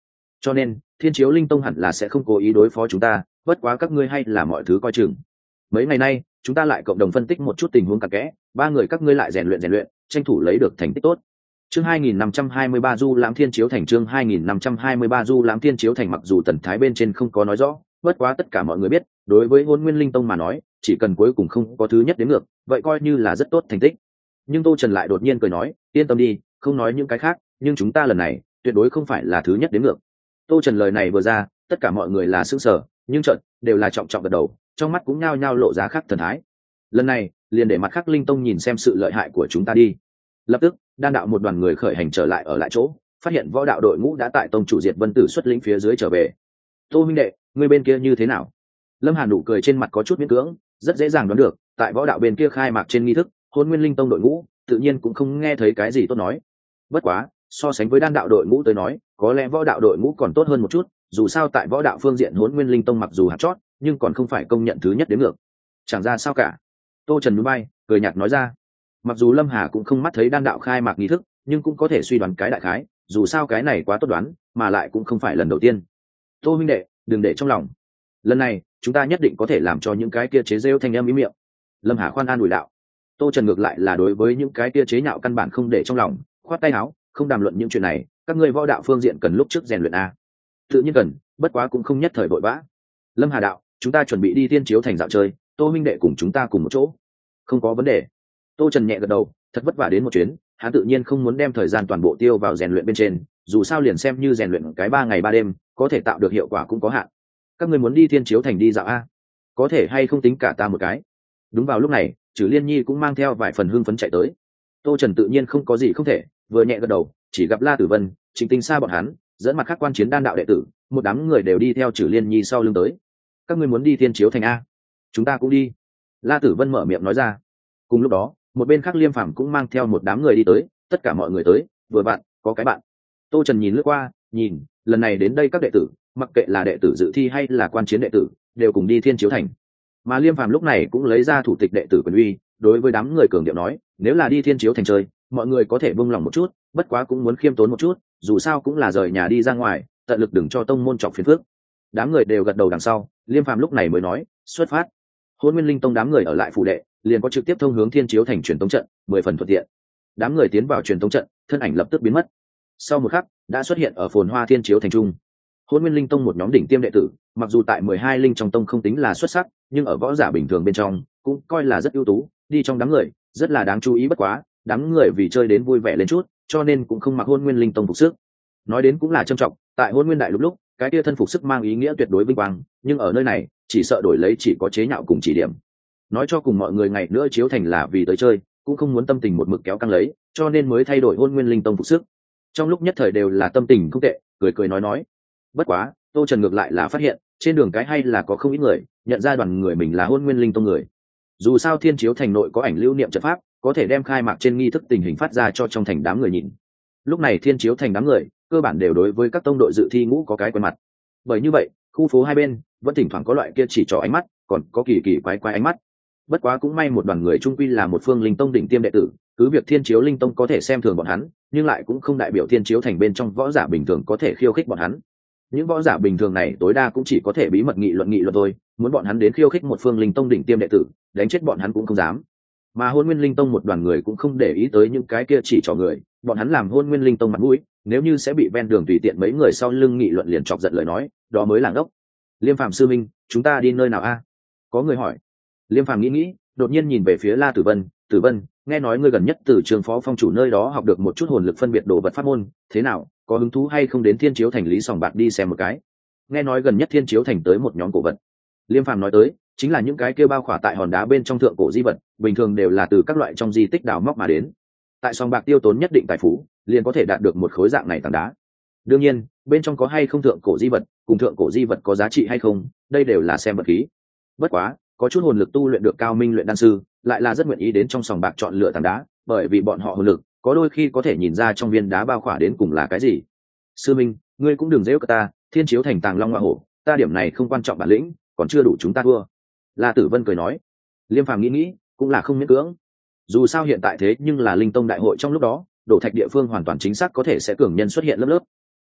Speaker 1: cho nên thiên chiếu linh tông hẳn là sẽ không cố ý đối phó chúng ta, bất quá các ngươi hay là mọi thứ coi chừng. Mấy ngày nay chúng ta lại cộng đồng phân tích một chút tình huống cặn kẽ, ba người các ngươi lại rèn luyện, tranh thủ lấy được thành tích tốt. Chương 2523 Du Lãm Thiên Chiếu Thành. Chương 2523 Du Lãm Thiên Chiếu Thành. Mặc dù Tần Thái bên trên không có nói rõ, bất quá tất cả mọi người biết, đối với Hôn Nguyên Linh Tông mà nói, chỉ cần cuối cùng không có thứ nhất đến ngược, vậy coi như là rất tốt thành tích. Nhưng Tô Trần lại đột nhiên cười nói, yên tâm đi, không nói những cái khác, nhưng chúng ta lần này tuyệt đối không phải là thứ nhất đến ngược. Tô Trần lời này vừa ra, tất cả mọi người là sững sờ, nhưng chợt đều là trọng trọng gật đầu, trong mắt cũng nhao nhao lộ ra khác thần thái. Lần này liền để mặt khác Linh Tông nhìn xem sự lợi hại của chúng ta đi. Lập tức đan đạo một đoàn người khởi hành trở lại ở lại chỗ, phát hiện võ đạo đội ngũ đã tại tông chủ Diệt Vân Tử xuất lĩnh phía dưới trở về. Tô huynh đệ, người bên kia như thế nào? Lâm Hàn nụ cười trên mặt có chút miễn cưỡng, rất dễ dàng đoán được, tại võ đạo bên kia khai mạc trên nghi thức, Hôn Nguyên Linh Tông đội ngũ tự nhiên cũng không nghe thấy cái gì tốt nói. Bất quá so sánh với đan đạo đội ngũ tới nói, có lẽ võ đạo đội ngũ còn tốt hơn một chút, dù sao tại võ đạo phương diện Hôn Nguyên Linh Tông mặc dù hạt chót, nhưng còn không phải công nhận thứ nhất đến ngược. Chẳng ra sao cả. Tô Trần nhún vai, cười nhạt nói ra. Mặc dù Lâm Hà cũng không mắt thấy đan đạo khai mạc nghi thức, nhưng cũng có thể suy đoán cái đại khái, dù sao cái này quá tốt đoán, mà lại cũng không phải lần đầu tiên. Tô huynh đệ, đừng để trong lòng. Lần này chúng ta nhất định có thể làm cho những cái kia chế rêu thanh âm ý miệng. Lâm Hà khoan an ủi đạo. Tô Trần ngược lại là đối với những cái kia chế nhạo căn bản không để trong lòng, khoát tay áo, không đàm luận những chuyện này, các ngươi võ đạo phương diện cần lúc trước rèn luyện a. Tự nhiên cần, bất quá cũng không nhất thời vội vã. Lâm Hà đạo, chúng ta chuẩn bị đi Thiên Chiếu Thành dạo chơi, Tô huynh đệ cùng chúng ta cùng một chỗ. Không có vấn đề. Tô Trần nhẹ gật đầu, thật vất vả đến một chuyến, hắn tự nhiên không muốn đem thời gian toàn bộ tiêu vào rèn luyện bên trên, dù sao liền xem như rèn luyện cái 3 ngày 3 đêm, có thể tạo được hiệu quả cũng có hạn. Các ngươi muốn đi Thiên Chiếu Thành đi dạo a? Có thể hay không tính cả ta một cái? Đúng vào lúc này, Trử Liên Nhi cũng mang theo vài phần hưng phấn chạy tới. Tô Trần tự nhiên không có gì không thể, vừa nhẹ gật đầu, chỉ gặp La Tử Vân, Trịnh Tinh Sa bọn hắn, dẫn mặt khác quan chiến đan đạo đệ tử, một đám người đều đi theo Trử Liên Nhi sau lưng tới. Các ngươi muốn đi Thiên Chiếu Thành a? Chúng ta cũng đi. La Tử Vân mở miệng nói ra. Cùng lúc đó, một bên khác Liêm Phàm cũng mang theo một đám người đi tới, tất cả mọi người tới, vừa bạn, có cái bạn. Tô Trần nhìn lướt qua, nhìn, lần này đến đây các đệ tử, mặc kệ là đệ tử dự thi hay là quan chiến đệ tử, đều cùng đi Thiên Chiếu Thành. Mà Liêm Phàm lúc này cũng lấy ra thủ tịch đệ tử quyền uy, đối với đám người cường điệu nói, nếu là đi Thiên Chiếu Thành chơi, mọi người có thể buông lòng một chút, bất quá cũng muốn khiêm tốn một chút, dù sao cũng là rời nhà đi ra ngoài, tận lực đừng cho tông môn chọc phiền phức. Đám người đều gật đầu đằng sau, Liêm Phàm lúc này mới nói, xuất phát. Hôn Nguyên Linh Tông đám người ở lại phủ đệ, liền có trực tiếp thông hướng Thiên Chiếu Thành truyền tống trận, 10 phần thuận tiện. Đám người tiến vào truyền tống trận, thân ảnh lập tức biến mất. Sau một khắc, đã xuất hiện ở phồn hoa Thiên Chiếu Thành trung. Hôn Nguyên Linh Tông một nhóm đỉnh tiêm đệ tử, mặc dù tại 12 linh trong tông không tính là xuất sắc, nhưng ở võ giả bình thường bên trong, cũng coi là rất ưu tú, đi trong đám người, rất là đáng chú ý. Bất quá, đám người vì chơi đến vui vẻ lên chút, cho nên cũng không mặc Hôn Nguyên Linh Tông phục sức. Nói đến cũng là trân trọng, tại Hôn Nguyên Đại Lục lúc, cái kia thân phục sức mang ý nghĩa tuyệt đối vinh quang, nhưng ở nơi này, chỉ sợ đổi lấy chỉ có chế nhạo cùng chỉ điểm. Nói cho cùng mọi người ngày nữa chiếu thành là vì tới chơi, cũng không muốn tâm tình một mực kéo căng lấy, cho nên mới thay đổi Hôn Nguyên Linh Tông phục sức. Trong lúc nhất thời đều là tâm tình không tệ, cười cười nói. Bất quá, Tô Trần ngược lại là phát hiện, trên đường cái hay là có không ít người nhận ra đoàn người mình là Hôn Nguyên Linh Tông người. Dù sao Thiên Chiếu Thành nội có ảnh lưu niệm trận pháp, có thể đem khai mạc trên nghi thức tình hình phát ra cho trong thành đám người nhìn. Lúc này Thiên Chiếu Thành đám người cơ bản đều đối với các tông đội dự thi ngũ có cái quen mặt. Bởi như vậy, khu phố hai bên vẫn thỉnh thoảng có loại kia chỉ trỏ ánh mắt, còn có kỳ kỳ quái quái ánh mắt. Bất quá cũng may một đoàn người trung quy là một phương linh tông đỉnh tiêm đệ tử, cứ việc Thiên Chiếu Linh Tông có thể xem thường bọn hắn, nhưng lại cũng không đại biểu Thiên Chiếu Thành bên trong võ giả bình thường có thể khiêu khích bọn hắn. Những võ giả bình thường này tối đa cũng chỉ có thể bí mật nghị luận thôi, muốn bọn hắn đến khiêu khích một phương linh tông đỉnh tiêm đệ tử, đánh chết bọn hắn cũng không dám. Mà Hôn Nguyên Linh Tông một đoàn người cũng không để ý tới những cái kia chỉ trỏ người, bọn hắn làm Hôn Nguyên Linh Tông mặt mũi, nếu như sẽ bị ven đường tùy tiện mấy người sau lưng nghị luận liền chọc giận lời nói, đó mới là ngốc. Liêm Phàm sư minh, chúng ta đi nơi nào a? Có người hỏi. Liêm Phàm nghĩ, đột nhiên nhìn về phía La Tử Vân. Tử Vân, nghe nói ngươi gần nhất từ trường phó phong chủ nơi đó học được một chút hồn lực phân biệt đồ vật pháp môn, thế nào, có hứng thú hay không đến Thiên Chiếu Thành Lý Sòng Bạc đi xem một cái? Nghe nói gần nhất Thiên Chiếu Thành tới một nhóm cổ vật. Liêm Phàm nói tới chính là những cái kia bao khỏa tại hòn đá bên trong thượng cổ di vật, bình thường đều là từ các loại trong di tích đào móc mà đến. Tại sòng bạc tiêu tốn nhất định tài phú, liền có thể đạt được một khối dạng này tảng đá. Đương nhiên, bên trong có hay không thượng cổ di vật, cùng thượng cổ di vật có giá trị hay không, đây đều là xem vật khí. Bất quá, có chút hồn lực tu luyện được cao minh luyện đan sư, lại là rất nguyện ý đến trong sòng bạc chọn lựa tảng đá, bởi vì bọn họ hồn lực có đôi khi có thể nhìn ra trong viên đá bao khỏa đến cùng là cái gì. Sư minh, ngươi cũng đừng giễu cả ta, Thiên Chiếu Thành tàng long hoa hổ, ta điểm này không quan trọng bản lĩnh, còn chưa đủ chúng ta thua. La Tử Vân cười nói. Liêm Phàm nghĩ, cũng là không miễn cưỡng. Dù sao hiện tại thế nhưng là linh tông đại hội trong lúc đó, đổ thạch địa phương hoàn toàn chính xác có thể sẽ cường nhân xuất hiện lớp.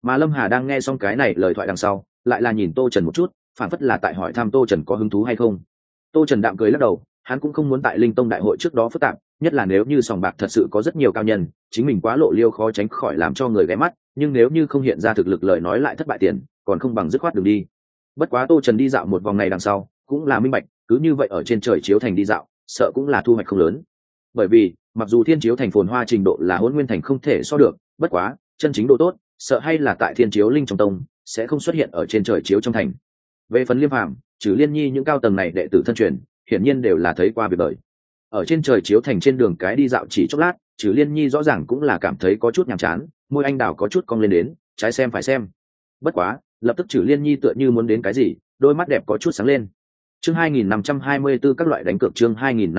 Speaker 1: Mà Lâm Hà đang nghe xong cái này lời thoại đằng sau lại là nhìn Tô Trần một chút, phản phất là tại hỏi thăm Tô Trần có hứng thú hay không. Tô Trần đạm cười lắc đầu, hắn cũng không muốn tại Linh Tông đại hội trước đó phức tạp, nhất là nếu như sòng bạc thật sự có rất nhiều cao nhân, chính mình quá lộ liêu khó tránh khỏi làm cho người ghé mắt, nhưng nếu như không hiện ra thực lực lời nói lại thất bại tiền, còn không bằng dứt khoát đường đi. Bất quá Tô Trần đi dạo một vòng này đằng sau cũng là minh bạch, cứ như vậy ở trên trời chiếu thành đi dạo sợ cũng là thu hoạch không lớn. Bởi vì mặc dù thiên chiếu thành phồn hoa trình độ là Hỗn Nguyên thành không thể so được, bất quá chân chính độ tốt sợ hay là tại thiên chiếu linh trong tông sẽ không xuất hiện ở trên trời chiếu trong thành. Về phần Liêm Phàm, trừ Liên Nhi những cao tầng này đệ tử thân truyền hiển nhiên đều là thấy qua việc đời. Ở trên trời chiếu thành trên đường cái đi dạo chỉ chốc lát, trừ Liên Nhi rõ ràng cũng là cảm thấy có chút nhàm chán, môi anh đào có chút cong lên đến, trái xem phải xem. Bất quá lập tức trừ Liên Nhi tựa như muốn đến cái gì, đôi mắt đẹp có chút sáng lên. Chương 2524 các loại đánh cược, chương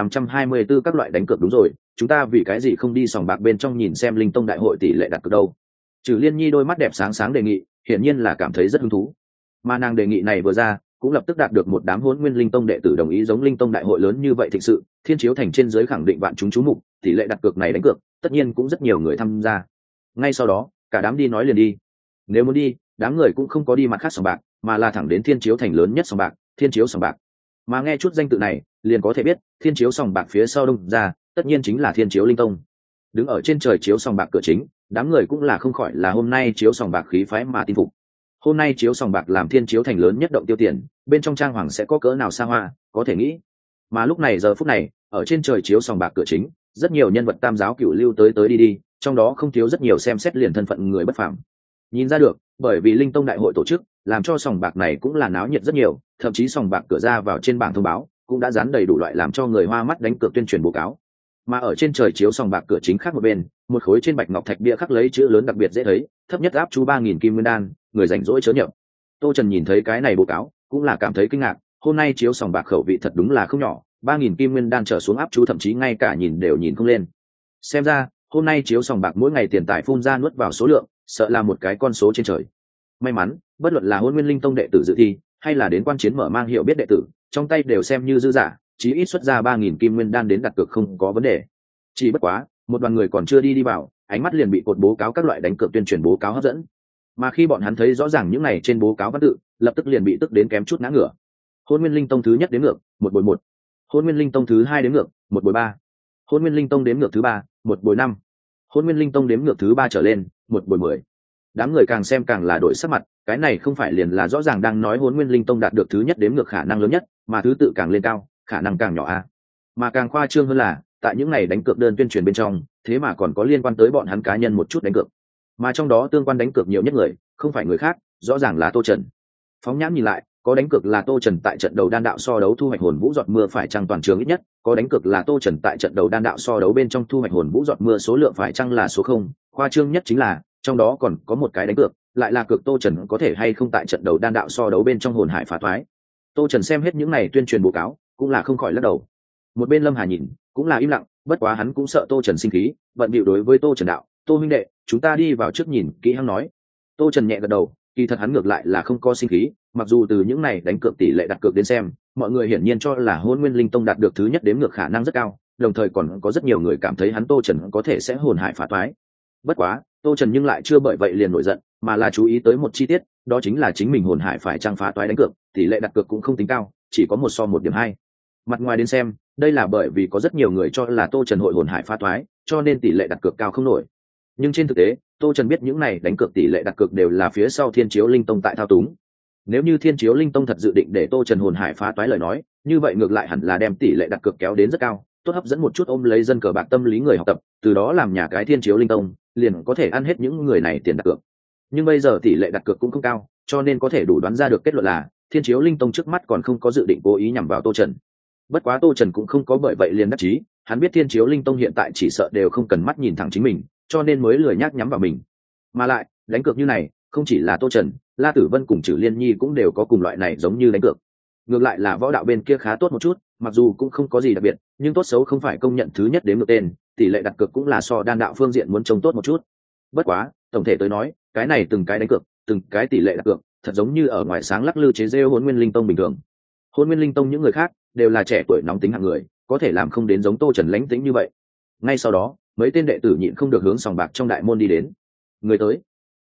Speaker 1: 2524 các loại đánh cược. Đúng rồi, chúng ta vì cái gì không đi sòng bạc bên trong nhìn xem Linh Tông đại hội tỷ lệ đặt cược đâu? Trừ Liên Nhi đôi mắt đẹp sáng sáng đề nghị, hiển nhiên là cảm thấy rất hứng thú. Mà nàng đề nghị này vừa ra, cũng lập tức đạt được một đám Hỗn Nguyên Linh Tông đệ tử đồng ý. Giống Linh Tông đại hội lớn như vậy thực sự, thiên chiếu thành trên dưới khẳng định vạn chúng chú mục, tỷ lệ đặt cược này đánh cược, tất nhiên cũng rất nhiều người tham gia. Ngay sau đó, cả đám đi nói liền đi. Nếu muốn đi, đám người cũng không có đi mặt khác sòng bạc, mà là thẳng đến thiên chiếu thành lớn nhất sòng bạc, thiên chiếu sòng bạc. Mà nghe chút danh tự này liền có thể biết thiên chiếu sòng bạc phía sau đông ra tất nhiên chính là thiên chiếu linh tông. Đứng ở trên trời chiếu sòng bạc cửa chính, đám người cũng là không khỏi là hôm nay chiếu sòng bạc khí phái mà tin phục. Hôm nay chiếu sòng bạc làm thiên chiếu thành lớn nhất động tiêu tiền, bên trong trang hoàng sẽ có cỡ nào xa hoa có thể nghĩ. Mà lúc này giờ phút này ở trên trời chiếu sòng bạc cửa chính, rất nhiều nhân vật tam giáo cửu lưu tới đi đi, trong đó không thiếu rất nhiều xem xét liền thân phận người bất phàm. Nhìn ra được, bởi vì Linh Tông đại hội tổ chức làm cho sòng bạc này cũng là náo nhiệt rất nhiều, thậm chí sòng bạc cửa ra vào trên bảng thông báo cũng đã dán đầy đủ loại làm cho người hoa mắt đánh cược tuyên truyền bố cáo. Mà ở trên trời chiếu sòng bạc cửa chính khác một bên, một khối trên bạch ngọc thạch bia khắc lấy chữ lớn đặc biệt dễ thấy, thấp nhất áp chú 3.000 kim nguyên đan, người rảnh rỗi chớ nhập. Tô Trần nhìn thấy cái này bố cáo cũng là cảm thấy kinh ngạc, hôm nay chiếu sòng bạc khẩu vị thật đúng là không nhỏ, 3.000 kim nguyên đan trở xuống áp chú thậm chí ngay cả nhìn đều nhìn không lên. Xem ra hôm nay chiếu sòng bạc mỗi ngày tiền tài phun ra nuốt vào số lượng sợ là một cái con số trên trời. May mắn bất luận là Hỗn Nguyên Linh Tông đệ tử dự thi hay là đến quan chiến mở mang hiểu biết đệ tử, trong tay đều xem như dư giả, chí ít xuất ra 3.000 kim nguyên đan đến đặt cược không có vấn đề. Chỉ bất quá một đoàn người còn chưa đi vào, ánh mắt liền bị cột bố cáo các loại đánh cược tuyên truyền bố cáo hấp dẫn. Mà khi bọn hắn thấy rõ ràng những này trên bố cáo văn tự, lập tức liền bị tức đến kém chút ngã ngửa. Hỗn Nguyên Linh Tông thứ nhất đếm ngược 1/1, Hỗn Nguyên Linh Tông thứ hai đếm ngược 1/3, Hỗn Nguyên Linh Tông đếm ngược thứ ba 1/5, Hỗn Nguyên Linh Tông đếm ngược thứ ba trở lên 1/10. Đám người càng xem càng là đổi sắc mặt, cái này không phải liền là rõ ràng đang nói Hỗn Nguyên Linh Tông đạt được thứ nhất đếm ngược khả năng lớn nhất, mà thứ tự càng lên cao khả năng càng nhỏ a. Mà càng khoa trương hơn là tại những này đánh cược đơn tuyên truyền bên trong, thế mà còn có liên quan tới bọn hắn cá nhân một chút đánh cược, mà trong đó tương quan đánh cược nhiều nhất người không phải người khác, rõ ràng là Tô Trần. Phóng nhãn nhìn lại, có đánh cược là Tô Trần tại trận đầu đan đạo so đấu thu hoạch hồn vũ giọt mưa phải chăng toàn trường ít nhất, có đánh cược là Tô Trần tại trận đầu đan đạo so đấu bên trong thu hoạch hồn vũ giọt mưa số lượng phải chăng là số 0, khoa trương nhất chính là trong đó còn có một cái đánh cược lại là cược Tô Trần có thể hay không tại trận đầu đan đạo so đấu bên trong hồn hải phá thoái. Tô Trần xem hết những này tuyên truyền bố cáo cũng là không khỏi lắc đầu. Một bên Lâm Hà nhìn cũng là im lặng, bất quá hắn cũng sợ Tô Trần sinh khí, bận bịu đối với Tô Trần đạo: "Tô huynh đệ, chúng ta đi vào trước nhìn kỹ hắn nói." Tô Trần nhẹ gật đầu, kỳ thật hắn ngược lại là không có sinh khí, mặc dù từ những này đánh cược tỷ lệ đặt cược đến xem, mọi người hiển nhiên cho là Hỗn Nguyên Linh Tông đạt được thứ nhất đếm ngược khả năng rất cao, đồng thời còn có rất nhiều người cảm thấy hắn Tô Trần có thể sẽ hồn hải phá toái. Bất quá, Tô Trần nhưng lại chưa bởi vậy liền nổi giận, mà là chú ý tới một chi tiết, đó chính là chính mình hồn hải phải trang phá toái đánh cược, tỷ lệ đặt cược cũng không tính cao, chỉ có 1/1.2. Mặt ngoài đến xem, đây là bởi vì có rất nhiều người cho là Tô Trần hội hồn hải phá toái, cho nên tỷ lệ đặt cược cao không nổi. Nhưng trên thực tế, Tô Trần biết những này đánh cược tỷ lệ đặt cược đều là phía sau Thiên Chiếu Linh Tông tại thao túng. Nếu như Thiên Chiếu Linh Tông thật dự định để Tô Trần hồn hải phá toái lời nói, như vậy ngược lại hẳn là đem tỷ lệ đặt cược kéo đến rất cao, tốt hấp dẫn một chút ôm lấy dân cờ bạc tâm lý người học tập, từ đó làm nhà cái Thiên Chiếu Linh Tông liền có thể ăn hết những người này tiền đặt cược. Nhưng bây giờ tỷ lệ đặt cược cũng không cao, cho nên có thể đủ đoán ra được kết luận là Thiên Chiếu Linh Tông trước mắt còn không có dự định cố ý nhằm vào Tô Trần. Bất quá Tô Trần cũng không có bởi vậy liền đắc chí, hắn biết Thiên Chiếu Linh Tông hiện tại chỉ sợ đều không cần mắt nhìn thẳng chính mình, cho nên mới lười nhác nhắm vào mình. Mà lại đánh cược như này không chỉ là Tô Trần, La Tử Vân cùng Trử Liên Nhi cũng đều có cùng loại này giống như đánh cược. Ngược lại là võ đạo bên kia khá tốt một chút, mặc dù cũng không có gì đặc biệt, nhưng tốt xấu không phải công nhận thứ nhất đến ngược tên, tỷ lệ đặt cược cũng là so đan đạo phương diện muốn trông tốt một chút. Bất quá tổng thể tới nói, cái này từng cái đánh cược, từng cái tỷ lệ đặt cược thật giống như ở ngoài sáng lắc lư chế rêu Hỗn Nguyên Linh Tông bình thường. Hỗn Nguyên Linh Tông những người khác đều là trẻ tuổi nóng tính hạng người, có thể làm không đến giống Tô Trần lãnh tĩnh như vậy. Ngay sau đó mấy tên đệ tử nhịn không được hướng sòng bạc trong đại môn đi đến. Người tới.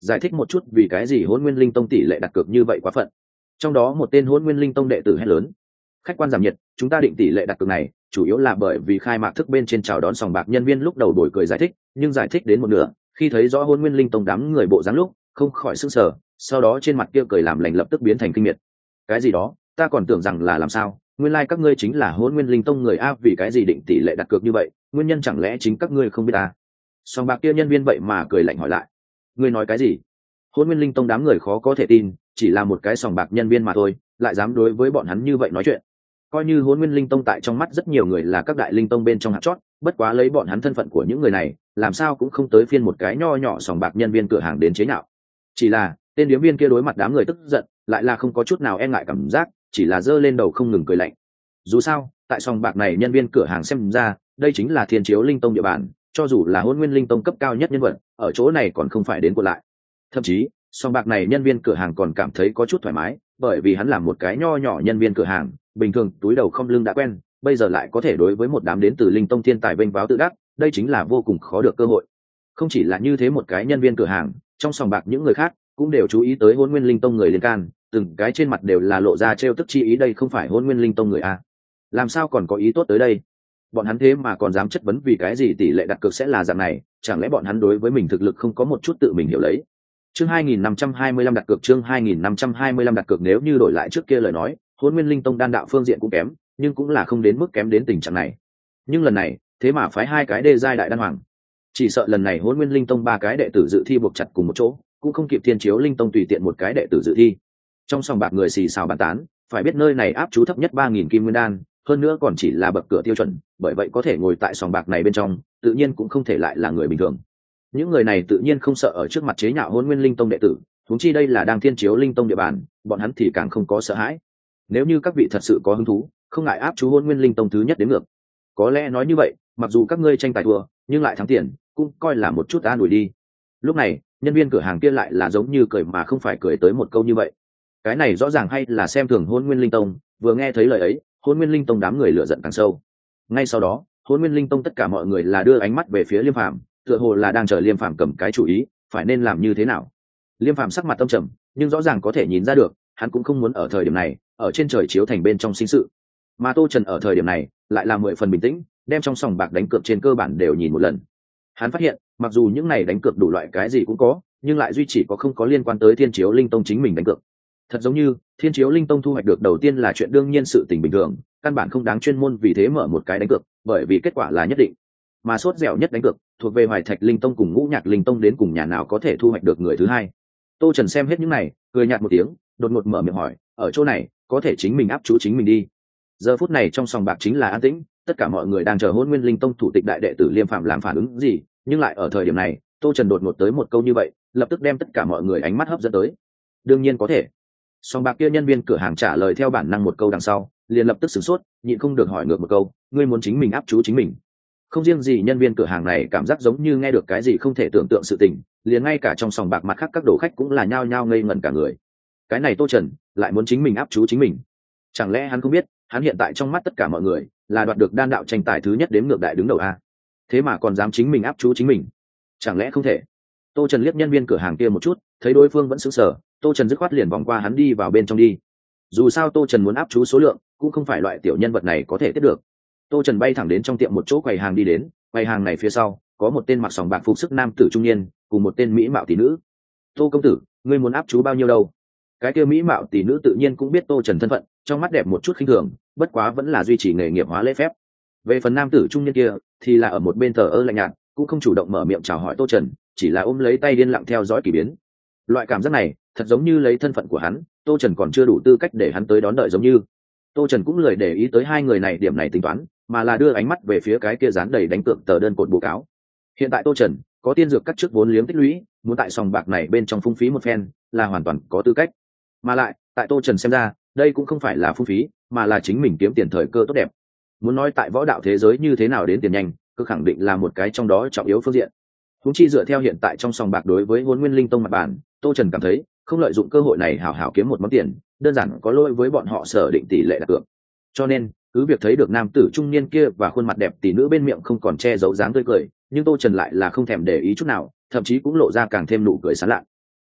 Speaker 1: giải thích một chút vì cái gì Hỗn Nguyên Linh Tông tỷ lệ đặt cược như vậy quá phận. Trong đó một tên Hỗn Nguyên Linh Tông đệ tử hét lớn: khách quan giảm nhiệt, chúng ta định tỷ lệ đặt cược này chủ yếu là bởi vì khai mạc thức bên trên chào đón sòng bạc nhân viên lúc đầu đổi cười giải thích, nhưng giải thích đến một nửa, khi thấy rõ Hỗn Nguyên Linh Tông đám người bộ dáng lúc, không khỏi sửng sở, sau đó trên mặt kia cười làm lành lập tức biến thành kinh miệt. Cái gì đó, ta còn tưởng rằng là làm sao, nguyên lai các ngươi chính là Hỗn Nguyên Linh Tông người a, vì cái gì định tỷ lệ đặt cược như vậy, nguyên nhân chẳng lẽ chính các ngươi không biết à? Sòng bạc kia nhân viên vậy mà cười lạnh hỏi lại: ngươi nói cái gì? Hỗn Nguyên Linh Tông đám người khó có thể tin, chỉ là một cái sòng bạc nhân viên mà thôi, lại dám đối với bọn hắn như vậy nói chuyện. Coi như Hỗn Nguyên Linh Tông tại trong mắt rất nhiều người là các đại linh tông bên trong hạt chót, bất quá lấy bọn hắn thân phận của những người này, làm sao cũng không tới phiên một cái nho nhỏ sòng bạc nhân viên cửa hàng đến chế nhạo. Chỉ là tên điếm viên kia đối mặt đám người tức giận, lại là không có chút nào e ngại cảm giác, chỉ là giơ lên đầu không ngừng cười lạnh. Dù sao, tại sòng bạc này nhân viên cửa hàng xem ra, đây chính là Thiên Chiếu Linh Tông địa bàn, cho dù là Hỗn Nguyên Linh Tông cấp cao nhất nhân vật, ở chỗ này còn không phải đến của lại. Thậm chí, sòng bạc này nhân viên cửa hàng còn cảm thấy có chút thoải mái, bởi vì hắn là một cái nho nhỏ nhân viên cửa hàng, bình thường túi đầu không lưng đã quen, bây giờ lại có thể đối với một đám đến từ Linh Tông thiên tài vênh váo tự đắc, đây chính là vô cùng khó được cơ hội. Không chỉ là như thế, một cái nhân viên cửa hàng, trong sòng bạc những người khác cũng đều chú ý tới Hỗn Nguyên Linh Tông người liên can, từng cái trên mặt đều là lộ ra trêu tức chi ý, đây không phải Hỗn Nguyên Linh Tông người a, làm sao còn có ý tốt tới đây? Bọn hắn thế mà còn dám chất vấn vì cái gì tỷ lệ đặt cược sẽ là dạng này, chẳng lẽ bọn hắn đối với mình thực lực không có một chút tự mình hiểu lấy? Chương 2525 đặt cược, chương 2525 đặt cược, nếu như đổi lại trước kia lời nói, Hỗn Nguyên Linh Tông đan đạo phương diện cũng kém, nhưng cũng là không đến mức kém đến tình trạng này. Nhưng lần này, thế mà phái hai cái đê giai đại đan hoàng. Chỉ sợ lần này Hỗn Nguyên Linh Tông ba cái đệ tử dự thi buộc chặt cùng một chỗ, cũng không kịp Thiên Chiếu Linh Tông tùy tiện một cái đệ tử dự thi. Trong sòng bạc người xì xào bàn tán, phải biết nơi này áp chú thấp nhất 3000 kim nguyên đan, hơn nữa còn chỉ là bậc cửa tiêu chuẩn, bởi vậy có thể ngồi tại sòng bạc này bên trong, tự nhiên cũng không thể lại là người bình thường. Những người này tự nhiên không sợ ở trước mặt chế nhạo Hỗn Nguyên Linh Tông đệ tử, huống chi đây là đang Thiên Chiếu Linh Tông địa bàn, bọn hắn thì càng không có sợ hãi. Nếu như các vị thật sự có hứng thú, không ngại áp chú Hỗn Nguyên Linh Tông thứ nhất đến ngược. Có lẽ nói như vậy, mặc dù các ngươi tranh tài thua, nhưng lại thắng tiền, cũng coi là một chút an ủi đi. Lúc này, nhân viên cửa hàng kia lại là giống như cười mà không phải cười tới một câu như vậy. Cái này rõ ràng hay là xem thường Hỗn Nguyên Linh Tông, vừa nghe thấy lời ấy, Hỗn Nguyên Linh Tông đám người lửa giận càng sâu. Ngay sau đó, Hỗn Nguyên Linh Tông tất cả mọi người là đưa ánh mắt về phía Liêm Phàm, tựa hồ là đang chờ Liêm Phàm cầm cái chủ ý, phải nên làm như thế nào. Liêm Phàm sắc mặt tâm trầm, nhưng rõ ràng có thể nhìn ra được, hắn cũng không muốn ở thời điểm này, ở trên trời chiếu thành bên trong sinh sự. Mà Tô Trần ở thời điểm này, lại là 10 phần bình tĩnh, đem trong sòng bạc đánh cược trên cơ bản đều nhìn một lần. Hắn phát hiện, mặc dù những này đánh cược đủ loại cái gì cũng có, nhưng lại duy chỉ có không có liên quan tới Thiên Chiếu Linh Tông chính mình đánh cược. Thật giống như Thiên Chiếu Linh Tông thu hoạch được đầu tiên là chuyện đương nhiên, sự tình bình thường, căn bản không đáng chuyên môn vì thế mở một cái đánh cược, bởi vì kết quả là nhất định. Mà sốt dẻo nhất đánh cược thuộc về Hoài Thạch Linh Tông cùng Ngũ Nhạc Linh Tông, đến cùng nhà nào có thể thu hoạch được người thứ hai. Tô Trần xem hết những này, cười nhạt một tiếng, đột ngột mở miệng hỏi: ở chỗ này có thể chính mình áp chú chính mình đi. Giờ phút này trong sòng bạc chính là an tĩnh, tất cả mọi người đang chờ Hỗn Nguyên Linh Tông thủ tịch đại đệ tử Liêm Phàm làm phản ứng gì, nhưng lại ở thời điểm này, Tô Trần đột ngột tới một câu như vậy, lập tức đem tất cả mọi người ánh mắt hấp dẫn tới. đương nhiên có thể. Sòng bạc kia nhân viên cửa hàng trả lời theo bản năng một câu đằng sau, liền lập tức sửng sốt, nhịn không được hỏi ngược một câu: ngươi muốn chính mình áp chú chính mình? Không riêng gì nhân viên cửa hàng này cảm giác giống như nghe được cái gì không thể tưởng tượng sự tình, liền ngay cả trong sòng bạc mặt khác các đồ khách cũng là nhao nhao ngây ngẩn cả người. Cái này Tô Trần lại muốn chính mình áp chú chính mình? Chẳng lẽ hắn không biết, hắn hiện tại trong mắt tất cả mọi người là đoạt được đan đạo tranh tài thứ nhất đếm ngược đại đứng đầu a? Thế mà còn dám chính mình áp chú chính mình? Chẳng lẽ không thể? Tô Trần liếc nhân viên cửa hàng kia một chút, thấy đối phương vẫn sững sờ, Tô Trần dứt khoát liền vòng qua hắn đi vào bên trong đi. Dù sao Tô Trần muốn áp chú số lượng, cũng không phải loại tiểu nhân vật này có thể tiếp được. Tô Trần bay thẳng đến trong tiệm một chỗ quầy hàng đi đến, quầy hàng này phía sau có một tên mặc sòng bạc phục sức nam tử trung niên, cùng một tên mỹ mạo tỷ nữ. Tô công tử, ngươi muốn áp chú bao nhiêu đâu? Cái kia mỹ mạo tỷ nữ tự nhiên cũng biết Tô Trần thân phận, trong mắt đẹp một chút khinh thường, bất quá vẫn là duy trì nghề nghiệp hóa lễ phép. Về phần nam tử trung niên kia, thì là ở một bên thờ ơ lạnh nhạt, cũng không chủ động mở miệng chào hỏi Tô Trần, chỉ là ôm lấy tay điên lặng theo dõi kỳ biến. Loại cảm giác này, thật giống như lấy thân phận của hắn, Tô Trần còn chưa đủ tư cách để hắn tới đón đợi giống như. Tô Trần cũng lười để ý tới hai người này điểm này tính toán, mà là đưa ánh mắt về phía cái kia dán đầy đánh cược tờ đơn cột báo cáo. Hiện tại Tô Trần có tiên dược cắt trước vốn liếng tích lũy, muốn tại sòng bạc này bên trong phung phí một phen, là hoàn toàn có tư cách. Mà lại, tại Tô Trần xem ra, đây cũng không phải là phung phí, mà là chính mình kiếm tiền thời cơ tốt đẹp. Muốn nói tại võ đạo thế giới như thế nào đến tiền nhanh, cứ khẳng định là một cái trong đó trọng yếu phương diện. Huống chi dựa theo hiện tại trong sòng bạc đối với Hỗn Nguyên Linh Tông mặt bản, Tô Trần cảm thấy không lợi dụng cơ hội này hảo hảo kiếm một món tiền, đơn giản có lỗi với bọn họ sở định tỷ lệ đặt cược. Cho nên, cứ việc thấy được nam tử trung niên kia và khuôn mặt đẹp tỷ nữ bên miệng không còn che giấu dáng tươi cười, nhưng Tô Trần lại là không thèm để ý chút nào, thậm chí cũng lộ ra càng thêm nụ cười sán lạ.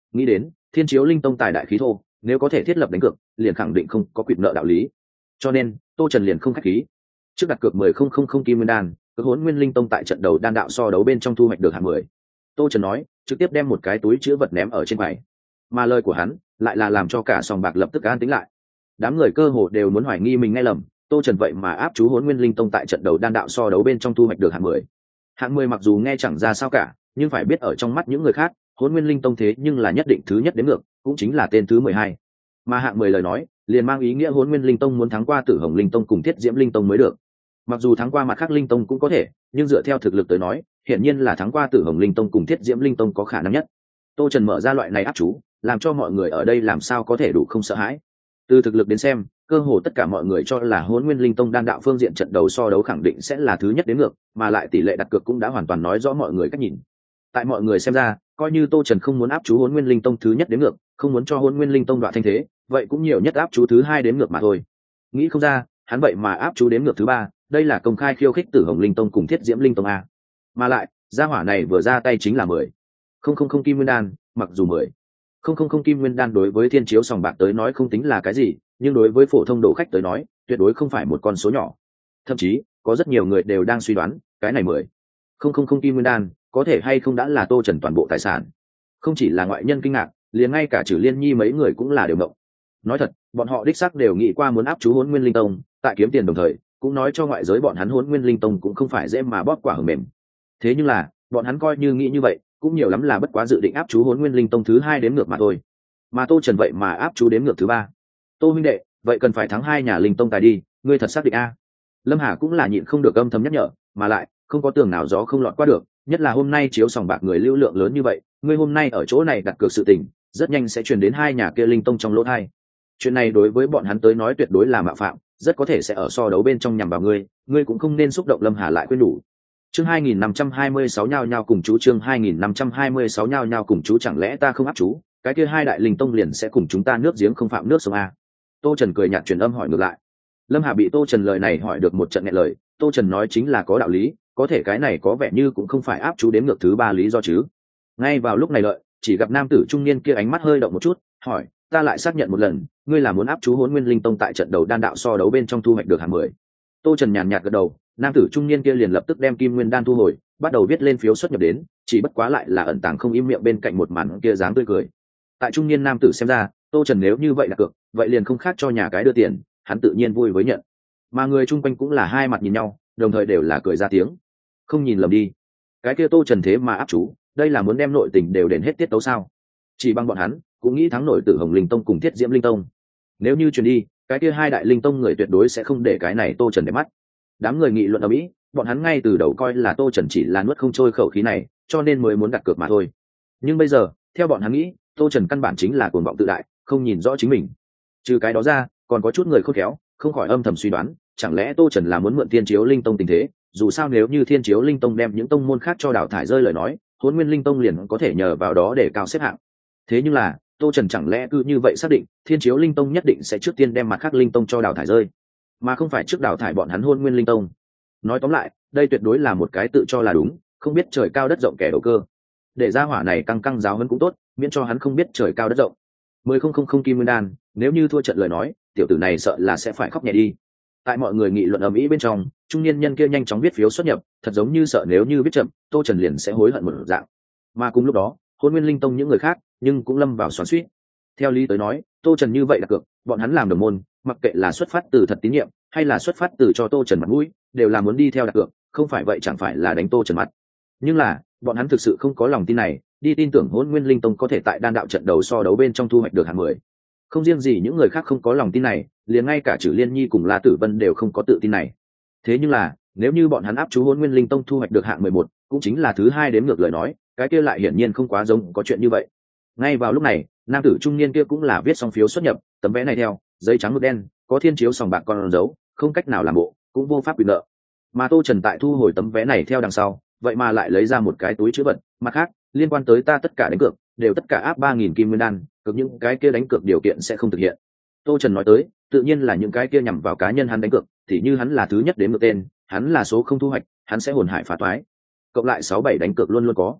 Speaker 1: nghĩ đến thiên chiếu linh tông tài đại khí thô, nếu có thể thiết lập đánh cược liền khẳng định không có quỵt nợ đạo lý, cho nên tô trần liền không khách khí, trước đặt cược 10,000 kim nguyên đan, cực Hỗn Nguyên Linh Tông tại trận đầu đan đạo so đấu bên trong thu hoạch được hạng 10. Tô Trần nói, trực tiếp đem một cái túi chứa vật ném ở trên quầy. Mà lời của hắn lại là làm cho cả sòng bạc lập tức an tĩnh lại. Đám người cơ hồ đều muốn hoài nghi mình nghe lầm, Tô Trần vậy mà áp chú Hỗn Nguyên Linh Tông tại trận đầu đan đạo so đấu bên trong thu hoạch được hạng 10. Hạng 10 mặc dù nghe chẳng ra sao cả, nhưng phải biết ở trong mắt những người khác, Hỗn Nguyên Linh Tông thế nhưng là nhất định thứ nhất đến ngược, cũng chính là tên thứ 12. Mà hạng 10 lời nói, liền mang ý nghĩa Hỗn Nguyên Linh Tông muốn thắng qua Tử Hồng Linh Tông cùng Thiết Diễm Linh Tông mới được. Mặc dù thắng qua mặt khác linh tông cũng có thể, nhưng dựa theo thực lực tới nói, hiển nhiên là thắng qua Tử Hồng Linh Tông cùng Thiết Diễm Linh Tông có khả năng nhất. Tô Trần mở ra loại này áp chú, làm cho mọi người ở đây làm sao có thể đủ không sợ hãi. Từ thực lực đến xem, cơ hồ tất cả mọi người cho là Hỗn Nguyên Linh Tông đan đạo phương diện trận đầu so đấu khẳng định sẽ là thứ nhất đến ngược, mà lại tỷ lệ đặt cược cũng đã hoàn toàn nói rõ mọi người cách nhìn. Tại mọi người xem ra, coi như Tô Trần không muốn áp chú Hỗn Nguyên Linh Tông thứ nhất đến ngược, không muốn cho Hỗn Nguyên Linh Tông đoạt thanh thế, vậy cũng nhiều nhất áp chú thứ hai đến ngược mà thôi. Nghĩ không ra, hắn vậy mà áp chú đến ngược thứ ba, đây là công khai khiêu khích Tử Hồng Linh Tông cùng Thiết Diễm Linh Tông a. Mà lại, gia hỏa này vừa ra tay chính là 10,000 kim nguyên đan, mặc dù 10,000 kim nguyên đan đối với thiên chiếu sòng bạc tới nói không tính là cái gì, nhưng đối với phổ thông đồ khách tới nói, tuyệt đối không phải một con số nhỏ. Thậm chí, có rất nhiều người đều đang suy đoán, cái này 10,000 kim nguyên đan có thể hay không đã là Tô Trần toàn bộ tài sản. Không chỉ là ngoại nhân kinh ngạc, liền ngay cả Trử Liên Nhi mấy người cũng là đều ngộng. Nói thật, bọn họ đích xác đều nghĩ qua muốn áp chú Hỗn Nguyên Linh Tông, tại kiếm tiền đồng thời, cũng nói cho ngoại giới bọn hắn Hỗn Nguyên Linh Tông cũng không phải dễ mà bóp quả hờ mềm. Thế nhưng là, bọn hắn coi như nghĩ như vậy, cũng nhiều lắm là bất quá dự định áp chú Hỗn Nguyên Linh Tông thứ hai đếm ngược mà thôi. Mà Tô Trần vậy mà áp chú đếm ngược thứ ba. Tô huynh đệ, vậy cần phải thắng hai nhà Linh Tông tài đi, ngươi thật xác định a? Lâm Hà cũng là nhịn không được âm thầm nhắc nhở, mà lại, không có tường nào gió không lọt qua được, nhất là hôm nay chiếu sòng bạc người lưu lượng lớn như vậy, ngươi hôm nay ở chỗ này đặt cược sự tình, rất nhanh sẽ truyền đến hai nhà kia Linh Tông trong lỗ tai. Chuyện này đối với bọn hắn tới nói tuyệt đối là mạo phạm, rất có thể sẽ ở so đấu bên trong nhằm vào ngươi cũng không nên xúc động. Lâm Hà lại khuyên nhủ. Chương 2526 nhao nhao cùng chú, chương 2526 nhao nhao cùng chú, chẳng lẽ ta không áp chú, cái kia hai đại Linh Tông liền sẽ cùng chúng ta nước giếng không phạm nước sông a? Tô Trần cười nhạt truyền âm hỏi ngược lại. Lâm Hà bị Tô Trần lời này hỏi được một trận nghẹn lời, Tô Trần nói chính là có đạo lý, có thể cái này có vẻ như cũng không phải áp chú đếm ngược thứ ba lý do chứ. Ngay vào lúc này lợi, chỉ gặp nam tử trung niên kia ánh mắt hơi động một chút, hỏi, ta lại xác nhận một lần, ngươi là muốn áp chú Hỗn Nguyên Linh Tông tại trận đầu đan đạo so đấu bên trong thu hoạch được hạng 10. Tô Trần nhàn nhạt gật đầu, nam tử trung niên kia liền lập tức đem kim nguyên đan thu hồi, bắt đầu viết lên phiếu xuất nhập đến, chỉ bất quá lại là ẩn tàng không im miệng bên cạnh một màn kia dáng tươi cười. Tại trung niên nam tử xem ra, Tô Trần nếu như vậy là cược, vậy liền không khác cho nhà cái đưa tiền, hắn tự nhiên vui với nhận. Mà người chung quanh cũng là hai mặt nhìn nhau, đồng thời đều là cười ra tiếng. Không nhìn lầm đi, cái kia Tô Trần thế mà áp chú, đây là muốn đem nội tình đều đền hết tiết tấu sao? Chỉ bằng bọn hắn cũng nghĩ thắng nổi Tử Hồng Linh Tông cùng Thiết Diễm Linh Tông. Nếu như truyền đi, cái kia hai đại Linh Tông người tuyệt đối sẽ không để cái này Tô Trần để mắt. Đám người nghị luận ở mỹ, bọn hắn ngay từ đầu coi là Tô Trần chỉ là nuốt không trôi khẩu khí này, cho nên mới muốn đặt cược mà thôi. Nhưng bây giờ, theo bọn hắn nghĩ, Tô Trần căn bản chính là cuồng vọng tự đại, không nhìn rõ chính mình. Trừ cái đó ra, còn có chút người khôn khéo, không khỏi âm thầm suy đoán, chẳng lẽ Tô Trần là muốn mượn Thiên Chiếu Linh Tông tình thế, dù sao nếu như Thiên Chiếu Linh Tông đem những tông môn khác cho đào thải rơi lời nói, Hỗn Nguyên Linh Tông liền có thể nhờ vào đó để cao xếp hạng. Thế nhưng là, Tô Trần chẳng lẽ cứ như vậy xác định Thiên Chiếu Linh Tông nhất định sẽ trước tiên đem mặt khác Linh Tông cho đào thải rơi, mà không phải trước đào thải bọn hắn Hỗn Nguyên Linh Tông. Nói tóm lại, đây tuyệt đối là một cái tự cho là đúng, không biết trời cao đất rộng kẻ đầu cơ. Để ra hỏa này căng căng giáo hơn cũng tốt, miễn cho hắn không biết trời cao đất rộng. 10,000 kim nguyên đan, nếu như thua trận lời nói, tiểu tử này sợ là sẽ phải khóc nhẹ đi. Tại mọi người nghị luận ầm ĩ bên trong, trung niên nhân kia nhanh chóng viết phiếu xuất nhập, thật giống như sợ nếu như viết chậm, Tô Trần liền sẽ hối hận một dạng. Mà cùng lúc đó, Hỗn Nguyên Linh Tông những người khác, nhưng cũng lâm vào xoắn xuýt. Theo lý tới nói, Tô Trần như vậy đặt cược, bọn hắn làm đồng môn, mặc kệ là xuất phát từ thật tín nhiệm, hay là xuất phát từ cho Tô Trần mặt mũi, đều là muốn đi theo đặt cược, không phải vậy chẳng phải là đánh Tô Trần mặt. Nhưng là, bọn hắn thực sự không có lòng tin này, đi tin tưởng Hỗn Nguyên Linh Tông có thể tại đan đạo trận đầu so đấu bên trong thu hoạch được hạng 10. Không riêng gì những người khác không có lòng tin này, liền ngay cả Trử Liên Nhi cùng La Tử Vân đều không có tự tin này. Thế nhưng là, nếu như bọn hắn áp chú Hỗn Nguyên Linh Tông thu hoạch được hạng 11, cũng chính là thứ hai đếm ngược lời nói, cái kia lại hiển nhiên không quá giống có chuyện như vậy. Ngay vào lúc này, nam tử trung niên kia cũng là viết xong phiếu xuất nhập, tấm vé này theo, giấy trắng mực đen, có thiên chiếu sòng bạc con dấu, không cách nào làm bộ, cũng vô pháp quyền nợ. Mà Tô Trần tại thu hồi tấm vé này theo đằng sau, vậy mà lại lấy ra một cái túi trữ vật, mặt khác, liên quan tới ta tất cả đánh cược, đều tất cả áp 3.000 kim nguyên đan, cực những cái kia đánh cược điều kiện sẽ không thực hiện. Tô Trần nói tới, tự nhiên là những cái kia nhằm vào cá nhân hắn đánh cược, thì như hắn là thứ nhất đến ngược tên, hắn là số không thu hoạch, hắn sẽ hồn hải phá toái. Cộng lại 6-7 đánh cược luôn luôn có.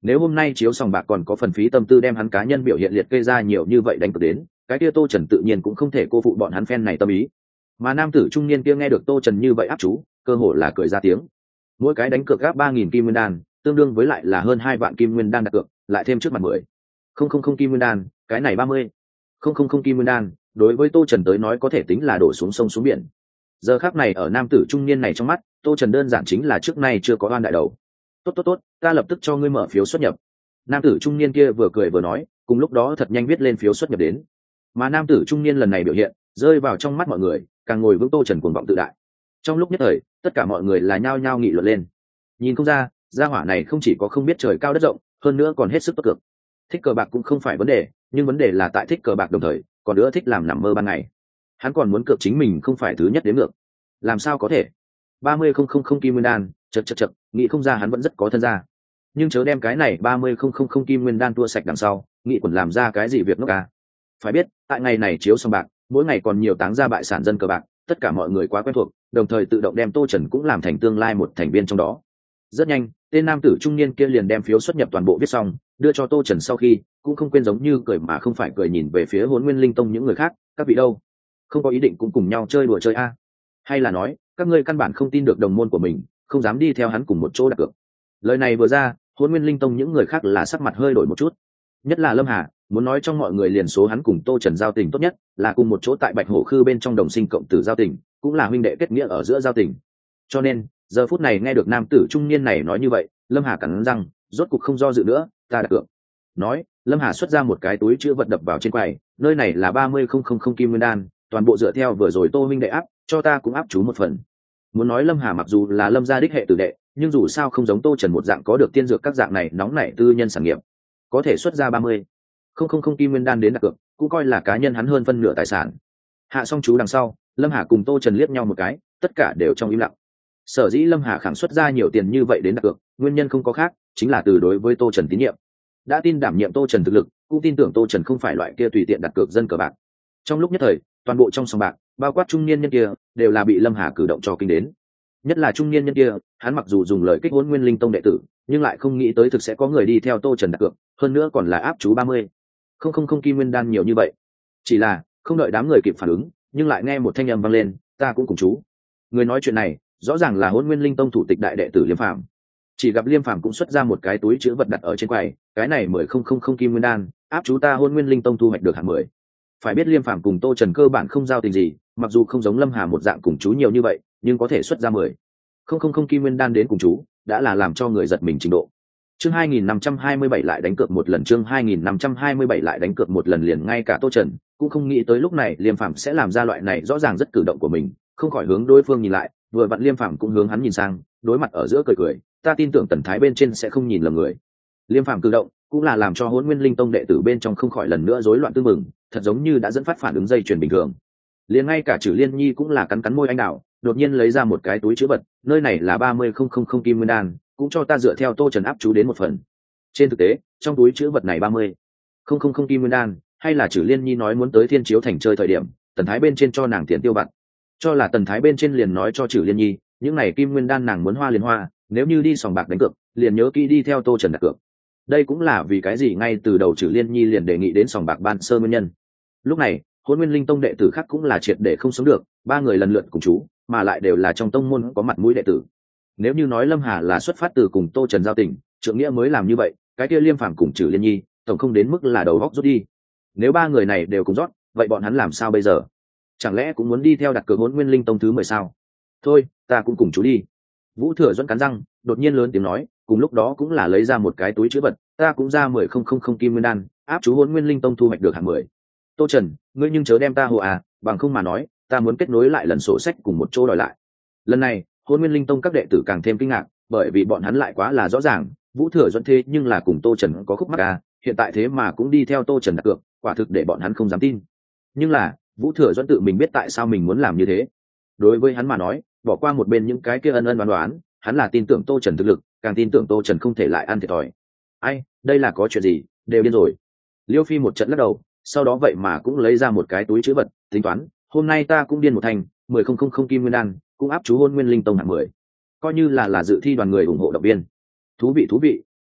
Speaker 1: Nếu hôm nay chiếu sòng bạc còn có phần phí tâm tư đem hắn cá nhân biểu hiện liệt kê ra nhiều như vậy đánh cược đến, cái kia Tô Trần tự nhiên cũng không thể cô phụ bọn hắn fan này tâm ý. Mà nam tử trung niên kia nghe được Tô Trần như vậy áp chú, cơ hồ là cười ra tiếng. Mỗi cái đánh cược gáp 3.000 kim nguyên đan, tương đương với lại là hơn 2 vạn kim nguyên đan đặt cược, lại thêm trước mặt 10. Không kim nguyên đan, cái này 30. Không kim nguyên đan, đối với Tô Trần tới nói có thể tính là đổ xuống sông xuống biển. Giờ khắc này ở nam tử trung niên này trong mắt, Tô Trần đơn giản chính là trước nay chưa có oan đại đầu. Tốt, ta lập tức cho ngươi mở phiếu xuất nhập. Nam tử trung niên kia vừa cười vừa nói, cùng lúc đó thật nhanh viết lên phiếu xuất nhập đến. Mà nam tử trung niên lần này biểu hiện rơi vào trong mắt mọi người, càng ngồi vững Tô Trần cuồng vọng tự đại. Trong lúc nhất thời, tất cả mọi người là nhao nhao nghị luận lên. Nhìn không ra, gia hỏa này không chỉ có không biết trời cao đất rộng, hơn nữa còn hết sức tốt cược. Thích cờ bạc cũng không phải vấn đề, nhưng vấn đề là tại thích cờ bạc đồng thời, còn nữa thích làm nằm mơ ban ngày. Hắn còn muốn cược chính mình không phải thứ nhất đến ngược. Làm sao có thể? 30.000 kim nguyên đan, chật, nghĩ không ra hắn vẫn rất có thân gia. Nhưng chớ đem cái này 30.000 kim nguyên đan tua sạch đằng sau, nghĩ quần làm ra cái gì việc ngốc à? Phải biết, tại ngày này chiếu xong bạc, mỗi ngày còn nhiều táng ra bại sản dân cờ bạc, tất cả mọi người quá quen thuộc, đồng thời tự động đem Tô Trần cũng làm thành tương lai một thành viên trong đó. Rất nhanh, tên nam tử trung niên kia liền đem phiếu xuất nhập toàn bộ viết xong, đưa cho Tô Trần sau khi, cũng không quên giống như cười mà không phải cười nhìn về phía Hỗn Nguyên Linh Tông những người khác, các vị đâu? Không có ý định cũng cùng nhau chơi đùa chơi a? Hay là nói, các ngươi căn bản không tin được đồng môn của mình, không dám đi theo hắn cùng một chỗ đặt cược? Lời này vừa ra, Hỗn Nguyên Linh Tông những người khác là sắc mặt hơi đổi một chút. Nhất là Lâm Hà, muốn nói trong mọi người liền số hắn cùng Tô Trần giao tình tốt nhất, là cùng một chỗ tại Bạch Hổ Khư bên trong đồng sinh cộng tử giao tình, cũng là huynh đệ kết nghĩa ở giữa giao tình. Cho nên, giờ phút này nghe được nam tử trung niên này nói như vậy, Lâm Hà cắn răng, rốt cục không do dự nữa, ta đặt cược. Nói, Lâm Hà xuất ra một cái túi chứa vật đập vào trên quầy, nơi này là 30.000 kim nguyên đan, toàn bộ dựa theo vừa rồi Tô huynh đệ áp, cho ta cũng áp chú một phần. Muốn nói Lâm Hà mặc dù là Lâm gia đích hệ tử đệ, nhưng dù sao không giống Tô Trần một dạng có được tiên dược các dạng này nóng nảy tư nhân sản nghiệp, có thể xuất ra 30.000 kim nguyên đan đến đặt cược, cũng coi là cá nhân hắn hơn phân nửa tài sản. Hạ xong chú đằng sau, Lâm Hà cùng Tô Trần liếc nhau một cái, tất cả đều trong im lặng. Sở dĩ Lâm Hà khẳng xuất ra nhiều tiền như vậy đến đặt cược, nguyên nhân không có khác, chính là từ đối với Tô Trần tín nhiệm. Đã tin đảm nhiệm Tô Trần thực lực, cũng tin tưởng Tô Trần không phải loại kia tùy tiện đặt cược dân cờ bạc. Trong lúc nhất thời, toàn bộ trong sòng bạc, bao quát trung niên nhân kia, đều là bị Lâm Hà cử động cho kinh đến. Nhất là trung niên nhân kia, hắn mặc dù dùng lời kích Hỗn Nguyên Linh Tông đệ tử, nhưng lại không nghĩ tới thực sẽ có người đi theo Tô Trần đặt cược, hơn nữa còn là áp chú 30.000 kim nguyên đan nhiều như vậy. Chỉ là, không đợi đám người kịp phản ứng, nhưng lại nghe một thanh âm vang lên, ta cũng cùng chú. Người nói chuyện này, rõ ràng là Hỗn Nguyên Linh Tông thủ tịch đại đệ tử Liêm Phàm. Chỉ gặp Liêm Phàm cũng xuất ra một cái túi chứa vật đặt ở trên quầy, cái này 10.000 kim nguyên đan, áp chú ta Hỗn Nguyên Linh Tông thu hoạch được hạng 10. Phải biết Liêm Phàm cùng Tô Trần cơ bản không giao tình gì, mặc dù không giống Lâm Hà một dạng cùng chú nhiều như vậy, nhưng có thể xuất ra 10.000 kim nguyên đan đến cùng chú, đã là làm cho người giật mình trình độ. Chương 2527 lại đánh cược một lần, chương 2527 lại đánh cược một lần, liền ngay cả Tô Trần cũng không nghĩ tới lúc này Liêm Phàm sẽ làm ra loại này rõ ràng rất cử động của mình, không khỏi hướng đối phương nhìn lại, vừa vặn Liêm Phàm cũng hướng hắn nhìn sang, đối mặt ở giữa cười cười, ta tin tưởng Tần Thái bên trên sẽ không nhìn lầm người. Liêm Phàm cử động cũng là làm cho Hỗn Nguyên Linh Tông đệ tử bên trong không khỏi lần nữa rối loạn tương mừng, thật giống như đã dẫn phát phản ứng dây chuyền bình thường. Liền ngay cả Trử Liên Nhi cũng là cắn cắn môi anh đào, đột nhiên lấy ra một cái túi chứa vật, nơi này là 30.000 kim nguyên đan, cũng cho ta dựa theo Tô Trần áp chú đến một phần. Trên thực tế, trong túi chứa vật này 30.000 kim nguyên đan, hay là Trử Liên Nhi nói muốn tới Thiên Chiếu Thành chơi thời điểm, Tần Thái bên trên cho nàng tiền tiêu vặt. Cho là Tần Thái bên trên liền nói cho Trử Liên Nhi, những này kim nguyên đan nàng muốn hoa liền hoa, nếu như đi sòng bạc đánh cược, liền nhớ kỹ đi theo Tô Trần đặt cược. Đây cũng là vì cái gì ngay từ đầu Trử Liên Nhi liền đề nghị đến sòng bạc ban sơ nguyên nhân. Lúc này, Hỗn Nguyên Linh Tông đệ tử khác cũng là triệt để không sống được, ba người lần lượt cùng chú, mà lại đều là trong tông môn có mặt mũi đệ tử. Nếu như nói Lâm Hà là xuất phát từ cùng Tô Trần giao tình, trượng nghĩa mới làm như vậy, cái kia Liêm Phàm cùng Trử Liên Nhi, tổng không đến mức là đầu góc rút đi. Nếu ba người này đều cùng rót, vậy bọn hắn làm sao bây giờ? Chẳng lẽ cũng muốn đi theo đặt cược Hỗn Nguyên Linh Tông thứ 10 sao? Thôi, ta cũng cùng chú đi. Vũ Thừa Duẫn cắn răng, đột nhiên lớn tiếng nói, cùng lúc đó cũng là lấy ra một cái túi trữ vật, ta cũng ra 10.000 kim nguyên đan, áp chú Hỗn Nguyên Linh Tông thu hoạch được hạng 10. Tô Trần, ngươi nhưng chớ đem ta hồ à, bằng không mà nói, ta muốn kết nối lại lần sổ sách cùng một chỗ đòi lại. Lần này, Hỗn Nguyên Linh Tông các đệ tử càng thêm kinh ngạc, bởi vì bọn hắn lại quá là rõ ràng, Vũ Thừa Duẫn thế nhưng là cùng Tô Trần có khúc mắc à, hiện tại thế mà cũng đi theo Tô Trần đặt cược, quả thực để bọn hắn không dám tin. Nhưng là, Vũ Thừa Duẫn tự mình biết tại sao mình muốn làm như thế. Đối với hắn mà nói, bỏ qua một bên những cái kia ân ân đoán đoán, hắn là tin tưởng Tô Trần thực lực, càng tin tưởng Tô Trần không thể lại ăn thiệt thòi. Ai, đây là có chuyện gì, đều điên rồi. Liêu Phi một trận lắc đầu, sau đó vậy mà cũng lấy ra một cái túi trữ vật, tính toán, hôm nay ta cũng điên một thành, 10.000 kim nguyên đan, cũng áp chú Hỗn Nguyên Linh Tông hạng 10. Coi như là dự thi đoàn người ủng hộ động viên. Thú vị,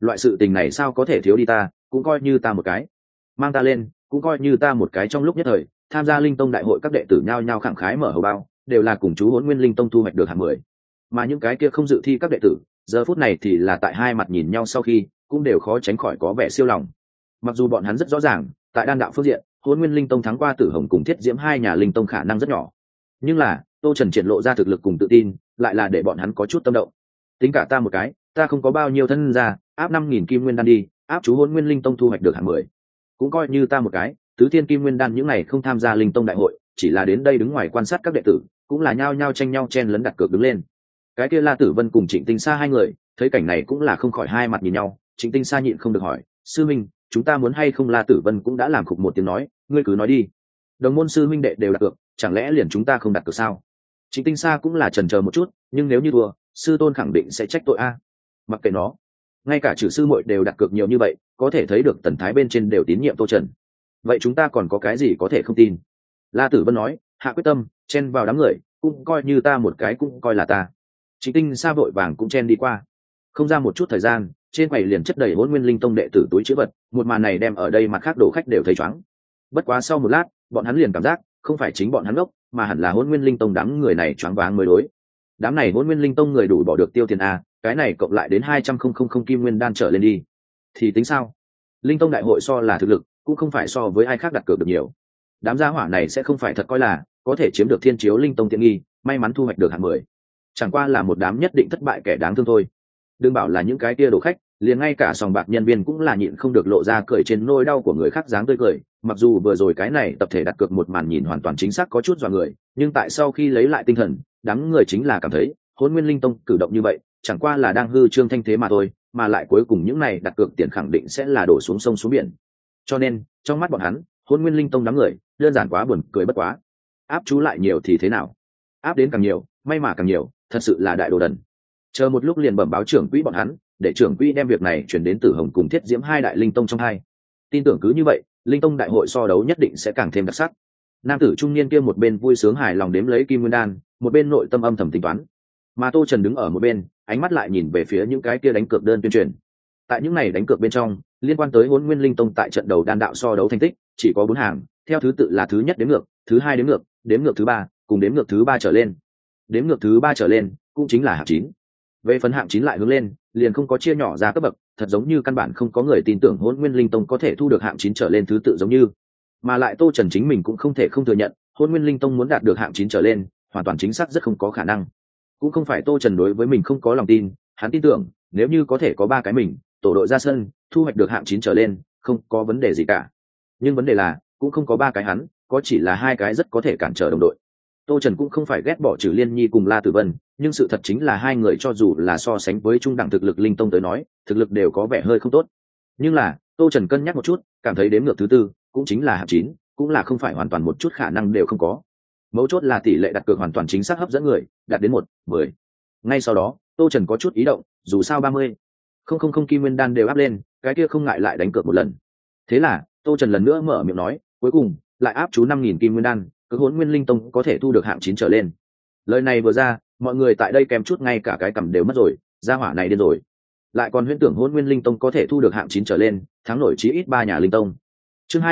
Speaker 1: loại sự tình này sao có thể thiếu đi ta, cũng coi như ta một cái, mang ta lên cũng coi như ta một cái. Trong lúc nhất thời tham gia linh tông đại hội các đệ tử nhao nhao khẳng khái mở hầu bao, đều là cùng chú Hỗn Nguyên Linh Tông thu hoạch được hạng 10. Mà những cái kia không dự thi các đệ tử giờ phút này thì là tại hai mặt nhìn nhau sau khi cũng đều khó tránh khỏi có vẻ siêu lòng. Mặc dù bọn hắn rất rõ ràng tại đan đạo phương diện Hỗn Nguyên Linh Tông thắng qua Tử Hồng cùng Thiết Diễm hai nhà linh tông khả năng rất nhỏ, nhưng là Tô Trần triển lộ ra thực lực cùng tự tin lại là để bọn hắn có chút tâm động. Tính cả ta một cái, ta không có bao nhiêu thân ra, áp 5.000 kim nguyên đan đi, áp chú Hỗn Nguyên Linh Tông thu hoạch được hạng 10. Cũng coi như ta một cái, tứ thiên kim nguyên đan những này không tham gia linh tông đại hội, chỉ là đến đây đứng ngoài quan sát các đệ tử, cũng là nhao nhao tranh nhau chen lấn đặt cược đứng lên. Cái kia La Tử Vân cùng Trịnh Tinh Sa hai người thấy cảnh này cũng là không khỏi hai mặt nhìn nhau. Trịnh Tinh Sa nhịn không được hỏi, sư minh, chúng ta muốn hay không? La Tử Vân cũng đã làm khục một tiếng nói, ngươi cứ nói đi, đồng môn sư minh đệ đều đặt cược, chẳng lẽ liền chúng ta không đặt cược sao? Trịnh Tinh Sa cũng là chần chờ một chút, nhưng nếu như thua, sư tôn khẳng định sẽ trách tội a. Mặc kệ nó, ngay cả trừ sư muội đều đặt cược nhiều như vậy, có thể thấy được Tần Thái bên trên đều tín nhiệm Tô Trần. Vậy chúng ta còn có cái gì có thể không tin? La Tử Vân nói, hạ quyết tâm chen vào đám người, cũng coi như ta một cái, cũng coi là ta. Trịnh Tinh Sa vội vàng cũng chen đi qua. Không ra một chút thời gian, trên quầy liền chất đầy Hỗn Nguyên Linh Tông đệ tử túi trữ vật. Một màn này đem ở đây mặt khác đồ khách đều thấy chóng. Bất quá sau một lát, bọn hắn liền cảm giác không phải chính bọn hắn ngốc, mà hẳn là Hỗn Nguyên Linh Tông đám người này choáng váng mới đối. Đám này Hỗn Nguyên Linh Tông người đủ bỏ được tiêu tiền a, cái này cộng lại đến 200,000 kim nguyên đan trở lên đi. Thì tính sao? Linh Tông đại hội so là thực lực, cũng không phải so với ai khác đặt cược được nhiều. Đám gia hỏa này sẽ không phải thật coi là có thể chiếm được Thiên Chiếu Linh Tông tiện nghi, may mắn thu hoạch được hạng 10. Chẳng qua là một đám nhất định thất bại kẻ đáng thương thôi. Đừng bảo là những cái kia đồ khách, liền ngay cả sòng bạc nhân viên cũng là nhịn không được lộ ra cười trên nỗi đau của người khác dáng tươi cười. Mặc dù vừa rồi cái này tập thể đặt cược một màn nhìn hoàn toàn chính xác có chút dọa người, nhưng tại sau khi lấy lại tinh thần, đám người chính là cảm thấy Hỗn Nguyên Linh Tông cử động như vậy chẳng qua là đang hư trương thanh thế mà thôi, mà lại cuối cùng những này đặt cược tiền khẳng định sẽ là đổ xuống sông xuống biển. Cho nên trong mắt bọn hắn, Hỗn Nguyên Linh Tông đám người đơn giản quá buồn cười bất quá. Áp chú lại nhiều thì thế nào? Áp đến càng nhiều, may mà càng nhiều, thật sự là đại đồ đần. Chờ một lúc liền bẩm báo trưởng quỹ bọn hắn, để trưởng quỹ đem việc này chuyển đến Tử Hồng cùng Thiết Diễm hai đại linh tông trong hai. Tin tưởng cứ như vậy, linh tông đại hội so đấu nhất định sẽ càng thêm đặc sắc. Nam tử trung niên kia một bên vui sướng hài lòng đếm lấy kim nguyên đan, một bên nội tâm âm thầm tính toán. Mà Tô Trần đứng ở một bên, ánh mắt lại nhìn về phía những cái kia đánh cược đơn tuyên truyền. Tại những này đánh cược bên trong, liên quan tới Hỗn Nguyên Linh Tông tại trận đầu đan đạo so đấu thành tích, chỉ có 4 hàng, theo thứ tự là thứ nhất đếm ngược, thứ hai đếm ngược thứ ba, cùng đếm ngược thứ 3 trở lên. Đếm ngược thứ 3 trở lên, cũng chính là hạng 9. Về phần hạng 9 lại hướng lên, liền không có chia nhỏ ra cấp bậc, thật giống như căn bản không có người tin tưởng Hỗn Nguyên Linh Tông có thể thu được hạng 9 trở lên thứ tự giống như. Mà lại Tô Trần chính mình cũng không thể không thừa nhận, Hỗn Nguyên Linh Tông muốn đạt được hạng 9 trở lên, hoàn toàn chính xác rất không có khả năng. Cũng không phải Tô Trần đối với mình không có lòng tin, hắn tin tưởng nếu như có thể có 3 cái mình tổ đội ra sân thu hoạch được hạng 9 trở lên, không có vấn đề gì cả. Nhưng vấn đề là cũng không có 3 cái hắn, có chỉ là 2 cái rất có thể cản trở đồng đội. Tô Trần cũng không phải ghét bỏ Trử Liên Nhi cùng La Tử Vân, nhưng sự thật chính là hai người cho dù là so sánh với trung đẳng thực lực linh tông tới nói, thực lực đều có vẻ hơi không tốt. Nhưng là Tô Trần cân nhắc một chút, cảm thấy đếm ngược thứ 4, cũng chính là hạng 9, cũng là không phải hoàn toàn một chút khả năng đều không có. Mấu chốt là tỷ lệ đặt cược hoàn toàn chính xác hấp dẫn người, đạt đến 1/10. Ngay sau đó, Tô Trần có chút ý động, dù sao 30,000 kim nguyên đan đều áp lên, cái kia không ngại lại đánh cược một lần. Thế là, Tô Trần lần nữa mở miệng nói, cuối cùng lại áp chú 5.000 kim nguyên đan, cứ Hỗn Nguyên Linh Tông có thể thu được hạng 9 trở lên. Lời này vừa ra, mọi người tại đây kèm chút ngay cả cái cằm đều mất rồi, gia hỏa này điên rồi. Lại còn huyễn tưởng Hỗn Nguyên Linh Tông có thể thu được hạng 9 trở lên, thắng nổi chí ít 3 nhà linh tông. Chương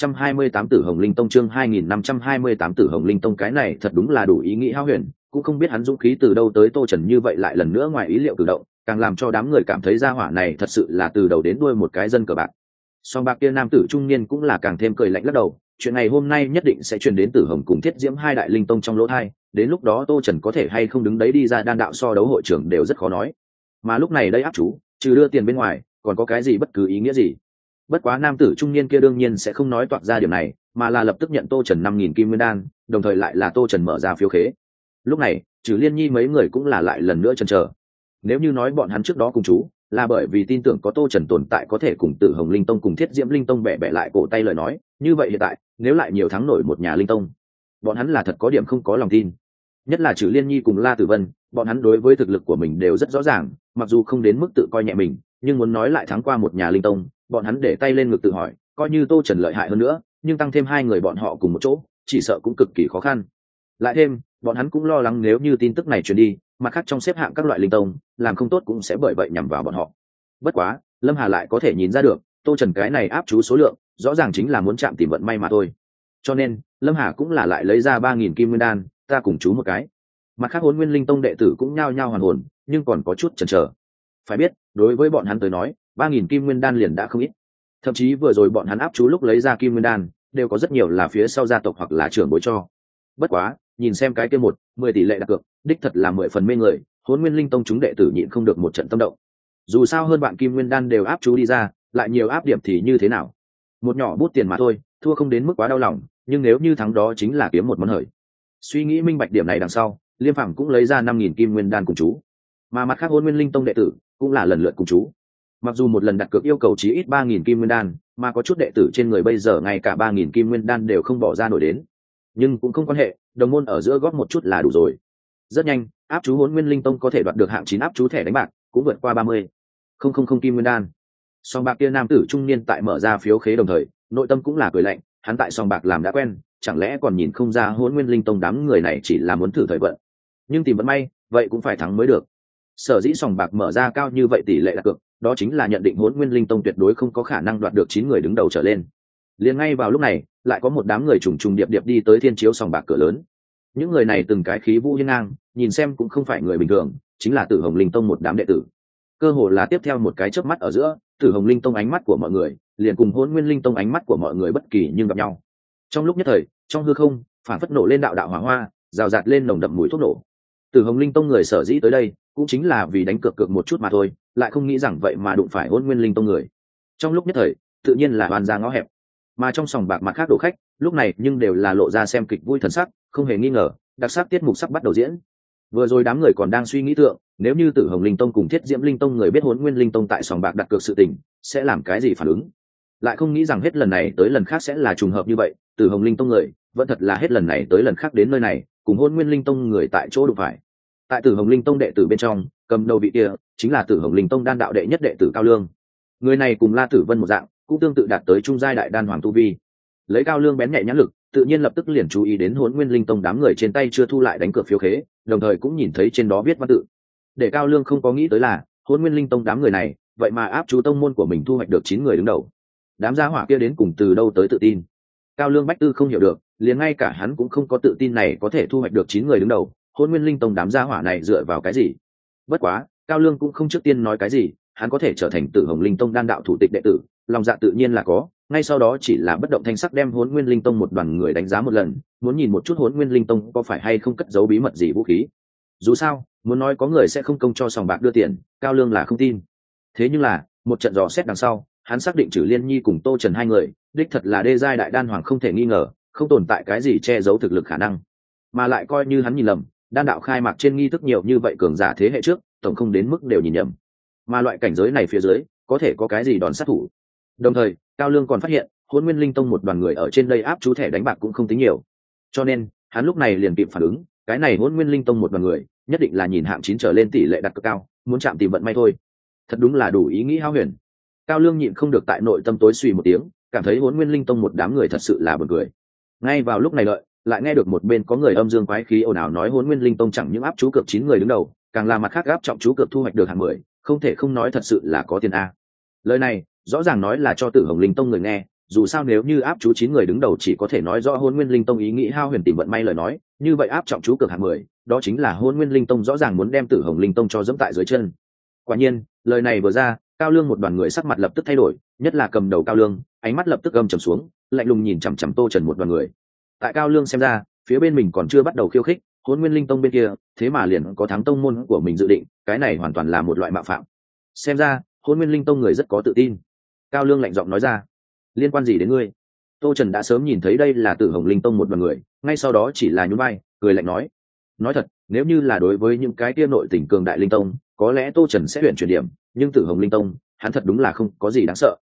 Speaker 1: 2528 Tử Hồng Linh Tông, chương 2528 Tử Hồng Linh Tông, cái này thật đúng là đủ ý nghĩ hão huyền, cũng không biết hắn dũng khí từ đâu tới. Tô Trần như vậy lại lần nữa ngoài ý liệu cử động, càng làm cho đám người cảm thấy gia hỏa này thật sự là từ đầu đến đuôi một cái dân cờ bạc. Song bạc kia nam tử trung niên cũng là càng thêm cười lạnh lắc đầu, chuyện này hôm nay nhất định sẽ truyền đến Tử Hồng cùng Thiết Diễm hai đại linh tông trong lỗ tai, đến lúc đó Tô Trần có thể hay không đứng đấy đi ra đan đạo so đấu hội trưởng đều rất khó nói. Mà lúc này đây áp chú, trừ đưa tiền bên ngoài, còn có cái gì bất cứ ý nghĩa gì? Bất quá nam tử trung niên kia đương nhiên sẽ không nói toạc ra điều này, mà là lập tức nhận Tô Trần 5.000 kim nguyên đan, đồng thời lại là Tô Trần mở ra phiếu khế. Lúc này, Trừ Liên Nhi mấy người cũng là lại lần nữa chần chờ. Nếu như nói bọn hắn trước đó cùng chú, là bởi vì tin tưởng có Tô Trần tồn tại có thể cùng Tử Hồng Linh Tông cùng Thiết Diễm Linh Tông bẻ bẻ lại cổ tay lời nói, như vậy hiện tại, nếu lại nhiều thắng nổi một nhà linh tông, bọn hắn là thật có điểm không có lòng tin. Nhất là Trừ Liên Nhi cùng La Tử Vân, bọn hắn đối với thực lực của mình đều rất rõ ràng, mặc dù không đến mức tự coi nhẹ mình, nhưng muốn nói lại thắng qua một nhà linh tông, bọn hắn để tay lên ngực tự hỏi, coi như Tô Trần lợi hại hơn nữa, nhưng tăng thêm hai người bọn họ cùng một chỗ, chỉ sợ cũng cực kỳ khó khăn. Lại thêm, bọn hắn cũng lo lắng nếu như tin tức này truyền đi, mặt khác trong xếp hạng các loại linh tông, làm không tốt cũng sẽ bởi vậy nhằm vào bọn họ. Bất quá, Lâm Hà lại có thể nhìn ra được tô trần cái này áp chú số lượng rõ ràng chính là muốn chạm tìm vận may mà thôi, cho nên Lâm Hà cũng là lại lấy ra 3.000 kim nguyên đan, ta cùng chú một cái. Mặt khác Hỗn Nguyên Linh Tông đệ tử cũng nhao nhao hoàn hồn, nhưng còn có chút chần chờ. Phải biết đối với bọn hắn tới nói 3.000 kim nguyên đan liền đã không ít, thậm chí vừa rồi bọn hắn áp chú lúc lấy ra kim nguyên đan đều có rất nhiều là phía sau gia tộc hoặc là trưởng bối cho. Bất quá nhìn xem cái kia 10 tỷ lệ đặt cược đích thật là 10 phần mê người, Hỗn Nguyên Linh Tông chúng đệ tử nhịn không được một trận tâm động. Dù sao hơn bạn kim nguyên đan đều áp chú đi ra, lại nhiều áp điểm thì như thế nào, một nhỏ bút tiền mà thôi, thua không đến mức quá đau lòng, nhưng nếu như thắng đó chính là kiếm một món hời. Suy nghĩ minh bạch điểm này đằng sau, Liêm Phàm cũng lấy ra 5.000 kim nguyên đan cùng chú, mà mặt khác Hỗn Nguyên Linh Tông đệ tử cũng là lần lượt cùng chú. Mặc dù một lần đặt cược yêu cầu chí ít 3.000 kim nguyên đan, mà có chút đệ tử trên người bây giờ ngay cả 3.000 kim nguyên đan đều không bỏ ra nổi đến, nhưng cũng không quan hệ, đồng môn ở giữa góp một chút là đủ rồi. Rất nhanh, áp chú Hỗn Nguyên Linh Tông có thể đoạt được hạng 9 áp chú thẻ đánh bạc, cũng vượt qua 30.000 kim nguyên đan. Song bạc kia nam tử trung niên tại mở ra phiếu khế đồng thời, nội tâm cũng là cười lạnh, hắn tại song bạc làm đã quen, chẳng lẽ còn nhìn không ra Hỗn Nguyên Linh Tông đám người này chỉ là muốn thử thời vận, nhưng tìm vận may, vậy cũng phải thắng mới được. Sở dĩ sòng bạc mở ra cao như vậy tỷ lệ đặt cược, đó chính là nhận định Hỗn Nguyên Linh Tông tuyệt đối không có khả năng đoạt được 9 người đứng đầu trở lên. Liền ngay vào lúc này, lại có một đám người trùng trùng điệp điệp đi tới Thiên Chiếu sòng bạc cửa lớn. Những người này từng cái khí vũ hiên ngang, nhìn xem cũng không phải người bình thường, chính là Tử Hồng Linh Tông một đám đệ tử. Cơ hồ là tiếp theo một cái chớp mắt ở giữa, Tử Hồng Linh Tông ánh mắt của mọi người liền cùng Hỗn Nguyên Linh Tông ánh mắt của mọi người bất kỳ nhưng gặp nhau. Trong lúc nhất thời, trong hư không phản phất nổ lên đạo đạo hỏa hoa, rào rạt lên nồng đậm mùi thuốc nổ. Tử Hồng Linh Tông người sở dĩ tới đây cũng chính là vì đánh cược cược một chút mà thôi, lại không nghĩ rằng vậy mà đụng phải Hỗn Nguyên Linh Tông người. Trong lúc nhất thời tự nhiên là oan ra ngõ hẹp, mà trong sòng bạc mặt khác đổ khách lúc này nhưng đều là lộ ra xem kịch vui thần sắc, không hề nghi ngờ đặc sắc tiết mục sắp bắt đầu diễn. Vừa rồi đám người còn đang suy nghĩ tượng, nếu như Tử Hồng Linh Tông cùng Thiết Diễm Linh Tông người biết Hỗn Nguyên Linh Tông tại sòng bạc đặt cược sự tình sẽ làm cái gì phản ứng, lại không nghĩ rằng hết lần này tới lần khác sẽ là trùng hợp như vậy. Tử Hồng Linh Tông người vẫn thật là hết lần này tới lần khác đến nơi này cùng Hỗn Nguyên Linh Tông người tại chỗ đụng phải. Tại Tử Hồng Linh Tông đệ tử bên trong, cầm đầu vị kia chính là Tử Hồng Linh Tông đan đạo đệ nhất đệ tử Cao Lương. Người này cùng La Tử Vân một dạng, cũng tương tự đạt tới trung giai đại đan hoàng tu vi. Lấy Cao Lương bén nhạy nhãn lực, tự nhiên lập tức liền chú ý đến Hỗn Nguyên Linh Tông đám người trên tay chưa thu lại đánh cược phiếu khế, đồng thời cũng nhìn thấy trên đó viết văn tự. Để Cao Lương không có nghĩ tới là, Hỗn Nguyên Linh Tông đám người này, vậy mà áp chú tông môn của mình thu hoạch được 9 người đứng đầu. Đám gia hỏa kia đến cùng từ đâu tới tự tin? Cao Lương Bách Tư không hiểu được, liền ngay cả hắn cũng không có tự tin này có thể thu hoạch được 9 người đứng đầu. Hỗn Nguyên Linh Tông đám gia hỏa này dựa vào cái gì? Bất quá, Cao Lương cũng không trước tiên nói cái gì, hắn có thể trở thành Tử Hồng Linh Tông đan đạo thủ tịch đệ tử, lòng dạ tự nhiên là có, ngay sau đó chỉ là bất động thanh sắc đem Hỗn Nguyên Linh Tông một đoàn người đánh giá một lần, muốn nhìn một chút Hỗn Nguyên Linh Tông có phải hay không cất giấu bí mật gì vũ khí. Dù sao, muốn nói có người sẽ không công cho sòng bạc đưa tiền, Cao Lương là không tin. Thế nhưng là, một trận dò xét đằng sau, hắn xác định Trử Liên Nhi cùng Tô Trần hai người, đích thật là đê giai đại đan hoàng không thể nghi ngờ, không tồn tại cái gì che giấu thực lực khả năng. Mà lại coi như hắn nhìn lầm, đan đạo khai mạc trên nghi thức nhiều như vậy cường giả thế hệ trước, tổng không đến mức đều nhìn nhầm. Mà loại cảnh giới này phía dưới, có thể có cái gì đòn sát thủ. Đồng thời, Cao Lương còn phát hiện, Hỗn Nguyên Linh Tông một đoàn người ở trên đây áp chú thẻ đánh bạc cũng không tính nhiều. Cho nên, hắn lúc này liền kịp phản ứng, cái này Hỗn Nguyên Linh Tông một đoàn người, nhất định là nhìn hạng 9 trở lên tỷ lệ đặt cược cao, muốn chạm tìm vận may thôi. Thật đúng là đủ ý nghĩ hao huyền. Cao Lương nhịn không được tại nội tâm tối suy một tiếng, cảm thấy Hỗn Nguyên Linh Tông một đám người thật sự là buồn cười. Ngay vào lúc này lại nghe được một bên có người âm dương quái khí ồn ào nói Hỗn Nguyên Linh Tông chẳng những áp chú cược 9 người đứng đầu, càng là mặt khác áp trọng chú cược thu hoạch được hạng 10, không thể không nói thật sự là có tiền a. Lời này rõ ràng nói là cho Tử Hồng Linh Tông người nghe, dù sao nếu như áp chú 9 người đứng đầu chỉ có thể nói rõ Hỗn Nguyên Linh Tông ý nghĩ hao huyền tìm vận may lời nói, như vậy áp trọng chú cược hạng 10, đó chính là Hỗn Nguyên Linh Tông rõ ràng muốn đem Tử Hồng Linh Tông cho dẫm tại dưới chân. Quả nhiên, lời này vừa ra, Cao Lương một đoàn người sắc mặt lập tức thay đổi, nhất là cầm đầu Cao Lương, ánh mắt lập tức âm trầm xuống, lạnh lùng nhìn chằm chằm Tô Trần một đoàn người. Tại Cao Lương xem ra, phía bên mình còn chưa bắt đầu khiêu khích, Hỗn Nguyên Linh Tông bên kia, thế mà liền có thắng tông môn của mình dự định, cái này hoàn toàn là một loại mạo phạm. Xem ra, Hỗn Nguyên Linh Tông người rất có tự tin. Cao Lương lạnh giọng nói ra, liên quan gì đến ngươi? Tô Trần đã sớm nhìn thấy đây là Tử Hồng Linh Tông một đoàn người, ngay sau đó chỉ là nhún vai, cười lạnh nói thật, nếu như là đối với những cái kia nội tình cường đại linh tông, có lẽ Tô Trần sẽ luyện chuyển điểm, nhưng Tử Hồng Linh Tông, hắn thật đúng là không có gì đáng sợ.